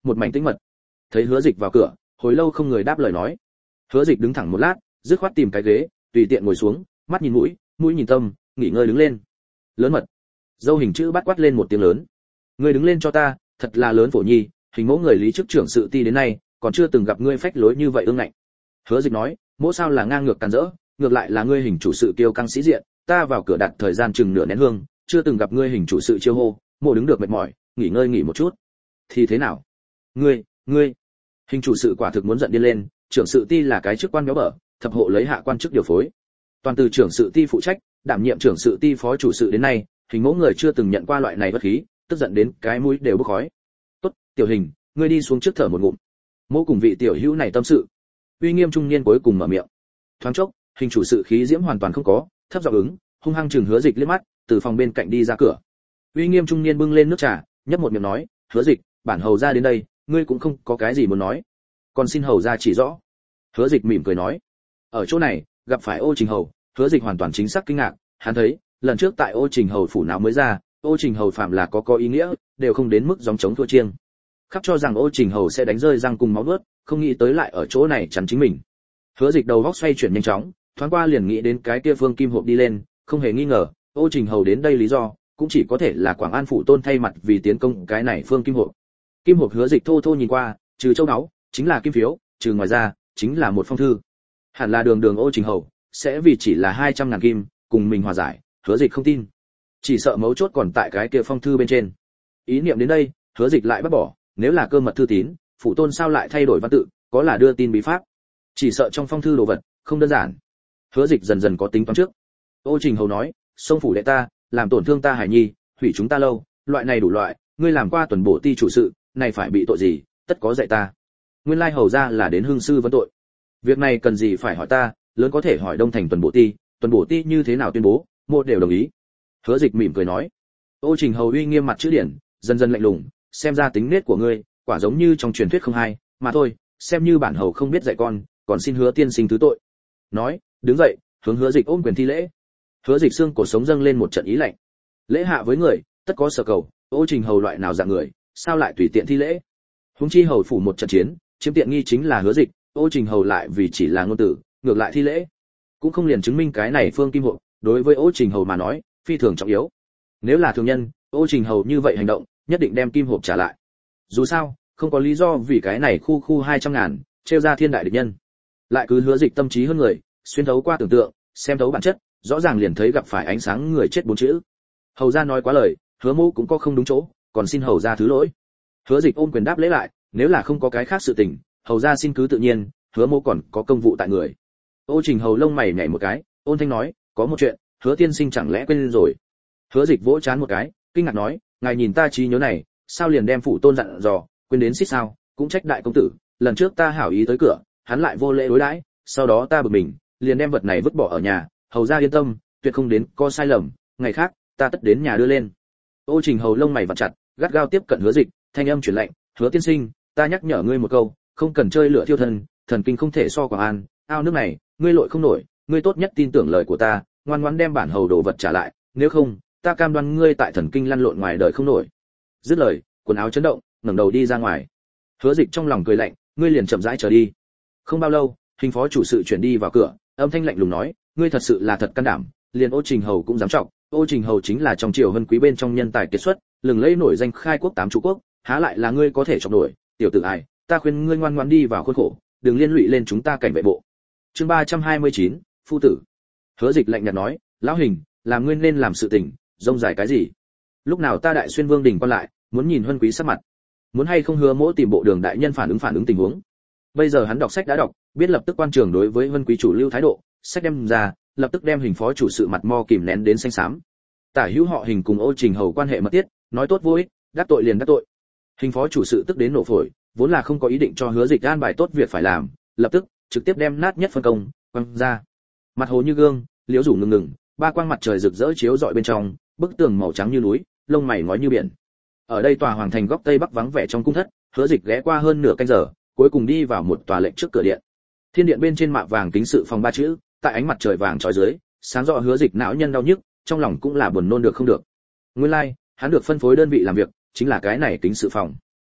một mảnh tĩnh mật. Thấy Hứa Dịch vào cửa, hồi lâu không người đáp lời nói. Hứa Dịch đứng thẳng một lát, dứt khoát tìm cái ghế, tùy tiện ngồi xuống, mắt nhìn mũi, mũi nhìn tâm, nghỉ ngơi đứng lên. Lớn mật. Dâu hình chữ bắt quát lên một tiếng lớn. Ngươi đứng lên cho ta, thật là lớn phổ nhi, hình mẫu người lý chức trưởng sự ti đến nay, còn chưa từng gặp ngươi phách lối như vậy ương ngạnh. Hứa Dịch nói, mỗ sao là ngang ngược càn rỡ, ngược lại là ngươi hình chủ sự kiêu căng sĩ diện, ta vào cửa đặt thời gian chừng nửa nén hương, chưa từng gặp ngươi hình chủ sự chiêu hô, mỗ đứng được mệt mỏi, nghỉ ngơi nghỉ một chút. Thì thế nào? Ngươi, ngươi. Hình chủ sự quả thực muốn giận điên lên, trưởng sự ti là cái chức quan béo bở, thập hộ lấy hạ quan chức điều phối. Toàn từ trưởng sự ti phụ trách, đảm nhiệm trưởng sự ti phó chủ sự đến nay, hình mẫu người chưa từng nhận qua loại này bất khí, tức giận đến cái mũi đều bốc khói. Tốt, tiểu hình, ngươi đi xuống trước thở một ngụm. Mỗ cùng vị tiểu hữu này tâm sự. Uy nghiêm trung niên cuối cùng mở miệng. Thoáng chốc, hình chủ sự khí diễm hoàn toàn không có, thấp giọng ứng, hung hăng chừng Hứa Dịch liếc mắt, từ phòng bên cạnh đi ra cửa. Uy nghiêm trung niên bưng lên nước trà, nhấp một miệng nói, Hứa Dịch, bản hầu ra đến đây, ngươi cũng không có cái gì muốn nói, còn xin hầu ra chỉ rõ. Hứa Dịch mỉm cười nói, ở chỗ này gặp phải Ô Trình hầu. Hứa Dịch hoàn toàn chính xác kinh ngạc, hắn thấy lần trước tại Ô Trình hầu phủ nào mới ra, Ô Trình hầu phạm là có có ý nghĩa, đều không đến mức gióng chống thua chiêng. Khắp cho rằng Ô Trình hầu sẽ đánh rơi răng cùng máu nuốt, không nghĩ tới lại ở chỗ này chắn chính mình. Hứa Dịch đầu óc xoay chuyển nhanh chóng, thoáng qua liền nghĩ đến cái kia phương kim hộp đi lên, không hề nghi ngờ, Ô Trình hầu đến đây lý do cũng chỉ có thể là Quảng An phủ tôn thay mặt vì tiến công cái này phương kim hộp. Kim hộp Hứa Dịch thô thô nhìn qua, trừ châu báu, chính là kim phiếu, trừ ngoài ra, chính là một phong thư. Hẳn là đường đường Ô Trình hầu sẽ vì chỉ là hai trăm ngàn kim, cùng mình hòa giải, Hứa Dịch không tin. Chỉ sợ mấu chốt còn tại cái kia phong thư bên trên. Ý niệm đến đây, Hứa Dịch lại bắt bỏ, nếu là cơ mật thư tín, phụ tôn sao lại thay đổi văn tự, có là đưa tin bí pháp. Chỉ sợ trong phong thư đồ vật không đơn giản. Hứa Dịch dần dần có tính toán trước. Ô Trình hầu nói, xông phủ đệ ta, làm tổn thương ta hải nhi, hủy chúng ta lâu, loại này đủ loại, ngươi làm qua tuần bổ ti chủ sự, này phải bị tội gì, tất có dạy ta. Nguyên lai hầu ra là đến hương sư vấn tội. Việc này cần gì phải hỏi ta, lớn có thể hỏi Đông Thành tuần bổ ti, tuần bổ ti như thế nào tuyên bố, một đều đồng ý. Hứa Dịch mỉm cười nói. Ô Trình hầu uy nghiêm mặt chữ điển, dần dần lạnh lùng, xem ra tính nết của ngươi, quả giống như trong truyền thuyết không hay, mà thôi, xem như bản hầu không biết dạy con, còn xin Hứa tiên sinh thứ tội. Nói, đứng dậy, hướng Hứa Dịch ôm quyền thi lễ. Hứa Dịch xương cổ sống dâng lên một trận ý lạnh. Lễ hạ với người, tất có sở cầu, Ô Trình hầu loại nào dạng người, sao lại tùy tiện thi lễ? Huống chi hầu phủ một trận chiến, chiếm tiện nghi chính là Hứa Dịch, Ô Trình hầu lại vì chỉ là ngôn tử, ngược lại thi lễ, cũng không liền chứng minh cái này phương kim hộ, đối với Ô Trình hầu mà nói, phi thường trọng yếu. Nếu là thường nhân, Ô Trình hầu như vậy hành động, nhất định đem kim hộp trả lại. Dù sao, không có lý do vì cái này khu khu hai trăm ngàn, trêu ra thiên đại địch nhân. Lại cứ Hứa Dịch tâm trí hơn người, xuyên thấu qua tưởng tượng, xem thấu bản chất, rõ ràng liền thấy gặp phải ánh sáng người chết bốn chữ. Hầu gia nói quá lời, Hứa mô cũng có không đúng chỗ, còn xin hầu gia thứ lỗi. Hứa Dịch ôm quyền đáp lễ lại, nếu là không có cái khác sự tình, hầu gia xin cứ tự nhiên, Hứa mô còn có công vụ tại người. Ô Trình hầu lông mày nhảy một cái, ôn thanh nói, có một chuyện, Hứa tiên sinh chẳng lẽ quên rồi? Hứa Dịch vỗ chán một cái, kinh ngạc nói, ngài nhìn ta trí nhớ này, sao liền đem phủ tôn dặn dò, quên đến xít sao? Cũng trách đại công tử, lần trước ta hảo ý tới cửa, hắn lại vô lễ đối đãi, sau đó ta bực mình, liền đem vật này vứt bỏ ở nhà, hầu gia yên tâm, tuyệt không đến có sai lầm, ngày khác ta tất đến nhà đưa lên. Ô Trình hầu lông mày vặn chặt, gắt gao tiếp cận Hứa Dịch, thanh âm truyền lệnh, Hứa tiên sinh, ta nhắc nhở ngươi một câu, không cần chơi lửa thiêu thân, thần kinh không thể so Quảng An, ao nước này, ngươi lội không nổi, ngươi tốt nhất tin tưởng lời của ta, ngoan ngoãn đem bản hầu đồ vật trả lại, nếu không, ta cam đoan ngươi tại thần kinh lăn lộn ngoài đời không nổi. Dứt lời, quần áo chấn động, ngẩng đầu đi ra ngoài. Hứa Dịch trong lòng cười lạnh, ngươi liền chậm rãi trở đi. Không bao lâu, hình phó chủ sự chuyển đi vào cửa, âm thanh lạnh lùng nói, ngươi thật sự là thật can đảm, liền Ô Trình hầu cũng dám trọng. Ô Trình hầu chính là trong triều hân quý bên trong nhân tài kiệt xuất, lừng lẫy nổi danh khai quốc tám trụ quốc, há lại là ngươi có thể chọc nổi, tiểu tử ai, ta khuyên ngươi ngoan ngoãn đi vào khuôn khổ, đừng liên lụy lên chúng ta cảnh vệ bộ. Chương ba trăm hai mươi chín, phu tử. Hứa Dịch lạnh nhạt nói, lão hình, làm ngươi nên làm sự tình, rông dài cái gì? Lúc nào ta đại xuyên vương đình quan lại, muốn nhìn huân quý sắc mặt, muốn hay không Hứa mỗ tìm bộ đường đại nhân phản ứng phản ứng tình huống. Bây giờ hắn đọc sách đã đọc, biết lập tức quan trường đối với huân quý chủ lưu thái độ, sách đem ra, lập tức đem hình phó chủ sự mặt mo kìm nén đến xanh xám. Tả hữu họ Hình cùng Ô Trình hầu quan hệ mật thiết, nói tốt vô ích, đắc tội liền đắc tội. Hình phó chủ sự tức đến nổ phổi, vốn là không có ý định cho Hứa Dịch an bài tốt việc phải làm, lập tức trực tiếp đem nát nhất phân công quăng ra. Mặt hồ như gương, liễu rủ ngừng ngừng, ba quang mặt trời rực rỡ chiếu rọi bên trong, bức tường màu trắng như núi, lông mày ngói như biển. Ở đây tòa hoàng thành góc tây bắc vắng vẻ trong cung thất, Hứa Dịch ghé qua hơn nửa canh giờ, cuối cùng đi vào một tòa lệnh trước cửa điện. Thiên điện bên trên mạ vàng kính sự phòng ba chữ, tại ánh mặt trời vàng chói dưới, sáng rõ Hứa Dịch não nhân đau nhức, trong lòng cũng là buồn nôn được không được. Nguyên lai, like, hắn được phân phối đơn vị làm việc, chính là cái này kính sự phòng.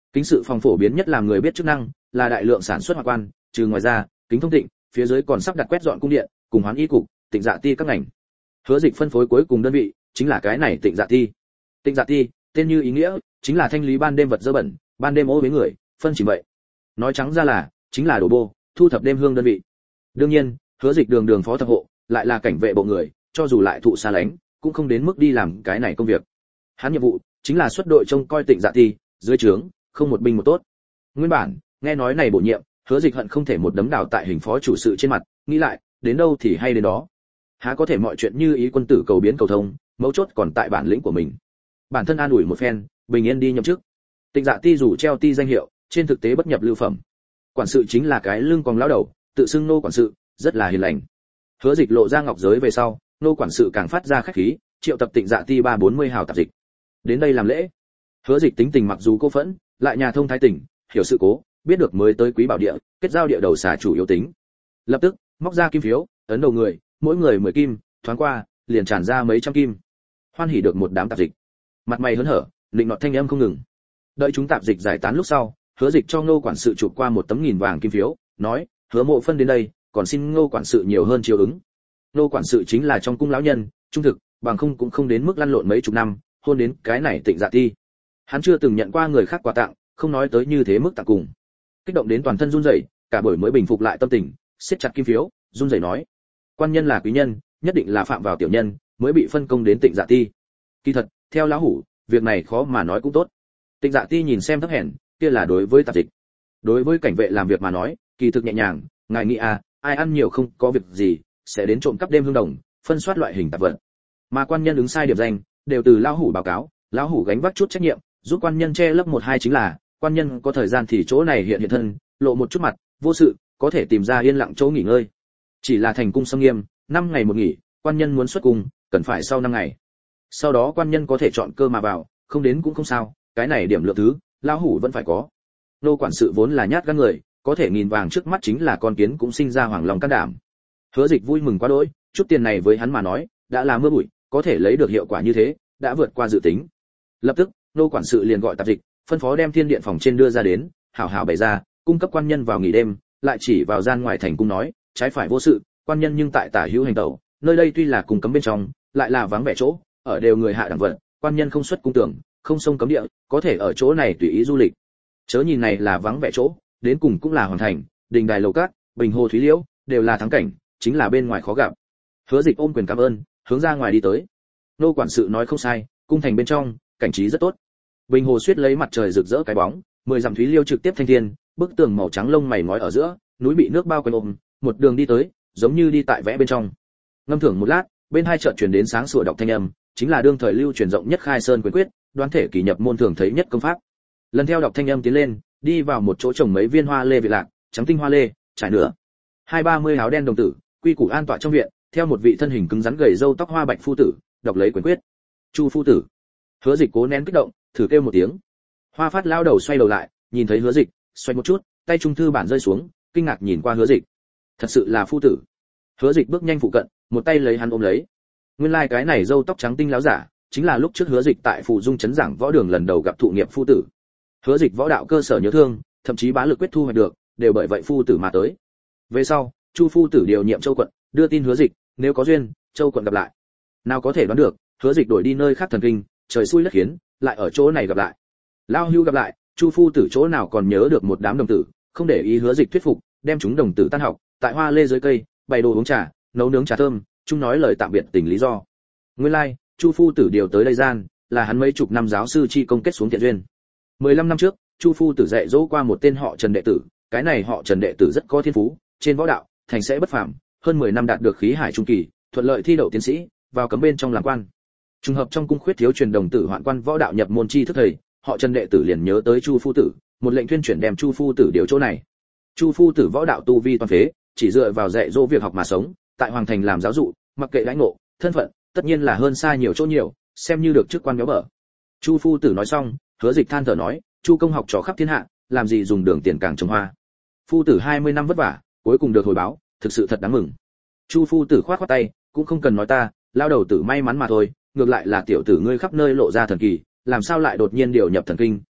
Kính sự phòng phổ biến nhất làm người biết chức năng là đại lượng sản xuất hoa quan, trừ ngoài ra, kính thông tịnh, phía dưới còn sắp đặt quét dọn cung điện, cùng hoán y cục, tịnh dạ ti các ngành. Hứa Dịch phân phối cuối cùng đơn vị chính là cái này tịnh dạ ti. Tịnh dạ ti, tên như ý nghĩa, chính là thanh lý ban đêm vật dơ bẩn, ban đêm ô với người, phân chỉ vậy. Nói trắng ra là, chính là đổ bô, thu thập đêm hương đơn vị. Đương nhiên, Hứa Dịch đường đường phó thập hộ, lại là cảnh vệ bộ người, cho dù lại thụ xa lánh, cũng không đến mức đi làm cái này công việc. Hắn nhiệm vụ chính là xuất đội trông coi tịnh dạ ti, dưới trướng, không một binh một tốt. Nguyên bản, nghe nói này bổ nhiệm, Hứa Dịch hận không thể một đấm đào tại hình phó chủ sự trên mặt, nghĩ lại, đến đâu thì hay đến đó. Há có thể mọi chuyện như ý quân tử cầu biến cầu thông, mấu chốt còn tại bản lĩnh của mình. Bản thân an ủi một phen, bình yên đi nhậm chức. Tịnh dạ ti dù treo ti danh hiệu, trên thực tế bất nhập lưu phẩm. Quản sự chính là cái lưng còng lão đầu, tự xưng nô quản sự, rất là hiền lành. Hứa Dịch lộ ra ngọc giới về sau, nô quản sự càng phát ra khách khí, triệu tập tịnh dạ ti ba bốn mươi hào tạp dịch. Đến đây làm lễ. Hứa Dịch tính tình mặc dù cô phẫn, lại nhà thông thái tình, hiểu sự cố, biết được mới tới quý bảo địa, kết giao địa đầu xà chủ yếu tính. Lập tức, móc ra kim phiếu, ấn đầu người, mỗi người mười kim, thoáng qua, liền tràn ra mấy trăm kim. Hoan hỉ được một đám tạp dịch. Mặt mày hớn hở, định nọt thanh âm không ngừng. Đợi chúng tạp dịch giải tán lúc sau, Hứa Dịch cho Ngô quản sự chụp qua một tấm nghìn vàng kim phiếu, nói: "Hứa Mộ phân đến đây, còn xin Ngô quản sự nhiều hơn chiếu ứng." Ngô quản sự chính là trong cung lão nhân, trung thực, bằng không cũng không đến mức lăn lộn mấy chục năm, hôn đến cái này tịnh dạ ti. Hắn chưa từng nhận qua người khác quà tặng, không nói tới như thế mức tặng cùng. Kích động đến toàn thân run rẩy, cả buổi mới bình phục lại tâm tình, siết chặt kim phiếu, run rẩy nói: "Quan nhân là quý nhân, nhất định là phạm vào tiểu nhân, mới bị phân công đến tịnh dạ ti. Kỳ thật, theo lão hủ, việc này khó mà nói cũng tốt." Tịnh dạ ti nhìn xem thấp hèn, kia là đối với tạp dịch. Đối với cảnh vệ làm việc mà nói, kỳ thực nhẹ nhàng, ngài nghĩ à, ai ăn nhiều không có việc gì, sẽ đến trộm cắp đêm hương đồng, phân soát loại hình tạp vật. Mà quan nhân ứng sai điểm danh, đều từ lão hủ báo cáo, lão hủ gánh vác chút trách nhiệm, giúp quan nhân che lấp một hai chính là, quan nhân có thời gian thì chỗ này hiện hiện thân, lộ một chút mặt, vô sự, có thể tìm ra yên lặng chỗ nghỉ ngơi. Chỉ là thành cung xâm nghiêm, năm ngày một nghỉ, quan nhân muốn xuất cung, cần phải sau năm ngày. Sau đó quan nhân có thể chọn cơ mà vào, không đến cũng không sao, cái này điểm lượng thứ, lão hủ vẫn phải có. Nô quản sự vốn là nhát gan người, có thể nghìn vàng trước mắt chính là con kiến cũng sinh ra hoàng lòng can đảm. Hứa Dịch vui mừng quá đỗi, chút tiền này với hắn mà nói, đã là mưa bụi, có thể lấy được hiệu quả như thế, đã vượt qua dự tính. Lập tức, nô quản sự liền gọi tạp dịch, phân phó đem thiên điện phòng trên đưa ra đến, hảo hảo bày ra, cung cấp quan nhân vào nghỉ đêm, lại chỉ vào gian ngoài thành cung nói, trái phải vô sự, quan nhân nhưng tại tả hữu hành tẩu, nơi đây tuy là cung cấm bên trong, lại là vắng vẻ chỗ, ở đều người hạ đẳng vận, quan nhân không xuất cung tưởng, không sông cấm địa, có thể ở chỗ này tùy ý du lịch. Chớ nhìn này là vắng vẻ chỗ, đến cùng cũng là hoàn thành, đình đài lầu cát, bình hồ thúy liễu, đều là thắng cảnh, chính là bên ngoài khó gặp. Hứa Dịch ôm quyền cảm ơn, hướng ra ngoài đi tới. Nô quản sự nói không sai, cung thành bên trong, cảnh trí rất tốt. Bình hồ suýt lấy mặt trời rực rỡ cái bóng, mười dặm thúy liêu trực tiếp thanh thiên, bức tường màu trắng lông mày ngói ở giữa, núi bị nước bao quanh ôm, một đường đi tới, giống như đi tại vẽ bên trong. Ngâm thưởng một lát, bên hai chợt truyền đến sáng sủa đọc thanh âm, chính là đương thời lưu truyền rộng nhất khai sơn quyền quyết, đoán thể kỳ nhập môn thường thấy nhất công pháp. Lần theo đọc thanh âm tiến lên, đi vào một chỗ trồng mấy viên hoa lê vị lạc, trắng tinh hoa lê, trải nửa. Hai ba mươi áo đen đồng tử, quy củ an tọa trong viện, theo một vị thân hình cứng rắn gầy râu tóc hoa bạch phu tử, đọc lấy quyền quyết. Chu phu tử. Hứa Dịch cố nén kích động, thử kêu một tiếng. Hoa Phát lao đầu xoay đầu lại, nhìn thấy Hứa Dịch, xoay một chút, tay trung thư bản rơi xuống, kinh ngạc nhìn qua Hứa Dịch. Thật sự là phu tử. Hứa Dịch bước nhanh phụ cận, một tay lấy hắn ôm lấy. Nguyên lai like cái này râu tóc trắng tinh láo giả, chính là lúc trước Hứa Dịch tại Phù Dung trấn giảng võ đường lần đầu gặp thụ nghiệp phu tử. Hứa Dịch võ đạo cơ sở nhớ thương, thậm chí bá lực quyết thu hoạch được, đều bởi vậy phu tử mà tới. Về sau, Chu phu tử điều nhiệm Châu quận, đưa tin Hứa Dịch, nếu có duyên, Châu quận gặp lại. Nào có thể đoán được, Hứa Dịch đổi đi nơi khác thần kinh, trời xui đất khiến, lại ở chỗ này gặp lại. Lao Hưu gặp lại, Chu phu tử chỗ nào còn nhớ được một đám đồng tử, không để ý Hứa Dịch thuyết phục, đem chúng đồng tử tan học, tại hoa lê dưới cây, bày đồ uống trà, nấu nướng trà thơm, chung nói lời tạm biệt tình lý do. Nguyên lai, like, Chu phu tử điều tới đây gian, là hắn mấy chục năm giáo sư chi công kết xuống thiện duyên. mười lăm năm trước, Chu phu tử dạy dỗ qua một tên họ Trần đệ tử, cái này họ Trần đệ tử rất có thiên phú, trên võ đạo, thành sẽ bất phàm, hơn mười năm đạt được khí hải trung kỳ, thuận lợi thi đậu tiến sĩ, vào cấm bên trong làm quan. Trùng hợp trong cung khuyết thiếu truyền đồng tử hoạn quan võ đạo nhập môn chi thức thầy, họ Trần đệ tử liền nhớ tới Chu phu tử, một lệnh tuyên chuyển đem Chu phu tử điều chỗ này. Chu phu tử võ đạo tu vi toàn phế, chỉ dựa vào dạy dỗ việc học mà sống, tại hoàng thành làm giáo dụ, mặc kệ lãnh ngộ, thân phận, tất nhiên là hơn xa nhiều chỗ nhiều, xem như được chức quan béo bở. Chu phu tử nói xong, Hứa Dịch than thở nói, Chu công học trò khắp thiên hạ, làm gì dùng đường tiền càng trồng hoa. Phu tử hai mươi năm vất vả, cuối cùng được hồi báo, thực sự thật đáng mừng. Chu phu tử khoát khoát tay, cũng không cần nói ta, lao đầu tử may mắn mà thôi, ngược lại là tiểu tử ngươi khắp nơi lộ ra thần kỳ, làm sao lại đột nhiên điều nhập thần kinh,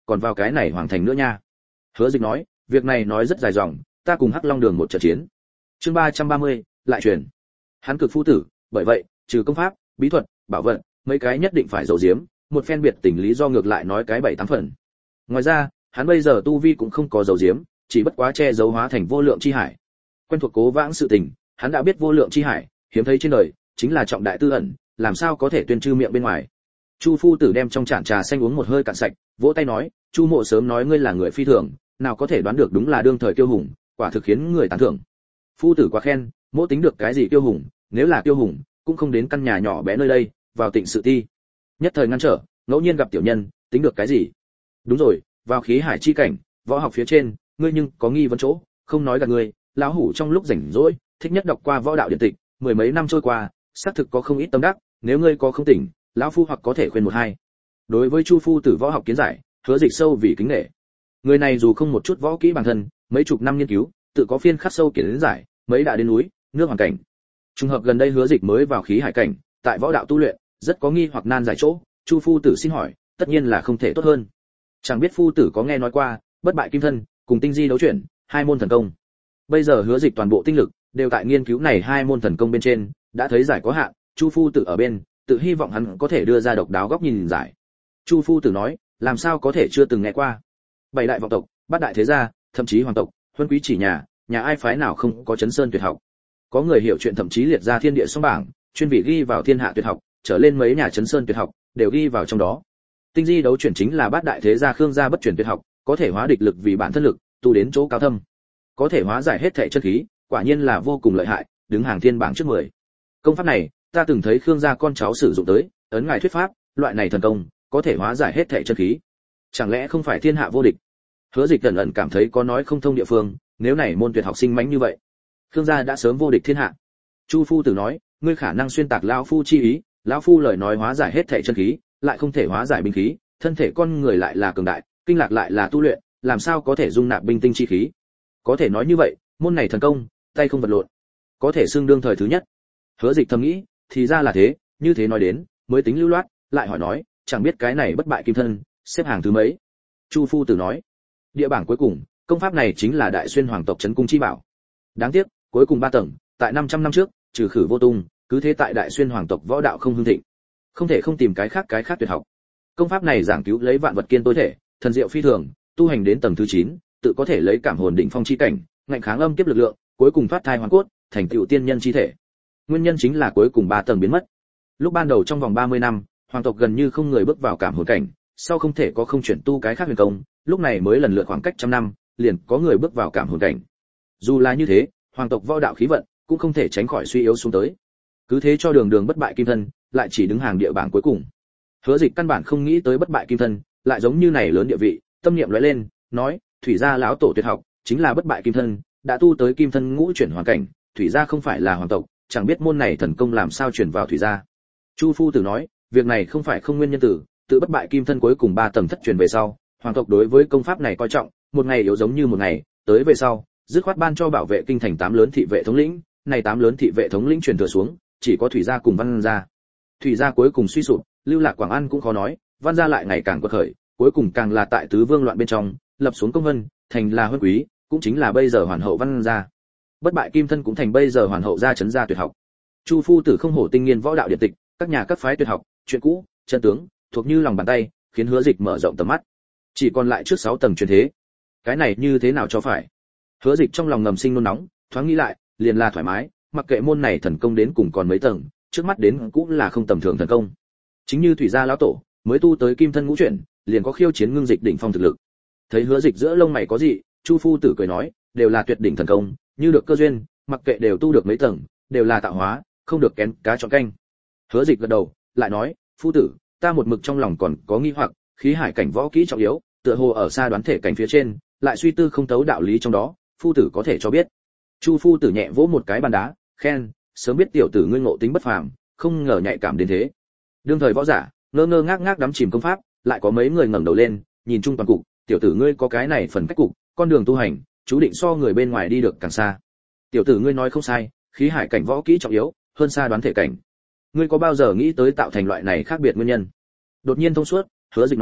còn vào cái này hoàng thành nữa nha. Hứa Dịch nói, việc này nói rất dài dòng, ta cùng Hắc Long Đường một trận chiến. Chương ba trăm ba mươi, lại truyền. Hắn cực phu tử, bởi vậy, trừ công pháp, bí thuật, bảo vật, mấy cái nhất định phải giấu giếm, một phen biệt tình lý do ngược lại nói cái bảy tám phần. Ngoài ra, hắn bây giờ tu vi cũng không có giấu giếm, chỉ bất quá che giấu hóa thành vô lượng chi hải. Quen thuộc cố vãng sự tình, hắn đã biết vô lượng chi hải, hiếm thấy trên đời, chính là trọng đại tư ẩn, làm sao có thể tuyên trư miệng bên ngoài. Chu phu tử đem trong chản trà xanh uống một hơi cạn sạch, vỗ tay nói, Chu Mộ sớm nói ngươi là người phi thường, nào có thể đoán được đúng là đương thời kiêu hùng, quả thực khiến người tán thưởng. Phu tử quá khen, Mỗ tính được cái gì kiêu hùng, nếu là kiêu hùng, cũng không đến căn nhà nhỏ bé nơi đây, vào Tịnh Sự Ti. Nhất thời ngăn trở, ngẫu nhiên gặp tiểu nhân, tính được cái gì? Đúng rồi, vào khí hải chi cảnh, võ học phía trên, ngươi nhưng có nghi vấn chỗ, không nói gạt ngươi, lão hủ trong lúc rảnh rỗi, thích nhất đọc qua võ đạo điện tịch, mười mấy năm trôi qua, xác thực có không ít tâm đắc, nếu ngươi có không tỉnh, lão phu hoặc có thể khuyên một hai. Đối với Chu phu tử võ học kiến giải, Hứa Dịch sâu vì kính nể. Người này dù không một chút võ kỹ bản thân, mấy chục năm nghiên cứu, tự có phiên khắc sâu kiến giải, mấy đã đến núi, nước hoàn cảnh. Trùng hợp gần đây Hứa Dịch mới vào khí hải cảnh, tại võ đạo tu luyện, rất có nghi hoặc nan giải chỗ, Chu phu tử xin hỏi, tất nhiên là không thể tốt hơn. Chẳng biết phu tử có nghe nói qua, bất bại kim thân, cùng tinh di đấu chuyển, hai môn thần công. Bây giờ Hứa Dịch toàn bộ tinh lực đều tại nghiên cứu này hai môn thần công bên trên, đã thấy giải có hạn, Chu phu tử ở bên, tự hy vọng hắn có thể đưa ra độc đáo góc nhìn giải. Chu phu tử nói, làm sao có thể chưa từng nghe qua. Bảy đại vọng tộc, bát đại thế gia, thậm chí hoàng tộc, huân quý chỉ nhà, nhà ai phái nào không có chấn sơn tuyệt học. Có người hiểu chuyện thậm chí liệt ra thiên địa song bảng, chuyên vị ghi vào thiên hạ tuyệt học, trở lên mấy nhà chấn sơn tuyệt học đều ghi vào trong đó. Tinh di đấu chuyển chính là bát đại thế gia Khương gia bất chuyển tuyệt học, có thể hóa địch lực vì bản thân lực, tu đến chỗ cao thâm. Có thể hóa giải hết thảy chân khí, quả nhiên là vô cùng lợi hại, đứng hàng thiên bảng trước mười. Công pháp này, ta từng thấy Khương gia con cháu sử dụng tới, ấn ngài thuyết pháp, loại này thần công, có thể hóa giải hết thảy chân khí. Chẳng lẽ không phải thiên hạ vô địch? Hứa Dịch ẩn ẩn cảm thấy có nói không thông địa phương, nếu này môn tuyệt học sinh mãnh như vậy, Khương gia đã sớm vô địch thiên hạ. Chu phu tử nói, ngươi khả năng xuyên tạc lão phu chi ý, lão phu lời nói hóa giải hết thảy chân khí, lại không thể hóa giải binh khí, thân thể con người lại là cường đại, kinh lạc lại là tu luyện, làm sao có thể dung nạp binh tinh chi khí? Có thể nói như vậy, môn này thần công, tay không vật lộn, có thể xưng đương thời thứ nhất. Hứa Dịch thầm nghĩ, thì ra là thế, như thế nói đến, mới tính lưu loát, lại hỏi nói, chẳng biết cái này bất bại kim thân, xếp hàng thứ mấy? Chu phu tử nói, địa bảng cuối cùng, công pháp này chính là Đại Xuyên hoàng tộc trấn cung chi bảo. Đáng tiếc, cuối cùng ba tầng, tại năm trăm năm trước, trừ khử vô tung, cứ thế tại Đại Xuyên hoàng tộc võ đạo không hưng thịnh. Không thể không tìm cái khác cái khác tuyệt học. Công pháp này giảng cứu lấy vạn vật kiên tối thể, thần diệu phi thường, tu hành đến tầng thứ chín, tự có thể lấy cảm hồn đỉnh phong chi cảnh, ngạnh kháng âm kiếp lực lượng, cuối cùng thoát thai hoàn cốt, thành tựu tiên nhân chi thể. Nguyên nhân chính là cuối cùng ba tầng biến mất. Lúc ban đầu trong vòng ba mươi năm, hoàng tộc gần như không người bước vào cảm hồn cảnh, sau không thể có không chuyển tu cái khác huyền công, lúc này mới lần lượt khoảng cách trăm năm, liền có người bước vào cảm hồn cảnh. Dù là như thế, hoàng tộc võ đạo khí vận cũng không thể tránh khỏi suy yếu xuống tới. Cứ thế cho đường đường bất bại kim thân, lại chỉ đứng hàng địa bảng cuối cùng. Hứa Dịch căn bản không nghĩ tới bất bại kim thân, lại giống như này lớn địa vị, tâm niệm lóe lên, nói, thủy gia lão tổ tuyệt học, chính là bất bại kim thân, đã tu tới kim thân ngũ chuyển hoàn cảnh, thủy gia không phải là hoàng tộc, chẳng biết môn này thần công làm sao chuyển vào thủy gia. Chu phu tử nói, việc này không phải không nguyên nhân tử, tự bất bại kim thân cuối cùng ba tầng thất truyền về sau, hoàng tộc đối với công pháp này coi trọng, một ngày yếu giống như một ngày, tới về sau, dứt khoát ban cho bảo vệ kinh thành tám lớn thị vệ thống lĩnh, này tám lớn thị vệ thống lĩnh truyền thừa xuống, chỉ có thủy gia cùng văn gia. Thủy gia cuối cùng suy sụp, lưu lạc Quảng An cũng khó nói, văn gia lại ngày càng quật khởi, cuối cùng càng là tại tứ vương loạn bên trong, lập xuống công vân, thành là huân quý, cũng chính là bây giờ hoàn hậu văn gia. Bất bại kim thân cũng thành bây giờ hoàn hậu gia trấn gia tuyệt học. Chu phu tử không hổ tinh nghiên võ đạo điện tịch, các nhà các phái tuyệt học, chuyện cũ, chân tướng, thuộc như lòng bàn tay, khiến Hứa Dịch mở rộng tầm mắt. Chỉ còn lại trước sáu tầng truyền thế. Cái này như thế nào cho phải? Hứa Dịch trong lòng ngầm sinh nôn nóng, thoáng nghĩ lại, liền là thoải mái, mặc kệ môn này thần công đến cùng còn mấy tầng, trước mắt đến cũng là không tầm thường thần công. Chính như thủy gia lão tổ, mới tu tới kim thân ngũ chuyển, liền có khiêu chiến ngưng dịch đỉnh phong thực lực. Thấy Hứa Dịch giữa lông mày có gì, Chu phu tử cười nói, đều là tuyệt đỉnh thần công, như được cơ duyên, mặc kệ đều tu được mấy tầng, đều là tạo hóa, không được kén cá chọn canh. Hứa Dịch gật đầu, lại nói, phu tử, ta một mực trong lòng còn có nghi hoặc, khí hải cảnh võ kỹ trọng yếu, tựa hồ ở xa đoán thể cảnh phía trên, lại suy tư không tấu đạo lý trong đó, phu tử có thể cho biết. Chu phu tử nhẹ vỗ một cái bàn đá, khen, sớm biết tiểu tử ngươi ngộ tính bất phàm, không ngờ nhạy cảm đến thế. Đương thời võ giả, ngơ ngơ ngác ngác đắm chìm công pháp, lại có mấy người ngẩng đầu lên, nhìn chung toàn cục, tiểu tử ngươi có cái này phần cách cục, con đường tu hành, chú định so người bên ngoài đi được càng xa. Tiểu tử ngươi nói không sai, khí hải cảnh võ kỹ trọng yếu, hơn xa đoán thể cảnh. Ngươi có bao giờ nghĩ tới tạo thành loại này khác biệt nguyên nhân? Đột nhiên thông suốt, Hứa Dịch nói,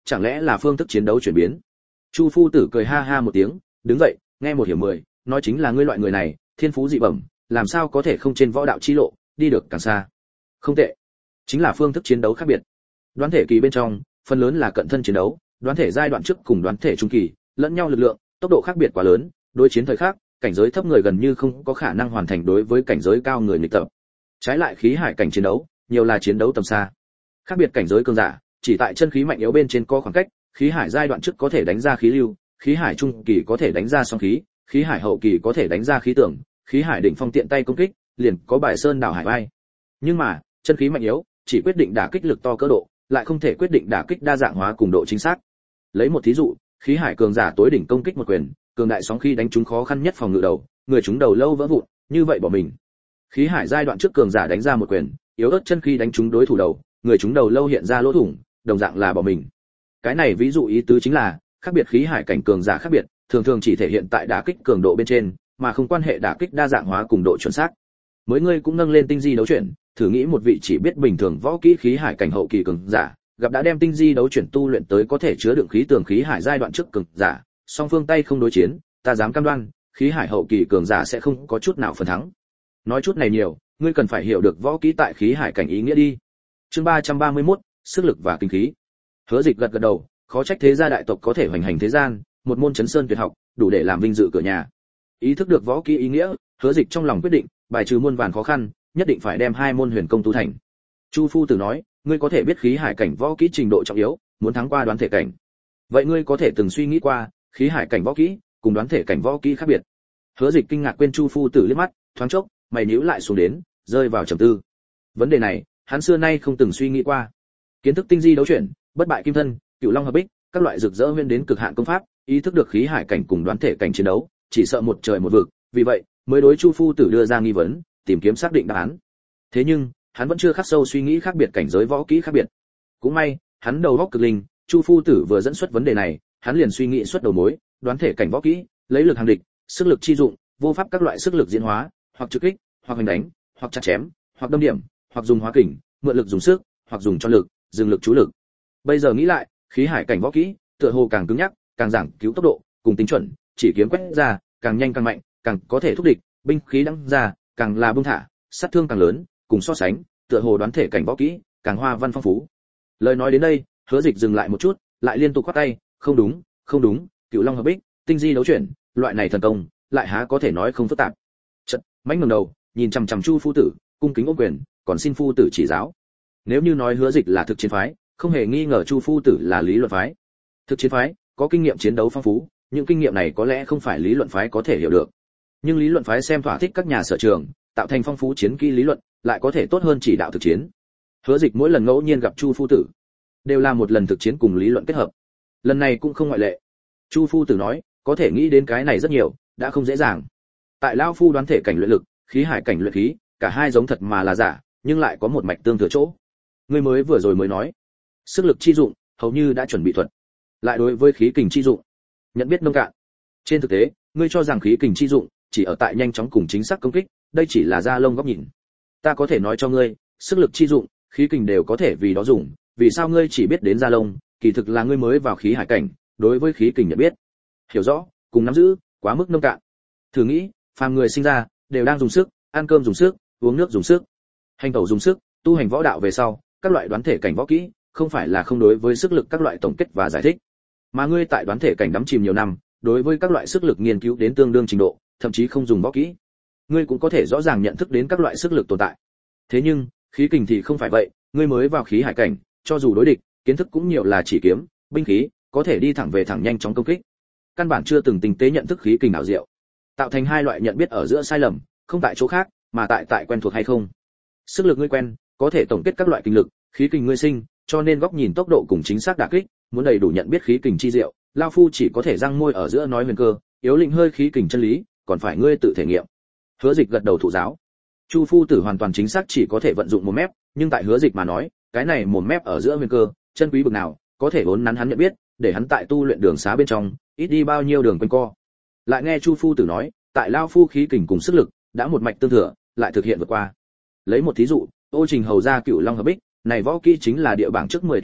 chẳng lẽ là phương thức chiến đấu chuyển biến? Chu phu tử cười ha ha một tiếng, đứng dậy, nghe một hiểu mười, nói chính là ngươi loại người này, thiên phú dị bẩm, làm sao có thể không trên võ đạo chi lộ, đi được càng xa. Không tệ, chính là phương thức chiến đấu khác biệt. Đoán thể kỳ bên trong, phần lớn là cận thân chiến đấu, đoán thể giai đoạn trước cùng đoán thể trung kỳ, lẫn nhau lực lượng, tốc độ khác biệt quá lớn, đối chiến thời khắc, cảnh giới thấp người gần như không có khả năng hoàn thành đối với cảnh giới cao người nghịch tập. Trái lại khí hải cảnh chiến đấu, nhiều là chiến đấu tầm xa. Khác biệt cảnh giới cường giả, chỉ tại chân khí mạnh yếu bên trên có khoảng cách, khí hải giai đoạn trước có thể đánh ra khí lưu, khí hải trung kỳ có thể đánh ra song khí, khí hải hậu kỳ có thể đánh ra khí tưởng, khí hải đỉnh phong tiện tay công kích, liền có bài sơn đảo hải vai. Nhưng mà, chân khí mạnh yếu, chỉ quyết định đả kích lực to cỡ độ, lại không thể quyết định đả kích đa dạng hóa cùng độ chính xác. Lấy một thí dụ, khí hải cường giả tối đỉnh công kích một quyền, cường đại sóng khí đánh trúng khó khăn nhất phòng ngự đầu, người trúng đầu lâu vỡ vụn, như vậy bỏ mình. Khí hải giai đoạn trước cường giả đánh ra một quyền, yếu ớt chân khí đánh trúng đối thủ đầu, người trúng đầu lâu hiện ra lỗ thủng, đồng dạng là bỏ mình. Cái này ví dụ ý tứ chính là, khác biệt khí hải cảnh cường giả khác biệt, thường thường chỉ thể hiện tại đả kích cường độ bên trên, mà không quan hệ đả kích đa dạng hóa cùng độ chuẩn xác. Mới ngươi cũng nâng lên tinh di đấu chuyển, thử nghĩ một vị chỉ biết bình thường võ kỹ khí hải cảnh hậu kỳ cường giả, gặp đã đem tinh di đấu chuyển tu luyện tới có thể chứa đựng khí tường khí hải giai đoạn trước cường giả, song phương tay không đối chiến, ta dám cam đoan, khí hải hậu kỳ cường giả sẽ không có chút nào phần thắng. Nói chút này nhiều, ngươi cần phải hiểu được võ kỹ tại khí hải cảnh ý nghĩa đi. Chương ba trăm ba mươi mốt, sức lực và kinh khí. Hứa Dịch gật gật đầu, khó trách thế gia đại tộc có thể hoành hành thế gian, một môn chấn sơn tuyệt học, đủ để làm vinh dự cửa nhà. Ý thức được võ kỹ ý nghĩa, Hứa Dịch trong lòng quyết định, bài trừ muôn vàn khó khăn, nhất định phải đem hai môn huyền công tu thành. Chu phu tử nói, ngươi có thể biết khí hải cảnh võ kỹ trình độ trọng yếu, muốn thắng qua đoán thể cảnh. Vậy ngươi có thể từng suy nghĩ qua, khí hải cảnh võ kỹ cùng đoán thể cảnh võ kỹ khác biệt? Hứa Dịch kinh ngạc quên Chu phu tử liếc mắt, thoáng chốc, mày nhíu lại xuống đến, rơi vào trầm tư. Vấn đề này, hắn xưa nay không từng suy nghĩ qua. Kiến thức tinh di đấu chuyển, bất bại kim thân, cửu long hợp bích, các loại rực rỡ nguyên đến cực hạn công pháp, ý thức được khí hải cảnh cùng đoán thể cảnh chiến đấu, chỉ sợ một trời một vực, vì vậy, mới đối Chu phu tử đưa ra nghi vấn, tìm kiếm xác định đáp án. Thế nhưng, hắn vẫn chưa khắc sâu suy nghĩ khác biệt cảnh giới võ kỹ khác biệt. Cũng may, hắn đầu óc cực linh, Chu phu tử vừa dẫn xuất vấn đề này, hắn liền suy nghĩ xuất đầu mối, đoán thể cảnh võ kỹ, lấy lực hàng địch, sức lực chi dụng, vô pháp các loại sức lực diễn hóa, hoặc trực kích, hoặc hành đánh, hoặc chặt chém, hoặc đâm điểm, hoặc dùng hóa kình, mượn lực dùng sức, hoặc dùng cho lực, dừng lực chú lực. Bây giờ nghĩ lại, khí hải cảnh võ kỹ, tựa hồ càng cứng nhắc, càng giảng cứu tốc độ, cùng tính chuẩn, chỉ kiếm quét ra, càng nhanh càng mạnh, càng có thể thúc địch, binh khí đăng ra, càng là bung thả, sát thương càng lớn, cùng so sánh, tựa hồ đoán thể cảnh võ kỹ, càng hoa văn phong phú. Lời nói đến đây, Hứa Dịch dừng lại một chút, lại liên tục quát tay, không đúng, không đúng, cửu long hợp bích, tinh di đấu chuyển, loại này thần công, lại há có thể nói không phức tạp. Chợt, mãnh ngẩng đầu, nhìn chằm chằm Chu phu tử, cung kính ôm quyền, còn xin phu tử chỉ giáo. Nếu như nói Hứa Dịch là thực chiến phái, không hề nghi ngờ Chu phu tử là lý luận phái. Thực chiến phái, có kinh nghiệm chiến đấu phong phú, những kinh nghiệm này có lẽ không phải lý luận phái có thể hiểu được. Nhưng lý luận phái xem thỏa thích các nhà sở trường, tạo thành phong phú chiến kỹ lý luận, lại có thể tốt hơn chỉ đạo thực chiến. Hứa Dịch mỗi lần ngẫu nhiên gặp Chu phu tử, đều là một lần thực chiến cùng lý luận kết hợp. Lần này cũng không ngoại lệ. Chu phu tử nói, có thể nghĩ đến cái này rất nhiều, đã không dễ dàng. Tại lão phu đoán thể cảnh luyện lực, khí hải cảnh luyện khí, cả hai giống thật mà là giả, nhưng lại có một mạch tương thừa chỗ. Ngươi mới vừa rồi mới nói, sức lực chi dụng, hầu như đã chuẩn bị thuật. Lại đối với khí kình chi dụng, nhận biết nông cạn. Trên thực tế, ngươi cho rằng khí kình chi dụng chỉ ở tại nhanh chóng cùng chính xác công kích, đây chỉ là da lông góc nhìn. Ta có thể nói cho ngươi, sức lực chi dụng, khí kình đều có thể vì đó dùng, vì sao ngươi chỉ biết đến da lông, kỳ thực là ngươi mới vào khí hải cảnh, đối với khí kình nhận biết, hiểu rõ, cùng nắm giữ, quá mức nông cạn. Thử nghĩ, phàm người sinh ra đều đang dùng sức, ăn cơm dùng sức, uống nước dùng sức, hành tẩu dùng sức, tu hành võ đạo về sau, các loại đoán thể cảnh võ kỹ, không phải là không đối với sức lực các loại tổng kết và giải thích, mà ngươi tại đoán thể cảnh đắm chìm nhiều năm, đối với các loại sức lực nghiên cứu đến tương đương trình độ, thậm chí không dùng võ kỹ, ngươi cũng có thể rõ ràng nhận thức đến các loại sức lực tồn tại. Thế nhưng, khí kình thì không phải vậy, ngươi mới vào khí hải cảnh, cho dù đối địch, kiến thức cũng nhiều là chỉ kiếm, binh khí, có thể đi thẳng về thẳng nhanh chóng công kích. Căn bản chưa từng tinh tế nhận thức khí kình ảo diệu, tạo thành hai loại nhận biết ở giữa sai lầm, không tại chỗ khác, mà tại tại quen thuộc hay không. Sức lực ngươi quen, có thể tổng kết các loại kinh lực, khí kình ngươi sinh, cho nên góc nhìn tốc độ cùng chính xác đả kích, muốn đầy đủ nhận biết khí kình chi diệu, lão phu chỉ có thể răng môi ở giữa nói huyền cơ, yếu lĩnh hơi khí kình chân lý, còn phải ngươi tự thể nghiệm. Hứa Dịch gật đầu thụ giáo. Chu phu tử hoàn toàn chính xác chỉ có thể vận dụng một mép, nhưng tại Hứa Dịch mà nói, cái này một mép ở giữa huyền cơ, chân quý bực nào, có thể vốn nắn hắn nhận biết, để hắn tại tu luyện đường xá bên trong, ít đi bao nhiêu đường quanh co. Lại nghe Chu phu tử nói, tại lão phu khí kình cùng sức lực đã một mạch tương thừa, lại thực hiện vượt qua. Lấy một thí dụ, Ô Trình hầu ra cửu long hợp bích, này võ kỹ chính là địa bảng trước mười tuyệt học,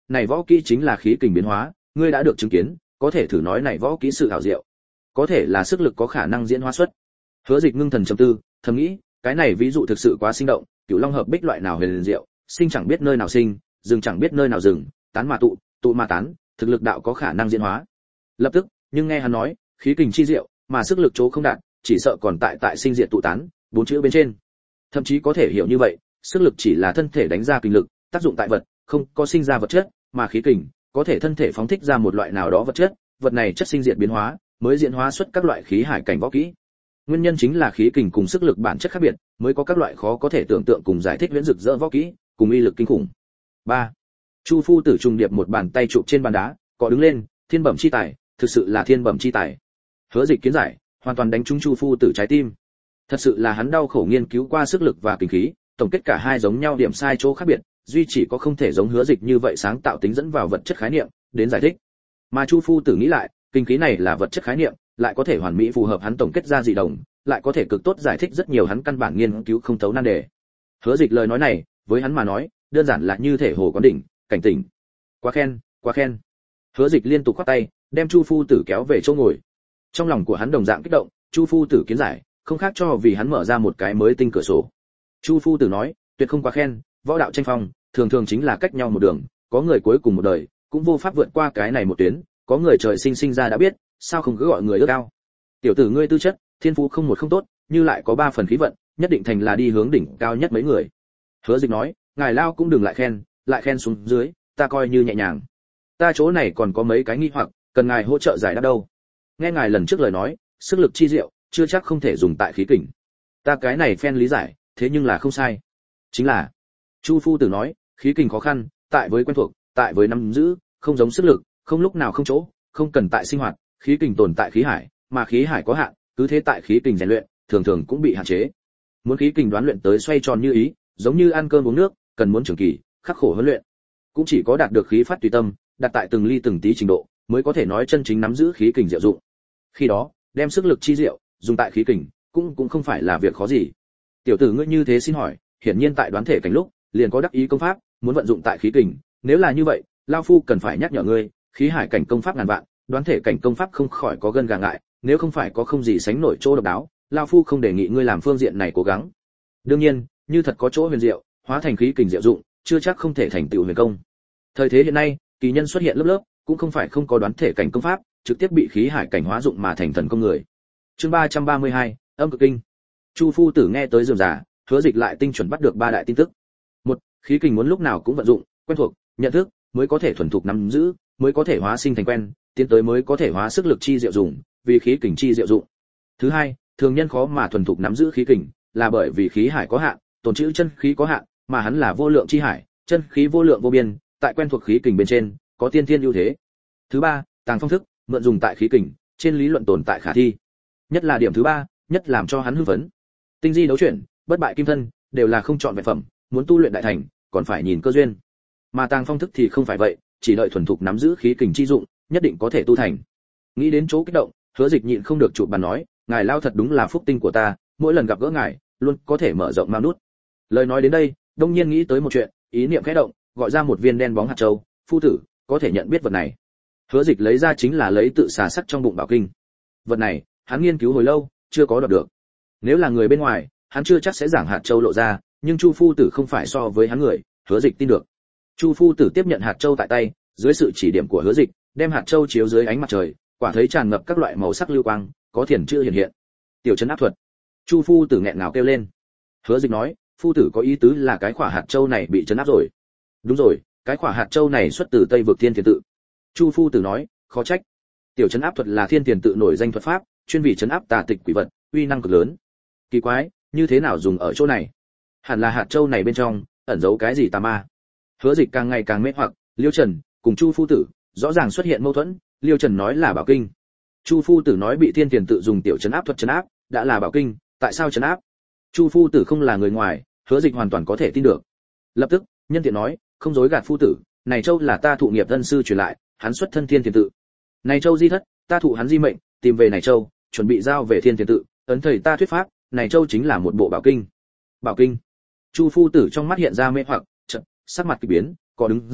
này võ kỹ chính là khí kình biến hóa, ngươi đã được chứng kiến, có thể thử nói này võ kỹ sự hảo diệu, có thể là sức lực có khả năng diễn hóa xuất. Hứa Dịch ngưng thần trầm tư, thầm nghĩ, cái này ví dụ thực sự quá sinh động, Cửu Long hợp bích loại nào huyền diệu, sinh chẳng biết nơi nào sinh, dừng chẳng biết nơi nào dừng, tán mà tụ, tụ mà tán, thực lực đạo có khả năng diễn hóa. Lập tức, nhưng nghe hắn nói, khí kình chi diệu, mà sức lực chỗ không đạt, chỉ sợ còn tại tại sinh diệt tụ tán, bốn chữ bên trên. Thậm chí có thể hiểu như vậy, sức lực chỉ là thân thể đánh ra kinh lực, tác dụng tại vật, không có sinh ra vật chất, mà khí kình có thể thân thể phóng thích ra một loại nào đó vật chất, vật này chất sinh diệt biến hóa, mới diễn hóa xuất các loại khí hải cảnh võ kỹ. Nguyên nhân chính là khí kình cùng sức lực bản chất khác biệt, mới có các loại khó có thể tưởng tượng cùng giải thích huyễn rực rỡ võ kỹ, cùng uy lực kinh khủng. ba. Chu Phu Tử trùng điệp một bàn tay chụp trên bàn đá, cọ đứng lên, thiên bẩm chi tài, thực sự là thiên bẩm chi tài. Hứa Dịch kiến giải, hoàn toàn đánh trúng Chu Phu Tử trái tim. Thật sự là hắn đau khổ nghiên cứu qua sức lực và kinh khí, tổng kết cả hai giống nhau điểm sai chỗ khác biệt, duy chỉ có không thể giống Hứa Dịch như vậy sáng tạo tính dẫn vào vật chất khái niệm đến giải thích. Mà Chu Phu Tử nghĩ lại, kinh khí này là vật chất khái niệm, lại có thể hoàn mỹ phù hợp hắn tổng kết ra dị đồng, lại có thể cực tốt giải thích rất nhiều hắn căn bản nghiên cứu không thấu nan đề. Hứa Dịch lời nói này, với hắn mà nói, đơn giản là như thể hồ quán đỉnh, cảnh tỉnh. Quá khen, quá khen. Hứa Dịch liên tục khoát tay, đem Chu Phu Tử kéo về chỗ ngồi. Trong lòng của hắn đồng dạng kích động, Chu Phu Tử kiến giải, không khác cho vì hắn mở ra một cái mới tinh cửa sổ. Chu Phu Tử nói, tuyệt không quá khen, võ đạo tranh phong, thường thường chính là cách nhau một đường, có người cuối cùng một đời, cũng vô pháp vượt qua cái này một tuyến, có người trời sinh sinh ra đã biết, sao không cứ gọi người ước cao. Tiểu tử ngươi tư chất, thiên phú không một không tốt, như lại có ba phần khí vận, nhất định thành là đi hướng đỉnh cao nhất mấy người. Hứa Dịch nói, ngài lao cũng đừng lại khen, lại khen xuống dưới, ta coi như nhẹ nhàng. Ta chỗ này còn có mấy cái nghi hoặc, cần ngài hỗ trợ giải đáp đâu. Nghe ngài lần trước lời nói, sức lực chi diệu, chưa chắc không thể dùng tại khí kình. Ta cái này phen lý giải, thế nhưng là không sai. Chính là, Chu Phu Tử nói, khí kình khó khăn, tại với quen thuộc, tại với nắm giữ, không giống sức lực, không lúc nào không chỗ, không cần tại sinh hoạt, khí kình tồn tại khí hải, mà khí hải có hạn, cứ thế tại khí kình rèn luyện, thường thường cũng bị hạn chế. Muốn khí kình đoán luyện tới xoay tròn như ý, giống như ăn cơm uống nước, cần muốn trường kỳ, khắc khổ huấn luyện. Cũng chỉ có đạt được khí phát tùy tâm, đạt tại từng ly từng tí trình độ, mới có thể nói chân chính nắm giữ khí kình diệu dụng. Khi đó, đem sức lực chi diệu dùng tại khí kình, cũng cũng không phải là việc khó gì. Tiểu tử ngươi như thế xin hỏi, hiển nhiên tại đoán thể cảnh lúc, liền có đắc ý công pháp, muốn vận dụng tại khí kình, nếu là như vậy, lão phu cần phải nhắc nhở ngươi, khí hải cảnh công pháp ngàn vạn, đoán thể cảnh công pháp không khỏi có gân gà ngại, nếu không phải có không gì sánh nổi chỗ độc đáo, lão phu không đề nghị ngươi làm phương diện này cố gắng. Đương nhiên, như thật có chỗ huyền diệu, hóa thành khí kình diệu dụng, chưa chắc không thể thành tựu huyền công. Thời thế hiện nay, kỳ nhân xuất hiện lớp lớp, cũng không phải không có đoán thể cảnh công pháp, trực tiếp bị khí hải cảnh hóa dụng mà thành thần công người. Chương ba trăm ba mươi hai, Âm Cực Kinh. Chu Phu Tử nghe tới rườm rà, Hứa Dịch lại tinh chuẩn bắt được ba đại tin tức. Một, khí kình muốn lúc nào cũng vận dụng, quen thuộc, nhận thức, mới có thể thuần thục nắm giữ, mới có thể hóa sinh thành quen, tiến tới mới có thể hóa sức lực chi diệu dụng, vì khí kình chi diệu dụng. Thứ hai, thường nhân khó mà thuần thục nắm giữ khí kình, là bởi vì khí hải có hạn, tồn trữ chân khí có hạn, mà hắn là vô lượng chi hải, chân khí vô lượng vô biên, tại quen thuộc khí kình bên trên, có tiên thiên ưu thế. Thứ ba, tàng phong thức, mượn dùng tại khí kình, trên lý luận tồn tại khả thi. Nhất là điểm thứ ba, nhất làm cho hắn hưng phấn. Tinh di đấu chuyển, bất bại kim thân, đều là không chọn vẹn phẩm, muốn tu luyện đại thành, còn phải nhìn cơ duyên. Mà tàng phong thức thì không phải vậy, chỉ đợi thuần thục nắm giữ khí kình chi dụng, nhất định có thể tu thành. Nghĩ đến chỗ kích động, Hứa Dịch nhịn không được chụp bàn nói, ngài lao thật đúng là phúc tinh của ta, mỗi lần gặp gỡ ngài, luôn có thể mở rộng mao nút. Lời nói đến đây, đông nhiên nghĩ tới một chuyện, ý niệm khẽ động, gọi ra một viên đen bóng hạt châu, phu tử, có thể nhận biết vật này. Hứa Dịch lấy ra chính là lấy tự xà sắc trong bụng bảo kinh. Vật này, hắn nghiên cứu hồi lâu, chưa có đoạt được. Nếu là người bên ngoài, hắn chưa chắc sẽ giảng hạt châu lộ ra, nhưng Chu Phu Tử không phải so với hắn người, Hứa Dịch tin được. Chu Phu Tử tiếp nhận hạt châu tại tay, dưới sự chỉ điểm của Hứa Dịch, đem hạt châu chiếu dưới ánh mặt trời, quả thấy tràn ngập các loại màu sắc lưu quang, có thiền chữ hiện hiện. Tiểu trấn áp thuật. Chu Phu Tử nghẹn ngào kêu lên. Hứa Dịch nói, phu tử có ý tứ là cái quả hạt châu này bị trấn áp rồi. Đúng rồi, cái quả hạt châu này xuất từ Tây vực Thiên Tiền tự. Chu Phu Tử nói, khó trách. Tiểu trấn áp thuật là Thiên Tiền tự nổi danh thuật pháp, chuyên vì trấn áp tà tịch quỷ vật, uy năng cực lớn. Kỳ quái, như thế nào dùng ở chỗ này? Hẳn là hạt châu này bên trong ẩn giấu cái gì tà ma. Hứa Dịch càng ngày càng mê hoặc, Liêu Trần cùng Chu Phu Tử rõ ràng xuất hiện mâu thuẫn. Liêu Trần nói là bảo kinh, Chu Phu Tử nói bị Thiên Tiền tự dùng tiểu trấn áp thuật trấn áp, đã là bảo kinh, tại sao trấn áp? Chu Phu Tử không là người ngoài, Hứa Dịch hoàn toàn có thể tin được. Lập tức, nhân tiện nói, không dối gạt phu tử, này châu là ta thụ nghiệp thân sư truyền lại, hắn xuất thân Thiên Tiền tự. Này châu di thất, ta thụ hắn di mệnh, tìm về này châu, chuẩn bị giao về Thiên Tiền tự, ấn thầy ta thuyết pháp, này châu chính là một bộ bảo kinh. Bảo kinh. Chu Phu Tử trong mắt hiện ra mê hoặc, chợt sắc mặt kỳ biến, có đứng dậy,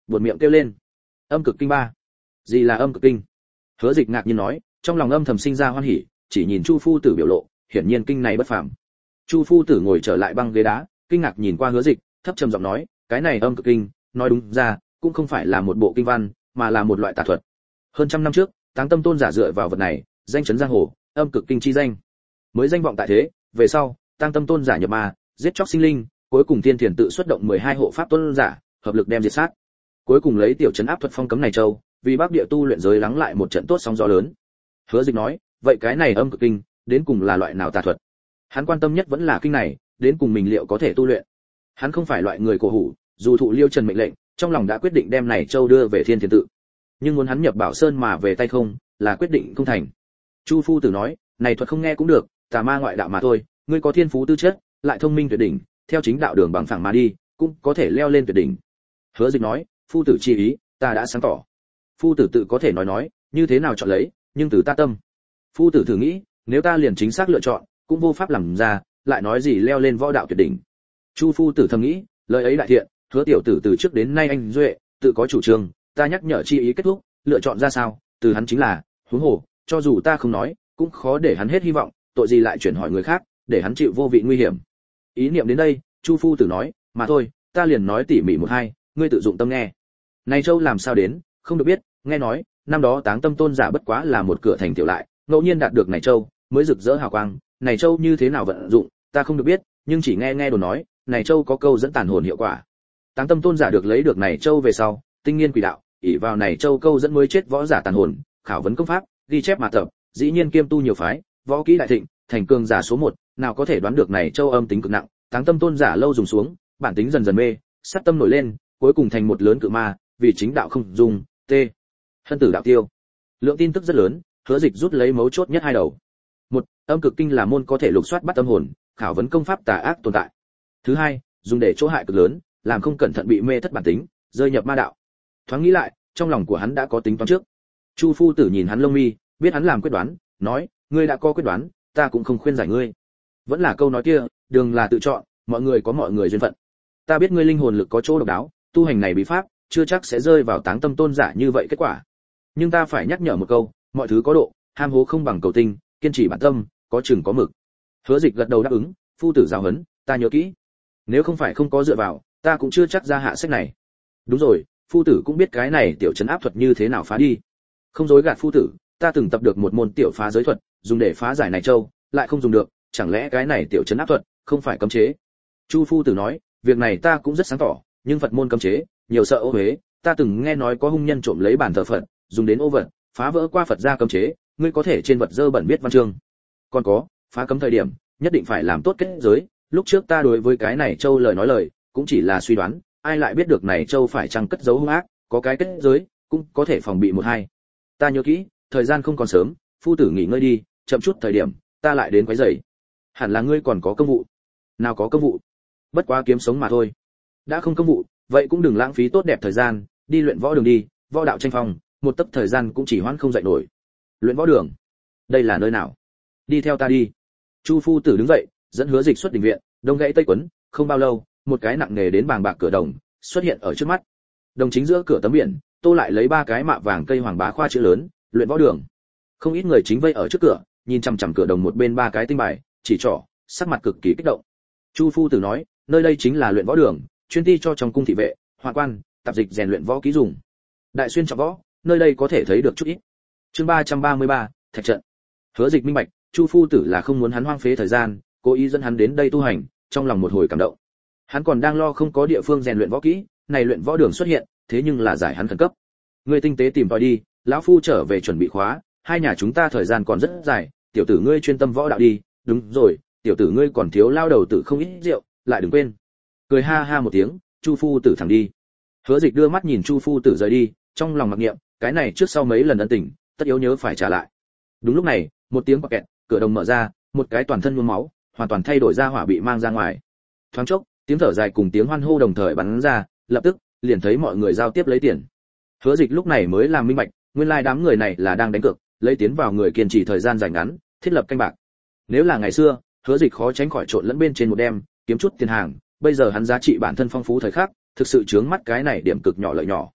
buột miệng kêu lên. Âm cực kinh ba. Gì là âm cực kinh? Hứa Dịch ngạc nhiên nói, trong lòng âm thầm sinh ra hoan hỉ, chỉ nhìn Chu phu tử biểu lộ, hiển nhiên kinh này bất phàm. Chu phu tử ngồi trở lại băng ghế đá, kinh ngạc nhìn qua Hứa Dịch, thấp trầm giọng nói, cái này âm cực kinh, nói đúng ra, cũng không phải là một bộ kinh văn, mà là một loại tà thuật. Hơn trăm năm trước, Táng Tâm Tôn giả dựa vào vật này, danh chấn giang hồ, âm cực kinh chi danh. Mới danh vọng tại thế, về sau, Táng Tâm Tôn giả nhập ma, giết chóc sinh linh, cuối cùng Tiên Thiền tự xuất động mười hai hộ pháp tôn giả, hợp lực đem diệt sát. Cuối cùng lấy tiểu trấn áp thuật phong cấm này châu, vì Bắc Địa tu luyện giới lắng lại một trận tốt sóng gió lớn. Hứa Dịch nói, vậy cái này âm cực kinh, đến cùng là loại nào tà thuật? Hắn quan tâm nhất vẫn là kinh này, đến cùng mình liệu có thể tu luyện. Hắn không phải loại người cổ hủ, dù thụ Liêu Trần mệnh lệnh, trong lòng đã quyết định đem này châu đưa về Thiên Thiền tự. Nhưng muốn hắn nhập Bảo Sơn mà về tay không, là quyết định không thành. Chu phu tử nói, này thuật không nghe cũng được, tà ma ngoại đạo mà thôi, ngươi có thiên phú tư chất, lại thông minh tuyệt đỉnh, theo chính đạo đường bằng phẳng mà đi, cũng có thể leo lên tuyệt đỉnh. Hứa Dịch nói, phu tử chi ý, ta đã sáng tỏ. Phu tử tự có thể nói nói, như thế nào chọn lấy, nhưng từ ta tâm. Phu tử thử nghĩ, nếu ta liền chính xác lựa chọn, cũng vô pháp làm ra, lại nói gì leo lên võ đạo tuyệt đỉnh. Chu phu tử thầm nghĩ, lời ấy đại thiện, Hứa tiểu tử từ trước đến nay anh duệ, tự có chủ trương, ta nhắc nhở chi ý kết thúc, lựa chọn ra sao, từ hắn chính là, huống hồ, cho dù ta không nói, cũng khó để hắn hết hy vọng, tội gì lại chuyển hỏi người khác, để hắn chịu vô vị nguy hiểm. Ý niệm đến đây, Chu phu tử nói, mà thôi, ta liền nói tỉ mỉ một hai, ngươi tự dụng tâm nghe. Này châu làm sao đến, không được biết, nghe nói, năm đó Táng Tâm Tôn giả bất quá là một cửa thành tiểu lại, ngẫu nhiên đạt được này châu, mới rực rỡ hào quang, này châu như thế nào vận dụng, ta không được biết, nhưng chỉ nghe nghe đồn nói, này châu có câu dẫn tàn hồn hiệu quả. Táng Tâm Tôn giả được lấy được này châu về sau, tinh nghiên quỷ đạo, ỷ vào này châu câu dẫn mới chết võ giả tàn hồn, khảo vấn công pháp, ghi chép mà tập, dĩ nhiên kiêm tu nhiều phái, võ kỹ đại thịnh, thành cường giả số một, nào có thể đoán được này châu âm tính cực nặng, Táng Tâm Tôn giả lâu dùng xuống, bản tính dần dần mê, sát tâm nổi lên, cuối cùng thành một lớn cự ma, vì chính đạo không dung, tê. Hân tử đạo tiêu. Lượng tin tức rất lớn, Hứa Dịch rút lấy mấu chốt nhất hai đầu. Một, âm cực kinh là môn có thể lục soát bắt tâm hồn, khảo vấn công pháp tà ác tồn tại. Thứ hai, dùng để chỗ hại cực lớn, làm không cẩn thận bị mê thất bản tính, rơi nhập ma đạo. Thoáng nghĩ lại, trong lòng của hắn đã có tính toán trước. Chu phu tử nhìn hắn lông mi, biết hắn làm quyết đoán, nói, ngươi đã có quyết đoán, ta cũng không khuyên giải ngươi. Vẫn là câu nói kia, đường là tự chọn, mọi người có mọi người duyên phận. Ta biết ngươi linh hồn lực có chỗ độc đáo, tu hành này bí pháp, chưa chắc sẽ rơi vào Táng Tâm Tôn giả như vậy kết quả. Nhưng ta phải nhắc nhở một câu, mọi thứ có độ, ham hố không bằng cầu tinh, kiên trì bản tâm, có chừng có mực. Hứa Dịch gật đầu đáp ứng, phu tử giáo huấn, ta nhớ kỹ. Nếu không phải không có dựa vào, ta cũng chưa chắc ra hạ sách này. Đúng rồi, phu tử cũng biết cái này tiểu trấn áp thuật như thế nào phá đi. Không dối gạt phu tử, ta từng tập được một môn tiểu phá giới thuật, dùng để phá giải này châu, lại không dùng được, chẳng lẽ cái này tiểu trấn áp thuật không phải cấm chế? Chu phu tử nói, việc này ta cũng rất sáng tỏ, nhưng Phật môn cấm chế, nhiều sợ ô uế, ta từng nghe nói có hung nhân trộm lấy bản thờ Phật, dùng đến ô vật, phá vỡ qua Phật gia cấm chế, ngươi có thể trên vật dơ bẩn viết văn chương. Còn có, phá cấm thời điểm, nhất định phải làm tốt kết giới, lúc trước ta đối với cái này châu lời nói lời, cũng chỉ là suy đoán, ai lại biết được này châu phải chăng cất giấu hung ác, có cái kết giới, cũng có thể phòng bị một hai. Ta nhớ kỹ, thời gian không còn sớm, phu tử nghỉ ngơi đi, chậm chút thời điểm, ta lại đến quấy rầy. Hẳn là ngươi còn có công vụ. Nào có công vụ, bất quá kiếm sống mà thôi. Đã không công vụ, vậy cũng đừng lãng phí tốt đẹp thời gian, đi luyện võ đường đi, võ đạo tranh phong, một tấc thời gian cũng chỉ hoãn không dậy nổi. Luyện võ đường? Đây là nơi nào? Đi theo ta đi. Chu phu tử đứng dậy, dẫn Hứa Dịch xuất đình viện, đông gãy tây quấn, không bao lâu, một cái nặng nề đến bàng bạc cửa đồng xuất hiện ở trước mắt. Đồng chính giữa cửa tấm biển, Tô lại lấy ba cái mạ vàng cây hoàng bá khoa chữ lớn, luyện võ đường. Không ít người chính vây ở trước cửa, nhìn chằm chằm cửa đồng một bên ba cái tinh bài, chỉ trỏ, sắc mặt cực kỳ kích động. Chu phu tử nói, nơi đây chính là luyện võ đường, chuyên ti cho trong cung thị vệ, hoạn quan, tạp dịch rèn luyện võ kỹ dùng. Đại xuyên trọng võ, nơi đây có thể thấy được chút ít. Chương ba trăm ba mươi ba, thạch trận. Hứa Dịch minh bạch, Chu phu tử là không muốn hắn hoang phế thời gian, cố ý dẫn hắn đến đây tu hành, trong lòng một hồi cảm động. Hắn còn đang lo không có địa phương rèn luyện võ kỹ, này luyện võ đường xuất hiện, thế nhưng là giải hắn khẩn cấp. Ngươi tinh tế tìm tòi đi, lão phu trở về chuẩn bị khóa, hai nhà chúng ta thời gian còn rất dài, tiểu tử ngươi chuyên tâm võ đạo đi, đúng rồi, tiểu tử ngươi còn thiếu lao đầu tử không ít rượu, lại đừng quên. Cười ha ha một tiếng, Chu phu tử thẳng đi. Hứa Dịch đưa mắt nhìn Chu phu tử rời đi, trong lòng mặc niệm, cái này trước sau mấy lần ân tình, tất yếu nhớ phải trả lại. Đúng lúc này, một tiếng bạc kẹt, cửa đồng mở ra, một cái toàn thân nhuốm máu, hoàn toàn thay đổi ra hỏa bị mang ra ngoài. Thoáng chốc, tiếng thở dài cùng tiếng hoan hô đồng thời bắn ra, lập tức liền thấy mọi người giao tiếp lấy tiền. Hứa Dịch lúc này mới làm minh bạch, nguyên lai đám người này là đang đánh cược, lấy tiến vào người kiên trì thời gian dài ngắn, thiết lập canh bạc. Nếu là ngày xưa, Hứa Dịch khó tránh khỏi trộn lẫn bên trên một đêm, kiếm chút tiền hàng, bây giờ hắn giá trị bản thân phong phú thời khắc, thực sự chướng mắt cái này điểm cực nhỏ lợi nhỏ,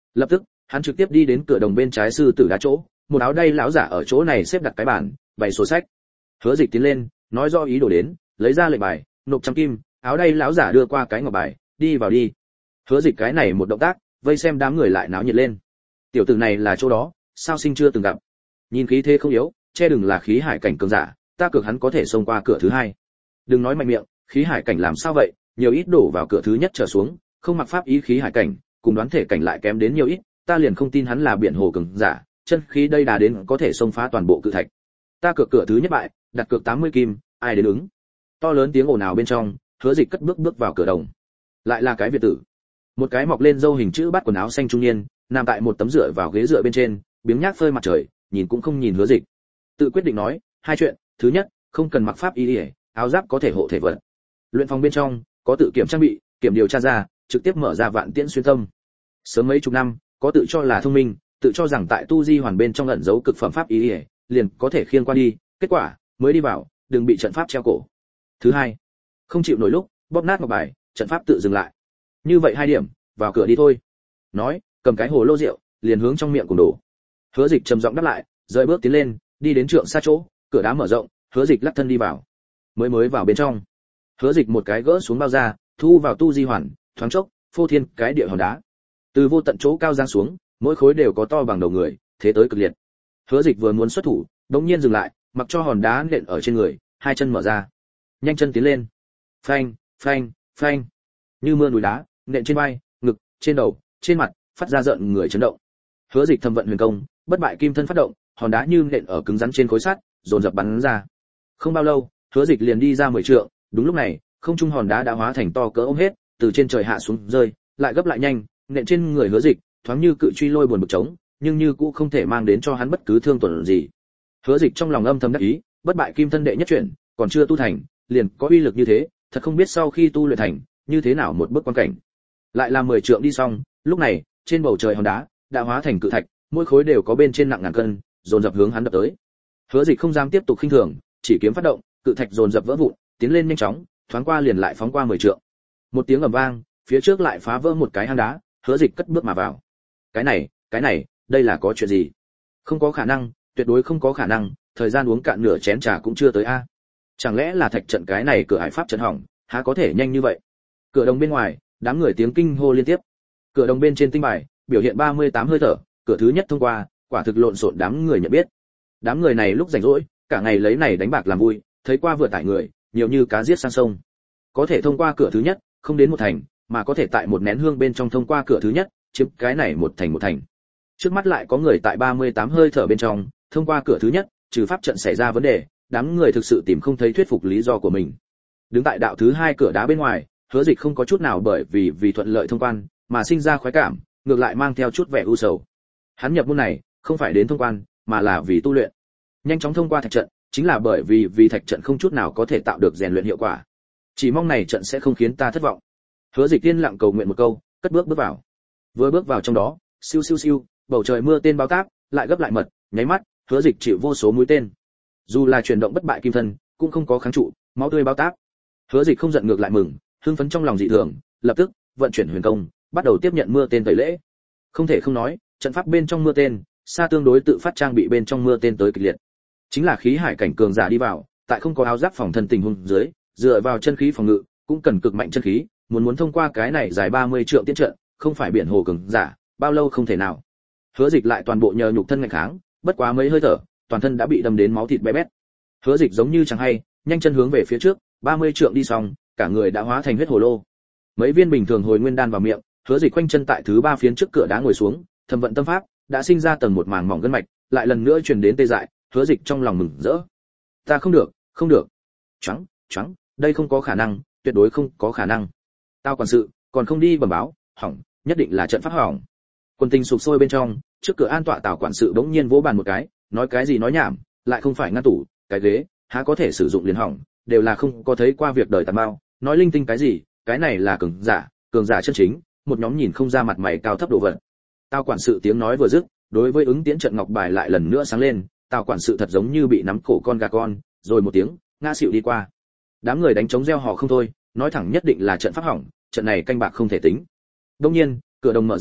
Lập tức, hắn trực tiếp đi đến cửa đồng bên trái sư tử đá chỗ, một áo đay lão giả ở chỗ này xếp đặt cái bàn, bày sổ sách. Hứa Dịch tiến lên, nói rõ ý đồ đến, lấy ra lệnh bài, nộp trăm kim, áo đay lão giả đưa qua cái ngọc bài, đi vào đi. Hứa Dịch cái này một động tác, vây xem đám người lại náo nhiệt lên. Tiểu tử này là chỗ đó, sao sinh chưa từng gặp. Nhìn khí thế không yếu, che đừng là khí hải cảnh cường giả, ta cược hắn có thể xông qua cửa thứ hai. Đừng nói mạnh miệng, khí hải cảnh làm sao vậy, nhiều ít đổ vào cửa thứ nhất trở xuống, không mặc pháp ý khí hải cảnh, cùng đoán thể cảnh lại kém đến nhiều ít, ta liền không tin hắn là biển hồ cường giả, chân khí đây đà đến có thể xông phá toàn bộ cự thạch. Ta cược cửa thứ nhất bại, đặt cược tám mươi kim, ai đến ứng. To lớn tiếng ồn ào bên trong, Hứa Dịch cất bước bước vào cửa đồng. Lại là cái Việt tử. Một cái mọc lên râu hình chữ bắt quần áo xanh trung niên, nằm tại một tấm dựa vào ghế dựa bên trên, biếng nhác phơi mặt trời, nhìn cũng không nhìn Hứa Dịch. Tự quyết định nói, hai chuyện, thứ nhất, không cần mặc pháp y, áo giáp có thể hộ thể vật. Luyện phòng bên trong có tự kiểm trang bị, kiểm điều tra ra, trực tiếp mở ra vạn tiễn xuyên tâm. Sớm mấy chục năm, có tự cho là thông minh, tự cho rằng tại tu di hoàn bên trong ẩn giấu cực phẩm pháp y, liền có thể khiêng qua đi, kết quả mới đi vào, đừng bị trận pháp treo cổ. Thứ hai, không chịu nổi lúc, bóp nát ngọc bài, trận pháp tự dừng lại. Như vậy hai điểm, vào cửa đi thôi. Nói, cầm cái hồ lô rượu, liền hướng trong miệng cùng đổ. Hứa Dịch trầm giọng đáp lại, rời bước tiến lên, đi đến trượng xa chỗ, cửa đá mở rộng, Hứa Dịch lắc thân đi vào. Mới mới vào bên trong, Hứa Dịch một cái gỡ xuống bao da, thu vào tu di hoàn, thoáng chốc, phô thiên cái địa hòn đá. Từ vô tận chỗ cao giáng xuống, mỗi khối đều có to bằng đầu người, thế tới cực liệt. Hứa Dịch vừa muốn xuất thủ, đột nhiên dừng lại, mặc cho hòn đá nện ở trên người, hai chân mở ra, nhanh chân tiến lên. Phanh, phanh, phanh. Như mưa núi đá, nện trên vai, ngực, trên đầu, trên mặt, phát ra rợn người chấn động. Hứa Dịch thâm vận huyền công, bất bại kim thân phát động, hòn đá như nện ở cứng rắn trên khối sắt, dồn dập bắn ra. Không bao lâu, Hứa Dịch liền đi ra mười trượng, đúng lúc này, không trung hòn đá đã hóa thành to cỡ ôm hết, từ trên trời hạ xuống rơi, lại gấp lại nhanh, nện trên người Hứa Dịch, thoáng như cự truy lôi buồn bực trống, nhưng như cũng không thể mang đến cho hắn bất cứ thương tổn gì. Hứa Dịch trong lòng âm thầm đắc ý, bất bại kim thân đệ nhất chuyển, còn chưa tu thành, liền có uy lực như thế, thật không biết sau khi tu luyện thành, như thế nào một bước quan cảnh. Lại là mười trượng đi xong, lúc này, trên bầu trời hòn đá đã hóa thành cự thạch, mỗi khối đều có bên trên nặng ngàn cân, dồn dập hướng hắn đập tới. Hứa Dịch không dám tiếp tục khinh thường, chỉ kiếm phát động, cự thạch dồn dập vỡ vụn, tiến lên nhanh chóng, thoáng qua liền lại phóng qua mười trượng. Một tiếng ầm vang, phía trước lại phá vỡ một cái hang đá, Hứa Dịch cất bước mà vào. Cái này, cái này, đây là có chuyện gì? Không có khả năng, tuyệt đối không có khả năng, thời gian uống cạn nửa chén trà cũng chưa tới a. Chẳng lẽ là thạch trận cái này cửa hải pháp trận hỏng, há có thể nhanh như vậy? Cửa đồng bên ngoài, đám người tiếng kinh hô liên tiếp. Cửa đồng bên trên tinh bài, biểu hiện ba mươi tám hơi thở, cửa thứ nhất thông qua, quả thực lộn xộn đám người nhận biết. Đám người này lúc rảnh rỗi, cả ngày lấy này đánh bạc làm vui, thấy qua vừa tải người, nhiều như cá giết sang sông. Có thể thông qua cửa thứ nhất, không đến một thành, mà có thể tại một nén hương bên trong thông qua cửa thứ nhất, chiếm cái này một thành một thành. Trước mắt lại có người tại ba mươi tám hơi thở bên trong, thông qua cửa thứ nhất, trừ pháp trận xảy ra vấn đề, đám người thực sự tìm không thấy thuyết phục lý do của mình. Đứng tại đạo thứ hai cửa đá bên ngoài, Hứa Dịch không có chút nào bởi vì vì thuận lợi thông quan mà sinh ra khoái cảm, ngược lại mang theo chút vẻ u sầu. Hắn nhập môn này, không phải đến thông quan, mà là vì tu luyện. Nhanh chóng thông qua thạch trận, chính là bởi vì vì thạch trận không chút nào có thể tạo được rèn luyện hiệu quả. Chỉ mong này trận sẽ không khiến ta thất vọng. Hứa Dịch tiên lặng cầu nguyện một câu, cất bước bước vào. Vừa bước vào trong đó, siêu siêu siêu, bầu trời mưa tên báo táp, lại gấp lại mật, nháy mắt, Hứa Dịch chịu vô số mũi tên. Dù là chuyển động bất bại kim thân, cũng không có kháng trụ, máu tươi báo táp. Hứa Dịch không giận ngược lại mừng, hưng phấn trong lòng dị thường, lập tức vận chuyển huyền công, bắt đầu tiếp nhận mưa tên tẩy lễ. Không thể không nói, trận pháp bên trong mưa tên, xa tương đối tự phát trang bị bên trong mưa tên tới kịch liệt. Chính là khí hải cảnh cường giả đi vào, tại không có áo giáp phòng thân tình huống dưới, dựa vào chân khí phòng ngự, cũng cần cực mạnh chân khí, muốn muốn thông qua cái này dài ba mươi trượng tiến trận, không phải biển hồ cường giả, bao lâu không thể nào. Hứa Dịch lại toàn bộ nhờ nhục thân ngăn kháng, bất quá mấy hơi thở, toàn thân đã bị đâm đến máu thịt bé bét. Hứa Dịch giống như chẳng hay, nhanh chân hướng về phía trước, ba mươi trượng đi xong, cả người đã hóa thành huyết hồ lô. Mấy viên bình thường hồi nguyên đan vào miệng, Hứa Dịch quanh chân tại thứ ba phiến trước cửa đá ngồi xuống, thầm vận tâm pháp, đã sinh ra tầng một màng mỏng gân mạch, lại lần nữa truyền đến tê dại, Hứa Dịch trong lòng mừng rỡ. Ta không được, không được. Choáng, choáng, đây không có khả năng, tuyệt đối không có khả năng. Tao quản sự, còn không đi bẩm báo, hỏng, nhất định là trận pháp hỏng. Quân tình sụp sôi bên trong, trước cửa an tọa Tào quản sự bỗng nhiên vỗ bàn một cái, nói cái gì nói nhảm, lại không phải ngăn tủ, cái ghế, há có thể sử dụng liền hỏng, đều là không có thấy qua việc đời tàn bao, nói linh tinh cái gì, cái này là cường giả, cường giả chân chính, một nhóm nhìn không ra mặt mày cao thấp đồ vật. Tào quản sự tiếng nói vừa dứt, đối với ứng tiễn trận ngọc bài lại lần nữa sáng lên, Tào quản sự thật giống như bị nắm cổ con gà con, rồi một tiếng, ngã xỉu đi qua. Đám người đánh trống reo hò không thôi, nói thẳng nhất định là trận pháp hỏng, trận này canh bạc không thể tính. Đương nhiên, cửa đồng mở ra,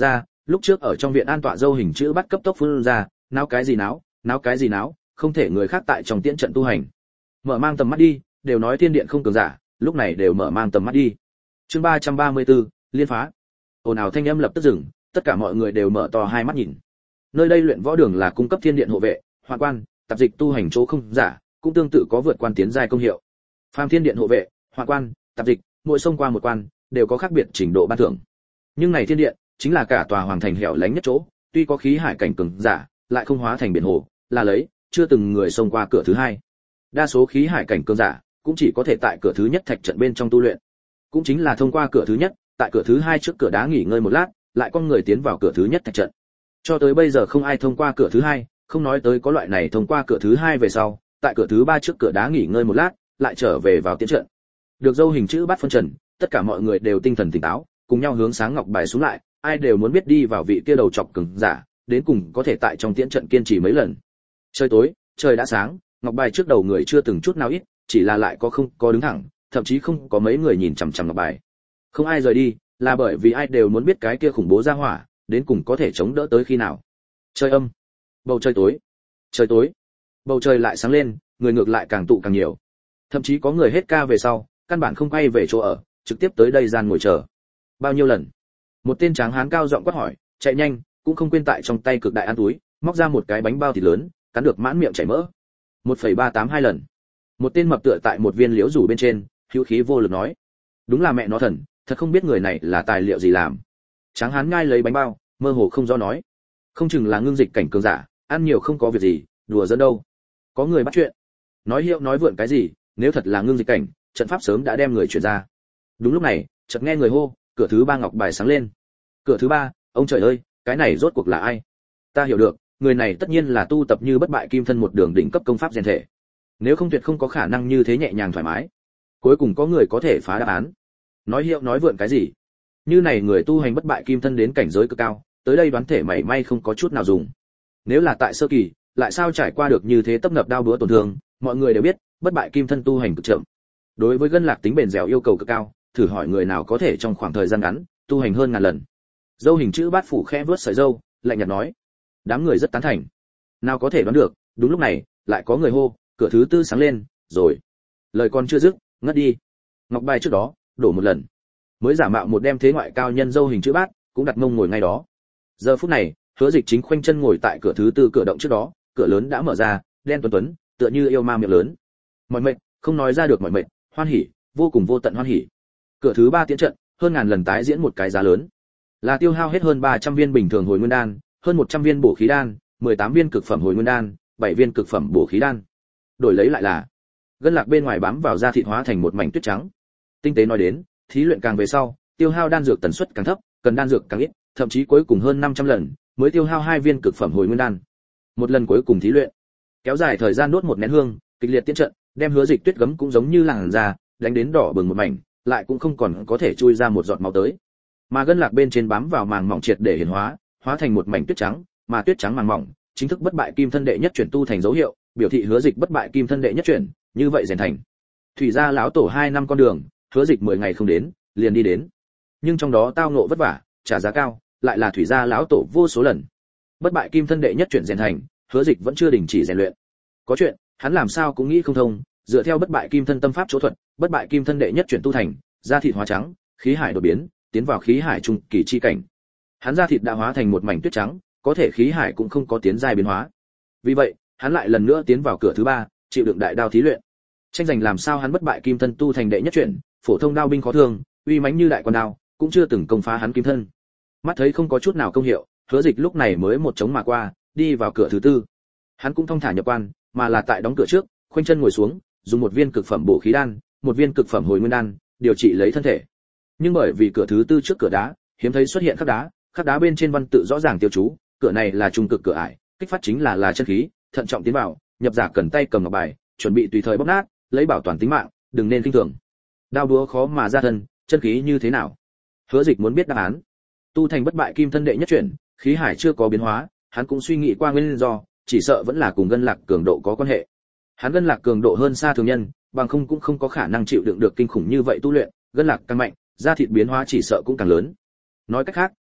Lúc trước ở trong viện an tọa dâu hình chữ bắt cấp tốc phun ra, náo cái gì náo, náo cái gì náo, không thể người khác tại trong tiễn trận tu hành. Mở mang tầm mắt đi, đều nói thiên điện không cường giả, lúc này đều mở mang tầm mắt đi. Chương ba trăm ba mươi tư, liên phá. Ồn ào thanh âm lập tức dừng, tất cả mọi người đều mở to hai mắt nhìn. Nơi đây luyện võ đường là cung cấp thiên điện hộ vệ, hoạn quan, tạp dịch tu hành chỗ không giả, cũng tương tự có vượt quan tiến giai công hiệu. Phàm thiên điện hộ vệ, hoạn quan, tạp dịch, mỗi xông qua một quan, đều có khác biệt trình độ ban thưởng. Nhưng này thiên điện chính là cả tòa hoàng thành hẻo lánh nhất chỗ, tuy có khí hải cảnh cường giả, lại không hóa thành biển hồ, là lấy, chưa từng người xông qua cửa thứ hai. Đa số khí hải cảnh cường giả cũng chỉ có thể tại cửa thứ nhất thạch trận bên trong tu luyện. Cũng chính là thông qua cửa thứ nhất, tại cửa thứ hai trước cửa đá nghỉ ngơi một lát, lại con người tiến vào cửa thứ nhất thạch trận. Cho tới bây giờ không ai thông qua cửa thứ hai, không nói tới có loại này thông qua cửa thứ hai về sau, tại cửa thứ ba trước cửa đá nghỉ ngơi một lát, lại trở về vào tiến trận. Được dâu hình chữ bát phân trần, tất cả mọi người đều tinh thần tỉnh táo, cùng nhau hướng sáng ngọc bài xuống lại, ai đều muốn biết đi vào vị kia đầu chọc cường giả, đến cùng có thể tại trong tiễn trận kiên trì mấy lần. Trời tối, trời đã sáng, ngọc bài trước đầu người chưa từng chút nào ít, chỉ là lại có không có đứng thẳng, thậm chí không có mấy người nhìn chằm chằm ngọc bài. Không ai rời đi, là bởi vì ai đều muốn biết cái kia khủng bố ra hỏa, đến cùng có thể chống đỡ tới khi nào. Trời âm, bầu trời tối, trời tối, bầu trời lại sáng lên, người ngược lại càng tụ càng nhiều. Thậm chí có người hết ca về sau, căn bản không quay về chỗ ở, trực tiếp tới đây gian ngồi chờ. Bao nhiêu lần? Một tên tráng hán cao giọng quát hỏi, chạy nhanh, cũng không quên tại trong tay cực đại ăn túi, móc ra một cái bánh bao thịt lớn, cắn được mãn miệng chảy mỡ. một phẩy ba tám hai lần. Một tên mập tựa tại một viên liễu rủ bên trên, hữu khí vô lực nói, đúng là mẹ nó thần, thật không biết người này là tài liệu gì làm. Tráng hán ngai lấy bánh bao, mơ hồ không rõ nói, không chừng là ngưng dịch cảnh cường giả, ăn nhiều không có việc gì, đùa giỡn đâu. Có người bắt chuyện, nói hiệu nói vượn cái gì, nếu thật là ngưng dịch cảnh, trận pháp sớm đã đem người chuyển ra. Đúng lúc này, chợt nghe người hô, cửa thứ ba ngọc bài sáng lên. Cửa thứ ba, ông trời ơi, cái này rốt cuộc là ai? Ta hiểu được, người này tất nhiên là tu tập như bất bại kim thân một đường đỉnh cấp công pháp rèn thể. Nếu không tuyệt không có khả năng như thế nhẹ nhàng thoải mái. Cuối cùng có người có thể phá đáp án. Nói hiệu nói vượn cái gì? Như này người tu hành bất bại kim thân đến cảnh giới cực cao, tới đây đoán thể mảy may không có chút nào dùng. Nếu là tại sơ kỳ, lại sao trải qua được như thế tấp nập đao búa tổn thương, mọi người đều biết, bất bại kim thân tu hành cực chậm. Đối với gân lạc tính bền dẻo yêu cầu cực cao, thử hỏi người nào có thể trong khoảng thời gian ngắn tu hành hơn ngàn lần. Dâu hình chữ bát phủ khẽ vớt sợi dâu, lạnh nhạt nói, đám người rất tán thành. Nào có thể đoán được, đúng lúc này, lại có người hô, cửa thứ tư sáng lên, rồi. Lời còn chưa dứt, ngất đi. Ngọc bài trước đó, đổ một lần. Mới giả mạo một đem thế ngoại cao nhân dâu hình chữ bát, cũng đặt mông ngồi ngay đó. Giờ phút này, Hứa Dịch chính khoanh chân ngồi tại cửa thứ tư cửa động trước đó, cửa lớn đã mở ra, đen tuấn tuấn, tựa như yêu ma miệng lớn. Mọi mệt, không nói ra được mọi mệt, hoan hỉ, vô cùng vô tận hoan hỉ. Cửa thứ ba tiến trận, hơn ngàn lần tái diễn một cái giá lớn. Là tiêu hao hết hơn ba trăm viên bình thường hồi nguyên đan, hơn một trăm viên bổ khí đan, mười tám viên cực phẩm hồi nguyên đan, bảy viên cực phẩm bổ khí đan. Đổi lấy lại là gân lạc bên ngoài bám vào da thịt hóa thành một mảnh tuyết trắng. Tinh tế nói đến, thí luyện càng về sau, tiêu hao đan dược tần suất càng thấp, cần đan dược càng ít, thậm chí cuối cùng hơn năm trăm lần mới tiêu hao hai viên cực phẩm hồi nguyên đan. Một lần cuối cùng thí luyện, kéo dài thời gian đốt một nén hương, kịch liệt tiến trận, đem Hứa Dịch tuyết gấm cũng giống như làn da, đánh đến đỏ bừng một mảnh, lại cũng không còn có thể chui ra một giọt máu tới. Mà gân lạc bên trên bám vào màng mỏng triệt để hiển hóa, hóa thành một mảnh tuyết trắng, mà tuyết trắng màng mỏng, chính thức bất bại kim thân đệ nhất chuyển tu thành dấu hiệu, biểu thị Hứa Dịch bất bại kim thân đệ nhất chuyển, như vậy rèn thành. Thủy gia lão tổ hai năm con đường, Hứa Dịch mười ngày không đến, liền đi đến. Nhưng trong đó tao ngộ vất vả, trả giá cao, lại là thủy gia lão tổ vô số lần. Bất bại kim thân đệ nhất chuyển rèn thành, Hứa Dịch vẫn chưa đình chỉ rèn luyện. Có chuyện, hắn làm sao cũng nghĩ không thông, dựa theo bất bại kim thân tâm pháp chỗ thuật, bất bại kim thân đệ nhất chuyển tu thành, da thịt hóa trắng, khí hải đột biến, tiến vào khí hải trung kỳ chi cảnh. Hắn da thịt đã hóa thành một mảnh tuyết trắng, có thể khí hải cũng không có tiến giai biến hóa. Vì vậy, hắn lại lần nữa tiến vào cửa thứ ba, chịu đựng đại đao thí luyện. Tranh giành làm sao hắn bất bại kim thân tu thành đệ nhất chuyển, phổ thông đao binh khó thương, uy mãnh như đại quan đao, cũng chưa từng công phá hắn kim thân. Mắt thấy không có chút nào công hiệu, Hứa Dịch lúc này mới một trống mà qua, đi vào cửa thứ tư. Hắn cũng thông thả nhập quan, mà là tại đóng cửa trước, khoanh chân ngồi xuống, dùng một viên cực phẩm bổ khí đan, một viên cực phẩm hồi nguyên đan, điều trị lấy thân thể. Nhưng bởi vì cửa thứ tư trước cửa đá, hiếm thấy xuất hiện khắc đá, khắc đá bên trên văn tự rõ ràng tiêu chú, cửa này là trung cực cửa ải, kích phát chính là là chân khí, thận trọng tiến vào, nhập giả cần tay cầm ngọc bài, chuẩn bị tùy thời bóc nát, lấy bảo toàn tính mạng, đừng nên kinh thường. Đao đúa khó mà ra thân, chân khí như thế nào? Hứa Dịch muốn biết đáp án. Tu thành bất bại kim thân đệ nhất chuyển, khí hải chưa có biến hóa, hắn cũng suy nghĩ qua nguyên do, chỉ sợ vẫn là cùng gân lạc cường độ có quan hệ. Hắn gân lạc cường độ hơn xa thường nhân, bằng không cũng không có khả năng chịu đựng được kinh khủng như vậy tu luyện, gân lạc càng mạnh, da thịt biến hóa chỉ sợ cũng càng lớn. Nói cách khác,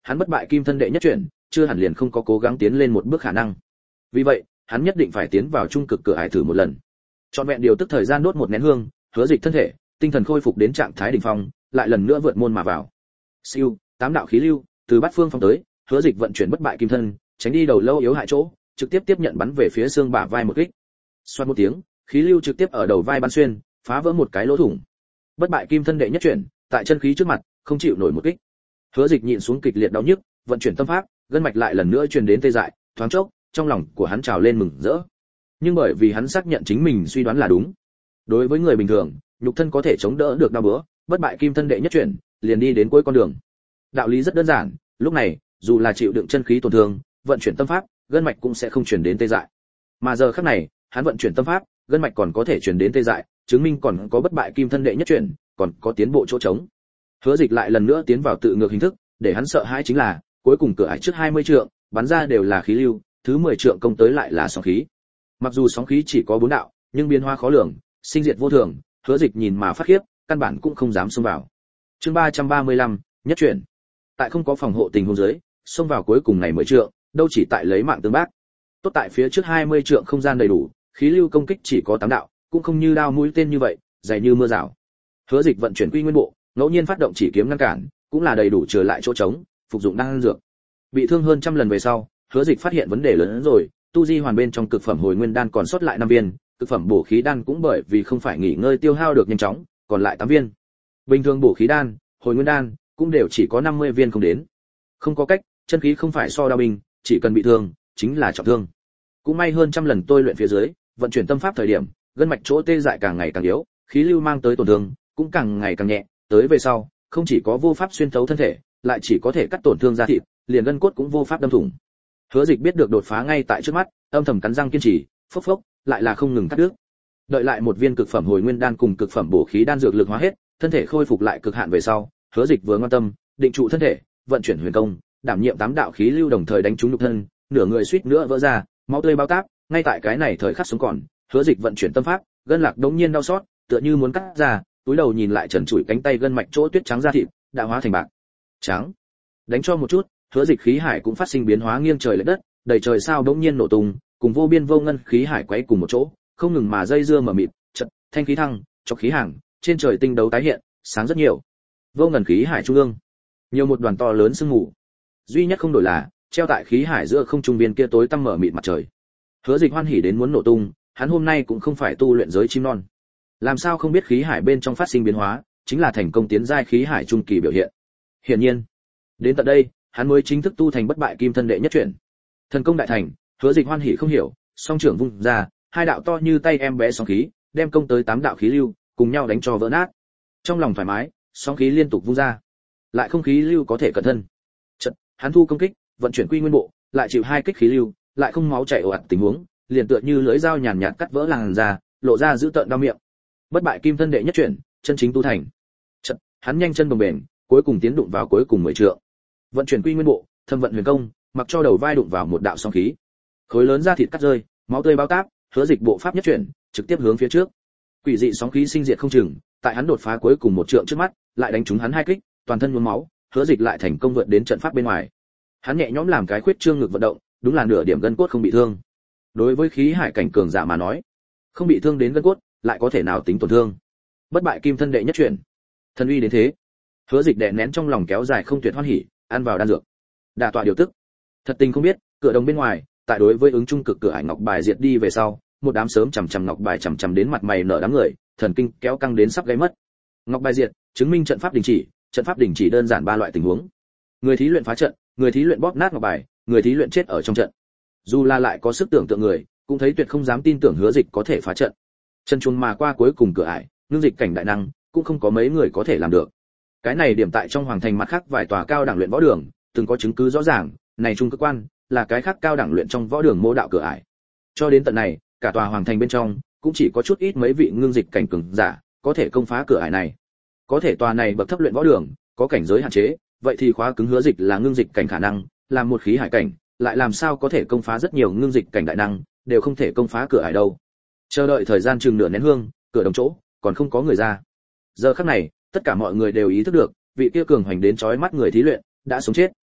hắn bất bại kim thân đệ nhất chuyển, chưa hẳn liền không có cố gắng tiến lên một bước khả năng. Vì vậy, hắn nhất định phải tiến vào trung cực cửa ải thử một lần. Trọn vẹn điều tức thời gian đốt một nén hương, Hứa Dịch thân thể, tinh thần khôi phục đến trạng thái đỉnh phong, lại lần nữa vượt môn mà vào. Siêu, tám đạo khí lưu từ bát phương phong tới, Hứa Dịch vận chuyển bất bại kim thân, tránh đi đầu lâu yếu hại chỗ, trực tiếp tiếp nhận bắn về phía xương bả vai một kích. Xoát một tiếng, khí lưu trực tiếp ở đầu vai bắn xuyên, phá vỡ một cái lỗ thủng. Bất bại kim thân đệ nhất chuyển, tại chân khí trước mặt, không chịu nổi một kích. Hứa Dịch nhịn xuống kịch liệt đau nhức, vận chuyển tâm pháp, gân mạch lại lần nữa truyền đến tê dại, thoáng chốc, trong lòng của hắn trào lên mừng rỡ. Nhưng bởi vì hắn xác nhận chính mình suy đoán là đúng. Đối với người bình thường, nhục thân có thể chống đỡ được đau bữa, bất bại kim thân đệ nhất chuyển, liền đi đến cuối con đường. Đạo lý rất đơn giản, lúc này, dù là chịu đựng chân khí tổn thương, vận chuyển tâm pháp, gân mạch cũng sẽ không truyền đến tê dại. Mà giờ khắc này, hắn vận chuyển tâm pháp, gân mạch còn có thể truyền đến tê dại, chứng minh còn có bất bại kim thân đệ nhất chuyển, còn có tiến bộ chỗ trống. Hứa Dịch lại lần nữa tiến vào tự ngược hình thức, để hắn sợ hãi chính là, cuối cùng cửa ải trước hai mươi trượng, bắn ra đều là khí lưu, thứ mười trượng công tới lại là sóng khí. Mặc dù sóng khí chỉ có bốn đạo, nhưng biến hóa khó lường, sinh diệt vô thường, Hứa Dịch nhìn mà phát khiếp, căn bản cũng không dám xông vào. Chương ba trăm ba mươi lăm, nhất chuyển. Tại không có phòng hộ tình huống dưới, xông vào cuối cùng này mười trượng, đâu chỉ tại lấy mạng tương bác. Tốt tại phía trước hai mươi trượng không gian đầy đủ, khí lưu công kích chỉ có tám đạo, cũng không như đao mũi tên như vậy, dày như mưa rào. Hứa Dịch vận chuyển quy nguyên bộ, ngẫu nhiên phát động chỉ kiếm ngăn cản, cũng là đầy đủ trở lại chỗ trống, phục dụng đan dược. Bị thương hơn trăm lần về sau, Hứa Dịch phát hiện vấn đề lớn hơn rồi, tu di hoàn bên trong cực phẩm hồi nguyên đan còn sót lại năm viên, cực phẩm bổ khí đan cũng bởi vì không phải nghỉ ngơi tiêu hao được nhanh chóng, còn lại tám viên. Bình thường bổ khí đan, hồi nguyên đan cũng đều chỉ có năm mươi viên không đến. Không có cách, chân khí không phải so đao binh, chỉ cần bị thương, chính là trọng thương. Cũng may hơn trăm lần tôi luyện phía dưới, vận chuyển tâm pháp thời điểm, gân mạch chỗ tê dại càng ngày càng yếu, khí lưu mang tới tổn thương cũng càng ngày càng nhẹ, tới về sau, không chỉ có vô pháp xuyên thấu thân thể, lại chỉ có thể cắt tổn thương da thịt, liền gân cốt cũng vô pháp đâm thủng. Hứa Dịch biết được đột phá ngay tại trước mắt, âm thầm cắn răng kiên trì, phốc phốc, lại là không ngừng cắt đứt. Đợi lại một viên cực phẩm hồi nguyên đan cùng cực phẩm bổ khí đan dược lực hóa hết, thân thể khôi phục lại cực hạn về sau, Hứa Dịch vừa ngoan tâm, định trụ thân thể, vận chuyển huyền công, đảm nhiệm tám đạo khí lưu đồng thời đánh trúng nhục thân, nửa người suýt nữa vỡ ra, máu tươi bao táp, ngay tại cái này thời khắc sống còn, Hứa Dịch vận chuyển tâm pháp, gân lạc đống nhiên đau xót, tựa như muốn cắt ra, túi đầu nhìn lại trần trụi cánh tay gân mạch chỗ tuyết trắng da thịt, đã hóa thành bạc trắng. Đánh cho một chút, Hứa Dịch khí hải cũng phát sinh biến hóa nghiêng trời lệch đất, đầy trời sao đống nhiên nổ tung, cùng vô biên vô ngân khí hải quấy cùng một chỗ, không ngừng mà dây dưa mở mịt, chợt thanh khí thăng, chọc khí hàng, trên trời tinh đấu tái hiện, sáng rất nhiều. Vô ngân khí hải trung ương, nhiều một đoàn to lớn sương mù. Duy nhất không đổi là, treo tại khí hải giữa không trung biên kia tối tăm mở mịt mặt trời. Hứa Dịch hoan hỉ đến muốn nổ tung, hắn hôm nay cũng không phải tu luyện giới chim non. Làm sao không biết khí hải bên trong phát sinh biến hóa, chính là thành công tiến giai khí hải trung kỳ biểu hiện. Hiển nhiên, đến tận đây, hắn mới chính thức tu thành bất bại kim thân đệ nhất chuyển. Thần công đại thành, Hứa Dịch hoan hỉ không hiểu, song trưởng vung ra, hai đạo to như tay em bé sóng khí, đem công tới tám đạo khí lưu, cùng nhau đánh cho vỡ nát. Trong lòng thoải mái, sóng khí liên tục vung ra, lại không khí lưu có thể cẩn thân. Chợt, hắn thu công kích, vận chuyển quy nguyên bộ, lại chịu hai kích khí lưu, lại không máu chảy ồ ạt tình huống, liền tựa như lưỡi dao nhàn nhạt cắt vỡ làn da, lộ ra dữ tợn đau miệng. Bất bại kim thân đệ nhất chuyển, chân chính tu thành. Chợt, hắn nhanh chân bồng bềnh, cuối cùng tiến đụng vào cuối cùng mười trượng. Vận chuyển quy nguyên bộ, thâm vận huyền công, mặc cho đầu vai đụng vào một đạo sóng khí. Khối lớn da thịt cắt rơi, máu tươi bao táp, Hứa Dịch bộ pháp nhất chuyển, trực tiếp hướng phía trước. Quỷ dị sóng khí sinh diệt không chừng, tại hắn đột phá cuối cùng một trượng trước mắt, lại đánh trúng hắn hai kích, toàn thân nhuốm máu, Hứa Dịch lại thành công vượt đến trận pháp bên ngoài. Hắn nhẹ nhõm làm cái khuyết trương ngực vận động, đúng là nửa điểm gân cốt không bị thương. Đối với khí hải cảnh cường giả mà nói, không bị thương đến gân cốt, lại có thể nào tính tổn thương. Bất bại kim thân đệ nhất chuyển, thần uy đến thế. Hứa Dịch đè nén trong lòng kéo dài không tuyệt hoan hỉ, ăn vào đan dược, đả tọa điều tức. Thật tình không biết, cửa đồng bên ngoài, tại đối với ứng trung cực cửa ải ngọc bài diệt đi về sau, một đám sớm chằm chằm ngọc bài chằm chằm đến mặt mày nở đám người, thần kinh kéo căng đến sắp gáy mất. Ngọc bài diệt, chứng minh trận pháp đình chỉ, trận pháp đình chỉ đơn giản ba loại tình huống. Người thí luyện phá trận, người thí luyện bóp nát ngọc bài, người thí luyện chết ở trong trận. Dù là lại có sức tưởng tượng người, cũng thấy tuyệt không dám tin tưởng Hứa Dịch có thể phá trận. Chân chuồn mà qua cuối cùng cửa ải, ngưng dịch cảnh đại năng, cũng không có mấy người có thể làm được. Cái này điểm tại trong hoàng thành mặt khác vài tòa cao đẳng luyện võ đường, từng có chứng cứ rõ ràng, này trung cơ quan là cái khác cao đẳng luyện trong võ đường mô đạo cửa ải. Cho đến tận này, cả tòa hoàng thành bên trong cũng chỉ có chút ít mấy vị ngưng dịch cảnh cường giả có thể công phá cửa ải này. Có thể tòa này bậc thấp luyện võ đường có cảnh giới hạn chế, vậy thì khóa cứng Hứa Dịch là ngưng dịch cảnh khả năng, làm một khí hải cảnh, lại làm sao có thể công phá rất nhiều ngưng dịch cảnh đại năng, đều không thể công phá cửa ải đâu. Chờ đợi thời gian chừng nửa nén hương, cửa đồng chỗ còn không có người ra. Giờ khắc này, tất cả mọi người đều ý thức được, vị kia cường hoành đến chói mắt người thí luyện đã sống chết.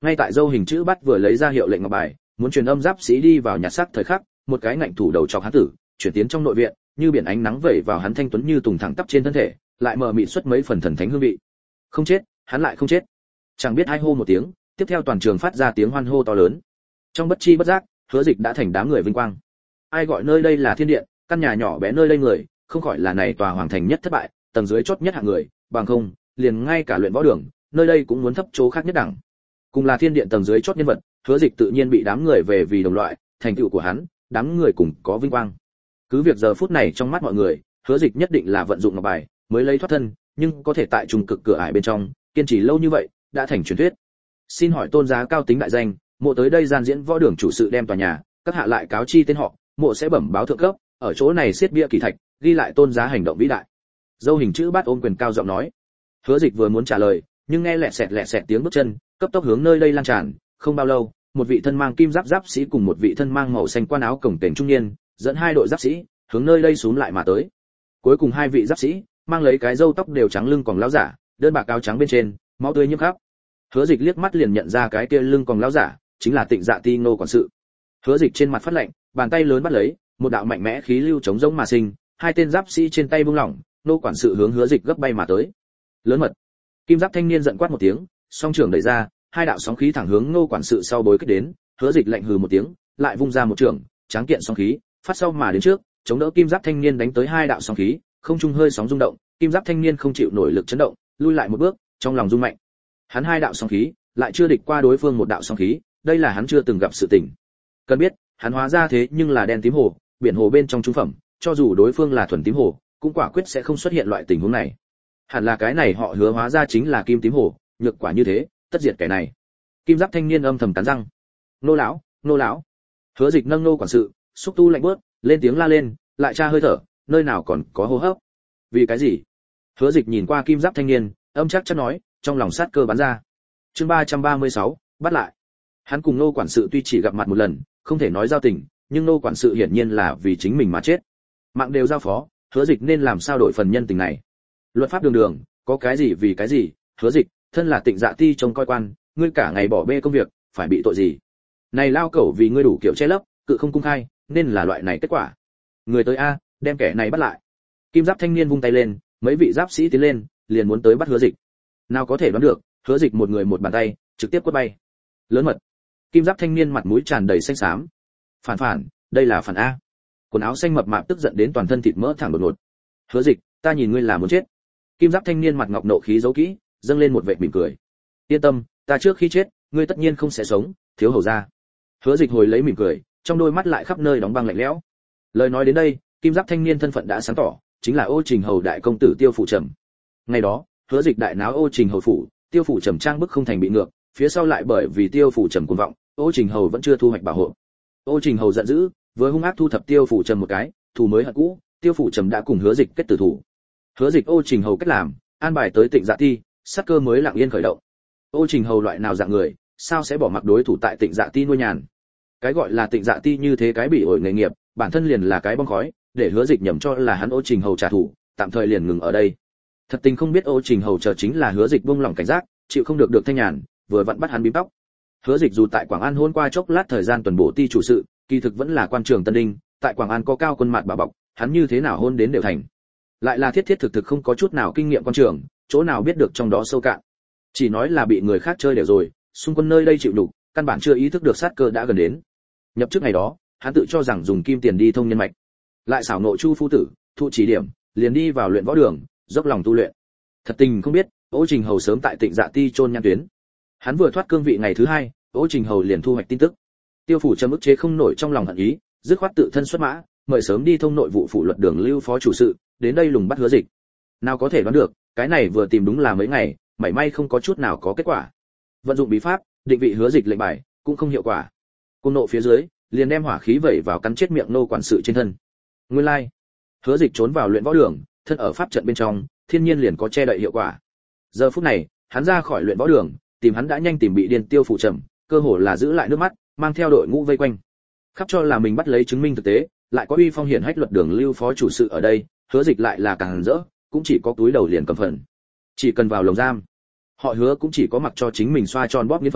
Ngay tại dâu hình chữ bắt vừa lấy ra hiệu lệnh ngọc bài, muốn truyền âm giáp sĩ đi vào nhặt xác thời khắc, một cái ngạnh thủ đầu chọc hắn tử, chuyển tiến trong nội viện, như biển ánh nắng vẩy vào hắn thanh tuấn như tùng thẳng tắp trên thân thể, lại mờ mịt xuất mấy phần thần thánh hương vị. Không chết, hắn lại không chết. Chẳng biết ai hô một tiếng, tiếp theo toàn trường phát ra tiếng hoan hô to lớn. Trong bất chi bất giác, Hứa Dịch đã thành đám người vinh quang. Ai gọi nơi đây là thiên điện, căn nhà nhỏ bé nơi đây người, không khỏi là này tòa hoàng thành nhất thất bại, tầng dưới chót nhất hạng người, bằng không, liền ngay cả luyện võ đường, nơi đây cũng muốn thấp chỗ khác nhất đẳng. Cùng là thiên điện tầng dưới chót nhân vật, Hứa Dịch tự nhiên bị đám người về vì đồng loại, thành tựu của hắn, đám người cùng có vinh quang. Cứ việc giờ phút này trong mắt mọi người, Hứa Dịch nhất định là vận dụng ngọc bài mới lấy thoát thân, nhưng có thể tại trùng cực cửa ải bên trong kiên trì lâu như vậy, đã thành truyền thuyết. Xin hỏi tôn giá cao tính đại danh, mộ tới đây gian diễn võ đường chủ sự đem tòa nhà, các hạ lại cáo chi tên họ, mộ sẽ bẩm báo thượng cấp, ở chỗ này xiết bia kỳ thạch, ghi lại tôn giá hành động vĩ đại. Dâu hình chữ bát ôm quyền cao giọng nói. Hứa Dịch vừa muốn trả lời, nhưng nghe lẹt xẹt lẹt xẹt tiếng bước chân, cấp tốc hướng nơi đây lan tràn, không bao lâu, một vị thân mang kim giáp giáp sĩ cùng một vị thân mang màu xanh quan áo cổng kềnh trung niên, dẫn hai đội giáp sĩ, hướng nơi đây xuống lại mà tới. Cuối cùng hai vị giáp sĩ, mang lấy cái râu tóc đều trắng lưng còn lão giả, đơn bạc áo trắng bên trên, máu tươi nhiễm khắp. Hứa Dịch liếc mắt liền nhận ra cái kia lưng còn lão giả, chính là Tịnh Dạ Ti Ngô quản sự. Hứa Dịch trên mặt phát lạnh, bàn tay lớn bắt lấy, một đạo mạnh mẽ khí lưu chống rỗng mà sinh, hai tên giáp sĩ trên tay buông lỏng, Ngô quản sự hướng Hứa Dịch gấp bay mà tới. Lớn mật. Kim giáp thanh niên giận quát một tiếng, song trưởng đẩy ra, hai đạo sóng khí thẳng hướng Ngô quản sự sau bối kích đến, Hứa Dịch lạnh hừ một tiếng, lại vung ra một trường, tráng kiện sóng khí, phát sau mà đến trước, chống đỡ kim giáp thanh niên đánh tới hai đạo sóng khí, không trung hơi sóng rung động, kim giáp thanh niên không chịu nổi lực chấn động, lui lại một bước, trong lòng rung mạnh. Hắn hai đạo sóng khí, lại chưa địch qua đối phương một đạo sóng khí, đây là hắn chưa từng gặp sự tình. Cần biết, hắn hóa ra thế nhưng là đen tím hồ, biển hồ bên trong trung phẩm, cho dù đối phương là thuần tím hồ, cũng quả quyết sẽ không xuất hiện loại tình huống này. Hẳn là cái này họ Hứa hóa ra chính là kim tím hồ, nhược quả như thế, tất diệt kẻ này. Kim giáp thanh niên âm thầm cắn răng. Nô lão, nô lão. Hứa Dịch nâng Nô quản sự, xúc tu lạnh bước, lên tiếng la lên, lại tra hơi thở, nơi nào còn có hô hấp. Vì cái gì? Hứa Dịch nhìn qua kim giáp thanh niên, âm chắc chắn nói, trong lòng sát cơ bắn ra. Chương ba trăm ba mươi sáu, bắt lại. Hắn cùng Nô quản sự tuy chỉ gặp mặt một lần, không thể nói giao tình, nhưng Nô quản sự hiển nhiên là vì chính mình mà chết. Mạng đều giao phó, Hứa Dịch nên làm sao đổi phần nhân tình này? Luật pháp đường đường, có cái gì vì cái gì? Hứa Dịch, thân là Tịnh Dạ Ti trông coi quan, ngươi cả ngày bỏ bê công việc, phải bị tội gì? Này lao cẩu vì ngươi đủ kiểu che lấp, cự không cung khai, nên là loại này kết quả. Người tới a, đem kẻ này bắt lại. Kim giáp thanh niên vung tay lên, mấy vị giáp sĩ tiến lên, liền muốn tới bắt Hứa Dịch. Nào có thể đoán được, Hứa Dịch một người một bàn tay, trực tiếp quất bay. Lớn mật. Kim giáp thanh niên mặt mũi tràn đầy xanh xám. Phản phản, đây là phản a. Quần áo xanh mập mạp tức giận đến toàn thân thịt mỡ thẳng đột ngột. Hứa Dịch, ta nhìn ngươi là muốn chết. Kim giáp thanh niên mặt ngọc nộ khí giấu kỹ, dâng lên một vệt mỉm cười. Yên tâm, ta trước khi chết, ngươi tất nhiên không sẽ sống, thiếu hầu gia. Hứa Dịch hồi lấy mỉm cười, trong đôi mắt lại khắp nơi đóng băng lạnh lẽo. Lời nói đến đây, kim giáp thanh niên thân phận đã sáng tỏ, chính là Ô Trình hầu đại công tử Tiêu Phủ Trầm. Ngày đó, Hứa Dịch đại náo Ô Trình hầu phủ, Tiêu Phủ Trầm trang bức không thành bị ngược, phía sau lại bởi vì Tiêu Phủ Trầm cuồng vọng, Ô Trình hầu vẫn chưa thu hoạch bảo hộ. Ô Trình hầu giận dữ, với hung ác thu thập Tiêu Phủ Trầm một cái, thù mới hận cũ, Tiêu Phủ Trầm đã cùng Hứa Dịch kết tử thủ. Hứa Dịch Ô Trình hầu cách làm, an bài tới Tịnh Dạ Ti, sát cơ mới lặng yên khởi động. Ô Trình hầu loại nào dạng người, sao sẽ bỏ mặc đối thủ tại Tịnh Dạ Ti nuôi nhàn? Cái gọi là Tịnh Dạ Ti như thế cái bị ổi nghề nghiệp, bản thân liền là cái bong khói, để Hứa Dịch nhầm cho là hắn Ô Trình hầu trả thù, tạm thời liền ngừng ở đây. Thật tình không biết Ô Trình hầu chờ chính là Hứa Dịch buông lỏng cảnh giác, chịu không được được thanh nhàn, vừa vặn bắt hắn bím tóc. Hứa Dịch dù tại Quảng An hôn qua chốc lát thời gian tuần bổ ti chủ sự, kỳ thực vẫn là quan trường Tân Đinh, tại Quảng An có cao quân mạt bà bọc, hắn như thế nào hôn đến đều thành. Lại là thiết thiết thực thực không có chút nào kinh nghiệm quan trường, chỗ nào biết được trong đó sâu cạn. Chỉ nói là bị người khác chơi đều rồi, xung quân nơi đây chịu đủ, căn bản chưa ý thức được sát cơ đã gần đến. Nhập chức ngày đó, hắn tự cho rằng dùng kim tiền đi thông nhân mạch, lại xảo nộ Chu phu tử, thụ chỉ điểm, liền đi vào luyện võ đường, dốc lòng tu luyện. Thật tình không biết, Ô Trình hầu sớm tại Tịnh Dạ Ti chôn nhan tuyến. Hắn vừa thoát cương vị ngày thứ hai, Ô Trình hầu liền thu hoạch tin tức. Tiêu Phủ Trầm ức chế không nổi trong lòng hận ý, dứt khoát tự thân xuất mã, mời sớm đi thông nội vụ phủ luật đường lưu phó chủ sự, đến đây lùng bắt Hứa Dịch. Nào có thể đoán được, cái này vừa tìm đúng là mấy ngày, mảy may không có chút nào có kết quả. Vận dụng bí pháp, định vị Hứa Dịch lệnh bài, cũng không hiệu quả. Cung nộ phía dưới, liền đem hỏa khí vẩy vào cắn chết miệng nô quản sự trên thân. Nguyên lai, like. Hứa Dịch trốn vào luyện võ đường, thân ở pháp trận bên trong, thiên nhiên liền có che đậy hiệu quả. Giờ phút này, hắn ra khỏi luyện võ đường, tìm hắn đã nhanh tìm bị điên Tiêu Phủ Trầm, cơ hồ là giữ lại nước mắt, mang theo đội ngũ vây quanh. Khắp cho là mình bắt lấy chứng minh thực tế, lại có uy phong hiển hách luật đường lưu phó chủ sự ở đây, Hứa Dịch lại là càng rỡ, cũng chỉ có túi đầu liền cầm phần. Chỉ cần vào lồng giam, họ Hứa cũng chỉ có mặc cho chính mình xoa tròn bóp nghiến phần,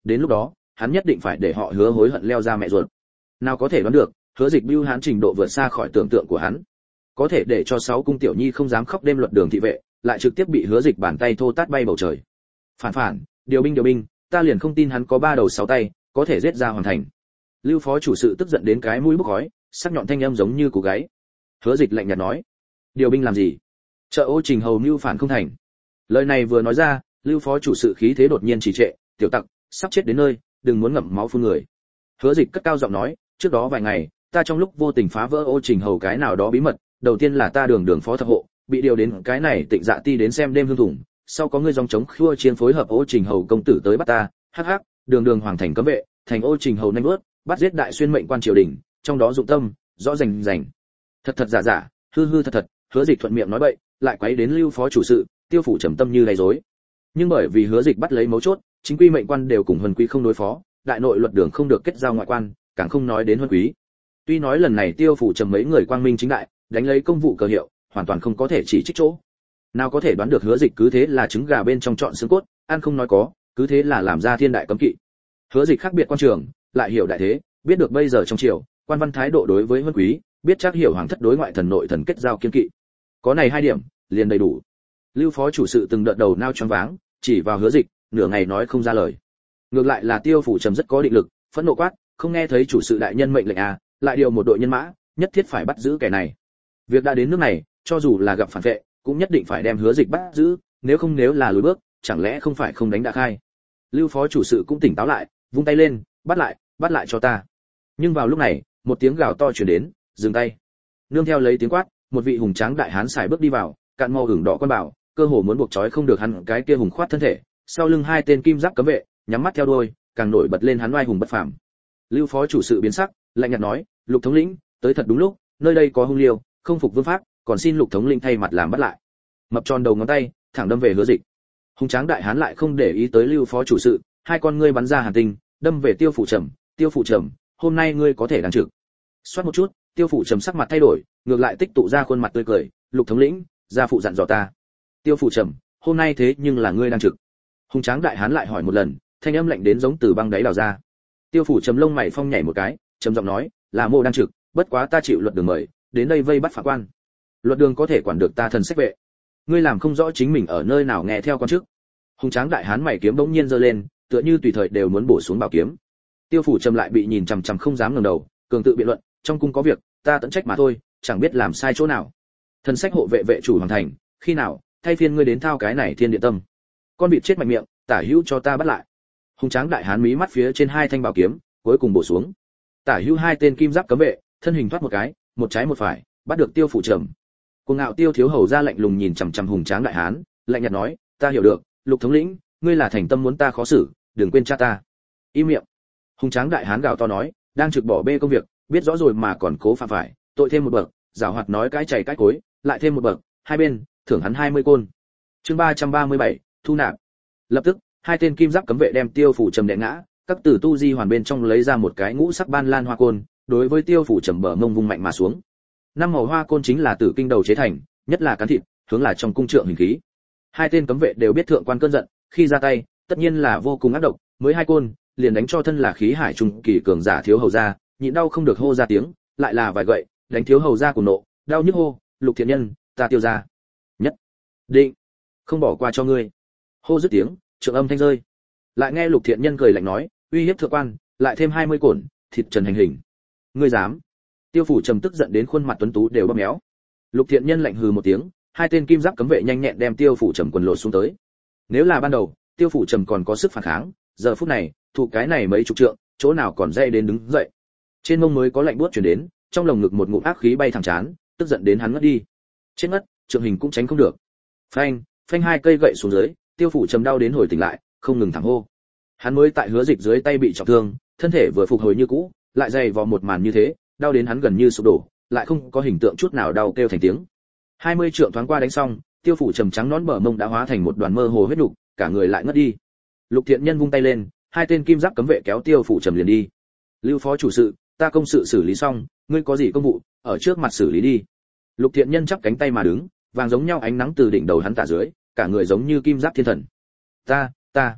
đến lúc đó hắn nhất định phải để họ Hứa hối hận leo ra mẹ ruột. Nào có thể đoán được, Hứa Dịch bưu hãn trình độ vượt xa khỏi tưởng tượng của hắn, có thể để cho sáu cung tiểu nhi không dám khóc đêm luật đường thị vệ, lại trực tiếp bị Hứa Dịch bàn tay thô tát bay bầu trời. Phản phản, điều binh điều binh, ta liền không tin hắn có ba đầu sáu tay, có thể giết ra hoàn thành. Lưu phó chủ sự tức giận đến cái mũi bốc khói, sắc nhọn thanh âm giống như cú gáy. Hứa Dịch lạnh nhạt nói, điều binh làm gì? Trợ Ô Trình hầu mưu phản không thành. Lời này vừa nói ra, Lưu phó chủ sự khí thế đột nhiên trì trệ, tiểu tặc, sắp chết đến nơi, đừng muốn ngậm máu phun người. Hứa Dịch cất cao giọng nói, trước đó vài ngày, ta trong lúc vô tình phá vỡ Ô Trình hầu cái nào đó bí mật, đầu tiên là ta đường đường phó thập hộ, bị điều đến cái này Tịnh Dạ ti đến xem đêm hương thủng, sau có ngươi dòng chống khua chiên phối hợp Ô Trình hầu công tử tới bắt ta, hắc hắc, đường đường hoàng thành cấm vệ, thành Ô Trình hầu nhanh bước, bắt giết đại xuyên mệnh quan triều đình, trong đó dụng tâm, rõ rành rành. Thật thật giả giả, hư hư thật thật, Hứa Dịch thuận miệng nói bậy, lại quấy đến Lưu phó chủ sự, Tiêu phủ trầm tâm như lay rối. Nhưng bởi vì Hứa Dịch bắt lấy mấu chốt, chính quy mệnh quan đều cùng huân quý không đối phó, đại nội luật đường không được kết giao ngoại quan, càng không nói đến huân quý. Tuy nói lần này Tiêu phủ trầm mấy người quang minh chính đại, đánh lấy công vụ cờ hiệu, hoàn toàn không có thể chỉ trích chỗ. Nào có thể đoán được Hứa Dịch cứ thế là trứng gà bên trong chọn xương cốt, ăn không nói có, cứ thế là làm ra thiên đại cấm kỵ. Hứa Dịch khác biệt quan trường, lại hiểu đại thế, biết được bây giờ trong triều, quan văn thái độ đối với huân quý, biết chắc hiểu hoàng thất đối ngoại thần nội thần kết giao kiên kỵ. Có này hai điểm, liền đầy đủ. Lưu phó chủ sự từng đợt đầu nao choáng váng, chỉ vào Hứa Dịch, nửa ngày nói không ra lời. Ngược lại là Tiêu phủ trầm rất có định lực, phẫn nộ quát, không nghe thấy chủ sự đại nhân mệnh lệnh à, lại điều một đội nhân mã, nhất thiết phải bắt giữ kẻ này. Việc đã đến nước này, cho dù là gặp phản vệ, cũng nhất định phải đem Hứa Dịch bắt giữ, nếu không nếu là lùi bước, chẳng lẽ không phải không đánh đã khai. Lưu phó chủ sự cũng tỉnh táo lại, vung tay lên, bắt lại, bắt lại cho ta. Nhưng vào lúc này, một tiếng gào to truyền đến, dừng tay. Nương theo lấy tiếng quát, một vị hùng tráng đại hán xài bước đi vào, cạn màu hưởng đỏ quan bảo, cơ hồ muốn buộc trói không được hắn cái kia hùng khoát thân thể, sau lưng hai tên kim giáp cấm vệ, nhắm mắt theo đuôi, càng nổi bật lên hắn oai hùng bất phàm. Lưu phó chủ sự biến sắc, lạnh nhạt nói, Lục thống lĩnh, tới thật đúng lúc, nơi đây có hung liêu, không phục vương pháp, còn xin Lục thống lĩnh thay mặt làm bắt lại. Mập tròn đầu ngón tay, thẳng đâm về Hứa Dịch. Hùng tráng đại hán lại không để ý tới Lưu phó chủ sự, hai con ngươi bắn ra hàn tinh, đâm về Tiêu phủ trầm, Tiêu phủ trầm, hôm nay ngươi có thể đang trực. Xoát một chút, Tiêu phủ trầm sắc mặt thay đổi, ngược lại tích tụ ra khuôn mặt tươi cười, Lục thống lĩnh, gia phụ dặn dò ta. Tiêu phủ trầm, hôm nay thế nhưng là ngươi đang trực. Hùng tráng đại hán lại hỏi một lần, thanh âm lạnh đến giống từ băng đáy đào ra. Tiêu phủ trầm lông mày phong nhảy một cái, trầm giọng nói, là mô đang trực, bất quá ta chịu luật đường mời, đến đây vây bắt phạm quan. Luật đường có thể quản được ta thần sách vệ. Ngươi làm không rõ chính mình ở nơi nào nghe theo con trước. Hùng tráng đại hán mày kiếm bỗng nhiên giơ lên, tựa như tùy thời đều muốn bổ xuống bảo kiếm. Tiêu phủ trầm lại bị nhìn chằm chằm không dám ngẩng đầu, cường tự biện luận, trong cung có việc, ta tận trách mà thôi, chẳng biết làm sai chỗ nào. Thần sách hộ vệ vệ chủ hoàng thành, khi nào thay phiên ngươi đến thao cái này thiên địa tâm. Con vịt chết mạnh miệng, tả hữu cho ta bắt lại. Hùng tráng đại hán mí mắt phía trên hai thanh bảo kiếm, cuối cùng bổ xuống. Tả hữu hai tên kim giáp cấm vệ, thân hình thoát một cái, một trái một phải, bắt được Tiêu phủ trầm. Cuồng ngạo Tiêu thiếu hầu ra lạnh lùng nhìn chằm chằm hùng tráng đại hán, lạnh nhạt nói, ta hiểu được, Lục thống lĩnh, ngươi là thành tâm muốn ta khó xử, đừng quên cha ta. Im miệng. Hùng tráng đại hán gào to nói, đang trực bỏ bê công việc, biết rõ rồi mà còn cố phạm phải, tội thêm một bậc, giảo hoạt nói cái chảy cái cối, lại thêm một bậc, hai bên, thưởng hắn hai mươi côn. Chương ba trăm ba mươi bảy, thu nạp. Lập tức, hai tên kim giáp cấm vệ đem Tiêu phủ trầm đè ngã, các tử tu di hoàn bên trong lấy ra một cái ngũ sắc ban lan hoa côn, đối với Tiêu phủ trầm bờ mông vung mạnh mà xuống. Năm màu hoa côn chính là tử kinh đầu chế thành, nhất là cán thịt, hướng là trong cung trượng hình khí. Hai tên cấm vệ đều biết thượng quan cơn giận, khi ra tay, tất nhiên là vô cùng ác độc, mới hai côn, liền đánh cho thân là khí hải trung kỳ cường giả thiếu hầu ra, nhịn đau không được hô ra tiếng, lại là vài gậy, đánh thiếu hầu ra của nộ, đau nhức hô, Lục thiện nhân, ta tiêu ra. Nhất định không bỏ qua cho ngươi. Hô dứt tiếng, trượng âm thanh rơi. Lại nghe Lục thiện nhân cười lạnh nói, uy hiếp thượng quan, lại thêm hai mươi cổn, thịt trần hành hình. Ngươi dám? Tiêu phủ trầm tức giận đến khuôn mặt tuấn tú đều bắp méo. Lục thiện nhân lạnh hừ một tiếng, hai tên kim giáp cấm vệ nhanh nhẹn đem Tiêu phủ trầm quần lột xuống tới. Nếu là ban đầu, Tiêu phủ trầm còn có sức phản kháng, giờ phút này, thụ cái này mấy chục trượng, chỗ nào còn dây đến đứng dậy. Trên mông mới có lạnh buốt truyền đến, trong lồng ngực một ngụm ác khí bay thẳng chán, tức giận đến hắn ngất đi. Chết ngất, trượng hình cũng tránh không được. Phanh, phanh hai cây gậy xuống dưới, Tiêu phủ trầm đau đến hồi tỉnh lại, không ngừng thẳng hô. Hắn mới tại Hứa Dịch dưới tay bị trọng thương, thân thể vừa phục hồi như cũ, lại dày vò một màn như thế, đau đến hắn gần như sụp đổ, lại không có hình tượng chút nào đau kêu thành tiếng. hai mươi trượng thoáng qua đánh xong, Tiêu phủ trầm trắng nón bờ mông đã hóa thành một đoàn mơ hồ huyết nục, cả người lại ngất đi. Lục thiện nhân vung tay lên, hai tên kim giáp cấm vệ kéo Tiêu phủ trầm liền đi. Lưu phó chủ sự, ta công sự xử lý xong, ngươi có gì công vụ, ở trước mặt xử lý đi. Lục thiện nhân chắp cánh tay mà đứng, vàng giống nhau ánh nắng từ đỉnh đầu hắn tả dưới, cả người giống như kim giáp thiên thần. Ta, ta,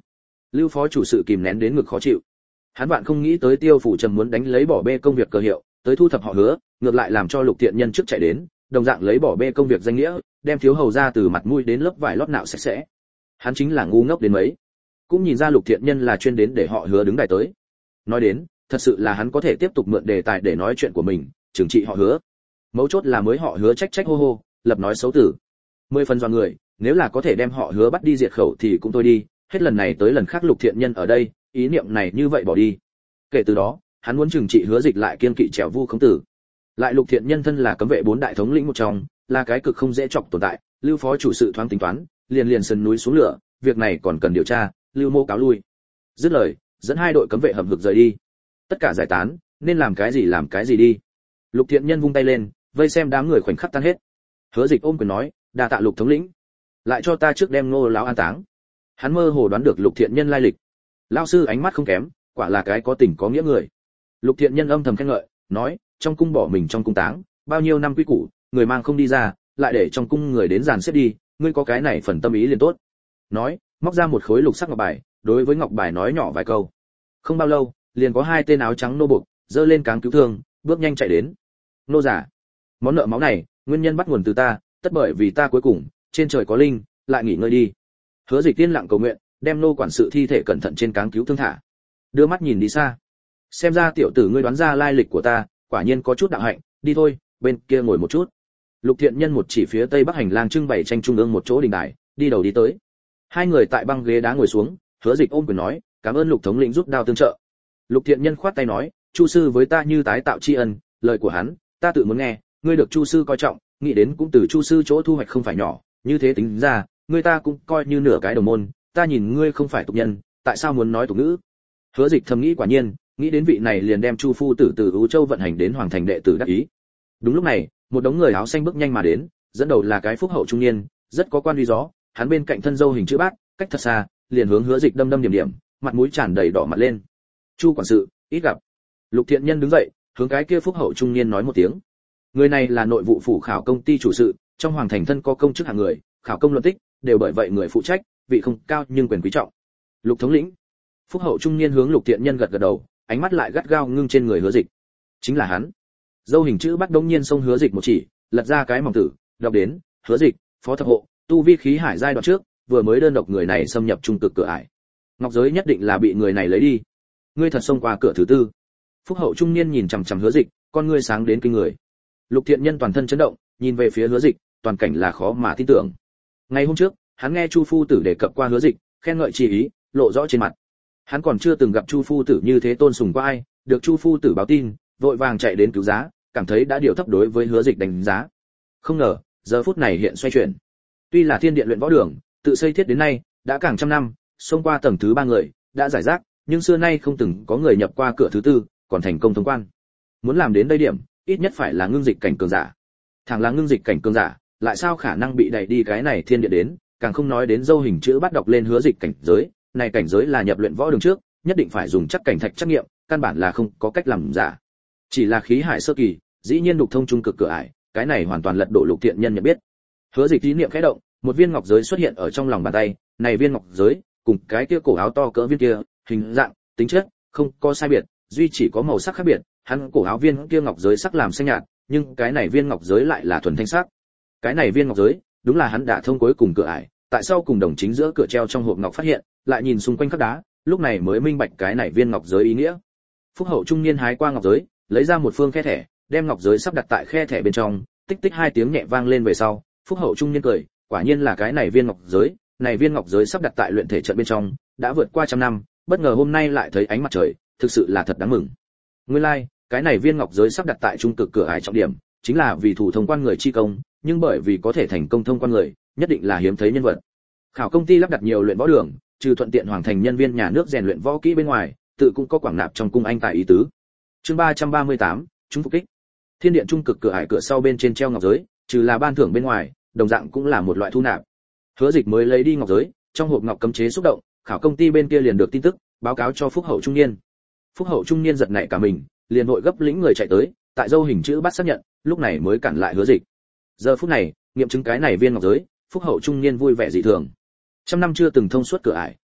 Lưu phó chủ sự kìm nén đến ngực khó chịu. Hắn bạn không nghĩ tới Tiêu phủ trầm muốn đánh lấy bỏ bê công việc cơ hiệu, tới thu thập họ Hứa, ngược lại làm cho Lục Thiện Nhân trước chạy đến, đồng dạng lấy bỏ bê công việc danh nghĩa, đem thiếu hầu ra từ mặt mũi đến lớp vải lót nạo sạch sẽ. Hắn chính là ngu ngốc đến mấy, cũng nhìn ra Lục Thiện Nhân là chuyên đến để họ Hứa đứng đài tới. Nói đến, thật sự là hắn có thể tiếp tục mượn đề tài để nói chuyện của mình, trừng trị họ Hứa. Mấu chốt là mới họ Hứa trách trách hô hô, lập nói xấu tử. Mười phần do người, nếu là có thể đem họ Hứa bắt đi diệt khẩu thì cũng thôi đi, hết lần này tới lần khác Lục Thiện Nhân ở đây, ý niệm này như vậy bỏ đi. Kể từ đó, hắn muốn trừng trị Hứa Dịch lại kiên kỵ trèo vu khống tử. Lại Lục Thiện Nhân thân là cấm vệ bốn đại thống lĩnh một trong, là cái cực không dễ chọc tồn tại, Lưu phó chủ sự thoáng tính toán, liền liền sườn núi xuống lửa, việc này còn cần điều tra, Lưu Mô cáo lui. Dứt lời, dẫn hai đội cấm vệ hầm hực rời đi. Tất cả giải tán, nên làm cái gì làm cái gì đi. Lục Thiện Nhân vung tay lên, vây xem đám người khoảnh khắc tan hết. Hứa Dịch ôm quyền nói, đa tạ Lục thống lĩnh, lại cho ta trước đem Ngô lão an táng. Hắn mơ hồ đoán được Lục Thiện Nhân lai lịch. Lão sư ánh mắt không kém, quả là cái có tình có nghĩa người. Lục Thiện Nhân âm thầm khen ngợi, nói, trong cung bỏ mình trong cung táng, bao nhiêu năm quy củ, người mang không đi ra, lại để trong cung người đến dàn xếp đi, ngươi có cái này phần tâm ý liền tốt. Nói, móc ra một khối lục sắc ngọc bài, đối với ngọc bài nói nhỏ vài câu. Không bao lâu, liền có hai tên áo trắng nô buộc, giơ lên cáng cứu thương, bước nhanh chạy đến. Nô giả, món nợ máu này, nguyên nhân bắt nguồn từ ta, tất bởi vì ta cuối cùng, trên trời có linh, lại nghỉ ngơi đi. Hứa Dịch tiên lặng cầu nguyện, đem nô quản sự thi thể cẩn thận trên cáng cứu thương thả. Đưa mắt nhìn đi xa. Xem ra tiểu tử ngươi đoán ra lai lịch của ta, quả nhiên có chút đạo hạnh, đi thôi, bên kia ngồi một chút. Lục Thiện Nhân một chỉ phía tây bắc hành lang trưng bày tranh trung ương một chỗ đình đài, đi đầu đi tới. Hai người tại băng ghế đá ngồi xuống, Hứa Dịch ôm quyền nói, cảm ơn Lục thống lĩnh rút đao tương trợ. Lục Thiện Nhân khoát tay nói, Chu sư với ta như tái tạo tri ân, lời của hắn, ta tự muốn nghe, ngươi được Chu sư coi trọng, nghĩ đến cũng từ Chu sư chỗ thu hoạch không phải nhỏ, như thế tính ra, ngươi ta cũng coi như nửa cái đồng môn, ta nhìn ngươi không phải tục nhân, tại sao muốn nói tục ngữ? Hứa Dịch thầm nghĩ quả nhiên, nghĩ đến vị này liền đem Chu phu tử từ Ú Châu vận hành đến hoàng thành đệ tử đắc ý. Đúng lúc này, một đống người áo xanh bước nhanh mà đến, dẫn đầu là cái phúc hậu trung niên, rất có quan uy gió, hắn bên cạnh thân dâu hình chữ bát, cách thật xa, liền hướng Hứa Dịch đâm đâm điểm điểm, mặt mũi tràn đầy đỏ mặt lên. Chu quản sự, ít gặp. Lục Thiện Nhân đứng dậy, hướng cái kia phúc hậu trung niên nói một tiếng. Người này là nội vụ phủ khảo công ty chủ sự, trong hoàng thành thân có công chức hạng người, khảo công luận tích, đều bởi vậy người phụ trách, vị không cao nhưng quyền quý trọng. Lục thống lĩnh. Phúc hậu trung niên hướng Lục Thiện Nhân gật gật đầu, ánh mắt lại gắt gao ngưng trên người Hứa Dịch. Chính là hắn. Dâu hình chữ bắt đống nhiên xông Hứa Dịch một chỉ, lật ra cái mỏng tử, đọc đến, Hứa Dịch, phó thập hộ, tu vi khí hải giai đoạn trước, vừa mới đơn độc người này xâm nhập trung cực cửa ải. Ngọc giới nhất định là bị người này lấy đi. Ngươi thật xông qua cửa thứ tư. Phúc hậu trung niên nhìn chằm chằm Hứa Dịch, con ngươi sáng đến kinh người. Lục Thiện Nhân toàn thân chấn động, nhìn về phía Hứa Dịch, toàn cảnh là khó mà tin tưởng. Ngày hôm trước, hắn nghe Chu phu tử đề cập qua Hứa Dịch, khen ngợi chi ý lộ rõ trên mặt. Hắn còn chưa từng gặp Chu phu tử như thế tôn sùng qua ai, được Chu phu tử báo tin, vội vàng chạy đến cứu giá, cảm thấy đã điều thấp đối với Hứa Dịch đánh giá. Không ngờ, giờ phút này hiện xoay chuyển. Tuy là thiên điện luyện võ đường, tự xây thiết đến nay, đã càng trăm năm, xông qua tầng thứ ba người, đã giải rác, nhưng xưa nay không từng có người nhập qua cửa thứ tư, còn thành công thông quan. Muốn làm đến đây điểm, ít nhất phải là ngưng dịch cảnh cường giả. Thằng là ngưng dịch cảnh cường giả, lại sao khả năng bị đẩy đi cái này thiên địa đến, càng không nói đến dâu hình chữ bắt đọc lên Hứa Dịch cảnh giới, này cảnh giới là nhập luyện võ đường trước, nhất định phải dùng chắc cảnh thạch trắc nghiệm, căn bản là không có cách làm giả. Chỉ là khí hải sơ kỳ, dĩ nhiên đục thông trung cực cửa ải, cái này hoàn toàn lật đổ Lục Thiện Nhân nhận biết. Hứa Dịch ý niệm khẽ động, một viên ngọc giới xuất hiện ở trong lòng bàn tay, này viên ngọc giới, cùng cái kia cổ áo to cỡ viên kia, hình dạng, tính chất, không có sai biệt, duy chỉ có màu sắc khác biệt, hắn cổ áo viên kia ngọc giới sắc làm xanh nhạt, nhưng cái này viên ngọc giới lại là thuần thanh sắc. Cái này viên ngọc giới, đúng là hắn đã thông cuối cùng cửa ải, tại sao cùng đồng chính giữa cửa treo trong hộp ngọc phát hiện, lại nhìn xung quanh khắc đá, lúc này mới minh bạch cái này viên ngọc giới ý nghĩa. Phúc hậu trung niên hái qua ngọc giới, lấy ra một phương khe thẻ, đem ngọc giới sắp đặt tại khe thẻ bên trong, tích tích hai tiếng nhẹ vang lên về sau, Phúc hậu trung niên cười, quả nhiên là cái này viên ngọc giới, này viên ngọc giới sắp đặt tại luyện thể trận bên trong, đã vượt qua trăm năm, bất ngờ hôm nay lại thấy ánh mặt trời, thực sự là thật đáng mừng. Nguyên lai, like, cái này viên ngọc giới sắp đặt tại trung cực cửa ải trọng điểm, chính là vì thủ thông quan người chi công, nhưng bởi vì có thể thành công thông quan người, nhất định là hiếm thấy nhân vật. Khảo công ty lắp đặt nhiều luyện võ đường, trừ thuận tiện hoàn thành nhân viên nhà nước rèn luyện võ kỹ bên ngoài, tự cũng có quảng nạp trong cung anh tài ý tứ. Chương ba trăm ba mươi tám, chúng phục kích. Thiên điện trung cực cửa ải cửa sau bên trên treo ngọc giới, trừ là ban thưởng bên ngoài, đồng dạng cũng là một loại thu nạp. Hứa Dịch mới lấy đi ngọc giới, trong hộp ngọc cấm chế xúc động, khảo công ty bên kia liền được tin tức, báo cáo cho Phúc hậu trung niên. Phúc hậu trung niên giật nảy cả mình, liền vội gấp lĩnh người chạy tới, tại dâu hình chữ bắt xác nhận, lúc này mới cản lại Hứa Dịch. Giờ phút này, nghiệm chứng cái này viên ngọc giới, Phúc hậu trung niên vui vẻ dị thường. Trăm năm chưa từng thông suốt cửa ải,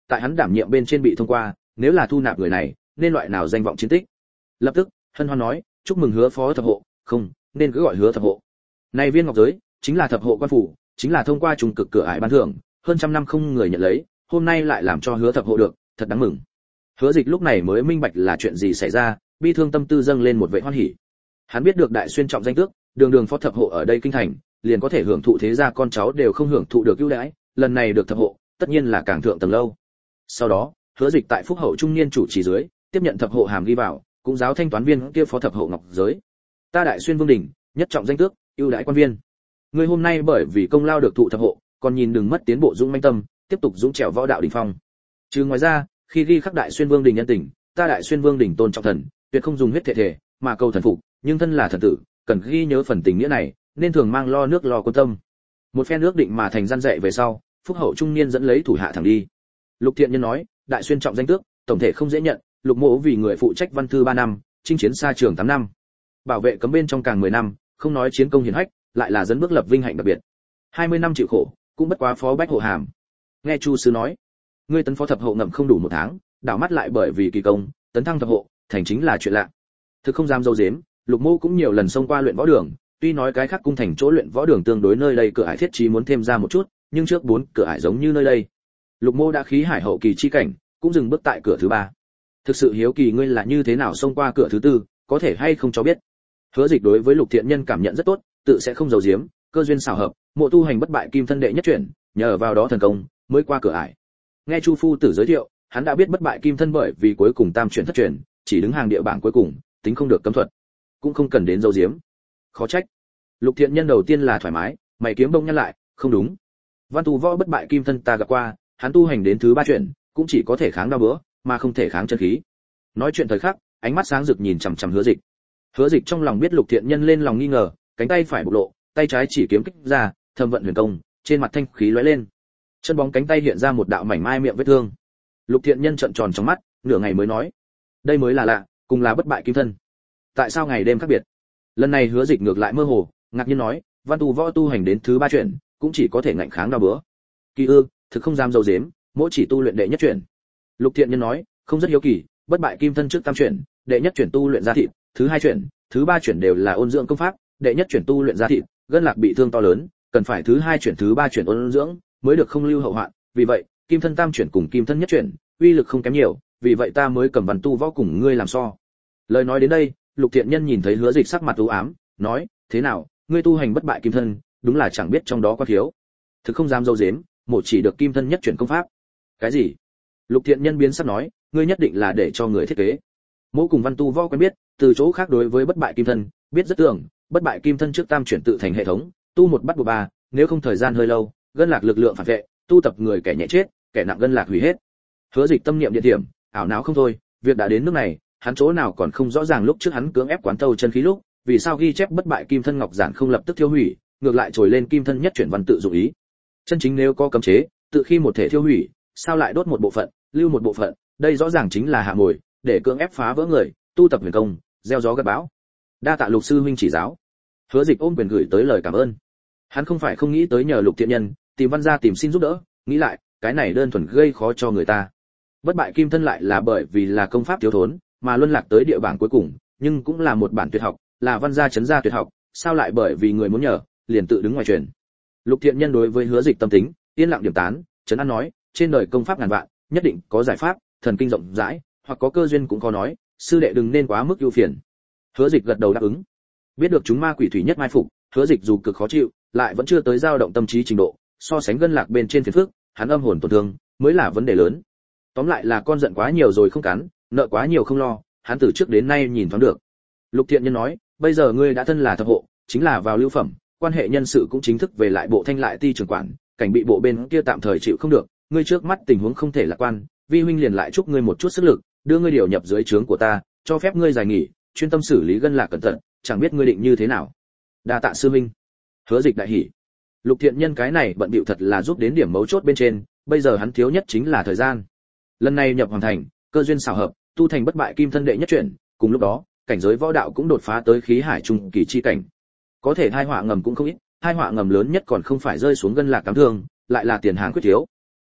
tại hắn đảm nhiệm bên trên bị thông qua, nếu là thu nạp người này, nên loại nào danh vọng chiến tích. Lập tức, hân hoan nói, chúc mừng Hứa phó thập hộ, không, nên cứ gọi Hứa thập hộ. Này viên ngọc giới, chính là thập hộ quan phủ, chính là thông qua trùng cực cửa ải ban thưởng, hơn trăm năm không người nhận lấy, hôm nay lại làm cho Hứa thập hộ được, thật đáng mừng. Hứa Dịch lúc này mới minh bạch là chuyện gì xảy ra, bi thương tâm tư dâng lên một vẻ hoan hỉ. Hắn biết được đại xuyên trọng danh tước, đường đường phó thập hộ ở đây kinh thành, liền có thể hưởng thụ thế gia con cháu đều không hưởng thụ được ưu đãi, lần này được thập hộ, tất nhiên là càng thượng tầng lâu. Sau đó, Hứa Dịch tại phúc hậu trung niên chủ trì dưới, tiếp nhận thập hộ hàm ghi vào, cũng giáo thanh toán viên kia phó thập hộ ngọc giới. Ta đại xuyên vương đình, nhất trọng danh tước, ưu đãi quan viên. Ngươi hôm nay bởi vì công lao được thụ thập hộ, còn nhìn đừng mất tiến bộ dũng mãnh tâm, tiếp tục dũng trèo võ đạo đỉnh phong. Chứ ngoài ra, khi ghi khắc đại xuyên vương đình nhân tình, ta đại xuyên vương đình tôn trọng thần, tuyệt không dùng huyết thể thể, mà cầu thần phục, nhưng thân là thần tử, cần ghi nhớ phần tình nghĩa này, nên thường mang lo nước lo quân tâm. Một phen ước định mà thành gian dạy về sau, phúc hậu trung niên dẫn lấy thủ hạ thẳng đi. Lục Thiện Nhân nói, đại xuyên trọng danh tước, tổng thể không dễ nhận, Lục Mỗ vì người phụ trách văn thư ba năm, chinh chiến xa trường tám năm, bảo vệ cấm bên trong càng mười năm, không nói chiến công hiển hách, lại là dẫn bước lập vinh hạnh đặc biệt. hai mươi năm chịu khổ, cũng bất quá phó bách hộ hàm. Nghe Chu sứ nói, ngươi tấn phó thập hộ ngậm không đủ một tháng, đảo mắt lại bởi vì kỳ công, tấn thăng thập hộ, thành chính là chuyện lạ. Thực không dám dâu dếm, Lục Mô cũng nhiều lần xông qua luyện võ đường, tuy nói cái khác cung thành chỗ luyện võ đường tương đối nơi đây cửa ải thiết trí muốn thêm ra một chút, nhưng trước bốn cửa ải giống như nơi đây. Lục Mô đã khí hải hậu kỳ chi cảnh, cũng dừng bước tại cửa thứ ba. Thực sự hiếu kỳ ngươi là như thế nào xông qua cửa thứ tư, có thể hay không cho biết. Hứa Dịch đối với Lục Thiện Nhân cảm nhận rất tốt, tự sẽ không giấu giếm, cơ duyên xảo hợp, mộ tu hành bất bại kim thân đệ nhất chuyển, nhờ vào đó thần công mới qua cửa ải. Nghe Chu phu tử giới thiệu, hắn đã biết bất bại kim thân bởi vì cuối cùng tam chuyển thất chuyển, chỉ đứng hàng địa bảng cuối cùng, tính không được cấm thuật, cũng không cần đến giấu giếm. Khó trách. Lục Thiện Nhân đầu tiên là thoải mái, mày kiếm bông nhăn lại, không đúng. Văn tu võ bất bại kim thân ta gặp qua, hắn tu hành đến thứ ba chuyển, cũng chỉ có thể kháng đau bữa, mà không thể kháng chân khí. Nói chuyện thời khắc, ánh mắt sáng rực nhìn chằm chằm Hứa Dịch. Hứa Dịch trong lòng biết Lục Thiện Nhân lên lòng nghi ngờ, cánh tay phải bộc lộ, tay trái chỉ kiếm kích ra, thâm vận huyền công, trên mặt thanh khí lóe lên. Chân bóng cánh tay hiện ra một đạo mảnh mai miệng vết thương. Lục Thiện Nhân trợn tròn trong mắt, nửa ngày mới nói: "Đây mới là lạ, cùng là bất bại kim thân. Tại sao ngày đêm khác biệt?" Lần này Hứa Dịch ngược lại mơ hồ, ngạc nhiên nói: "Văn tu võ tu hành đến thứ ba chuyển, cũng chỉ có thể ngạnh kháng đau bữa. Kỳ ư, thực không dám dầu dếm, mỗi chỉ tu luyện đệ nhất chuyển." Lục Thiện Nhân nói: "Không rất hiếu kỳ, bất bại kim thân trước tam chuyển, đệ nhất chuyển tu luyện ra thịt, thứ hai chuyển, thứ ba chuyển đều là ôn dưỡng công pháp, đệ nhất chuyển tu luyện ra thịt, gân lạc bị thương to lớn, cần phải thứ hai chuyển thứ ba chuyển ôn dưỡng mới được không lưu hậu hoạn, vì vậy, kim thân tam chuyển cùng kim thân nhất chuyển, uy lực không kém nhiều, vì vậy ta mới cầm văn tu võ cùng ngươi làm so." Lời nói đến đây, Lục Thiện Nhân nhìn thấy Hứa Dịch sắc mặt u ám, nói: "Thế nào, ngươi tu hành bất bại kim thân, đúng là chẳng biết trong đó có thiếu." Thực không dám dâu dếm, một chỉ được kim thân nhất chuyển công pháp. Cái gì? Lục Thiện Nhân biến sắc nói: "Ngươi nhất định là để cho người thiết kế." Mỗ cùng văn tu võ quen biết, từ chỗ khác đối với bất bại kim thân, biết rất tưởng, bất bại kim thân trước tam chuyển tự thành hệ thống, tu một bắt buộc ba, nếu không thời gian hơi lâu, gân lạc lực lượng phản vệ, tu tập người kẻ nhẹ chết, kẻ nặng gân lạc hủy hết. Hứa Dịch tâm niệm địa điểm, ảo não không thôi, việc đã đến nước này, hắn chỗ nào còn không rõ ràng lúc trước hắn cưỡng ép quán tâu chân khí lúc, vì sao ghi chép bất bại kim thân ngọc giản không lập tức thiêu hủy, ngược lại trồi lên kim thân nhất chuyển văn tự dụng ý. Chân chính nếu có cấm chế, tự khi một thể thiêu hủy, sao lại đốt một bộ phận, lưu một bộ phận, đây rõ ràng chính là hạ mồi, để cưỡng ép phá vỡ người, tu tập huyền công, gieo gió gặt bão. Đa tạ Lục sư huynh chỉ giáo. Hứa Dịch ôm quyền gửi tới lời cảm ơn. Hắn không phải không nghĩ tới nhờ Lục Thiện Nhân, tìm văn gia tìm xin giúp đỡ, nghĩ lại, cái này đơn thuần gây khó cho người ta. Bất bại kim thân lại là bởi vì là công pháp thiếu thốn, mà luân lạc tới địa bảng cuối cùng, nhưng cũng là một bản tuyệt học, là văn gia chấn gia tuyệt học, sao lại bởi vì người muốn nhờ, liền tự đứng ngoài truyền. Lục Thiện Nhân đối với Hứa Dịch tâm tính, yên lặng điểm tán, trấn an nói, trên đời công pháp ngàn vạn, nhất định có giải pháp, thần kinh rộng rãi, hoặc có cơ duyên cũng có nói, sư đệ đừng nên quá mức ưu phiền. Hứa Dịch gật đầu đáp ứng. Biết được chúng ma quỷ thủy nhất mai phục, Hứa Dịch dù cực khó chịu, lại vẫn chưa tới dao động tâm trí trình độ, so sánh gân lạc bên trên phiền phức, hắn âm hồn tổn thương, mới là vấn đề lớn. Tóm lại là con giận quá nhiều rồi không cắn, nợ quá nhiều không lo, hắn từ trước đến nay nhìn thoáng được. Lục Thiện Nhân nói, bây giờ ngươi đã thân là thập hộ, chính là vào lưu phẩm, quan hệ nhân sự cũng chính thức về lại bộ thanh lại ti trưởng quản, cảnh bị bộ bên kia tạm thời chịu không được, ngươi trước mắt tình huống không thể lạc quan, vi huynh liền lại chúc ngươi một chút sức lực, đưa ngươi điều nhập dưới trướng của ta, cho phép ngươi giải nghỉ, chuyên tâm xử lý gân lạc cẩn thận, chẳng biết ngươi định như thế nào. Đa tạ sư huynh. Hứa Dịch đại hỉ. Lục Thiện Nhân cái này bận bịu thật là giúp đến điểm mấu chốt bên trên, bây giờ hắn thiếu nhất chính là thời gian. Lần này nhập hoàng thành, cơ duyên xảo hợp, tu thành bất bại kim thân đệ nhất chuyển, cùng lúc đó, cảnh giới võ đạo cũng đột phá tới khí hải trung kỳ chi cảnh. Có thể hai họa ngầm cũng không ít, hai họa ngầm lớn nhất còn không phải rơi xuống gân lạc cám thương, lại là tiền hàng quyết thiếu.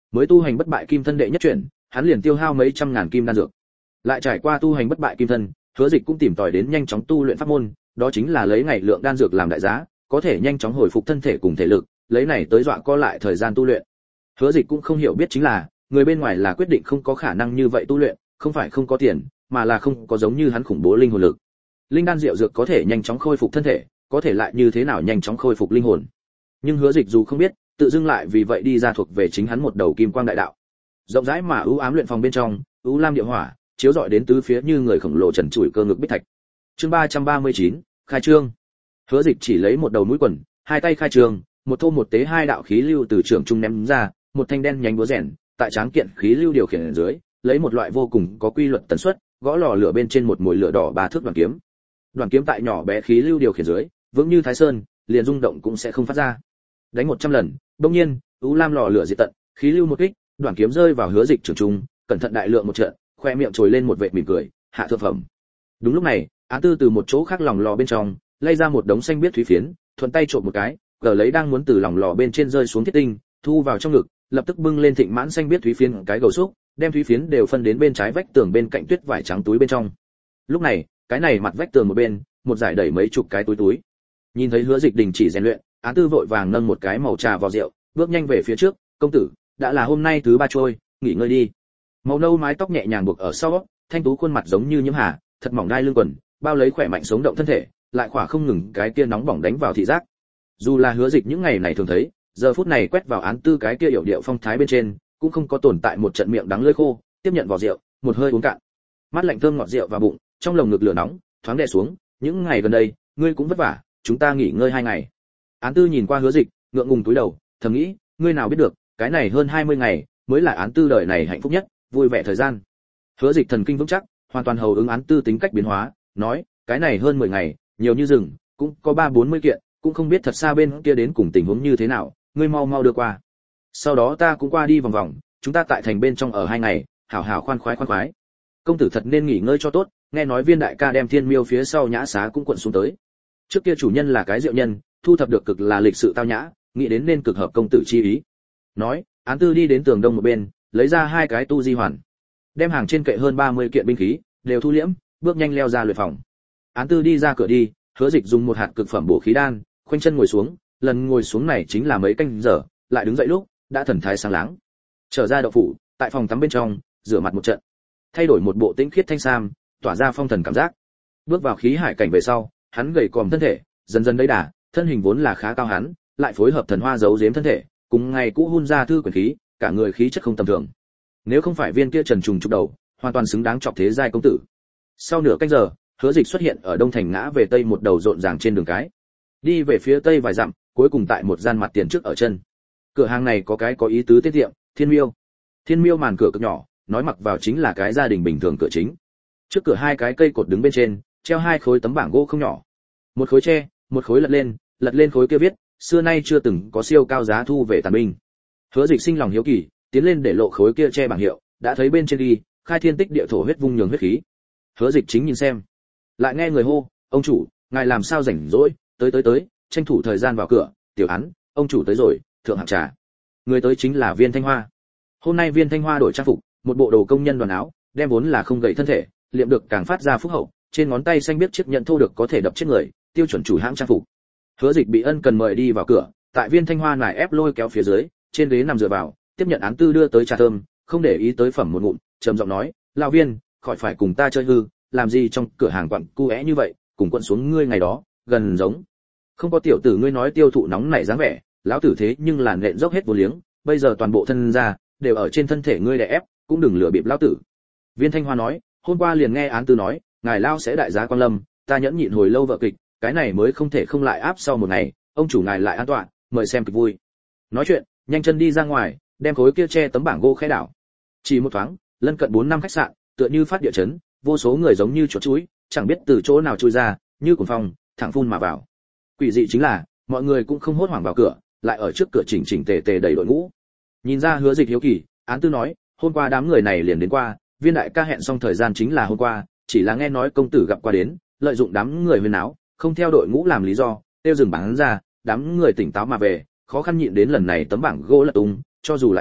mới tu hành bất bại kim thân đệ nhất chuyển, hắn liền tiêu hao mấy trăm ngàn kim đan dược. Lại trải qua tu hành bất bại kim thân, Hứa Dịch cũng tìm tòi đến nhanh chóng tu luyện pháp môn, đó chính là lấy ngày lượng đan dược làm đại giá, có thể nhanh chóng hồi phục thân thể cùng thể lực, lấy này tới dọa co lại thời gian tu luyện. Hứa Dịch cũng không hiểu biết chính là, người bên ngoài là quyết định không có khả năng như vậy tu luyện, không phải không có tiền, mà là không có giống như hắn khủng bố linh hồn lực. Linh đan diệu dược có thể nhanh chóng khôi phục thân thể, có thể lại như thế nào nhanh chóng khôi phục linh hồn. Nhưng Hứa Dịch dù không biết, tự dưng lại vì vậy đi ra thuộc về chính hắn một đầu kim quang đại đạo. Rộng rãi mà ưu ám luyện phòng bên trong, ưu lam địa hỏa, chiếu rọi đến tứ phía như người khổng lồ trần trụi cơ ngực bích thạch. Chương ba trăm ba mươi chín, khai trương. Hứa Dịch chỉ lấy một đầu mũi quần, hai tay khai trương, một thô một tế hai đạo khí lưu từ trường trung ném ra, một thanh đen nhánh búa rèn, tại tráng kiện khí lưu điều khiển ở dưới, lấy một loại vô cùng có quy luật tần suất, gõ lò lửa bên trên một mồi lửa đỏ ba thước đoàn kiếm. Đoàn kiếm tại nhỏ bé khí lưu điều khiển dưới, vững như Thái Sơn, liền rung động cũng sẽ không phát ra. Đánh một trăm lần, đương nhiên, u lam lò lửa diệt tận, khí lưu một kích, đoàn kiếm rơi vào Hứa Dịch trường trung, cẩn thận đại lượng một trận, khoe miệng trồi lên một vệt mỉm cười, hạ thượng phẩm. Đúng lúc này, Án Tư từ một chỗ khác lòng lò bên trong, lay ra một đống xanh biếc thúy phiến, thuận tay trộm một cái, gờ lấy đang muốn từ lòng lò bên trên rơi xuống thiết tinh, thu vào trong ngực, lập tức bưng lên thịnh mãn xanh biếc thúy phiến cái gầu xúc, đem thúy phiến đều phân đến bên trái vách tường bên cạnh tuyết vải trắng túi bên trong. Lúc này, cái này mặt vách tường một bên, một giải đẩy mấy chục cái túi túi. Nhìn thấy Hứa Dịch đình chỉ rèn luyện, Án Tư vội vàng nâng một cái màu trà vào rượu, bước nhanh về phía trước, "Công tử, đã là hôm nay thứ ba trôi, nghỉ ngơi đi." Màu nâu mái tóc nhẹ nhàng buộc ở sau, thanh tú khuôn mặt giống như nhiễm hà, thật mỏng đai lưng quần, bao lấy khỏe mạnh sống động thân thể, lại khỏa không ngừng cái kia nóng bỏng đánh vào thị giác. Dù là Hứa Dịch những ngày này thường thấy, giờ phút này quét vào Án Tư cái kia yểu điệu phong thái bên trên, cũng không có tồn tại một trận miệng đắng lưỡi khô, tiếp nhận vỏ rượu, một hơi uống cạn. Mát lạnh thơm ngọt rượu vào bụng, trong lồng ngực lửa nóng, thoáng đè xuống, "Những ngày gần đây, ngươi cũng vất vả, chúng ta nghỉ ngơi hai ngày." Án Tư nhìn qua Hứa Dịch, ngượng ngùng cúi đầu, thầm nghĩ, ngươi nào biết được, cái này hơn hai mươi ngày, mới là Án Tư đời này hạnh phúc nhất, vui vẻ thời gian. Hứa Dịch thần kinh vững chắc, hoàn toàn hầu ứng Án Tư tính cách biến hóa, nói, cái này hơn mười ngày, nhiều như rừng, cũng có ba bốn mươi kiện, cũng không biết thật xa bên kia đến cùng tình huống như thế nào, ngươi mau mau đưa qua. Sau đó ta cũng qua đi vòng vòng, chúng ta tại thành bên trong ở hai ngày, hảo hảo khoan khoái khoan khoái. Công tử thật nên nghỉ ngơi cho tốt, nghe nói Viên đại ca đem Thiên Miêu phía sau nhã xá cũng cuộn xuống tới. Trước kia chủ nhân là cái diệu nhân, thu thập được cực là lịch sự tao nhã, nghĩ đến nên cực hợp công tử chi ý. Nói, Án Tư đi đến tường đông một bên, lấy ra hai cái tu di hoàn, đem hàng trên kệ hơn ba mươi kiện binh khí đều thu liễm, bước nhanh leo ra luyện phòng. Án Tư đi ra cửa đi, Hứa Dịch dùng một hạt cực phẩm bổ khí đan, khoanh chân ngồi xuống, lần ngồi xuống này chính là mấy canh giờ, lại đứng dậy lúc đã thần thái sáng láng. Trở ra đậu phủ, tại phòng tắm bên trong, rửa mặt một trận, thay đổi một bộ tĩnh khiết thanh sam, tỏa ra phong thần cảm giác. Bước vào khí hải cảnh về sau, hắn gầy còm thân thể, dần dần đấy đà, thân hình vốn là khá cao hắn, lại phối hợp thần hoa giấu giếm thân thể, cùng ngày cũ hun ra thư quyền khí, cả người khí chất không tầm thường. Nếu không phải viên kia trần trùng trục đầu, hoàn toàn xứng đáng chọc thế giai công tử. Sau nửa canh giờ, Hứa Dịch xuất hiện ở đông thành ngã về tây một đầu rộn ràng trên đường cái. Đi về phía tây vài dặm, cuối cùng tại một gian mặt tiền trước ở chân. Cửa hàng này có cái có ý tứ tiết tiệm, Thiên Miêu. Thiên Miêu màn cửa cực nhỏ, nói mặc vào chính là cái gia đình bình thường cửa chính. Trước cửa hai cái cây cột đứng bên trên, treo hai khối tấm bảng gỗ không nhỏ. Một khối tre, một khối lật lên, lật lên khối kia viết, xưa nay chưa từng có siêu cao giá thu về tàn binh. Hứa Dịch sinh lòng hiếu kỳ, tiến lên để lộ khối kia tre bảng hiệu, đã thấy bên trên ghi, khai thiên tích địa thổ huyết vung nhường huyết khí. Hứa Dịch chính nhìn xem, lại nghe người hô, ông chủ, ngài làm sao rảnh rỗi, tới tới tới, tranh thủ thời gian vào cửa, tiểu Án, ông chủ tới rồi, thượng hạng trà. Người tới chính là Viên Thanh Hoa. Hôm nay Viên Thanh Hoa đổi trang phục, một bộ đồ công nhân đoàn áo, đem vốn là không gầy thân thể, liệm được càng phát ra phúc hậu, trên ngón tay xanh biết chiếc nhận thô được có thể đập chết người, tiêu chuẩn chủ hãng trang phục. Hứa Dịch bị ân cần mời đi vào cửa, tại Viên Thanh Hoa nải ép lôi kéo phía dưới, trên ghế nằm dựa vào, tiếp nhận Án Tư đưa tới trà thơm, không để ý tới phẩm một ngụm, trầm giọng nói, lão Viên, khỏi phải cùng ta chơi hư, làm gì trong cửa hàng quặng cu é như vậy, cùng quận xuống ngươi ngày đó, gần giống. Không có tiểu tử ngươi nói tiêu thụ nóng nảy dáng vẻ, lão tử thế nhưng là nện dốc hết vô liếng, bây giờ toàn bộ thân ra đều ở trên thân thể ngươi đè ép, cũng đừng lừa bịp lão tử. Viên Thanh Hoa nói, hôm qua liền nghe Án Tư nói, ngài lao sẽ đại giá quan lâm, ta nhẫn nhịn hồi lâu vợ kịch, cái này mới không thể không lại áp sau một ngày, ông chủ ngài lại an toàn, mời xem kịch vui. Nói chuyện, nhanh chân đi ra ngoài, đem khối kia che tấm bảng gỗ khẽ đảo. Chỉ một thoáng, lân cận bốn năm khách sạn, tựa như phát địa chấn, vô số người giống như chuột chuối, chẳng biết từ chỗ nào chui ra, như cuồng phong, thẳng phun mà vào. Quỷ dị chính là, mọi người cũng không hốt hoảng vào cửa, lại ở trước cửa chỉnh chỉnh tề tề đầy đội ngũ. Nhìn ra Hứa Dịch hiếu kỳ, Án Tư nói, hôm qua đám người này liền đến qua, Viên đại ca hẹn xong thời gian chính là hôm qua, chỉ là nghe nói công tử gặp qua đến, lợi dụng đám người huyên náo, không theo đội ngũ làm lý do, tiêu dừng bán ra, đám người tỉnh táo mà về, khó khăn nhịn đến lần này tấm bảng gỗ lật tung, cho dù lại gấp,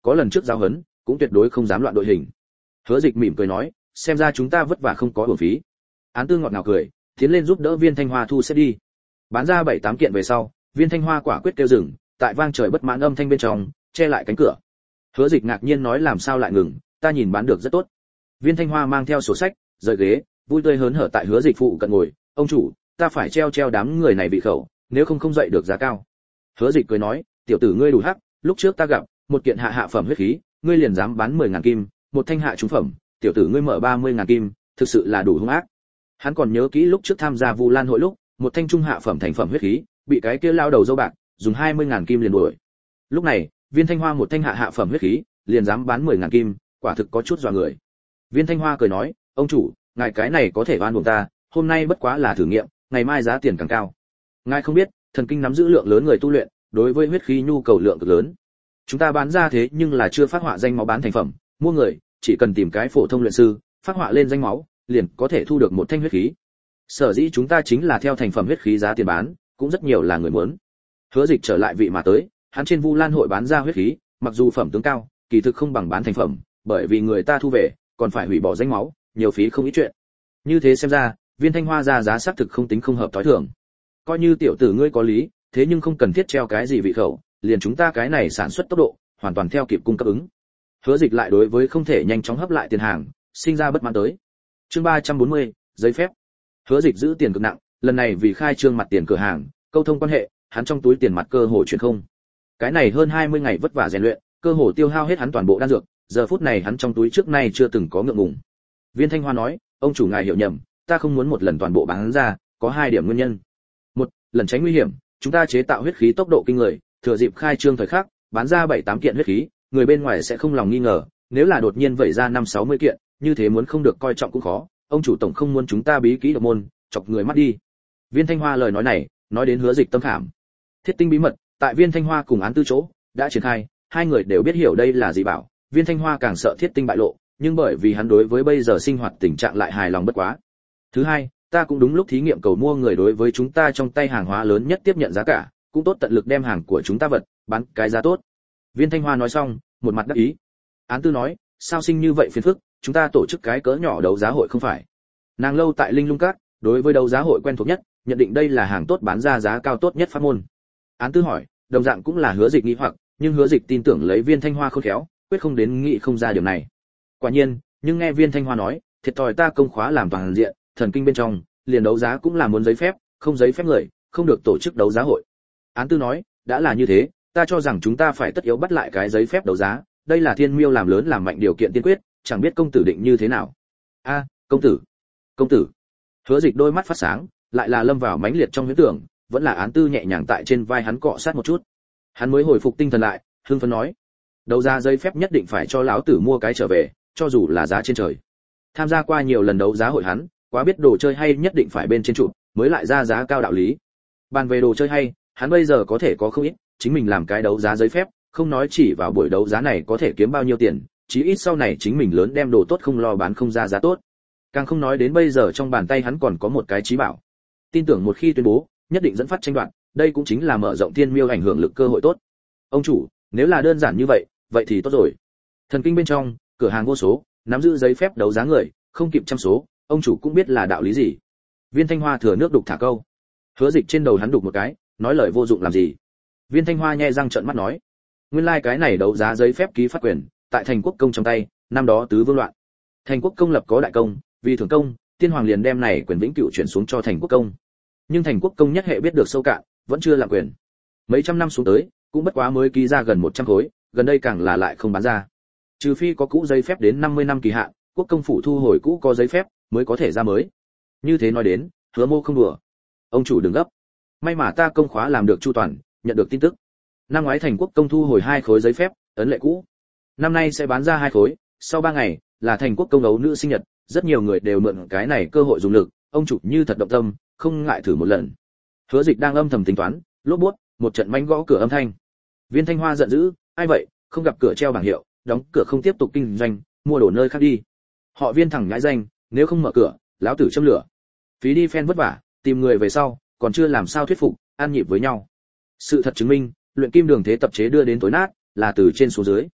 có lần trước giao huấn, cũng tuyệt đối không dám loạn đội hình. Hứa Dịch mỉm cười nói, xem ra chúng ta vất vả không có uổng phí. Án Tư ngọt ngào cười, tiến lên giúp đỡ Viên Thanh Hoa thu xếp đi. Bán ra bảy tám kiện về sau, Viên Thanh Hoa quả quyết kêu dừng, tại vang trời bất mãn âm thanh bên trong, che lại cánh cửa. Hứa Dịch ngạc nhiên nói làm sao lại ngừng, ta nhìn bán được rất tốt. Viên Thanh Hoa mang theo sổ sách, rời ghế, vui tươi hớn hở tại Hứa Dịch phụ cận ngồi, ông chủ, ta phải treo treo đám người này bị khẩu, nếu không không dậy được giá cao. Hứa Dịch cười nói, tiểu tử ngươi đủ hắc, lúc trước ta gặp một kiện hạ hạ phẩm huyết khí, ngươi liền dám bán mười ngàn kim, một thanh hạ trung phẩm, tiểu tử ngươi mở ba mươi ngàn kim, thực sự là đủ hung ác. Hắn còn nhớ kỹ lúc trước tham gia Vu Lan hội lúc, một thanh trung hạ phẩm thành phẩm huyết khí, bị cái kia lao đầu dâu bạc, dùng hai mươi ngàn kim liền đuổi. Lúc này, Viên Thanh Hoa một thanh hạ hạ phẩm huyết khí, liền dám bán mười ngàn kim, quả thực có chút dọa người. Viên Thanh Hoa cười nói, ông chủ, ngài cái này có thể oan uổng ta, hôm nay bất quá là thử nghiệm, ngày mai giá tiền càng cao. Ngài không biết, thần kinh nắm giữ lượng lớn người tu luyện, đối với huyết khí nhu cầu lượng cực lớn. Chúng ta bán ra thế nhưng là chưa phát họa danh máu bán thành phẩm, mua người chỉ cần tìm cái phổ thông luyện sư, phát họa lên danh máu, liền có thể thu được một thanh huyết khí. Sở dĩ chúng ta chính là theo thành phẩm huyết khí giá tiền bán, cũng rất nhiều là người muốn. Hứa Dịch trở lại vị mà tới, hắn trên Vu Lan hội bán ra huyết khí, mặc dù phẩm tướng cao, kỳ thực không bằng bán thành phẩm, bởi vì người ta thu về, còn phải hủy bỏ danh máu, nhiều phí không ít chuyện. Như thế xem ra, Viên Thanh Hoa ra giá xác thực không tính không hợp tối thường. Coi như tiểu tử ngươi có lý, thế nhưng không cần thiết treo cái gì vị khẩu, liền chúng ta cái này sản xuất tốc độ, hoàn toàn theo kịp cung cấp ứng. Hứa Dịch lại đối với không thể nhanh chóng hấp lại tiền hàng, sinh ra bất mãn tới. Chương ba trăm bốn mươi, giấy phép. Hứa Dịch giữ tiền cực nặng, lần này vì khai trương mặt tiền cửa hàng, câu thông quan hệ, hắn trong túi tiền mặt cơ hồ chuyển không. Cái này hơn hai mươi ngày vất vả rèn luyện, cơ hồ tiêu hao hết hắn toàn bộ đan dược, giờ phút này hắn trong túi trước nay chưa từng có ngượng ngùng. Viên Thanh Hoa nói, ông chủ ngài hiểu nhầm, ta không muốn một lần toàn bộ bán ra, có hai điểm nguyên nhân. Một, lần tránh nguy hiểm, chúng ta chế tạo huyết khí tốc độ kinh người, thừa dịp khai trương thời khắc, bán ra bảy tám kiện huyết khí, người bên ngoài sẽ không lòng nghi ngờ, nếu là đột nhiên vẩy ra năm sáu mươi kiện, như thế muốn không được coi trọng cũng khó, ông chủ tổng không muốn chúng ta bí kỹ độc môn, chọc người mắt đi. Viên Thanh Hoa lời nói này, nói đến Hứa Dịch tâm khảm. Thiết tinh bí mật, tại Viên Thanh Hoa cùng Án Tư chỗ đã triển khai, hai người đều biết hiểu đây là gì bảo, Viên Thanh Hoa càng sợ thiết tinh bại lộ, nhưng bởi vì hắn đối với bây giờ sinh hoạt tình trạng lại hài lòng bất quá. Thứ hai, ta cũng đúng lúc thí nghiệm cầu mua người đối với chúng ta trong tay hàng hóa lớn nhất tiếp nhận giá cả, cũng tốt tận lực đem hàng của chúng ta vật bán cái giá tốt. Viên Thanh Hoa nói xong, một mặt đắc ý. Án Tư nói, sao sinh như vậy phiền phức, chúng ta tổ chức cái cỡ nhỏ đấu giá hội không phải? Nàng lâu tại Linh Lung Các, đối với đấu giá hội quen thuộc nhất, nhận định đây là hàng tốt bán ra giá cao tốt nhất pháp môn. Án Tư hỏi, đồng dạng cũng là Hứa Dịch nghi hoặc, nhưng Hứa Dịch tin tưởng lấy Viên Thanh Hoa khôn khéo, quyết không đến nghĩ không ra điều này. Quả nhiên, nhưng nghe Viên Thanh Hoa nói, thiệt thòi ta công khóa làm toàn diện, thần kinh bên trong, liền đấu giá cũng là muốn giấy phép, không giấy phép người, không được tổ chức đấu giá hội. Án Tư nói, đã là như thế, ta cho rằng chúng ta phải tất yếu bắt lại cái giấy phép đấu giá, đây là Thiên Miêu làm lớn làm mạnh điều kiện tiên quyết, chẳng biết công tử định như thế nào. A, công tử, công tử. Hứa Dịch đôi mắt phát sáng, lại là lâm vào mãnh liệt trong huyễn tưởng, vẫn là Án Tư nhẹ nhàng tại trên vai hắn cọ sát một chút. Hắn mới hồi phục tinh thần lại, hưng phấn nói, đấu giá giấy phép nhất định phải cho lão tử mua cái trở về, cho dù là giá trên trời. Tham gia qua nhiều lần đấu giá hội hắn, quá biết đồ chơi hay nhất định phải bên trên trụ, mới lại ra giá cao đạo lý. Bàn về đồ chơi hay, hắn bây giờ có thể có không ít, chính mình làm cái đấu giá giấy phép, không nói chỉ vào buổi đấu giá này có thể kiếm bao nhiêu tiền, chí ít sau này chính mình lớn đem đồ tốt không lo bán không ra giá tốt. Càng không nói đến bây giờ trong bàn tay hắn còn có một cái chí bảo. Tin tưởng một khi tuyên bố, nhất định dẫn phát tranh đoạt, đây cũng chính là mở rộng Thiên Miêu ảnh hưởng lực cơ hội tốt. Ông chủ, nếu là đơn giản như vậy, vậy thì tốt rồi. Thần kinh bên trong, cửa hàng vô số, nắm giữ giấy phép đấu giá người, không kịp trăm số, ông chủ cũng biết là đạo lý gì. Viên Thanh Hoa thừa nước đục thả câu. Hứa Dịch trên đầu hắn đục một cái, nói lời vô dụng làm gì. Viên Thanh Hoa nhe răng trợn mắt nói, nguyên lai like cái này đấu giá giấy phép ký phát quyền, tại Thành Quốc công trong tay, năm đó tứ vương loạn. Thành Quốc công lập có đại công, vì thưởng công, tiên hoàng liền đem này quyền vĩnh cửu chuyển xuống cho Thành Quốc công. Nhưng Thành Quốc công nhất hệ biết được sâu cạn, vẫn chưa làm quyền. Mấy trăm năm xuống tới, cũng bất quá mới ký ra gần một trăm khối, gần đây càng là lại không bán ra. Trừ phi có cũ giấy phép đến năm mươi năm kỳ hạn, Quốc công phủ thu hồi cũ có giấy phép, mới có thể ra mới. Như thế nói đến, Hứa Mô không đùa. Ông chủ đừng gấp. May mà ta công khóa làm được chu toàn, nhận được tin tức. Năm ngoái Thành Quốc công thu hồi hai khối giấy phép, ấn lệ cũ. Năm nay sẽ bán ra hai khối, sau ba ngày là Thành Quốc công ấu nữ sinh nhật, rất nhiều người đều mượn cái này cơ hội dùng lực, ông chủ như thật động tâm, không ngại thử một lần. Hứa Dịch đang âm thầm tính toán, lốp bút, một trận manh gõ cửa âm thanh. Viên Thanh Hoa giận dữ, ai vậy, không gặp cửa treo bảng hiệu, đóng cửa không tiếp tục kinh doanh, mua đồ nơi khác đi. Họ Viên thẳng nhãi danh, nếu không mở cửa, lão tử châm lửa. Phí đi phen vất vả, tìm người về sau, còn chưa làm sao thuyết phục, an nhịp với nhau. Sự thật chứng minh, luyện kim đường thế tập chế đưa đến tối nát, là từ trên xuống dưới.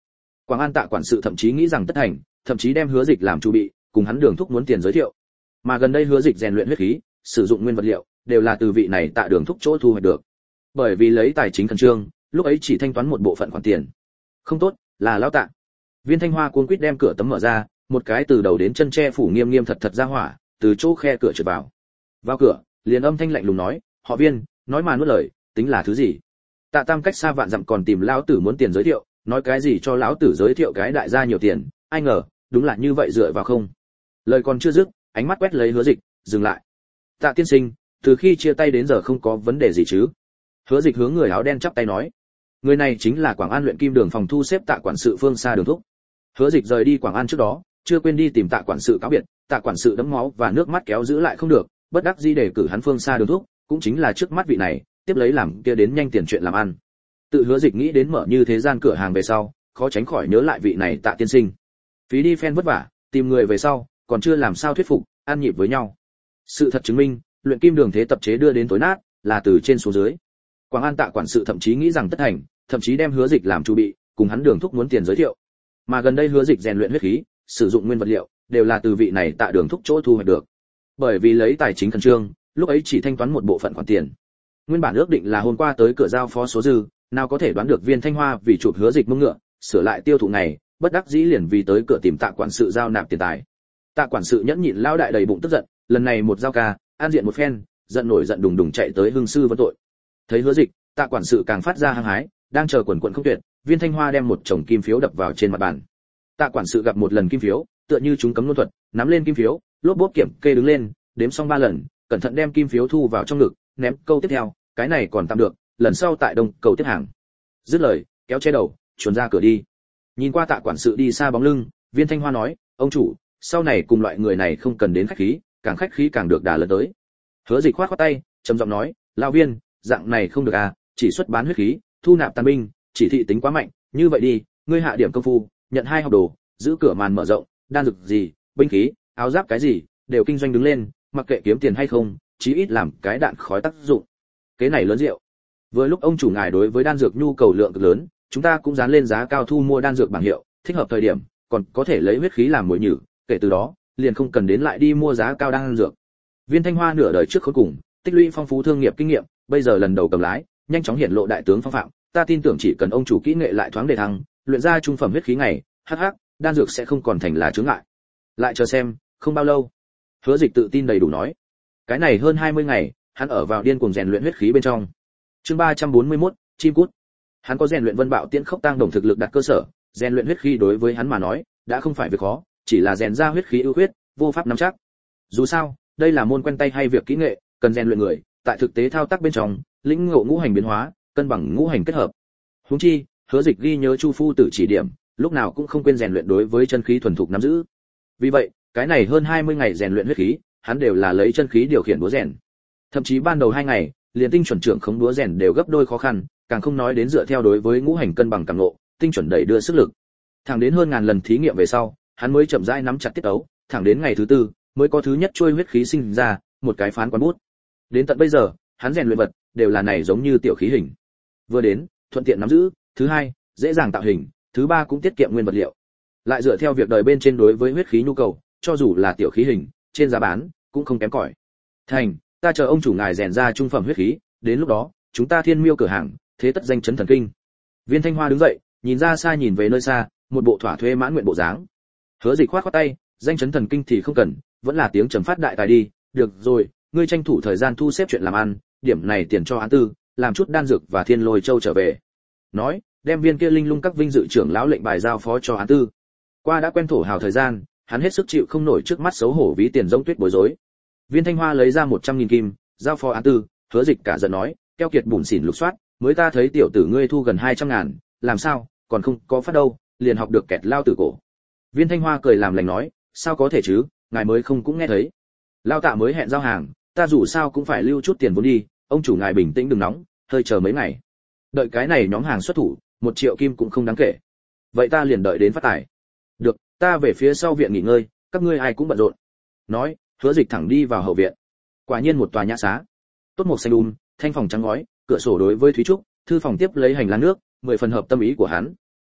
Quảng An Tạ quản sự thậm chí nghĩ rằng tất thành, thậm chí đem Hứa Dịch làm chủ bị, cùng hắn Đường Thúc muốn tiền giới thiệu. Mà gần đây Hứa Dịch rèn luyện huyết khí, sử dụng nguyên vật liệu, đều là từ vị này Tạ Đường Thúc chỗ thu hoạch được. Bởi vì lấy tài chính khẩn trương, lúc ấy chỉ thanh toán một bộ phận khoản tiền. Không tốt, là lão Tạ. Viên Thanh Hoa cuống quýt đem cửa tấm mở ra, một cái từ đầu đến chân che phủ nghiêm nghiêm thật thật ra hỏa, từ chỗ khe cửa trượt vào. Vào cửa, liền âm thanh lạnh lùng nói, "Họ Viên, nói mà nuốt lời, tính là thứ gì?" Tạ Tam cách xa vạn dặm còn tìm lão tử muốn tiền giới thiệu, nói cái gì cho lão tử giới thiệu cái đại gia nhiều tiền, ai ngờ, đúng là như vậy dựa vào không. Lời còn chưa dứt, ánh mắt quét lấy Hứa Dịch, dừng lại. "Tạ tiên sinh, từ khi chia tay đến giờ không có vấn đề gì chứ?" Hứa Dịch hướng người áo đen chắp tay nói. Người này chính là Quảng An luyện kim đường phòng thu xếp Tạ quản sự Phương Sa Đường Thúc. Hứa Dịch rời đi Quảng An trước đó, chưa quên đi tìm Tạ quản sự cáo biệt, Tạ quản sự đẫm máu và nước mắt kéo giữ lại không được, bất đắc dĩ để cử hắn Phương Sa Đường Thúc, cũng chính là trước mắt vị này, tiếp lấy làm kia đến nhanh tiền chuyện làm ăn. Tự Hứa Dịch nghĩ đến mở như thế gian cửa hàng về sau, khó tránh khỏi nhớ lại vị này Tạ tiên sinh. Phí đi phen vất vả, tìm người về sau, còn chưa làm sao thuyết phục, an nhịp với nhau. Sự thật chứng minh, luyện kim đường thế tập chế đưa đến tối nát, là từ trên xuống dưới. Quảng An Tạ quản sự thậm chí nghĩ rằng tất thành, thậm chí đem Hứa Dịch làm chủ bị, cùng hắn Đường Thúc muốn tiền giới thiệu. Mà gần đây Hứa Dịch rèn luyện huyết khí, sử dụng nguyên vật liệu, đều là từ vị này Tạ Đường Thúc chỗ thu hoạch được. Bởi vì lấy tài chính khẩn trương, lúc ấy chỉ thanh toán một bộ phận khoản tiền. Nguyên bản ước định là hôm qua tới cửa giao phó số dư, nào có thể đoán được Viên Thanh Hoa vì chụp Hứa Dịch mông ngựa, sửa lại tiêu thụ ngày, bất đắc dĩ liền vì tới cửa tìm Tạ quản sự giao nạp tiền tài. Tạ quản sự nhẫn nhịn lao đại đầy bụng tức giận, lần này một giao ca, an diện một phen, giận nổi giận đùng đùng chạy tới hương sư vấn tội. Thấy Hứa Dịch, Tạ quản sự càng phát ra hăng hái, đang chờ quần quần không tuyệt, Viên Thanh Hoa đem một chồng kim phiếu đập vào trên mặt bàn. Tạ quản sự gặp một lần kim phiếu, tựa như chúng cấm luân thuật, nắm lên kim phiếu, lốp bốp kiểm kê đứng lên, đếm xong ba lần, cẩn thận đem kim phiếu thu vào trong ngực, ném câu tiếp theo, cái này còn tạm được, lần sau tại đông cầu tiếp hàng. Dứt lời, kéo che đầu, chuồn ra cửa đi. Nhìn qua Tạ quản sự đi xa bóng lưng, Viên Thanh Hoa nói, ông chủ, sau này cùng loại người này không cần đến khách khí, càng khách khí càng được đà lớn tới. Hứa Dịch khoát khoát tay, trầm giọng nói, lão Viên, dạng này không được à, chỉ xuất bán huyết khí, thu nạp tàn binh, chỉ thị tính quá mạnh, như vậy đi, ngươi hạ điểm công phu, nhận hai học đồ, giữ cửa màn mở rộng, đan dược gì, binh khí, áo giáp cái gì, đều kinh doanh đứng lên, mặc kệ kiếm tiền hay không, chí ít làm cái đạn khói tác dụng. Cái này lớn rượu. Vừa lúc ông chủ ngài đối với đan dược nhu cầu lượng cực lớn, chúng ta cũng dán lên giá cao thu mua đan dược bảng hiệu, thích hợp thời điểm, còn có thể lấy huyết khí làm mồi nhử, kể từ đó, liền không cần đến lại đi mua giá cao đan dược. Viên Thanh Hoa nửa đời trước cuối cùng, tích lũy phong phú thương nghiệp kinh nghiệm, bây giờ lần đầu cầm lái, nhanh chóng hiện lộ đại tướng phong phạm, ta tin tưởng chỉ cần ông chủ kỹ nghệ lại thoáng đề thăng, luyện ra trung phẩm huyết khí ngày, hắc hắc, đan dược sẽ không còn thành là chướng ngại. Lại chờ xem, không bao lâu. Hứa Dịch tự tin đầy đủ nói. Cái này hơn hai mươi ngày, hắn ở vào điên cuồng rèn luyện huyết khí bên trong. Chương ba trăm bốn mươi mốt, chim cút. Hắn có rèn luyện Vân Bạo Tiễn Khốc Tăng đồng thực lực đặt cơ sở, rèn luyện huyết khí đối với hắn mà nói, đã không phải việc khó, chỉ là rèn ra huyết khí ưu huyết, vô pháp nắm chắc. Dù sao, đây là môn quen tay hay việc kỹ nghệ, cần rèn luyện người, tại thực tế thao tác bên trong, lĩnh ngộ ngũ hành biến hóa, cân bằng ngũ hành kết hợp. Huống chi, Hứa Dịch ghi nhớ Chu phu tử chỉ điểm, lúc nào cũng không quên rèn luyện đối với chân khí thuần thục nắm giữ. Vì vậy, cái này hơn hai mươi ngày rèn luyện huyết khí, hắn đều là lấy chân khí điều khiển búa rèn. Thậm chí ban đầu hai ngày, liền tinh chuẩn trưởng khống búa rèn đều gấp đôi khó khăn, càng không nói đến dựa theo đối với ngũ hành cân bằng càng ngộ, tinh chuẩn đẩy đưa sức lực. Thẳng đến hơn ngàn lần thí nghiệm về sau, hắn mới chậm rãi nắm chặt tiết tấu, thẳng đến ngày thứ tư, mới có thứ nhất trôi huyết khí sinh ra, một cái phán quán bút. Đến tận bây giờ, hắn rèn luyện vật đều là này giống như tiểu khí hình. Vừa đến, thuận tiện nắm giữ, thứ hai, dễ dàng tạo hình, thứ ba cũng tiết kiệm nguyên vật liệu. Lại dựa theo việc đời bên trên đối với huyết khí nhu cầu, cho dù là tiểu khí hình, trên giá bán cũng không kém cỏi. Thành, ta chờ ông chủ ngài rèn ra trung phẩm huyết khí, đến lúc đó, chúng ta Thiên Miêu cửa hàng, thế tất danh chấn thần kinh. Viên Thanh Hoa đứng dậy, nhìn ra xa nhìn về nơi xa, một bộ thỏa thuê mãn nguyện bộ dáng. Hứa Dịch khoát khoát tay, danh chấn thần kinh thì không cần, vẫn là tiếng trầm phát đại tài đi, được rồi, ngươi tranh thủ thời gian thu xếp chuyện làm ăn, điểm này tiền cho án tư, làm chút đan dược và Thiên Lôi Châu trở về. Nói, đem viên kia linh lung các vinh dự trưởng lão lệnh bài giao phó cho án tư. Qua đã quen thổ hào thời gian, hắn hết sức chịu không nổi trước mắt xấu hổ ví tiền rông tuyết bối rối. Viên Thanh Hoa lấy ra một trăm nghìn kim, giao phó án tư. Hứa Dịch cả giận nói, keo kiệt bủn xỉn lục soát, mới ta thấy tiểu tử ngươi thu gần hai trăm ngàn, làm sao, còn không có phát đâu, liền học được kẹt lao tử cổ. Viên Thanh Hoa cười làm lành nói, sao có thể chứ, ngài mới không cũng nghe thấy. Lao Tạ mới hẹn giao hàng, ta dù sao cũng phải lưu chút tiền vốn đi, ông chủ ngài bình tĩnh đừng nóng, hơi chờ mấy ngày. Đợi cái này nhóm hàng xuất thủ, một triệu kim cũng không đáng kể. Vậy ta liền đợi đến phát tài. Được, ta về phía sau viện nghỉ ngơi, các ngươi ai cũng bận rộn. Nói, Hứa Dịch thẳng đi vào hậu viện. Quả nhiên một tòa nhã xá. Tốt một xanh um, thanh phòng trắng ngói, cửa sổ đối với thúy trúc, thư phòng tiếp lấy hành lang nước, mười phần hợp tâm ý của hắn.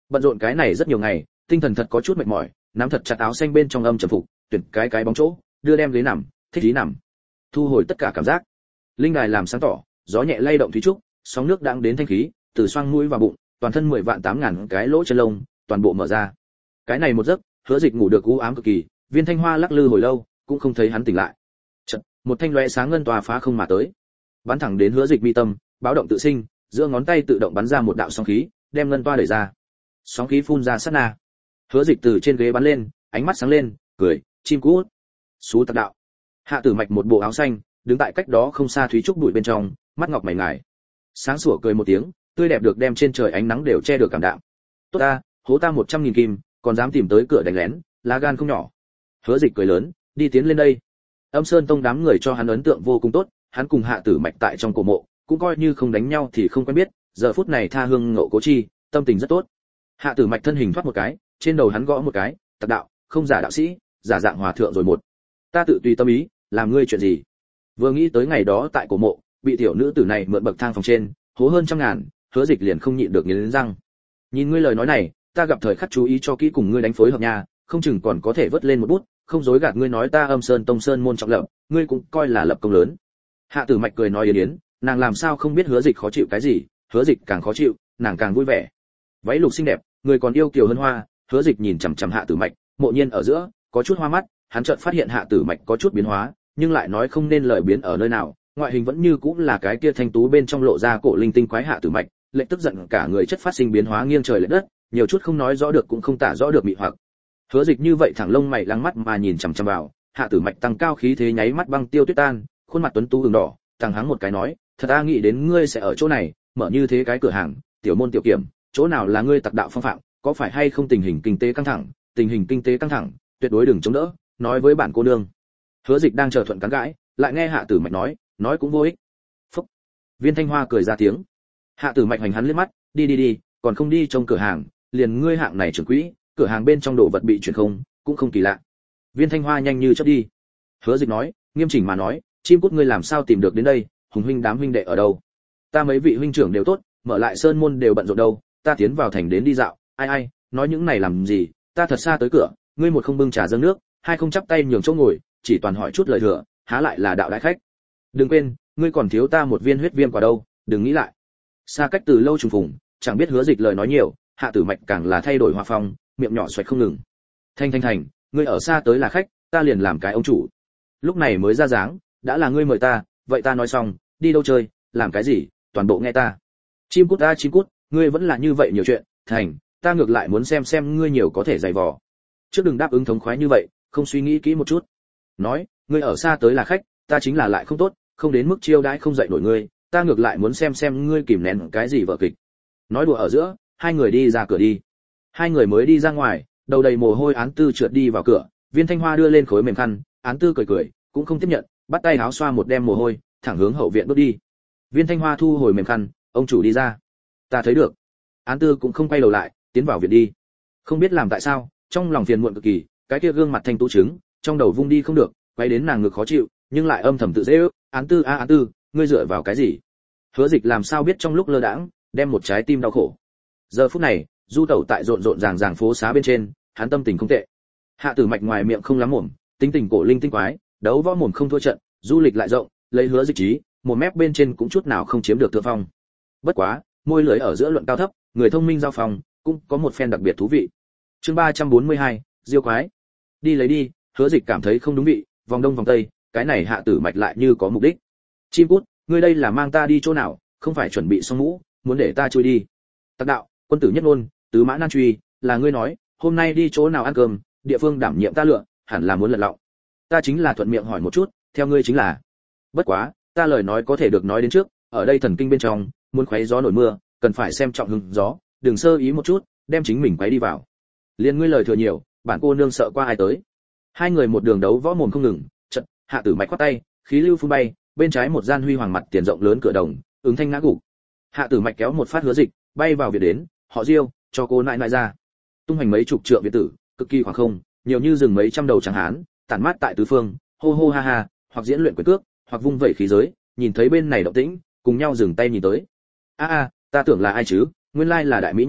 Bận rộn cái này rất nhiều ngày, tinh thần thật có chút mệt mỏi, nắm thật chặt áo xanh bên trong âm trầm phục, tuyển cái cái bóng chỗ, đưa đem ghế nằm, thích ý nằm. Thu hồi tất cả cảm giác. Linh đài làm sáng tỏ, gió nhẹ lay động thủy trúc, sóng nước đang đến thanh khí, từ xoang mũi vào bụng, toàn thân mười vạn tám ngàn cái lỗ chân lông, toàn bộ mở ra. Cái này một giấc, Hứa Dịch ngủ được u ám cực kỳ, Viên Thanh Hoa lắc lư hồi lâu, cũng không thấy hắn tỉnh lại. Chợt, một thanh lóe sáng ngân tòa phá không mà tới, bắn thẳng đến Hứa Dịch mi tâm, báo động tự sinh, giữa ngón tay tự động bắn ra một đạo sóng khí, đem ngân toa đẩy ra. Sóng khí phun ra sát na. Hứa Dịch từ trên ghế bắn lên, ánh mắt sáng lên, cười, chim cút. Sú tạc đạo. Hạ Tử Mạch một bộ áo xanh, đứng tại cách đó không xa thúy trúc bụi bên trong, mắt ngọc mày ngài. Sáng sủa cười một tiếng, tươi đẹp được đem trên trời ánh nắng đều che được cảm đạm. Tốt ta, hố ta một trăm nghìn kim, còn dám tìm tới cửa đánh lén, lá gan không nhỏ. Hứa Dịch cười lớn, đi tiến lên đây. Âm Sơn Tông đám người cho hắn ấn tượng vô cùng tốt, hắn cùng Hạ Tử Mạch tại trong cổ mộ, cũng coi như không đánh nhau thì không quen biết, giờ phút này tha hương ngộ cố chi, tâm tình rất tốt. Hạ Tử Mạch thân hình thoát một cái, trên đầu hắn gõ một cái, tặc đạo, không giả đạo sĩ, giả dạng hòa thượng rồi một. Ta tự tùy tâm ý, làm ngươi chuyện gì? Vừa nghĩ tới ngày đó tại cổ mộ, bị tiểu nữ tử này mượn bậc thang phòng trên, hố hơn trăm ngàn, Hứa Dịch liền không nhịn được nghiến răng. Nhìn ngươi lời nói này, ta gặp thời khắc chú ý cho kỹ cùng ngươi đánh phối hợp nha, không chừng còn có thể vớt lên một bút, không dối gạt ngươi nói ta Âm Sơn Tông sơn môn trọng lập, ngươi cũng coi là lập công lớn. Hạ Tử Mạch cười nói yến yến, nàng làm sao không biết Hứa Dịch khó chịu cái gì, Hứa Dịch càng khó chịu, nàng càng vui vẻ. Váy lục xinh đẹp, người còn yêu kiều hơn hoa, Hứa Dịch nhìn chằm chằm Hạ Tử Mạch, mộ nhiên ở giữa, có chút hoa mắt, hắn chợt phát hiện Hạ Tử Mạch có chút biến hóa, nhưng lại nói không nên lời biến ở nơi nào, ngoại hình vẫn như cũng là cái kia thanh tú bên trong lộ ra cổ linh tinh quái Hạ Tử Mạch, lệnh tức giận cả người chất phát sinh biến hóa nghiêng trời lệch đất, nhiều chút không nói rõ được cũng không tả rõ được mị hoặc. Hứa Dịch như vậy thẳng lông mày lăng mắt mà nhìn chằm chằm vào, Hạ Tử Mạch tăng cao khí thế nháy mắt băng tiêu tuyết tan, khuôn mặt tuấn tú ửng đỏ, thằng hắng một cái nói, thật ta nghĩ đến ngươi sẽ ở chỗ này, mở như thế cái cửa hàng, tiểu môn tiểu kiểm, chỗ nào là ngươi tặc đạo phong phạm, có phải hay không tình hình kinh tế căng thẳng, tình hình kinh tế căng thẳng, tuyệt đối đừng chống đỡ, nói với bản cô nương. Hứa Dịch đang chờ thuận cắn gãi, lại nghe Hạ Tử Mạch nói, nói cũng vô ích. Phúc. Viên Thanh Hoa cười ra tiếng. Hạ Tử Mạch hành hắn liếc mắt, đi đi đi, còn không đi trong cửa hàng, liền ngươi hạng này trưởng quỹ, cửa hàng bên trong đồ vật bị chuyển không, cũng không kỳ lạ. Viên Thanh Hoa nhanh như chớp đi. Hứa Dịch nói, nghiêm chỉnh mà nói, chim cút ngươi làm sao tìm được đến đây, Hùng huynh đám huynh đệ ở đâu? Ta mấy vị huynh trưởng đều tốt, mở lại sơn môn đều bận rộn đâu, ta tiến vào thành đến đi dạo, ai ai, nói những này làm gì, ta thật xa tới cửa, ngươi một không bưng trà dâng nước, hai không chắp tay nhường chỗ ngồi, chỉ toàn hỏi chút lời thừa, há lại là đạo đại khách. Đừng quên, ngươi còn thiếu ta một viên huyết viêm quả đâu, đừng nghĩ lại. Xa cách từ lâu trùng phùng, chẳng biết Hứa Dịch lời nói nhiều, Hạ Tử Mạch càng là thay đổi hoa phong, miệng nhỏ xoạch không ngừng. Thanh thanh thành, ngươi ở xa tới là khách, ta liền làm cái ông chủ. Lúc này mới ra dáng, đã là ngươi mời ta, vậy ta nói xong, đi đâu chơi, làm cái gì, toàn bộ nghe ta. Chim cút ta chim cút, ngươi vẫn là như vậy nhiều chuyện, thành, ta ngược lại muốn xem xem ngươi nhiều có thể dày vò. Trước đừng đáp ứng thống khoái như vậy, không suy nghĩ kỹ một chút. Nói, ngươi ở xa tới là khách, ta chính là lại không tốt, không đến mức chiêu đãi không dậy nổi ngươi, ta ngược lại muốn xem xem ngươi kìm nén cái gì vở kịch. Nói đùa ở giữa, hai người đi ra cửa đi. Hai người mới đi ra ngoài, đầu đầy mồ hôi Án Tư trượt đi vào cửa, Viên Thanh Hoa đưa lên khối mềm khăn, Án Tư cười cười, cũng không tiếp nhận, bắt tay áo xoa một đem mồ hôi, thẳng hướng hậu viện bước đi. Viên Thanh Hoa thu hồi mềm khăn, ông chủ đi ra. Ta thấy được. Án Tư cũng không quay đầu lại, tiến vào viện đi. Không biết làm tại sao, trong lòng phiền muộn cực kỳ, cái kia gương mặt thanh tú trứng, trong đầu vung đi không được, quay đến nàng ngực khó chịu, nhưng lại âm thầm tự dễ ước, Án Tư a à, Án Tư, ngươi dựa vào cái gì? Hứa Dịch làm sao biết trong lúc lơ đãng, đem một trái tim đau khổ. Giờ phút này, du tẩu tại rộn rộn ràng ràng phố xá bên trên, hắn tâm tình không tệ. Hạ Tử Mạch ngoài miệng không lắm mồm, tính tình cổ linh tinh quái, đấu võ mồm không thua trận, du lịch lại rộng, lấy Hứa Dịch trí, một mép bên trên cũng chút nào không chiếm được thượng phong. Bất quá, môi lưỡi ở giữa luận cao thấp, người thông minh giao phòng, cũng có một phen đặc biệt thú vị. Chương ba trăm bốn mươi hai, Diêu quái. Đi lấy đi, Hứa Dịch cảm thấy không đúng vị, vòng đông vòng tây, cái này Hạ Tử Mạch lại như có mục đích. Chim cút, ngươi đây là mang ta đi chỗ nào, không phải chuẩn bị xong mũ, muốn để ta chui đi. Tặc đạo, quân tử nhất ngôn, tứ mã nan truy, là ngươi nói, hôm nay đi chỗ nào ăn cơm, địa phương đảm nhiệm ta lựa, hẳn là muốn lật lọng. Ta chính là thuận miệng hỏi một chút, theo ngươi chính là. Bất quá, ta lời nói có thể được nói đến trước, ở đây thần kinh bên trong, muốn khoé gió nổi mưa, cần phải xem trọng hứng gió, đừng sơ ý một chút, đem chính mình quấy đi vào. Liên ngươi lời thừa nhiều, bản cô nương sợ qua ai tới. Hai người một đường đấu võ mồm không ngừng, chợt, Hạ Tử Mạch quát tay, khí lưu phun bay, bên trái một gian huy hoàng mặt tiền rộng lớn cửa đồng, ứng thanh ngã gục. Hạ Tử Mạch kéo một phát Hứa Dịch, bay vào viện đến, họ Diêu, cho cô nại nại ra. Tung hành mấy chục trượng viện tử, cực kỳ khoảng không, nhiều như rừng mấy trăm đầu trắng hán, tản mát tại tứ phương, hô hô ha ha, hoặc diễn luyện quyền cước, hoặc vung vẩy khí giới, nhìn thấy bên này động tĩnh, cùng nhau dừng tay nhìn tới. A a, ta tưởng là ai chứ, nguyên lai là đại mỹ nhân,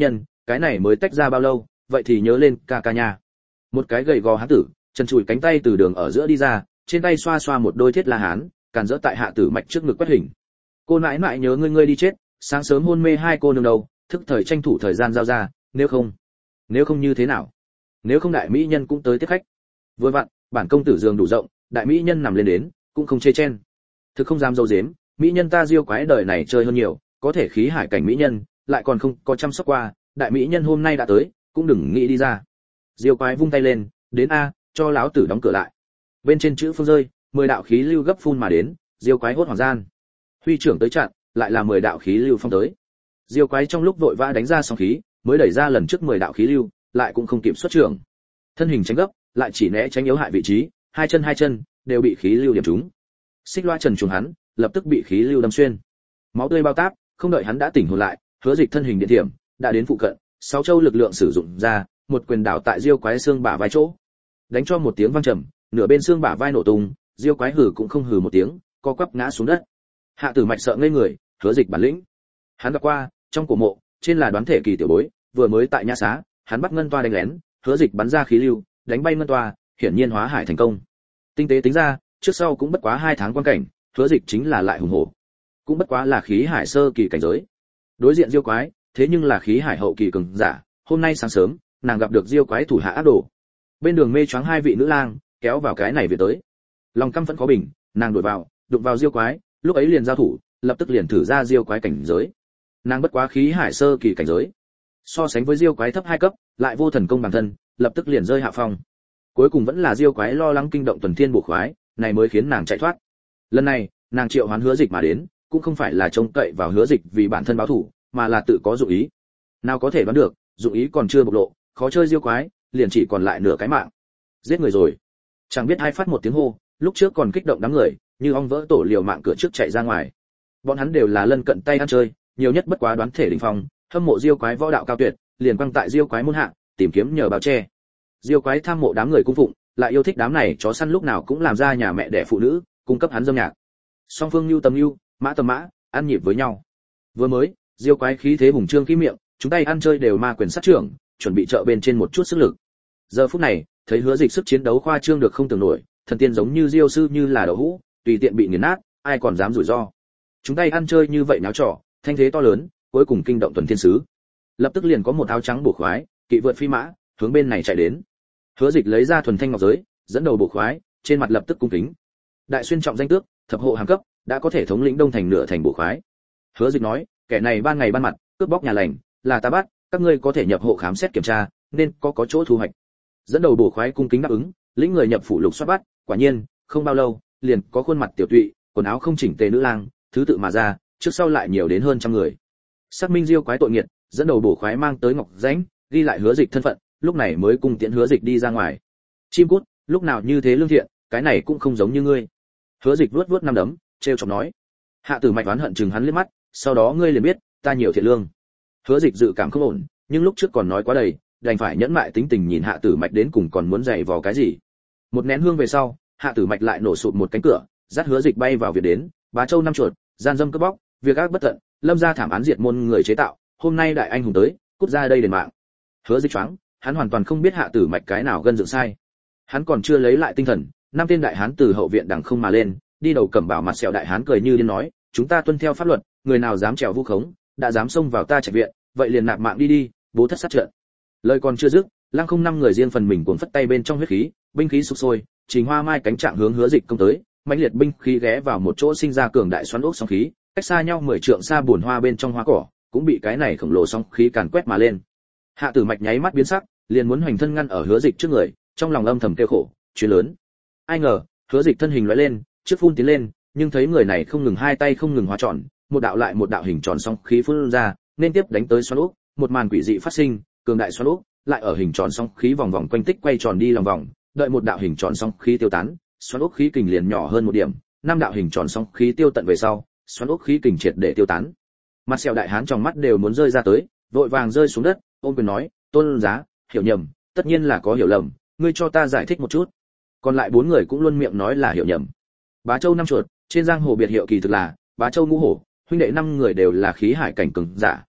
cái này mới tách ra bao lâu, vậy thì nhớ lên ca ca nha. Một cái gầy gò hán tử, chân chùi cánh tay từ đường ở giữa đi ra, trên tay xoa xoa một đôi thiết la hán, càn rỡ tại Hạ Tử Mạch trước ngực quét hình. Cô nãi nãi nhớ ngươi ngươi đi chết, sáng sớm hôn mê hai cô nương đầu, thức thời tranh thủ thời gian giao ra, nếu không, nếu không như thế nào? Nếu không đại mỹ nhân cũng tới tiếp khách. Vừa vặn, bản công tử giường đủ rộng, đại mỹ nhân nằm lên đến, cũng không chê chen. Thực không dám dâu dếm, mỹ nhân ta diêu quái đời này chơi hơn nhiều, có thể khí hải cảnh mỹ nhân, lại còn không có chăm sóc qua, đại mỹ nhân hôm nay đã tới, cũng đừng nghĩ đi ra. Diêu quái vung tay lên, đến a, cho lão tử đóng cửa lại. Bên trên chữ phương rơi, mười đạo khí lưu gấp phun mà đến, diêu quái hốt hoảng gian. Huy trưởng tới chặn, lại là mười đạo khí lưu phong tới. Diêu quái trong lúc vội vã đánh ra sóng khí, mới đẩy ra lần trước mười đạo khí lưu, lại cũng không kịp xuất trưởng. Thân hình tránh gấp, lại chỉ né tránh yếu hại vị trí, hai chân hai chân đều bị khí lưu điểm trúng. Xích loa trần trùng hắn, lập tức bị khí lưu đâm xuyên. Máu tươi bao táp, không đợi hắn đã tỉnh hồn lại, Hứa Dịch thân hình điện thiểm, đã đến phụ cận, sáu châu lực lượng sử dụng ra, một quyền đảo tại diêu quái xương bả vai chỗ. Đánh cho một tiếng vang trầm, nửa bên xương bả vai nổ tung, diêu quái hừ cũng không hừ một tiếng, co quắp ngã xuống đất. Hạ Tử Mạch sợ ngây người, Hứa Dịch bản lĩnh. Hắn gặp qua, trong cổ mộ, trên là đoán thể kỳ tiểu bối, vừa mới tại nhã xá, hắn bắt ngân toa đánh lén, Hứa Dịch bắn ra khí lưu, đánh bay ngân toa, hiển nhiên hóa hải thành công. Tinh tế tính ra, trước sau cũng bất quá hai tháng quan cảnh, Hứa Dịch chính là lại hùng hổ. Cũng bất quá là khí hải sơ kỳ cảnh giới. Đối diện diêu quái, thế nhưng là khí hải hậu kỳ cường giả, hôm nay sáng sớm, nàng gặp được diêu quái thủ hạ ác đồ. Bên đường mê choáng hai vị nữ lang, kéo vào cái này về tới. Lòng căm phẫn khó bình, nàng đuổi vào, đụng vào diêu quái, lúc ấy liền giao thủ, lập tức liền thử ra diêu quái cảnh giới. Nàng bất quá khí hải sơ kỳ cảnh giới. So sánh với diêu quái thấp hai cấp, lại vô thần công bản thân, lập tức liền rơi hạ phong. Cuối cùng vẫn là diêu quái lo lắng kinh động tuần thiên bổ khoái, này mới khiến nàng chạy thoát. Lần này, nàng triệu hoán Hứa Dịch mà đến, cũng không phải là trông cậy vào Hứa Dịch vì bản thân báo thù, mà là tự có dụng ý. Nào có thể đoán được, dụng ý còn chưa bộc lộ, khó chơi diêu quái, liền chỉ còn lại nửa cái mạng. Giết người rồi. Chẳng biết ai phát một tiếng hô, lúc trước còn kích động đám người, như ong vỡ tổ liều mạng cửa trước chạy ra ngoài. Bọn hắn đều là lân cận tay ăn chơi, nhiều nhất bất quá đoán thể đỉnh phong, hâm mộ diêu quái võ đạo cao tuyệt, liền quăng tại diêu quái môn hạ, tìm kiếm nhờ báo che. Diêu quái tham mộ đám người cung phụng, lại yêu thích đám này chó săn lúc nào cũng làm ra nhà mẹ đẻ phụ nữ, cung cấp hắn dâm nhạc. Song phương lưu tầm lưu, mã tầm mã, ăn nhịp với nhau. Vừa mới, diêu quái khí thế hùng trương khí miệng, chúng tay ăn chơi đều ma quyền sát trưởng, chuẩn bị trợ bên trên một chút sức lực. Giờ phút này, thấy Hứa Dịch sức chiến đấu khoa trương được không tưởng nổi, thần tiên giống như diêu sư như là đậu hũ, tùy tiện bị nghiền nát, ai còn dám rủi ro. Chúng tay ăn chơi như vậy náo trò, thanh thế to lớn, cuối cùng kinh động tuần thiên sứ. Lập tức liền có một áo trắng bổ khoái, kỵ vượt phi mã, hướng bên này chạy đến. Hứa Dịch lấy ra thuần thanh ngọc giới, dẫn đầu bổ khoái, trên mặt lập tức cung kính. Đại xuyên trọng danh tước, thập hộ hàng cấp, đã có thể thống lĩnh đông thành nửa thành bổ khoái. Hứa Dịch nói, kẻ này ban ngày ban mặt, cướp bóc nhà lành, là ta bắt, các ngươi có thể nhập hộ khám xét kiểm tra, nên có có chỗ thu hoạch. Dẫn đầu bổ khoái cung kính đáp ứng, lĩnh người nhập phủ lục soát bắt, quả nhiên, không bao lâu, liền có khuôn mặt tiểu tụy, quần áo không chỉnh tề nữ lang, thứ tự mà ra, trước sau lại nhiều đến hơn trăm người. Xác minh diêu quái tội nghiệt, dẫn đầu bổ khoái mang tới ngọc rãnh, ghi lại Hứa Dịch thân phận, lúc này mới cung tiễn Hứa Dịch đi ra ngoài. Chim cút, lúc nào như thế lương thiện, cái này cũng không giống như ngươi. Hứa Dịch vuốt vuốt năm đấm, trêu chọc nói. Hạ Tử Mạch oán hận chừng hắn liếc mắt, sau đó ngươi liền biết, ta nhiều thiện lương. Hứa Dịch dự cảm không ổn, nhưng lúc trước còn nói quá đầy, đành phải nhẫn mại tính tình nhìn Hạ Tử Mạch đến cùng còn muốn giày vò cái gì. Một nén hương về sau, Hạ Tử Mạch lại nổ sụp một cánh cửa, dắt Hứa Dịch bay vào viện đến, Bá Châu năm chuột, gian dâm cướp bóc, việc ác bất tận, lâm gia thảm án diệt môn người chế tạo, hôm nay đại anh hùng tới, cút ra đây đền mạng. Hứa Dịch choáng, hắn hoàn toàn không biết Hạ Tử Mạch cái nào gân dựng sai. Hắn còn chưa lấy lại tinh thần, năm tên đại hán từ hậu viện đằng không mà lên, đi đầu cẩm bảo mặt sẹo đại hán cười như điên nói, chúng ta tuân theo pháp luật, người nào dám trèo vu khống, đã dám xông vào ta trạch viện, vậy liền nạp mạng đi đi, bố thất sát trận. Lời còn chưa dứt, Lăng Không năm người riêng phần mình cuốn phất tay bên trong huyết khí, binh khí sục sôi, Trình Hoa Mai cánh trạng hướng Hứa Dịch công tới, mãnh liệt binh khí ghé vào một chỗ sinh ra cường đại xoắn ốc sóng khí, cách xa nhau mười trượng xa buồn hoa bên trong hoa cỏ, cũng bị cái này khổng lồ sóng khí càn quét mà lên. Hạ Tử Mạch nháy mắt biến sắc, liền muốn hoành thân ngăn ở Hứa Dịch trước người, trong lòng âm thầm kêu khổ, chuyện lớn. Ai ngờ, Hứa Dịch thân hình lóe lên, trước phun tiến lên, nhưng thấy người này không ngừng hai tay không ngừng hóa tròn, một đạo lại một đạo hình tròn sóng khí phun ra, nên tiếp đánh tới xoắn ốc, một màn quỷ dị phát sinh, cường đại xoắn ốc, lại ở hình tròn sóng khí vòng vòng quanh tích quay tròn đi lòng vòng, đợi một đạo hình tròn sóng khí tiêu tán, xoắn ốc khí kình liền nhỏ hơn một điểm, năm đạo hình tròn sóng khí tiêu tận về sau, xoắn ốc khí kình triệt để tiêu tán. Mặt sẹo đại hán trong mắt đều muốn rơi ra tới, vội vàng rơi xuống đất, ôm quyền nói, tôn giá, hiểu nhầm, tất nhiên là có hiểu lầm, ngươi cho ta giải thích một chút. Còn lại bốn người cũng luôn miệng nói là hiểu nhầm. Bá Châu năm chuột, trên giang hồ biệt hiệu kỳ thực là Bá Châu ngũ hổ, huynh đệ năm người đều là khí hải cảnh cường giả,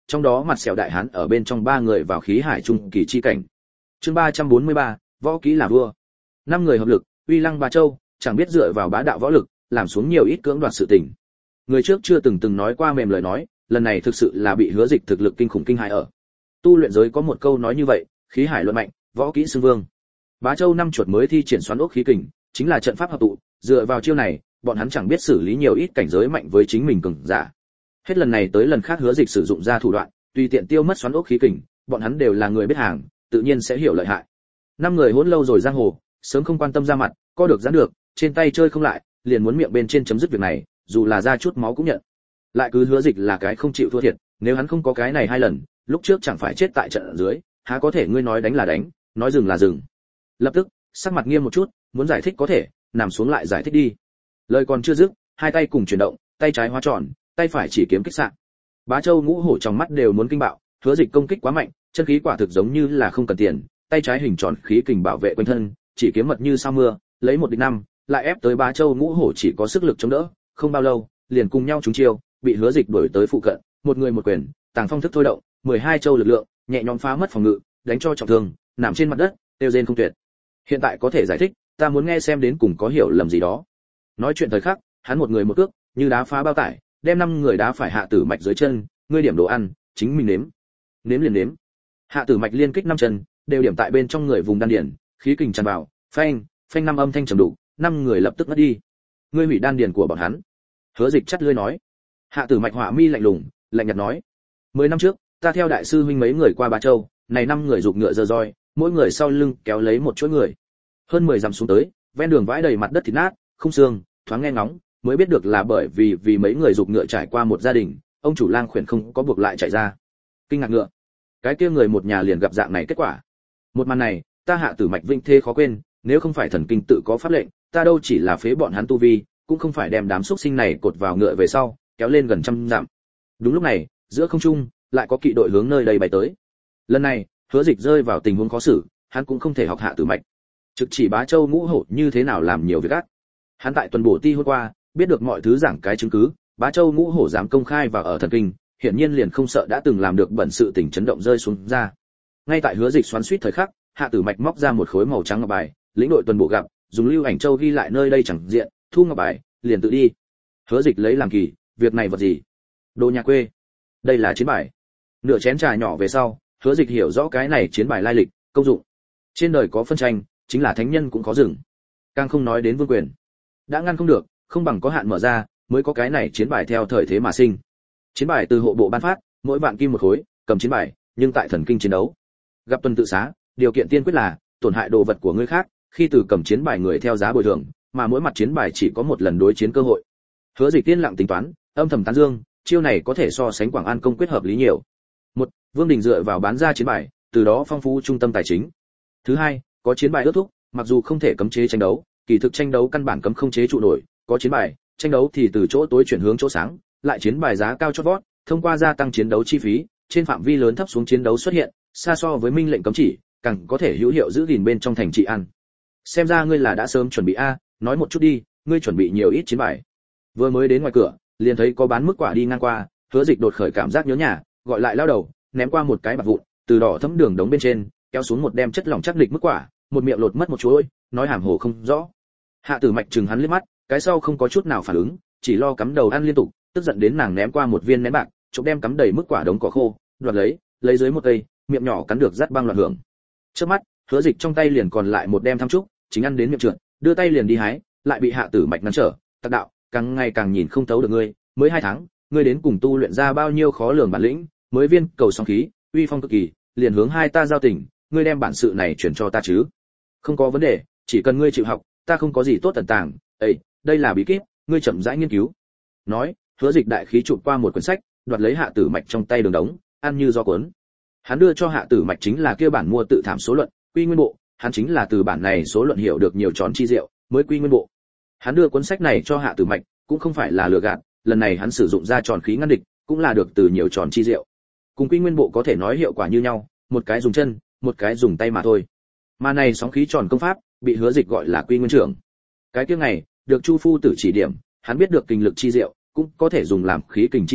trong đó mặt sẹo đại hán ở bên trong ba người vào khí hải trung kỳ chi cảnh. Chương ba trăm bốn mươi ba, võ kỹ là vua. Năm người hợp lực, uy lăng Bá Châu, chẳng biết dựa vào bá đạo võ lực, làm xuống nhiều ít cưỡng đoạt sự tình. Người trước chưa từng từng nói qua mềm lời nói, lần này thực sự là bị Hứa Dịch thực lực kinh khủng kinh hãi ở. Tu luyện giới có một câu nói như vậy, khí hải luận mạnh, võ kỹ xưng vương. Bá Châu năm chuột mới thi triển xoắn ốc khí kình, chính là trận pháp hợp tụ, dựa vào chiêu này, bọn hắn chẳng biết xử lý nhiều ít cảnh giới mạnh với chính mình cường giả. Hết lần này tới lần khác Hứa Dịch sử dụng ra thủ đoạn, tùy tiện tiêu mất xoắn ốc khí kình, bọn hắn đều là người biết hàng, tự nhiên sẽ hiểu lợi hại. Năm người hỗn lâu rồi giang hồ, sớm không quan tâm ra mặt, co được giãn được, trên tay chơi không lại, liền muốn miệng bên trên chấm dứt việc này, dù là ra chút máu cũng nhận. Lại cứ Hứa Dịch là cái không chịu thua thiệt, nếu hắn không có cái này hai lần, lúc trước chẳng phải chết tại trận ở dưới, há có thể ngươi nói đánh là đánh, nói dừng là dừng. Lập tức, sắc mặt nghiêm một chút, muốn giải thích có thể, nằm xuống lại giải thích đi. Lời còn chưa dứt, hai tay cùng chuyển động, tay trái hóa tròn, tay phải chỉ kiếm kích xạ. Bá Châu ngũ hổ trong mắt đều muốn kinh bạo, Hứa Dịch công kích quá mạnh, chân khí quả thực giống như là không cần tiền, tay trái hình tròn khí kình bảo vệ quanh thân, chỉ kiếm mật như sao mưa, lấy một địch năm, lại ép tới Bá Châu ngũ hổ chỉ có sức lực chống đỡ, không bao lâu, liền cùng nhau trúng chiêu, bị Hứa Dịch đuổi tới phụ cận, một người một quyền, tàng phong thức thôi động, mười hai châu lực lượng, nhẹ nhõm phá mất phòng ngự, đánh cho trọng thương, nằm trên mặt đất, tiêu rên không tuyệt. Hiện tại có thể giải thích, ta muốn nghe xem đến cùng có hiểu lầm gì đó. Nói chuyện thời khắc, hắn một người một cước, như đá phá bao tải, đem năm người đá phải Hạ Tử Mạch dưới chân, ngươi điểm đồ ăn, chính mình nếm. Nếm liền nếm. Hạ Tử Mạch liên kích năm chân, đều điểm tại bên trong người vùng đan điền, khí kình tràn vào, phanh, phanh năm âm thanh trầm đủ, năm người lập tức ngất đi. Ngươi hủy đan điền của bọn hắn. Hứa Dịch chắt lưỡi nói. Hạ Tử Mạch hỏa mi lạnh lùng, lạnh nhạt nói: mười năm trước, ta theo đại sư huynh mấy người qua Bá Châu, này năm người giục ngựa giơ roi, mỗi người sau lưng kéo lấy một chuỗi người. Hơn mười dặm xuống tới, ven đường vãi đầy mặt đất thịt nát, không xương, thoáng nghe ngóng, mới biết được là bởi vì vì mấy người giục ngựa trải qua một gia đình, ông chủ lang khuyển không có buộc lại chạy ra. Kinh ngạc ngựa. Cái kia người một nhà liền gặp dạng này kết quả. Một màn này, ta Hạ Tử Mạch vinh thế khó quên, nếu không phải thần kinh tự có pháp lệnh, ta đâu chỉ là phế bọn hắn tu vi, cũng không phải đem đám xúc sinh này cột vào ngựa về sau, kéo lên gần trăm dặm. Đúng lúc này, giữa không trung lại có kỵ đội hướng nơi đây bay tới. Lần này, Hứa Dịch rơi vào tình huống khó xử, hắn cũng không thể học Hạ Tử Mạch. Trực chỉ Bá Châu ngũ hổ như thế nào làm nhiều việc ác. Hắn tại tuần bổ ti hôm qua, biết được mọi thứ giảng cái chứng cứ, Bá Châu ngũ hổ dám công khai và ở thần kinh, hiển nhiên liền không sợ đã từng làm được bẩn sự tình chấn động rơi xuống ra. Ngay tại Hứa Dịch xoắn xuýt thời khắc, Hạ Tử Mạch móc ra một khối màu trắng ngọc bài, lĩnh đội tuần bổ gặp, dùng lưu ảnh châu ghi lại nơi đây chẳng diện, thu ngọc bài, liền tự đi. Hứa Dịch lấy làm kỳ, việc này vật gì? Đồ nhà quê. Đây là chiến bài. Nửa chén trà nhỏ về sau, Hứa Dịch hiểu rõ cái này chiến bài lai lịch, công dụng. Trên đời có phân tranh, chính là thánh nhân cũng có dừng. Càng không nói đến vương quyền. Đã ngăn không được, không bằng có hạn mở ra, mới có cái này chiến bài theo thời thế mà sinh. Chiến bài từ hộ bộ ban phát, mỗi vạn kim một khối, cầm chiến bài, nhưng tại thần kinh chiến đấu. Gặp tuần tự xá, điều kiện tiên quyết là tổn hại đồ vật của người khác, khi từ cầm chiến bài người theo giá bồi thường, mà mỗi mặt chiến bài chỉ có một lần đối chiến cơ hội. Hứa Dịch tiên lặng tính toán, âm thầm tán dương, chiêu này có thể so sánh Quảng An công quyết hợp lý nhiều. Một, Vương Đình dựa vào bán ra chiến bài, từ đó phong phú trung tâm tài chính. Thứ hai, có chiến bài ước thúc, mặc dù không thể cấm chế tranh đấu, kỳ thực tranh đấu căn bản cấm không chế trụ nổi, có chiến bài, tranh đấu thì từ chỗ tối chuyển hướng chỗ sáng, lại chiến bài giá cao chót vót, thông qua gia tăng chiến đấu chi phí, trên phạm vi lớn thấp xuống chiến đấu xuất hiện, xa so với minh lệnh cấm chỉ, càng có thể hữu hiệu giữ gìn bên trong thành trị an. Xem ra ngươi là đã sớm chuẩn bị a, nói một chút đi, ngươi chuẩn bị nhiều ít chiến bài. Vừa mới đến ngoài cửa, liền thấy có bán mức quả đi ngang qua, Hứa Dịch đột khởi cảm giác nhớ nhà, gọi lại lao đầu, ném qua một cái bạc vụn, từ đỏ thấm đường đống bên trên, kéo xuống một đem chất lỏng chắc địch mức quả, một miệng lột mất một chuỗi, nói hàm hồ không rõ. Hạ Tử Mạch chừng hắn liếc mắt, cái sau không có chút nào phản ứng, chỉ lo cắm đầu ăn liên tục, tức giận đến nàng ném qua một viên nén bạc, chụp đem cắm đầy mức quả đống cỏ khô, đoạt lấy, lấy dưới một cây, miệng nhỏ cắn được rát băng loạn hưởng. Trước mắt, Hứa Dịch trong tay liền còn lại một đem tham trúc, chính ăn đến miệng trượt, đưa tay liền đi hái, lại bị Hạ Tử Mạch ngăn trở, "Tặc đạo, càng ngày càng nhìn không thấu được ngươi, mới hai tháng, ngươi đến cùng tu luyện ra bao nhiêu khó lường bản lĩnh, mới viên cầu song khí, uy phong cực kỳ, liền hướng hai ta giao tình, ngươi đem bản sự này chuyển cho ta chứ?" "Không có vấn đề, chỉ cần ngươi chịu học, ta không có gì tốt tận tàng, ấy, đây là bí kíp, ngươi chậm rãi nghiên cứu." Nói, Hứa Dịch đại khí chụp qua một quyển sách, đoạt lấy Hạ Tử Mạch trong tay đường đống, ăn như do cuốn. Hắn đưa cho Hạ Tử Mạch chính là kia bản mua tự thảm số luận, quy nguyên bộ, hắn chính là từ bản này số luận hiểu được nhiều tròn chi diệu, mới quy nguyên bộ. Hắn đưa cuốn sách này cho Hạ Tử Mạch, cũng không phải là lừa gạt, lần này hắn sử dụng ra tròn khí ngăn địch, cũng là được từ nhiều tròn chi diệu. Cùng quy nguyên bộ có thể nói hiệu quả như nhau, một cái dùng chân, một cái dùng tay mà thôi. Mà này sóng khí tròn công pháp, bị Hứa Dịch gọi là quy nguyên trưởng. Cái kia ngày, được Chu phu tử chỉ điểm, hắn biết được kinh lực chi diệu, cũng có thể dùng làm khí kình chi diệu,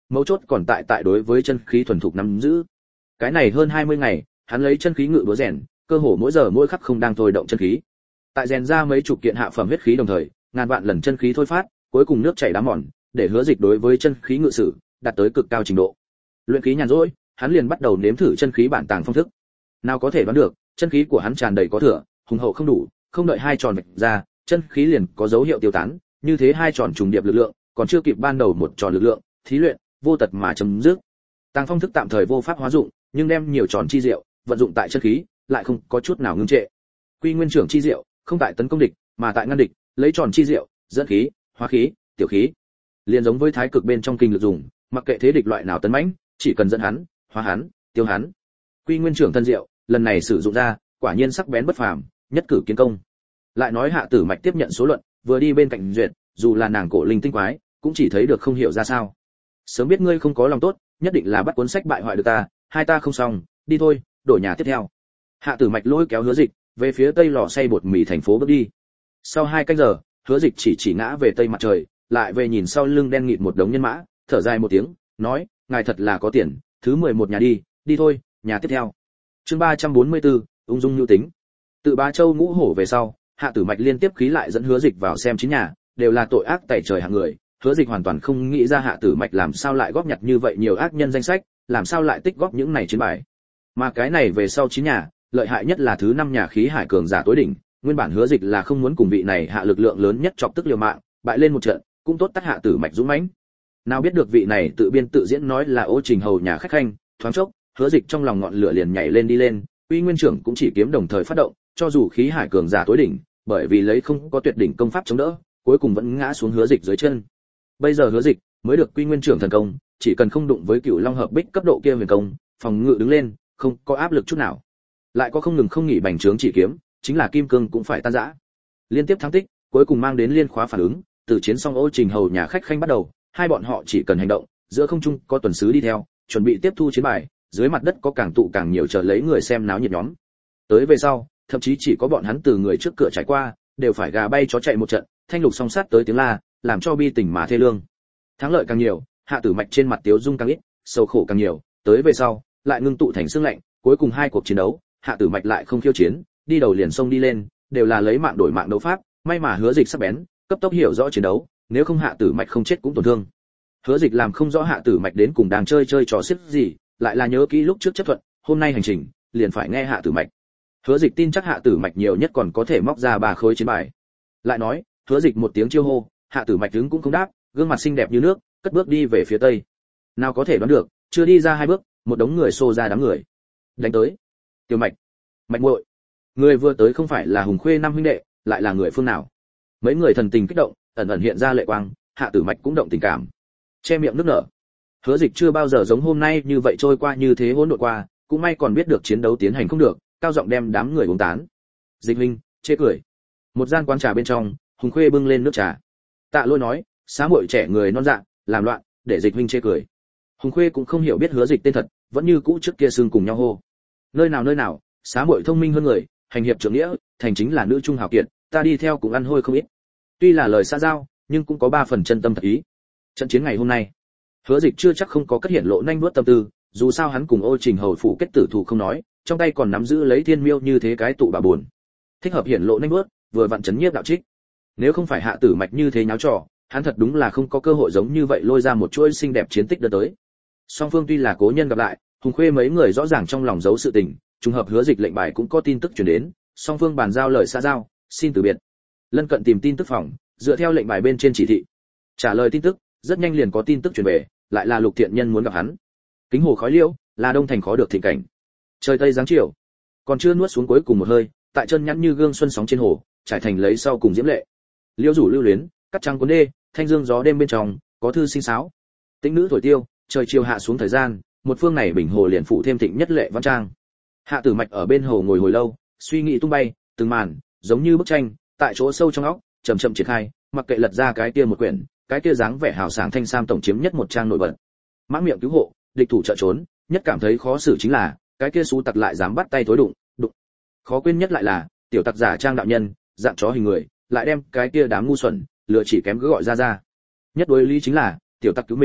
mấu chốt còn tại tại đối với chân khí thuần thục nắm giữ. Cái này hơn hai mươi ngày, hắn lấy chân khí ngự búa rèn, cơ hồ mỗi giờ mỗi khắc không đang thôi động chân khí. Tại rèn ra mấy chục kiện hạ phẩm huyết khí đồng thời, ngàn vạn lần chân khí thôi phát, cuối cùng nước chảy đá mòn, để Hứa Dịch đối với chân khí ngự sử đạt tới cực cao trình độ. Luyện khí nhàn rỗi, hắn liền bắt đầu nếm thử chân khí bản tàng phong thức. Nào có thể đoán được, chân khí của hắn tràn đầy có thừa, hùng hậu không đủ, không đợi hai tròn vạch ra, chân khí liền có dấu hiệu tiêu tán, như thế hai tròn trùng điệp lực lượng, còn chưa kịp ban đầu một tròn lực lượng, thí luyện, vô tật mà chấm dứt. Tàng phong thức tạm thời vô pháp hóa dụng, nhưng đem nhiều tròn chi diệu vận dụng tại chân khí, lại không có chút nào ngưng trệ. Quy nguyên trưởng chi diệu, không tại tấn công địch, mà tại ngăn địch, lấy tròn chi diệu, dẫn khí, hóa khí, tiểu khí. Liên giống với thái cực bên trong kinh lực dùng, mặc kệ thế địch loại nào tấn mãnh, chỉ cần dẫn hắn, hóa hắn, tiêu hắn. Quy nguyên trưởng thân diệu, lần này sử dụng ra, quả nhiên sắc bén bất phàm, nhất cử kiến công. Lại nói Hạ Tử Mạch tiếp nhận số luận, vừa đi bên cạnh duyệt, dù là nàng cổ linh tinh quái, cũng chỉ thấy được không hiểu ra sao. Sớm biết ngươi không có lòng tốt, nhất định là bắt cuốn sách bại hoại được ta, hai ta không xong, đi thôi, đổi nhà tiếp theo. Hạ Tử Mạch lôi kéo Hứa Dịch về phía tây lò xay bột mì thành phố bước đi. Sau hai canh giờ, Hứa Dịch chỉ chỉ ngã về tây mặt trời, lại về nhìn sau lưng đen nghịt một đống nhân mã, thở dài một tiếng, nói, ngài thật là có tiền, thứ mười một nhà đi, đi thôi, nhà tiếp theo. Chương ba trăm bốn mươi tư, ung dung nhu tính. Tự Bá Châu ngũ hổ về sau, Hạ Tử Mạch liên tiếp khí lại dẫn Hứa Dịch vào xem chín nhà, đều là tội ác tày trời hạng người. Hứa Dịch hoàn toàn không nghĩ ra Hạ Tử Mạch làm sao lại góp nhặt như vậy nhiều ác nhân danh sách, làm sao lại tích góp những này chiến bài. Mà cái này về sau chín nhà, lợi hại nhất là thứ năm nhà khí hải cường giả tối đỉnh, nguyên bản Hứa Dịch là không muốn cùng vị này hạ lực lượng lớn nhất chọc tức liều mạng, bại lên một trận, cũng tốt tắt Hạ Tử Mạch dũng mãnh. Nào biết được vị này tự biên tự diễn nói là Ô Trình hầu nhà khách khanh, thoáng chốc, Hứa Dịch trong lòng ngọn lửa liền nhảy lên đi lên, Uy Nguyên trưởng cũng chỉ kiếm đồng thời phát động, cho dù khí hải cường giả tối đỉnh, bởi vì lấy không có tuyệt đỉnh công pháp chống đỡ, cuối cùng vẫn ngã xuống Hứa Dịch dưới chân. Bây giờ Hứa Dịch mới được Quy Nguyên trưởng thần công, chỉ cần không đụng với Cửu Long hợp bích cấp độ kia huyền công, phòng ngự đứng lên, không có áp lực chút nào. Lại có không ngừng không nghỉ bành trướng chỉ kiếm, chính là kim cương cũng phải tan rã. Liên tiếp thắng tích, cuối cùng mang đến liên khóa phản ứng, từ chiến xong Ô Trình hầu nhà khách khanh bắt đầu, hai bọn họ chỉ cần hành động, giữa không trung có tuần sứ đi theo, chuẩn bị tiếp thu chiến bài, dưới mặt đất có càng tụ càng nhiều chờ lấy người xem náo nhiệt nhóm. Tới về sau, thậm chí chỉ có bọn hắn từ người trước cửa trải qua, đều phải gà bay chó chạy một trận, thanh lục song sát tới tiếng la, làm cho bi tình mà thê lương. Thắng lợi càng nhiều, Hạ Tử Mạch trên mặt tiếu dung càng ít, sầu khổ càng nhiều, tới về sau, lại ngưng tụ thành xương lạnh, cuối cùng hai cuộc chiến đấu, Hạ Tử Mạch lại không khiêu chiến, đi đầu liền xông đi lên, đều là lấy mạng đổi mạng đấu pháp, may mà Hứa Dịch sắc bén, cấp tốc hiểu rõ chiến đấu, nếu không Hạ Tử Mạch không chết cũng tổn thương. Hứa Dịch làm không rõ Hạ Tử Mạch đến cùng đang chơi chơi trò xiếc gì, lại là nhớ kỹ lúc trước chấp thuận, hôm nay hành trình, liền phải nghe Hạ Tử Mạch. Hứa Dịch tin chắc Hạ Tử Mạch nhiều nhất còn có thể móc ra ba khối chiến bài. Lại nói, Hứa Dịch một tiếng chiêu hô, Hạ Tử Mạch đứng cũng không đáp, gương mặt xinh đẹp như nước, cất bước đi về phía tây. Nào có thể đoán được, chưa đi ra hai bước, một đống người xô ra đám người. Đánh tới. Tiểu Mạch, Mạch muội. Người vừa tới không phải là Hùng Khuê năm huynh đệ, lại là người phương nào? Mấy người thần tình kích động, ẩn ẩn hiện ra lệ quang, Hạ Tử Mạch cũng động tình cảm. Che miệng nước nở. Hứa Dịch chưa bao giờ giống hôm nay như vậy trôi qua như thế hỗn độn qua, cũng may còn biết được chiến đấu tiến hành không được, cao giọng đem đám người uống tán. Dịch huynh, chê cười. Một gian quán trà bên trong, Hùng Khuê bưng lên nước trà. Tạ Lôi nói, xá muội trẻ người non dạ, làm loạn, để Dịch huynh chê cười. Hùng Khuê cũng không hiểu biết Hứa Dịch tên thật, vẫn như cũ trước kia xương cùng nhau hô. Nơi nào nơi nào, xá muội thông minh hơn người, hành hiệp trưởng nghĩa, thành chính là nữ trung hào kiệt, ta đi theo cũng ăn hôi không ít. Tuy là lời xã giao, nhưng cũng có ba phần chân tâm thật ý. Trận chiến ngày hôm nay, Hứa Dịch chưa chắc không có cất hiện lộ nhanh nuốt tâm tư, dù sao hắn cùng Ô Trình hầu phủ kết tử thủ không nói, trong tay còn nắm giữ lấy thiên miêu như thế cái tụ bà buồn. Thích hợp hiện lộ nhanh nuốt, vừa vặn chấn nhiếp đạo trích. Nếu không phải Hạ Tử Mạch như thế nháo trò, hắn thật đúng là không có cơ hội giống như vậy lôi ra một chuỗi xinh đẹp chiến tích đưa tới. Song phương tuy là cố nhân gặp lại, Hùng Khuê mấy người rõ ràng trong lòng giấu sự tình, trùng hợp Hứa Dịch lệnh bài cũng có tin tức truyền đến, song phương bàn giao lời xã giao, xin từ biệt. Lân Cận tìm tin tức phòng, dựa theo lệnh bài bên trên chỉ thị, trả lời tin tức, rất nhanh liền có tin tức truyền về, lại là Lục Thiện Nhân muốn gặp hắn. Kính hồ khói liễu, là đông thành khó được thịnh cảnh. Trời tây giáng chiều, còn chưa nuốt xuống cuối cùng một hơi, tại chân nhẵn như gương xuân sóng trên hồ, trải thành lấy sau cùng diễm lệ. Liễu rủ lưu luyến, cắt trăng cuốn đê, thanh dương gió đêm bên trong, có thư sinh sáo. Tĩnh nữ thổi tiêu, trời chiều hạ xuống thời gian, một phương này bình hồ liền phụ thêm thịnh nhất lệ văn trang. Hạ Tử Mạch ở bên hồ ngồi hồi lâu, suy nghĩ tung bay, từng màn, giống như bức tranh, tại chỗ sâu trong óc, chậm chậm triển khai, mặc kệ lật ra cái kia một quyển, cái kia dáng vẻ hào sảng thanh sam tổng chiếm nhất một trang nổi bật. Mãng miệng cứu hộ, địch thủ trợ trốn, nhất cảm thấy khó xử chính là, cái kia xú tặc lại dám bắt tay tối đụng, đụng. Khó quên nhất lại là, tiểu tặc giả trang đạo nhân, dạng chó hình người, lại đem cái kia đám ngu xuẩn, lừa chỉ kém cứ gọi ra ra. Nhất đối lý chính là, tiểu tặc cứu mình,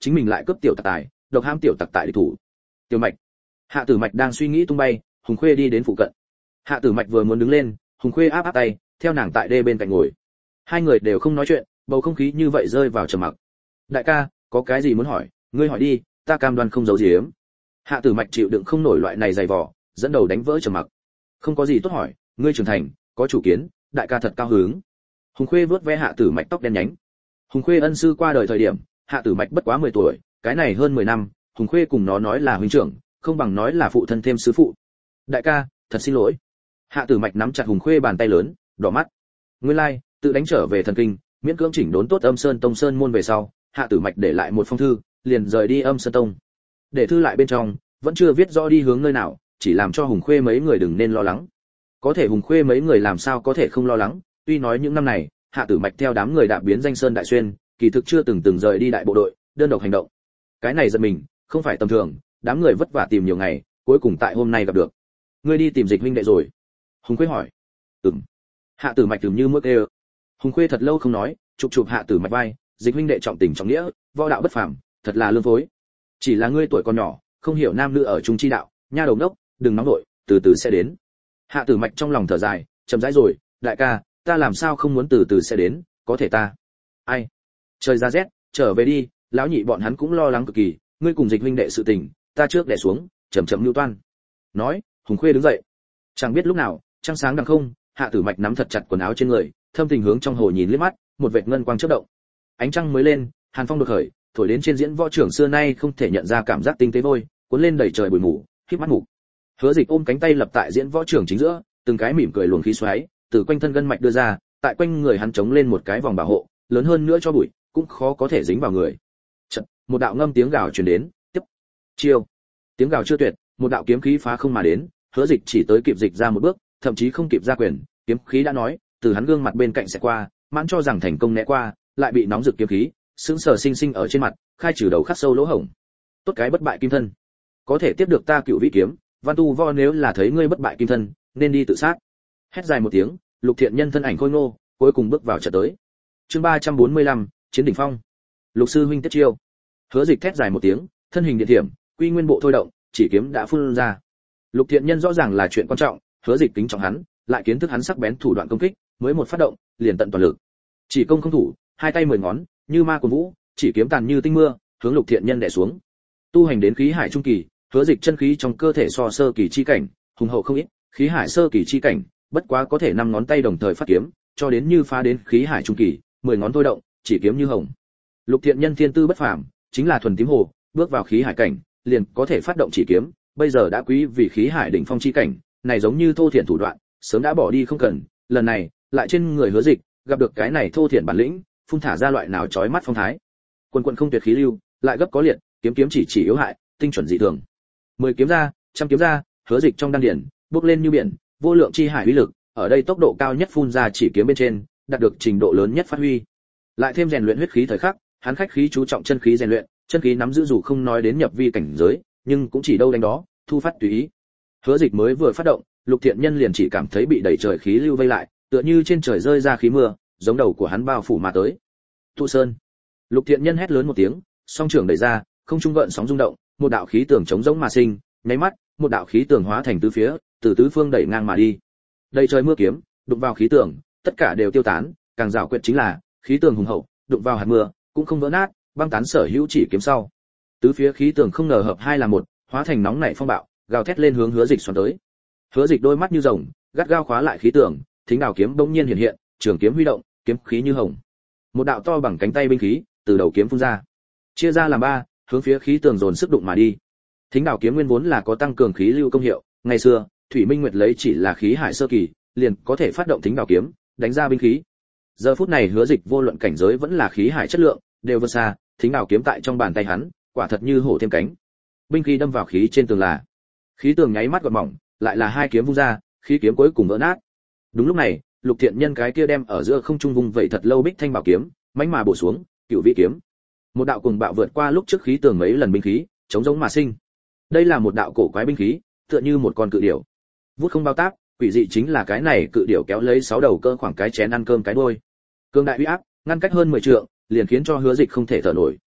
chính mình lại cướp tiểu tặc tài, độc hãm tiểu tặc tại địch thủ. Tiểu Mạch. Hạ Tử Mạch đang suy nghĩ tung bay, Hùng Khuê đi đến phụ cận. Hạ Tử Mạch vừa muốn đứng lên, Hùng Khuê áp áp tay, theo nàng tại đê bên cạnh ngồi. Hai người đều không nói chuyện, bầu không khí như vậy rơi vào trầm mặc. Đại ca, có cái gì muốn hỏi, ngươi hỏi đi, ta cam đoan không giấu giếm. Hạ Tử Mạch chịu đựng không nổi loại này dày vò, dẫn đầu đánh vỡ trầm mặc. Không có gì tốt hỏi, ngươi trưởng thành, có chủ kiến, đại ca thật cao hứng. Hùng Khuê vuốt ve Hạ Tử Mạch tóc đen nhánh. Hùng Khuê ân sư qua đời thời điểm, Hạ Tử Mạch bất quá mười tuổi, cái này hơn mười năm, Hùng Khuê cùng nó nói là huynh trưởng, không bằng nói là phụ thân thêm sư phụ. Đại ca, thật xin lỗi. Hạ Tử Mạch nắm chặt Hùng Khuê bàn tay lớn, đỏ mắt. Nguyên lai, tự đánh trở về thần kinh, miễn cưỡng chỉnh đốn tốt Âm Sơn Tông sơn môn về sau, Hạ Tử Mạch để lại một phong thư, liền rời đi Âm Sơn Tông. Để thư lại bên trong, vẫn chưa viết rõ đi hướng nơi nào, chỉ làm cho Hùng Khuê mấy người đừng nên lo lắng. Có thể Hùng Khuê mấy người làm sao có thể không lo lắng, tuy nói những năm này, Hạ Tử Mạch theo đám người đạp biến danh sơn đại xuyên, kỳ thực chưa từng từng rời đi đại bộ đội, đơn độc hành động. Cái này giật mình, không phải tầm thường, đám người vất vả tìm nhiều ngày, cuối cùng tại hôm nay gặp được. Ngươi đi tìm Dịch huynh đệ rồi? Hùng Khuê hỏi. Ừm. Hạ Tử Mạch tưởng như mức kêu. Hùng Khuê thật lâu không nói, chụp chụp Hạ Tử Mạch vai, Dịch huynh đệ trọng tình trọng nghĩa, võ đạo bất phàm, thật là lương phối. Chỉ là ngươi tuổi còn nhỏ, không hiểu nam nữ ở chung chi đạo, nha đầu đốc, đừng nóng nội, từ từ sẽ đến. Hạ Tử Mạch trong lòng thở dài, chậm rãi rồi, đại ca, ta làm sao không muốn từ từ sẽ đến, có thể ta. Ai? Trời ra rét, trở về đi, lão nhị bọn hắn cũng lo lắng cực kỳ, ngươi cùng Dịch huynh đệ sự tình, ta trước đè xuống, chậm chậm lưu toan. Nói, Hùng Khuê đứng dậy. Chẳng biết lúc nào, trăng sáng đằng không, Hạ Tử Mạch nắm thật chặt quần áo trên người, thâm tình hướng trong hồ nhìn liếc mắt, một vệt ngân quang chớp động. Ánh trăng mới lên, hàn phong đột khởi, thổi đến trên diễn võ trưởng xưa nay không thể nhận ra cảm giác tinh tế vôi, cuốn lên đầy trời bụi mù, khít mắt ngủ. Hứa Dịch ôm cánh tay lập tại diễn võ trưởng chính giữa, từng cái mỉm cười luồng khí xoáy, từ quanh thân gân mạch đưa ra, tại quanh người hắn chống lên một cái vòng bảo hộ, lớn hơn nữa cho bụi, cũng khó có thể dính vào người. Chợt, một đạo ngâm tiếng gào truyền đến, tiếp. Chiêu. Tiếng gào chưa tuyệt, một đạo kiếm khí phá không mà đến, Hứa Dịch chỉ tới kịp dịch ra một bước, thậm chí không kịp ra quyền, kiếm khí đã nói, từ hắn gương mặt bên cạnh sẽ qua, mãn cho rằng thành công né qua, lại bị nóng rực kiếm khí, sững sờ sinh sinh ở trên mặt, khai trừ đầu khắc sâu lỗ hổng. Tốt cái bất bại kim thân, có thể tiếp được ta Cựu Vĩ kiếm, Văn Tu Vo nếu là thấy ngươi bất bại kim thân, nên đi tự sát. Hét dài một tiếng, Lục Thiện Nhân thân ảnh khôi ngô, cuối cùng bước vào trận tới. Chương ba trăm bốn mươi lăm, Chiến đỉnh phong. Lục sư huynh tiết chiêu. Hứa Dịch thét dài một tiếng, thân hình điện thiểm, quy nguyên bộ thôi động, chỉ kiếm đã phun ra. Lục Thiện Nhân rõ ràng là chuyện quan trọng, Hứa Dịch kính trọng hắn, lại kiến thức hắn sắc bén thủ đoạn công kích, mới một phát động, liền tận toàn lực. Chỉ công không thủ, hai tay mười ngón, như ma cuồng vũ, chỉ kiếm tàn như tinh mưa, hướng Lục Thiện Nhân đè xuống. Tu hành đến khí hải trung kỳ, Hứa Dịch chân khí trong cơ thể so sơ kỳ chi cảnh, hùng hậu không ít, khí hải sơ kỳ chi cảnh, bất quá có thể năm ngón tay đồng thời phát kiếm, cho đến như phá đến khí hải trung kỳ, mười ngón thôi động, chỉ kiếm như hồng. Lục Thiện Nhân thiên tư bất phàm, chính là thuần tím hồ, bước vào khí hải cảnh, liền có thể phát động chỉ kiếm, bây giờ đã quý vì khí hải đỉnh phong chi cảnh, này giống như thô thiển thủ đoạn, sớm đã bỏ đi không cần, lần này, lại trên người Hứa Dịch, gặp được cái này thô thiển bản lĩnh, phun thả ra loại nào chói mắt phong thái. Quân quân không tuyệt khí lưu, lại gấp có liệt, kiếm kiếm chỉ chỉ yếu hại, tinh chuẩn dị thường. Mười kiếm ra, trăm kiếm ra, Hứa Dịch trong đan điển, bốc lên như biển, vô lượng chi hải uy lực, ở đây tốc độ cao nhất phun ra chỉ kiếm bên trên, đạt được trình độ lớn nhất phát huy. Lại thêm rèn luyện huyết khí thời khắc, hắn khách khí chú trọng chân khí rèn luyện, chân khí nắm giữ dù không nói đến nhập vi cảnh giới, nhưng cũng chỉ đâu đánh đó, thu phát tùy ý. Hứa Dịch mới vừa phát động, Lục Thiện Nhân liền chỉ cảm thấy bị đẩy trời khí lưu vây lại, tựa như trên trời rơi ra khí mưa, giống đầu của hắn bao phủ mà tới. Thu Sơn. Lục Thiện Nhân hét lớn một tiếng, song trưởng đẩy ra, không trung gợn sóng rung động, một đạo khí tường chống giống mà sinh, nháy mắt, một đạo khí tường hóa thành tứ phía, từ tứ phương đẩy ngang mà đi. Đầy trời mưa kiếm, đụng vào khí tường, tất cả đều tiêu tán, càng rào quyệt chính là, khí tường hùng hậu, đụng vào hạt mưa, cũng không vỡ nát, băng tán sở hữu chỉ kiếm sau. Tứ phía khí tường không ngờ hợp hai là một, hóa thành nóng nảy phong bạo, gào thét lên hướng Hứa Dịch xoắn tới. Hứa Dịch đôi mắt như rồng, gắt gao khóa lại khí tường, thính đào kiếm bỗng nhiên hiện hiện, trường kiếm huy động, kiếm khí như hồng. Một đạo to bằng cánh tay binh khí, từ đầu kiếm phun ra, chia ra làm ba, hướng phía khí tường dồn sức đụng mà đi. Thính đào kiếm nguyên vốn là có tăng cường khí lưu công hiệu, ngày xưa, Thủy Minh Nguyệt lấy chỉ là khí hải sơ kỳ, liền có thể phát động thính đào kiếm, đánh ra binh khí. Giờ phút này Hứa Dịch vô luận cảnh giới vẫn là khí hải chất lượng, đều vượt xa, thính đào kiếm tại trong bàn tay hắn, quả thật như hổ thêm cánh. Binh khí đâm vào khí trên tường là, khí tường nháy mắt gọt mỏng, lại là hai kiếm vung ra, khí kiếm cuối cùng vỡ nát. Đúng lúc này, Lục Thiện Nhân cái kia đem ở giữa không trung vung vậy thật lâu bích thanh bảo kiếm, mãnh mà bổ xuống, Cựu Vĩ kiếm. Một đạo cuồng bạo vượt qua lúc trước khí tường mấy lần binh khí, chống giống mà sinh. Đây là một đạo cổ quái binh khí, tựa như một con cự điểu. Vút không bao táp, quỷ dị chính là cái này cự điểu kéo lấy sáu đầu cơ khoảng cái chén ăn cơm cái đuôi. Cương đại uy áp, ngăn cách hơn mười trượng, liền khiến cho Hứa Dịch không thể thở nổi.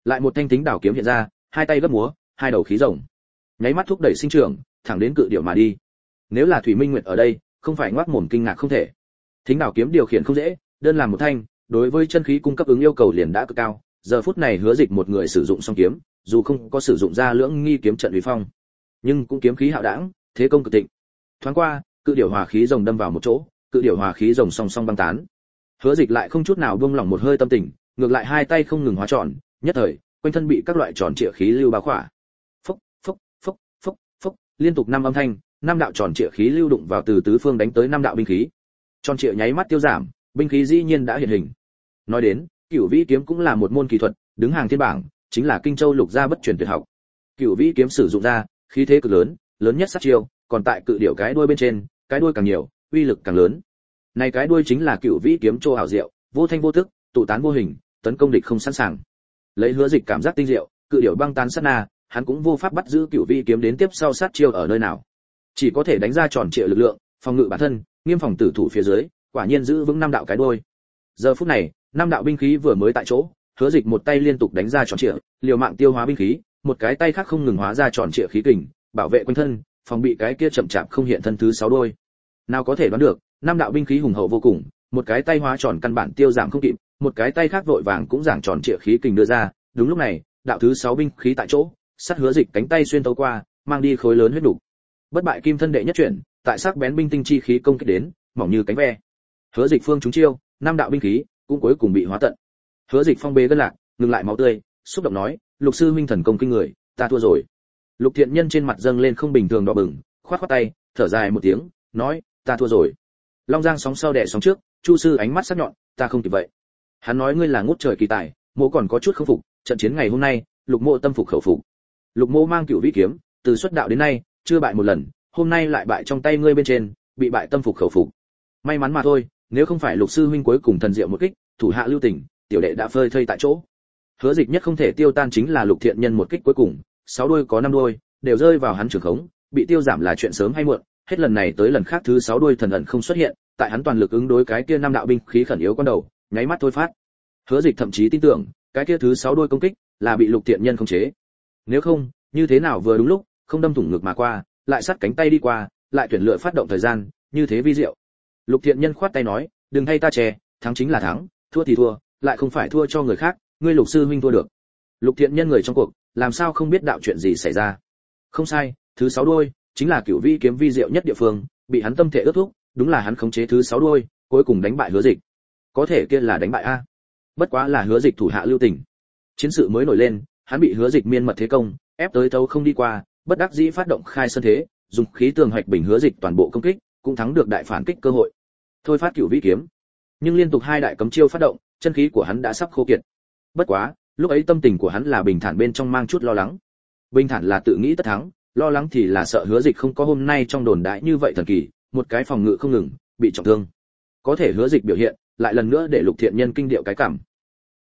Lại một thanh tính đảo kiếm hiện ra, hai tay gấp múa, hai đầu khí rồng, nháy mắt thúc đẩy sinh trưởng, thẳng đến cự điểu mà đi. Nếu là Thủy Minh Nguyệt ở đây, không phải ngoác mồm kinh ngạc không thể. Thính đảo kiếm điều khiển không dễ, đơn làm một thanh, đối với chân khí cung cấp ứng yêu cầu liền đã cực cao. Giờ phút này Hứa Dịch một người sử dụng song kiếm, dù không có sử dụng ra lưỡng nghi kiếm trận uy phong, nhưng cũng kiếm khí hạo đãng, thế công cực thịnh. Thoáng qua, cự điểu hòa khí rồng đâm vào một chỗ, cự điểu hòa khí rồng song song băng tán. Hứa Dịch lại không chút nào buông lỏng một hơi tâm tình, ngược lại hai tay không ngừng hóa tròn, nhất thời, quanh thân bị các loại tròn trịa khí lưu bao khỏa. Phốc, phốc, phốc, phốc, phốc, liên tục năm âm thanh, năm đạo tròn trịa khí lưu đụng vào từ tứ phương đánh tới năm đạo binh khí. Tròn trịa nháy mắt tiêu giảm, binh khí dĩ nhiên đã hiện hình. Nói đến, Cửu Vĩ kiếm cũng là một môn kỳ thuật, đứng hàng thiên bảng, chính là Kinh Châu lục gia bất truyền tuyệt học. Cửu Vĩ kiếm sử dụng ra, khí thế cực lớn, lớn nhất sát chiêu, còn tại cự điểu cái đuôi bên trên, cái đuôi càng nhiều, uy lực càng lớn. Này cái đuôi chính là Cửu Vĩ kiếm trô ảo diệu, vô thanh vô tức, tụ tán vô hình, tấn công địch không sẵn sàng. Lấy Hứa Dịch cảm giác tinh diệu, cự điểu băng tán sát na, hắn cũng vô pháp bắt giữ Cửu Vĩ kiếm đến tiếp sau sát chiêu ở nơi nào, chỉ có thể đánh ra tròn trịa lực lượng, phòng ngự bản thân, nghiêm phòng tử thủ phía dưới, quả nhiên giữ vững năm đạo cái đuôi. Giờ phút này, năm đạo binh khí vừa mới tại chỗ, Hứa Dịch một tay liên tục đánh ra tròn trịa, liều mạng tiêu hóa binh khí, một cái tay khác không ngừng hóa ra tròn trịa khí kình, bảo vệ quanh thân, phòng bị cái kia chậm chạp không hiện thân thứ sáu đuôi. Nào có thể đoán được, năm đạo binh khí hùng hậu vô cùng, một cái tay hóa tròn căn bản tiêu giảm không kịp, một cái tay khác vội vàng cũng giảng tròn trịa khí kình đưa ra, đúng lúc này, đạo thứ sáu binh khí tại chỗ, sát Hứa Dịch cánh tay xuyên thấu qua, mang đi khối lớn huyết đủ. Bất bại kim thân đệ nhất chuyển, tại sắc bén binh tinh chi khí công kích đến, mỏng như cánh ve. Hứa Dịch phương trúng chiêu, năm đạo binh khí cũng cuối cùng bị hóa tận. Hứa Dịch phong bế gân lạc, ngừng lại máu tươi, xúc động nói, Lục sư huynh thần công kinh người, ta thua rồi. Lục Thiện Nhân trên mặt dâng lên không bình thường đỏ bừng, khoát khoát tay, thở dài một tiếng, nói, ta thua rồi. Long Giang sóng sau đẻ sóng trước, Chu sư ánh mắt sắc nhọn, ta không kịp vậy. Hắn nói ngươi là ngút trời kỳ tài, Mộ còn có chút không phục, trận chiến ngày hôm nay, Lục Mộ tâm phục khẩu phục. Lục Mộ mang Cửu Vĩ kiếm, từ xuất đạo đến nay, chưa bại một lần, hôm nay lại bại trong tay ngươi bên trên, bị bại tâm phục khẩu phục. May mắn mà thôi, nếu không phải Lục sư huynh cuối cùng thần diệu một kích, thủ hạ lưu tình, tiểu đệ đã phơi thây tại chỗ. Hứa Dịch nhất không thể tiêu tan chính là Lục Thiện Nhân một kích cuối cùng, sáu đuôi có năm đuôi, đều rơi vào hắn trường khống, bị tiêu giảm là chuyện sớm hay muộn, hết lần này tới lần khác thứ sáu đuôi thần ẩn không xuất hiện, tại hắn toàn lực ứng đối cái kia năm đạo binh khí khẩn yếu con đầu, nháy mắt thôi phát. Hứa Dịch thậm chí tin tưởng, cái kia thứ sáu đuôi công kích là bị Lục Thiện Nhân khống chế. Nếu không, như thế nào vừa đúng lúc, không đâm thủng ngực mà qua, lại sát cánh tay đi qua, lại tuyển lựa phát động thời gian, như thế vi diệu. Lục Thiện Nhân khoát tay nói, đừng thay ta chè, thắng chính là thắng, thua thì thua, lại không phải thua cho người khác, ngươi Lục sư huynh thua được. Lục Thiện Nhân người trong cuộc, làm sao không biết đạo chuyện gì xảy ra? Không sai, thứ sáu đuôi chính là Cửu Vĩ kiếm vi diệu nhất địa phương, bị hắn tâm thể ước thúc, đúng là hắn khống chế thứ sáu đuôi, cuối cùng đánh bại Hứa Dịch. Có thể kia là đánh bại a. Bất quá là Hứa Dịch thủ hạ lưu tình. Chiến sự mới nổi lên, hắn bị Hứa Dịch miên mật thế công, ép tới thấu không đi qua, bất đắc dĩ phát động khai sơn thế, dùng khí tường hoạch bình Hứa Dịch toàn bộ công kích, cũng thắng được đại phản kích cơ hội. Thôi phát Cửu Vĩ kiếm. Nhưng liên tục hai đại cấm chiêu phát động, chân khí của hắn đã sắp khô kiệt. Bất quá, lúc ấy tâm tình của hắn là bình thản bên trong mang chút lo lắng. Bình thản là tự nghĩ tất thắng, lo lắng thì là sợ Hứa Dịch không có hôm nay trong đồn đại như vậy thần kỳ, một cái phòng ngự không ngừng, bị trọng thương. Có thể Hứa Dịch biểu hiện, lại lần nữa để Lục Thiện Nhân kinh điệu cái cảm,